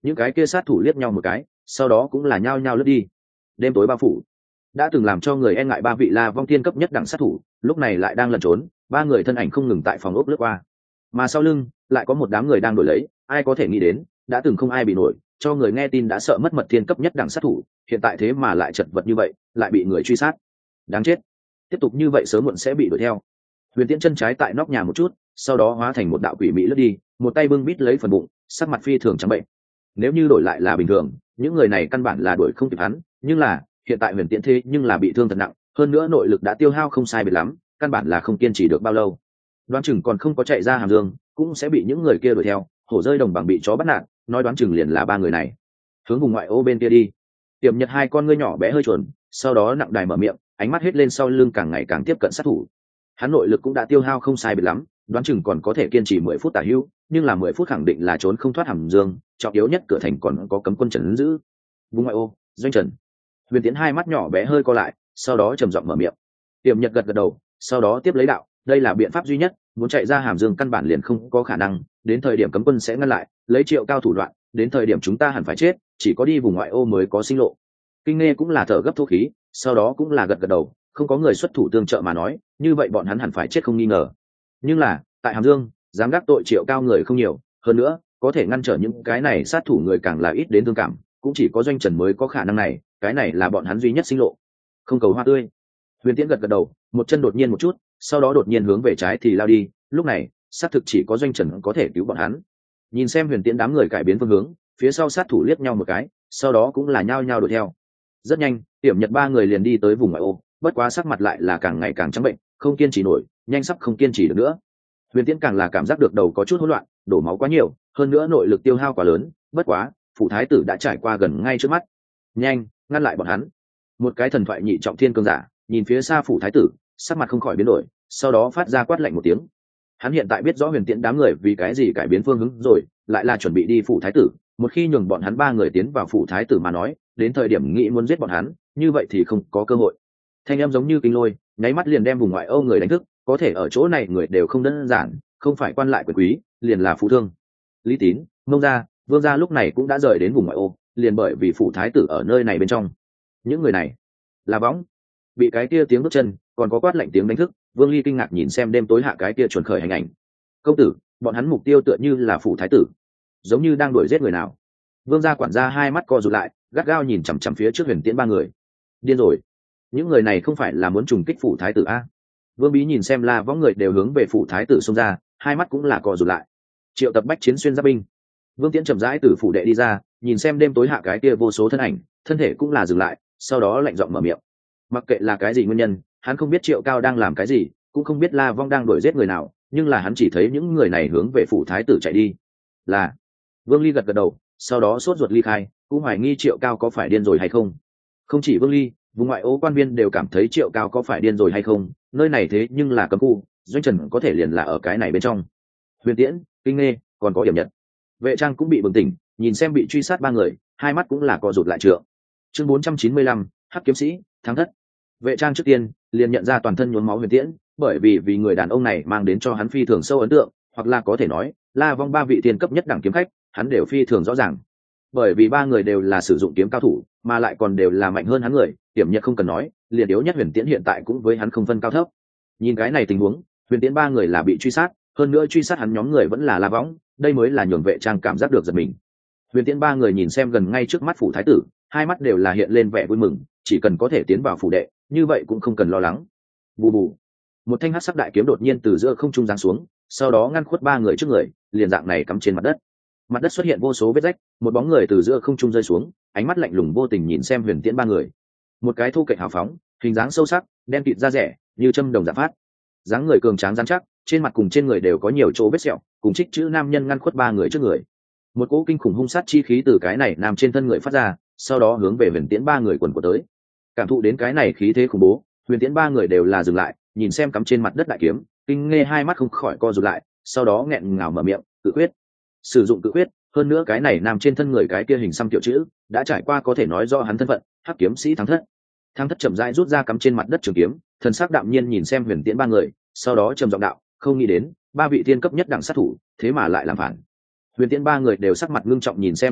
những cái kia sát thủ liếc nhau một cái, sau đó cũng là nhao nhao lướt đi. Đêm tối bao phủ, đã từng làm cho người e ngại ba vị La Vong Thiên cấp nhất đẳng sát thủ, lúc này lại đang lẩn trốn, ba người thân ảnh không ngừng tại phòng ốc lướt qua, mà sau lưng lại có một đám người đang đuổi lấy. Ai có thể nghĩ đến, đã từng không ai bị nổi, cho người nghe tin đã sợ mất mật thiên cấp nhất đẳng sát thủ, hiện tại thế mà lại chật vật như vậy, lại bị người truy sát. Đáng chết, tiếp tục như vậy sớm muộn sẽ bị đuổi theo. Huyền Tiễn chân trái tại nóc nhà một chút, sau đó hóa thành một đạo quỷ mỹ lướt đi, một tay bưng bít lấy phần bụng, sắc mặt phi thường trắng bệnh. Nếu như đổi lại là bình thường, những người này căn bản là đuổi không kịp hắn, nhưng là hiện tại Huyền Tiễn thế nhưng là bị thương thật nặng, hơn nữa nội lực đã tiêu hao không sai biệt lắm, căn bản là không kiên trì được bao lâu. Đoán chừng còn không có chạy ra Hàm Dương, cũng sẽ bị những người kia đuổi theo, hổ rơi đồng bằng bị chó bắt nạt, nói đoán chừng liền là ba người này. Hướng vùng ngoại ô bên kia đi. Tiệm Nhật hai con ngươi nhỏ bé hơi chuẩn, sau đó nặng đài mở miệng, ánh mắt hết lên sau lưng càng ngày càng tiếp cận sát thủ. Hắn nội lực cũng đã tiêu hao không sai biệt lắm, đoán chừng còn có thể kiên trì mười phút tả hữu, nhưng là mười phút khẳng định là trốn không thoát Hàm Dương, trọng yếu nhất cửa thành còn có cấm quân trấn giữ. Vùng ngoại ô, doanh trần. Huyền Tiễn hai mắt nhỏ bé hơi co lại, sau đó trầm giọng mở miệng. Tiệm Nhật gật gật đầu, sau đó tiếp lấy đạo, đây là biện pháp duy nhất, muốn chạy ra Hàm Dương căn bản liền không có khả năng, đến thời điểm cấm quân sẽ ngăn lại, lấy Triệu Cao thủ đoạn, đến thời điểm chúng ta hẳn phải chết, chỉ có đi vùng ngoại ô mới có sinh lộ. Kinh Nghe cũng là thở gấp thô khí, sau đó cũng là gật gật đầu, không có người xuất thủ tương trợ mà nói, như vậy bọn hắn hẳn phải chết không nghi ngờ. Nhưng là, tại Hàm Dương, dám gác tội Triệu Cao người không nhiều, hơn nữa, có thể ngăn trở những cái này sát thủ người càng là ít đến thương cảm, cũng chỉ có Doanh Trần mới có khả năng này, cái này là bọn hắn duy nhất sinh lộ. Không cầu hoa tươi. Huyền Tiễn gật gật đầu, một chân đột nhiên một chút, sau đó đột nhiên hướng về trái thì lao đi, lúc này, sát thực chỉ có Doanh Trần có thể cứu bọn hắn. Nhìn xem Huyền Tiễn đám người cải biến phương hướng, phía sau sát thủ liếc nhau một cái, sau đó cũng là nhao nhao đuổi theo. Rất nhanh, Tiệm Nhật ba người liền đi tới vùng ngoại ô, bất quá sắc mặt lại là càng ngày càng trắng bệnh, không kiên trì nổi, nhanh sắp không kiên trì được nữa. Huyền Tiễn càng là cảm giác được đầu có chút hỗn loạn, đổ máu quá nhiều, hơn nữa nội lực tiêu hao quá lớn, bất quá, phụ thái tử đã trải qua gần ngay trước mắt. Nhanh, ngăn lại bọn hắn. Một cái thần thoại nhị trọng thiên cường giả, nhìn phía xa phụ thái tử, sắc mặt không khỏi biến đổi, sau đó phát ra quát lạnh một tiếng. Hắn hiện tại biết rõ Huyền Tiễn đám người vì cái gì cải biến phương hướng rồi, lại là chuẩn bị đi phụ thái tử, một khi nhường bọn hắn ba người tiến vào phụ thái tử mà nói, đến thời điểm nghĩ muốn giết bọn hắn, như vậy thì không có cơ hội. Thanh âm giống như kinh lôi, nháy mắt liền đem vùng ngoại ô người đánh thức, có thể ở chỗ này người đều không đơn giản, không phải quan lại quyền quý, liền là phú thương. Lý Tín, Mông gia, Vương gia lúc này cũng đã rời đến vùng ngoại ô, liền bởi vì phụ thái tử ở nơi này bên trong. Những người này là võng, bị cái kia tiếng bước chân, còn có quát lạnh tiếng đánh thức, Vương Ly kinh ngạc nhìn xem đêm tối hạ cái kia chuẩn khởi hành ảnh. Công tử, bọn hắn mục tiêu tựa như là phụ thái tử, giống như đang đuổi giết người nào. Vương gia quản gia hai mắt co rụt lại, gắt gao nhìn chằm chằm phía trước Huyền Tiễn ba người. Điên rồi, những người này không phải là muốn trùng kích phụ thái tử a? Vương Bí nhìn xem La Võng người đều hướng về phụ thái tử xông ra, hai mắt cũng là co rụt lại. Triệu tập bách chiến xuyên giáp binh. Vương Tiễn chậm rãi từ phủ đệ đi ra, nhìn xem đêm tối hạ cái kia vô số thân ảnh, thân thể cũng là dừng lại, sau đó lạnh giọng mở miệng. Mặc kệ là cái gì nguyên nhân, hắn không biết Triệu Cao đang làm cái gì, cũng không biết La Vong đang đuổi giết người nào, nhưng là hắn chỉ thấy những người này hướng về phủ thái tử chạy đi. Là Vương Ly gật gật đầu, sau đó sốt ruột ly khai, cũng hoài nghi Triệu Cao có phải điên rồi hay không. Không chỉ Vương Ly, vùng ngoại ô quan viên đều cảm thấy Triệu Cao có phải điên rồi hay không, nơi này thế nhưng là cấm khu, Doanh Trần có thể liền là ở cái này bên trong. Huyền Tiễn, Kinh Nghe, còn có Điểm Nhật, Vệ Trang cũng bị bừng tỉnh, nhìn xem bị truy sát ba người, hai mắt cũng là co rụt lại trượng. Chương bốn trăm chín mươi lăm, Hắc kiếm sĩ, thắng thất. Vệ Trang trước tiên liền nhận ra toàn thân nhuốm máu Huyền Tiễn, bởi vì vì người đàn ông này mang đến cho hắn phi thường sâu ấn tượng, hoặc là có thể nói, La Vong ba vị tiên cấp nhất đẳng kiếm khách, hắn đều phi thường rõ ràng. Bởi vì ba người đều là sử dụng kiếm cao thủ, mà lại còn đều là mạnh hơn hắn người, Điểm Nhật không cần nói, liền yếu nhất Huyền Tiễn hiện tại cũng với hắn không phân cao thấp. Nhìn cái này tình huống, Huyền Tiễn ba người là bị truy sát, hơn nữa truy sát hắn nhóm người vẫn là La Võng, đây mới là nhường Vệ Trang cảm giác được giật mình. Huyền Tiễn ba người nhìn xem gần ngay trước mắt phủ thái tử, hai mắt đều là hiện lên vẻ vui mừng, chỉ cần có thể tiến vào phủ đệ, như vậy cũng không cần lo lắng. Bù bù, một thanh hắc sắc đại kiếm đột nhiên từ giữa không trung giáng xuống, sau đó ngăn khuất ba người trước người, liền dạng này cắm trên mặt đất. Mặt đất xuất hiện vô số vết rách, một bóng người từ giữa không trung rơi xuống, ánh mắt lạnh lùng vô tình nhìn xem Huyền Tiễn ba người. Một cái thu kệch hào phóng, hình dáng sâu sắc, đen kịt da rẻ, như châm đồng dạ phát. Dáng người cường tráng rắn chắc, trên mặt cùng trên người đều có nhiều chỗ vết sẹo, cùng trích chữ nam nhân ngăn khuất ba người trước người. Một cỗ kinh khủng hung sát chi khí từ cái này nằm trên thân người phát ra, sau đó hướng về Huyền Tiễn ba người quần của tới. Cảm thụ đến cái này khí thế khủng bố, Huyền Tiễn ba người đều là dừng lại, nhìn xem cắm trên mặt đất đại kiếm, Kinh Nghe hai mắt không khỏi co rụt lại, sau đó nghẹn ngào mở miệng, "Cự quyết." Sử dụng cự quyết, hơn nữa cái này nằm trên thân người cái kia hình xăm tiểu chữ, đã trải qua có thể nói rõ hắn thân phận, Hắc kiếm sĩ thắng thất. Thắng thất chậm rãi rút ra cắm trên mặt đất trường kiếm, thần sắc đạm nhiên nhìn xem Huyền Tiễn ba người, sau đó trầm giọng đạo, "Không nghĩ đến, ba vị tiên cấp nhất đẳng sát thủ, thế mà lại làm phản." Huyền Tiễn ba người đều sắc mặt ngưng trọng nhìn xem Thắng thất,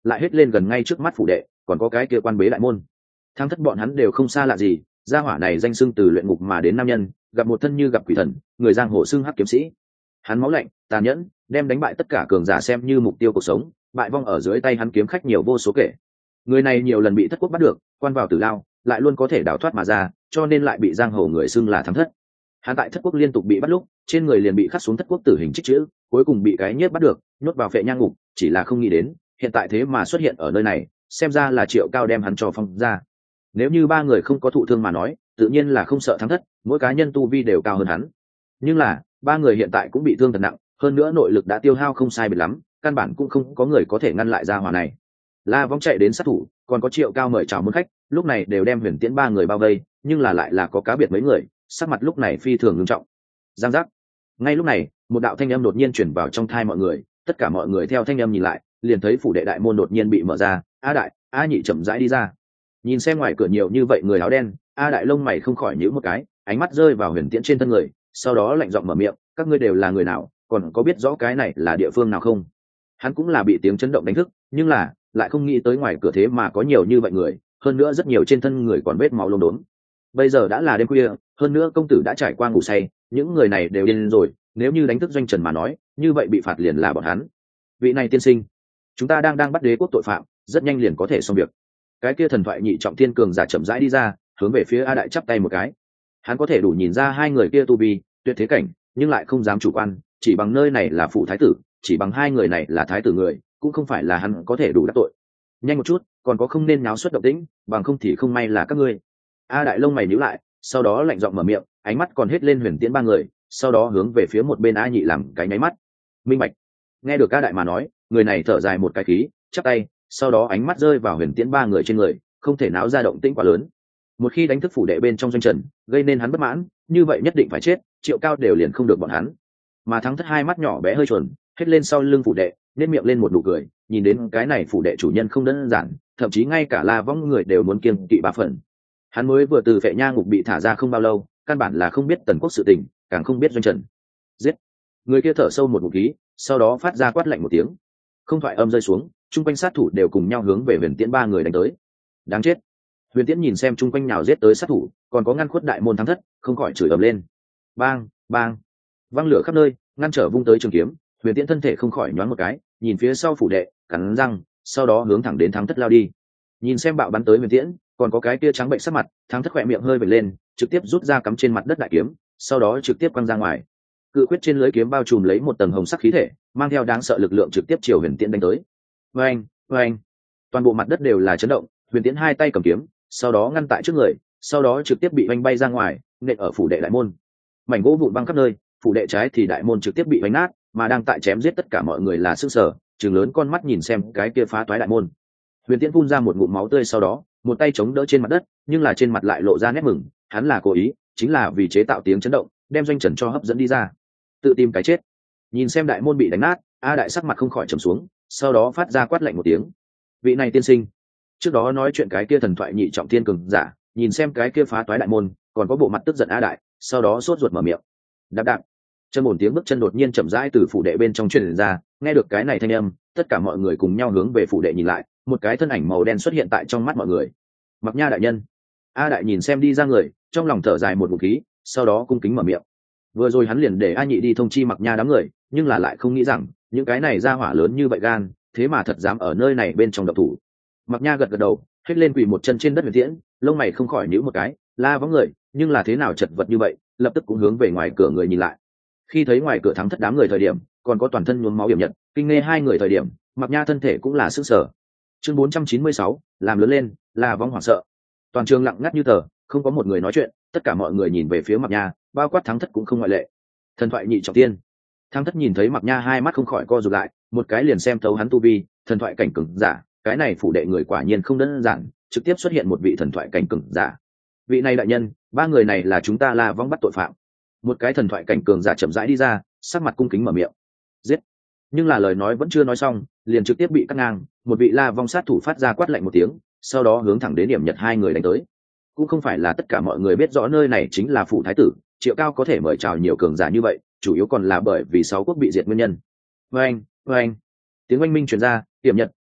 lại hết lên gần ngay trước mắt phủ đệ còn có cái kia quan bế đại môn. Thắng thất bọn hắn đều không xa lạ gì, gia hỏa này danh xưng từ luyện ngục mà đến nam nhân, gặp một thân như gặp quỷ thần, người giang hồ xưng hắc kiếm sĩ. Hắn máu lạnh tàn nhẫn, đem đánh bại tất cả cường giả xem như mục tiêu cuộc sống, bại vong ở dưới tay hắn kiếm khách nhiều vô số kể. Người này nhiều lần bị thất quốc bắt được, quan vào tử lao, lại luôn có thể đào thoát mà ra, cho nên lại bị giang hồ người xưng là thắng thất. Hắn tại thất quốc liên tục bị bắt lúc, trên người liền bị khắc xuống thất quốc tử hình trích chữ, cuối cùng bị cái nhiếp bắt được, nhốt vào phệ nhang ngục, chỉ là không nghĩ đến, hiện tại thế mà xuất hiện ở nơi này, xem ra là Triệu Cao đem hắn cho phong ra. Nếu như ba người không có thụ thương mà nói, tự nhiên là không sợ thắng thất, mỗi cá nhân tu vi đều cao hơn hắn. Nhưng là, ba người hiện tại cũng bị thương thật nặng, hơn nữa nội lực đã tiêu hao không sai biệt lắm, căn bản cũng không có người có thể ngăn lại gia hỏa này. La Vong chạy đến sát thủ, còn có Triệu Cao mời chào môn khách, lúc này đều đem Huyền Tiễn ba người bao vây, nhưng là lại là có cá biệt mấy người, sắc mặt lúc này phi thường nghiêm trọng. Giang giác. Ngay lúc này, một đạo thanh âm đột nhiên truyền vào trong tai mọi người, tất cả mọi người theo thanh âm nhìn lại, liền thấy phủ đệ đại môn đột nhiên bị mở ra, A Đại, A Nhị chậm rãi đi ra. Nhìn xem ngoài cửa nhiều như vậy người áo đen, A Đại lông mày không khỏi nhíu một cái, ánh mắt rơi vào Huyền Tiễn trên thân người, sau đó lạnh giọng mở miệng, các ngươi đều là người nào, còn có biết rõ cái này là địa phương nào không? Hắn cũng là bị tiếng chấn động đánh thức, nhưng là lại không nghĩ tới ngoài cửa thế mà có nhiều như vậy người, hơn nữa rất nhiều trên thân người còn vết máu lốm đốm. Bây giờ đã là đêm khuya, hơn nữa công tử đã trải qua ngủ say, những người này đều điên rồi, nếu như đánh thức Doanh Trần mà nói, như vậy bị phạt liền là bọn hắn. Vị này tiên sinh, chúng ta đang đang bắt đế quốc tội phạm, rất nhanh liền có thể xong việc. Cái kia thần thoại nhị trọng thiên cường giả chậm rãi đi ra, hướng về phía A Đại chắp tay một cái. Hắn có thể đủ nhìn ra hai người kia tu vi tuyệt thế cảnh, nhưng lại không dám chủ quan, chỉ bằng nơi này là phủ thái tử, chỉ bằng hai người này là thái tử người, cũng không phải là hắn có thể đủ đắc tội. Nhanh một chút, còn có không nên náo xuất động tĩnh, bằng không thì không may là các ngươi. A Đại lông mày nhíu lại, sau đó lạnh giọng mở miệng, ánh mắt còn hết lên Huyền Tiễn ba người, sau đó hướng về phía một bên A Nhị làm cái nháy mắt. Minh bạch. Nghe được A Đại mà nói, người này thở dài một cái khí, chắp tay, sau đó ánh mắt rơi vào Huyền Tiễn ba người trên người, không thể náo ra động tĩnh quá lớn. Một khi đánh thức phủ đệ bên trong Doanh Trần, gây nên hắn bất mãn, như vậy nhất định phải chết, Triệu Cao đều liền không được bọn hắn. Mà Thắng Thất hai mắt nhỏ bé hơi chuẩn, hết lên sau lưng phủ đệ, nét miệng lên một nụ cười, nhìn đến cái này phủ đệ chủ nhân không đơn giản, thậm chí ngay cả La Vong người đều muốn kiêng kỵ ba phần. Hắn mới vừa từ Phệ Nhang ngục bị thả ra không bao lâu, căn bản là không biết Tần Quốc sự tình, càng không biết Doanh Trần. Giết! Người kia thở sâu một ngụm khí, sau đó phát ra quát lạnh một tiếng. Không thoại âm rơi xuống, trung quanh sát thủ đều cùng nhau hướng về Huyền Tiễn ba người đánh tới. Đáng chết! Huyền Tiễn nhìn xem trung quanh nhào giết tới sát thủ, còn có ngăn khuất đại môn Thắng Thất, không khỏi chửi ầm lên. Bang, bang! Văng lửa khắp nơi, ngăn trở vung tới trường kiếm, Huyền Tiễn thân thể không khỏi nhoáng một cái, nhìn phía sau phủ đệ, cắn răng, sau đó hướng thẳng đến Thắng Thất lao đi. Nhìn xem bạo bắn tới Huyền Tiễn, còn có cái kia trắng bệnh sắc mặt, Thắng Thất khỏe miệng hơi vểnh lên, trực tiếp rút ra cắm trên mặt đất đại kiếm, sau đó trực tiếp quăng ra ngoài. Cự quyết trên lưới kiếm bao trùm lấy một tầng hồng sắc khí thể, mang theo đáng sợ lực lượng trực tiếp chiều Huyền Tiễn đánh tới. Oeng, oeng, toàn bộ mặt đất đều là chấn động. Huyền Tiễn hai tay cầm kiếm, sau đó ngăn tại trước người, sau đó trực tiếp bị oanh bay ra ngoài, nện ở phủ đệ đại môn. Mảnh gỗ vụn văng khắp nơi, phủ đệ trái thì đại môn trực tiếp bị oanh nát, mà đang tại chém giết tất cả mọi người là sức sở, trừng lớn con mắt nhìn xem cái kia phá toái đại môn. Huyền Tiễn phun ra một ngụm máu tươi, sau đó một tay chống đỡ trên mặt đất, nhưng là trên mặt lại lộ ra nét mừng, hắn là cố ý, chính là vì chế tạo tiếng chấn động, đem Doanh Trần cho hấp dẫn đi ra, tự tìm cái chết. Nhìn xem đại môn bị đánh nát, A Đại sắc mặt không khỏi trầm xuống, sau đó phát ra quát lạnh một tiếng. Vị này tiên sinh, trước đó nói chuyện cái kia thần thoại nhị trọng thiên cường giả, nhìn xem cái kia phá toái đại môn, còn có bộ mặt tức giận A Đại, sau đó sốt ruột mở miệng. Đạp đạp, chân một tiếng bước chân đột nhiên chậm rãi từ phủ đệ bên trong truyền ra, nghe được cái này thanh âm, tất cả mọi người cùng nhau hướng về phủ đệ nhìn lại, một cái thân ảnh màu đen xuất hiện tại trong mắt mọi người. Mặc Nha đại nhân. A Đại nhìn xem đi ra người, trong lòng thở dài một ngụm khí, sau đó cung kính mở miệng. Vừa rồi hắn liền để A Nhị đi thông chi Mặc Nha đám người, nhưng là lại không nghĩ rằng những cái này ra hỏa lớn như vậy gan, thế mà thật dám ở nơi này bên trong độc thủ. Mặc Nha gật gật đầu, hết lên quỳ một chân trên đất Huyền Tiễn, lông mày không khỏi nhíu một cái, la vắng người, nhưng là thế nào chật vật như vậy, lập tức cũng hướng về ngoài cửa người nhìn lại. Khi thấy ngoài cửa Thắng Thất đám người thời điểm, còn có toàn thân nhuốm máu Yểm Nhật, Kinh Nghe hai người thời điểm, Mặc Nha thân thể cũng là sức sở. Chương bốn trăm chín mươi sáu, làm lớn lên, La Vong hoảng sợ. Toàn trường lặng ngắt như tờ, không có một người nói chuyện, tất cả mọi người nhìn về phía Mặc Nha, bao quát Thắng Thất cũng không ngoại lệ. Thần thoại nhị trọng tiên. Thắng Thất nhìn thấy Mặc Nha hai mắt không khỏi co rụt lại, một cái liền xem thấu hắn tu vi, thần thoại cảnh cường giả, cái này phủ đệ người quả nhiên không đơn giản, trực tiếp xuất hiện một vị thần thoại cảnh cường giả. Vị này đại nhân, ba người này là chúng ta La Vong bắt tội phạm. Một cái thần thoại cảnh cường giả chậm rãi đi ra, sắc mặt cung kính mở miệng. Giết. Nhưng là lời nói vẫn chưa nói xong, liền trực tiếp bị cắt ngang, một vị La Vong sát thủ phát ra quát lạnh một tiếng, sau đó hướng thẳng đến Điểm Nhật hai người đánh tới. Cũng không phải là tất cả mọi người biết rõ nơi này chính là phủ thái tử, Triệu Cao có thể mời chào nhiều cường giả như vậy, chủ yếu còn là bởi vì sáu quốc bị diệt nguyên nhân. Oanh, oanh. Tiếng oanh minh truyền ra, Điểm Nhật,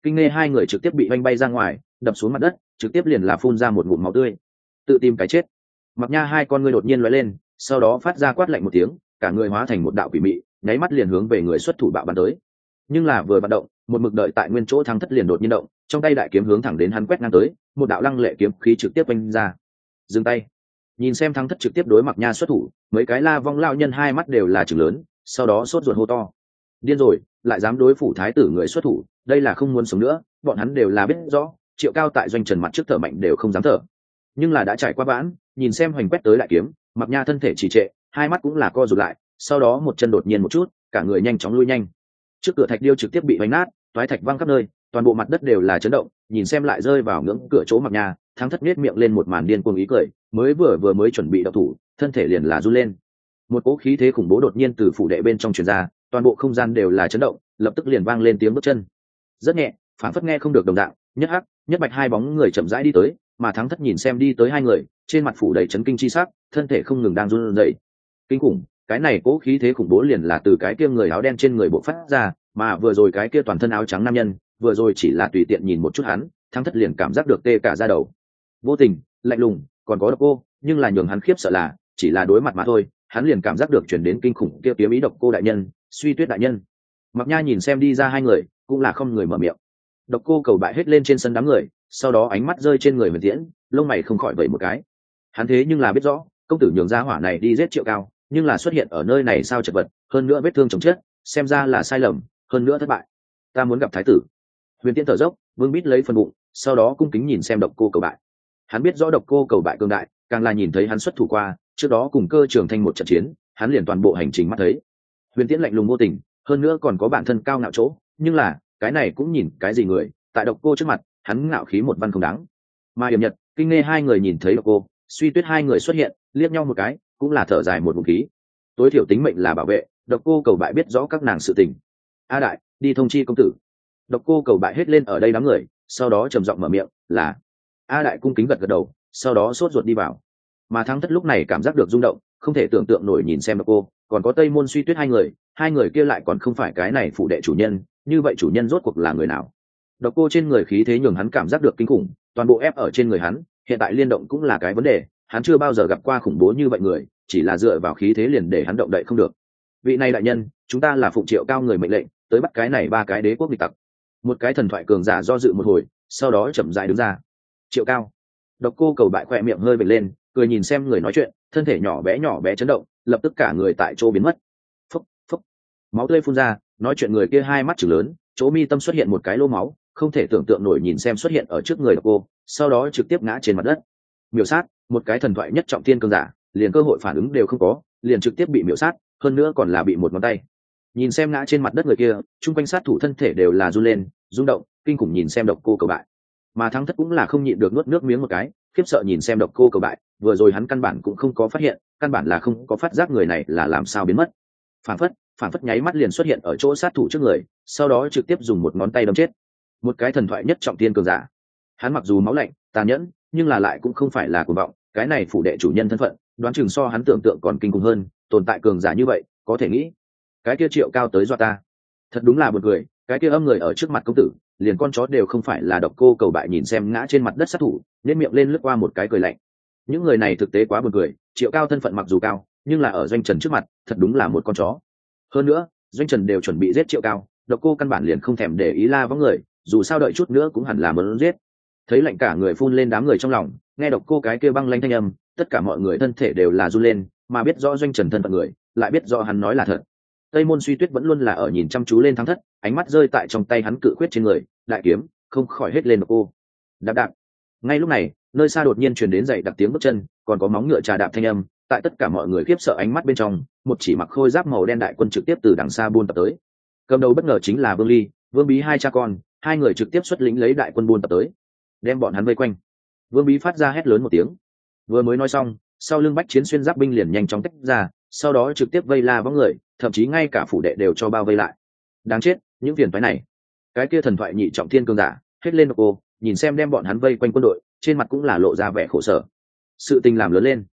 Kinh nghe hai người trực tiếp bị oanh bay ra ngoài, đập xuống mặt đất, trực tiếp liền là phun ra một ngụm máu tươi, tự tìm cái chết. Mặc Nha hai con ngươi đột nhiên lóe lên, sau đó phát ra quát lạnh một tiếng, cả người hóa thành một đạo quỷ mị, nháy mắt liền hướng về người xuất thủ bạo bắn tới. Nhưng là vừa bắt động, một mực đợi tại nguyên chỗ Thắng Thất liền đột nhiên động, trong tay đại kiếm hướng thẳng đến hắn quét ngang tới, một đạo lăng lệ kiếm khí trực tiếp vung ra. Dừng tay. Nhìn xem Thắng Thất trực tiếp đối Mặc Nha xuất thủ, mấy cái La Vong lão nhân hai mắt đều là trừng lớn, sau đó sốt ruột hô to: điên rồi, lại dám đối phủ thái tử người xuất thủ, đây là không muốn sống nữa. Bọn hắn đều là biết rõ, Triệu Cao tại doanh trần mặt trước thở mạnh đều không dám thở, nhưng là đã trải qua vãn, nhìn xem hoành quét tới đại kiếm, Mặc Nha thân thể trì trệ, hai mắt cũng là co rụt lại, sau đó một chân đột nhiên một chút, cả người nhanh chóng lui nhanh. Trước cửa thạch điêu trực tiếp bị hoành nát, toái thạch văng khắp nơi, toàn bộ mặt đất đều là chấn động. Nhìn xem lại rơi vào ngưỡng cửa chỗ Mặc Nha, Thắng Thất nhếch miệng lên một màn điên cuồng ý cười, mới vừa vừa mới chuẩn bị động thủ, thân thể liền là run lên. Một cỗ khí thế khủng bố đột nhiên từ phủ đệ bên trong truyền ra, toàn bộ không gian đều là chấn động, lập tức liền vang lên tiếng bước chân. Rất nhẹ, phản phất nghe không được đồng dạng, nhất hắc, nhất bạch hai bóng người chậm rãi đi tới, mà Thắng Thất nhìn xem đi tới hai người, trên mặt phủ đầy chấn kinh chi sắc, thân thể không ngừng đang run rẩy. Kinh khủng, cái này cố khí thế khủng bố liền là từ cái kia người áo đen trên người bộ phát ra, mà vừa rồi cái kia toàn thân áo trắng nam nhân, vừa rồi chỉ là tùy tiện nhìn một chút hắn, Thắng Thất liền cảm giác được tê cả da đầu. Vô tình, lạnh lùng, còn có độc cô, nhưng là nhường hắn khiếp sợ là, chỉ là đối mặt mà thôi, hắn liền cảm giác được truyền đến kinh khủng kia kiếm ý độc cô đại nhân, Suy Tuyết đại nhân. Mặc Nha nhìn xem đi ra hai người, cũng là không người mở miệng. Độc cô cầu bại hết lên trên sân đám người, sau đó ánh mắt rơi trên người Huyền Tiễn, lông mày không khỏi vẩy một cái. Hắn thế nhưng là biết rõ, công tử nhường ra hỏa này đi giết Triệu Cao, nhưng là xuất hiện ở nơi này sao chật vật, hơn nữa vết thương chồng chết, xem ra là sai lầm, hơn nữa thất bại. Ta muốn gặp thái tử. Huyền Tiễn thở dốc, vương bít lấy phần bụng, sau đó cung kính nhìn xem độc cô cầu bại. Hắn biết rõ độc cô cầu bại cường đại, càng là nhìn thấy hắn xuất thủ qua, trước đó cùng Cơ Trường Thanh một trận chiến, hắn liền toàn bộ hành trình mắt thấy. Huyền Tiễn lạnh lùng vô tình, hơn nữa còn có bản thân cao ngạo chỗ, nhưng là cái này cũng nhìn cái gì người, tại độc cô trước mặt, hắn ngạo khí một văn không đáng. Mà Yểm Nhật, Kinh Nghe hai người nhìn thấy độc cô, Suy Tuyết hai người xuất hiện, liếc nhau một cái, cũng là thở dài một ngụm khí. Tối thiểu tính mệnh là bảo vệ, độc cô cầu bại biết rõ các nàng sự tình. A đại, đi thông chi công tử. Độc cô cầu bại hết lên ở đây đám người, sau đó trầm giọng mở miệng, là. A đại cung kính gật gật đầu, sau đó sốt ruột đi vào. Mà Thắng Thất lúc này cảm giác được rung động, không thể tưởng tượng nổi nhìn xem độc cô, còn có Tây Môn Suy Tuyết hai người, hai người kia lại còn không phải cái này phụ đệ chủ nhân, như vậy chủ nhân rốt cuộc là người nào? Độc cô trên người khí thế nhường hắn cảm giác được kinh khủng, toàn bộ ép ở trên người hắn, hiện tại liên động cũng là cái vấn đề, hắn chưa bao giờ gặp qua khủng bố như vậy người, chỉ là dựa vào khí thế liền để hắn động đậy không được. Vị này đại nhân, chúng ta là phụng Triệu Cao người mệnh lệnh, tới bắt cái này ba cái đế quốc địch tặc. Một cái thần thoại cường giả do dự một hồi, sau đó chậm rãi đứng ra. Triệu Cao. Độc cô cầu bại khỏe miệng hơi vểnh lên, cười nhìn xem người nói chuyện, thân thể nhỏ bé nhỏ bé chấn động, lập tức cả người tại chỗ biến mất. Phốc phốc, máu tươi phun ra, nói chuyện người kia hai mắt trừng lớn, chỗ mi tâm xuất hiện một cái lỗ máu, không thể tưởng tượng nổi nhìn xem xuất hiện ở trước người độc cô, sau đó trực tiếp ngã trên mặt đất. Miểu sát, một cái thần thoại nhất trọng thiên cường giả, liền cơ hội phản ứng đều không có, liền trực tiếp bị miểu sát, hơn nữa còn là bị một ngón tay. Nhìn xem ngã trên mặt đất người kia, chung quanh sát thủ thân thể đều là run lên, rung động, kinh khủng nhìn xem độc cô cầu bại. Mà Thắng Thất cũng là không nhịn được nuốt nước miếng một cái, khiếp sợ nhìn xem độc cô cầu bại, vừa rồi hắn căn bản cũng không có phát hiện, căn bản là không có phát giác người này là làm sao biến mất. Phản phất, phản phất nháy mắt liền xuất hiện ở chỗ sát thủ trước người, sau đó trực tiếp dùng một ngón tay đâm chết. Một cái thần thoại nhất trọng thiên cường giả. Hắn mặc dù máu lạnh, tàn nhẫn, nhưng là lại cũng không phải là cuồng vọng, cái này phủ đệ chủ nhân thân phận, đoán chừng so hắn tưởng tượng còn kinh khủng hơn, tồn tại cường giả như vậy, có thể nghĩ, cái kia Triệu Cao tới dọa ta. Thật đúng là buồn cười, cái kia âm người ở trước mặt công tử, liền con chó đều không phải là độc cô cầu bại nhìn xem ngã trên mặt đất sát thủ, nhếch miệng lên lướt qua một cái cười lạnh. Những người này thực tế quá buồn cười, Triệu Cao thân phận mặc dù cao, nhưng là ở doanh trần trước mặt, thật đúng là một con chó. Hơn nữa, doanh trần đều chuẩn bị giết Triệu Cao, độc cô căn bản liền không thèm để ý la vắng người, dù sao đợi chút nữa cũng hẳn là muốn giết. Thấy lạnh cả người phun lên đám người trong lòng, nghe độc cô cái kia băng lanh thanh âm, tất cả mọi người thân thể đều là run lên, mà biết rõ doanh trần thân phận người, lại biết rõ hắn nói là thật. Tây Môn Suy Tuyết vẫn luôn là ở nhìn chăm chú lên Thắng Thất, ánh mắt rơi tại trong tay hắn cự khuyết trên người, đại kiếm, không khỏi hết lên độc cô. Đạp đạp. Ngay lúc này, nơi xa đột nhiên truyền đến dậy đặc tiếng bước chân, còn có móng ngựa trà đạp thanh âm, tại tất cả mọi người khiếp sợ ánh mắt bên trong, một chỉ mặc khôi giáp màu đen đại quân trực tiếp từ đằng xa buôn tập tới. Cầm đầu bất ngờ chính là Vương Ly, Vương Bí hai cha con, hai người trực tiếp xuất lĩnh lấy đại quân buôn tập tới, đem bọn hắn vây quanh. Vương Bí phát ra hét lớn một tiếng, vừa mới nói xong, sau lưng bách chiến xuyên giáp binh liền nhanh chóng tách ra, sau đó trực tiếp vây la võng người, thậm chí ngay cả phủ đệ đều cho bao vây lại. Đáng chết, những phiền phái này. Cái kia thần thoại nhị trọng thiên cường giả hết lên độc cô, nhìn xem đem bọn hắn vây quanh quân đội, trên mặt cũng là lộ ra vẻ khổ sở. Sự tình làm lớn lên,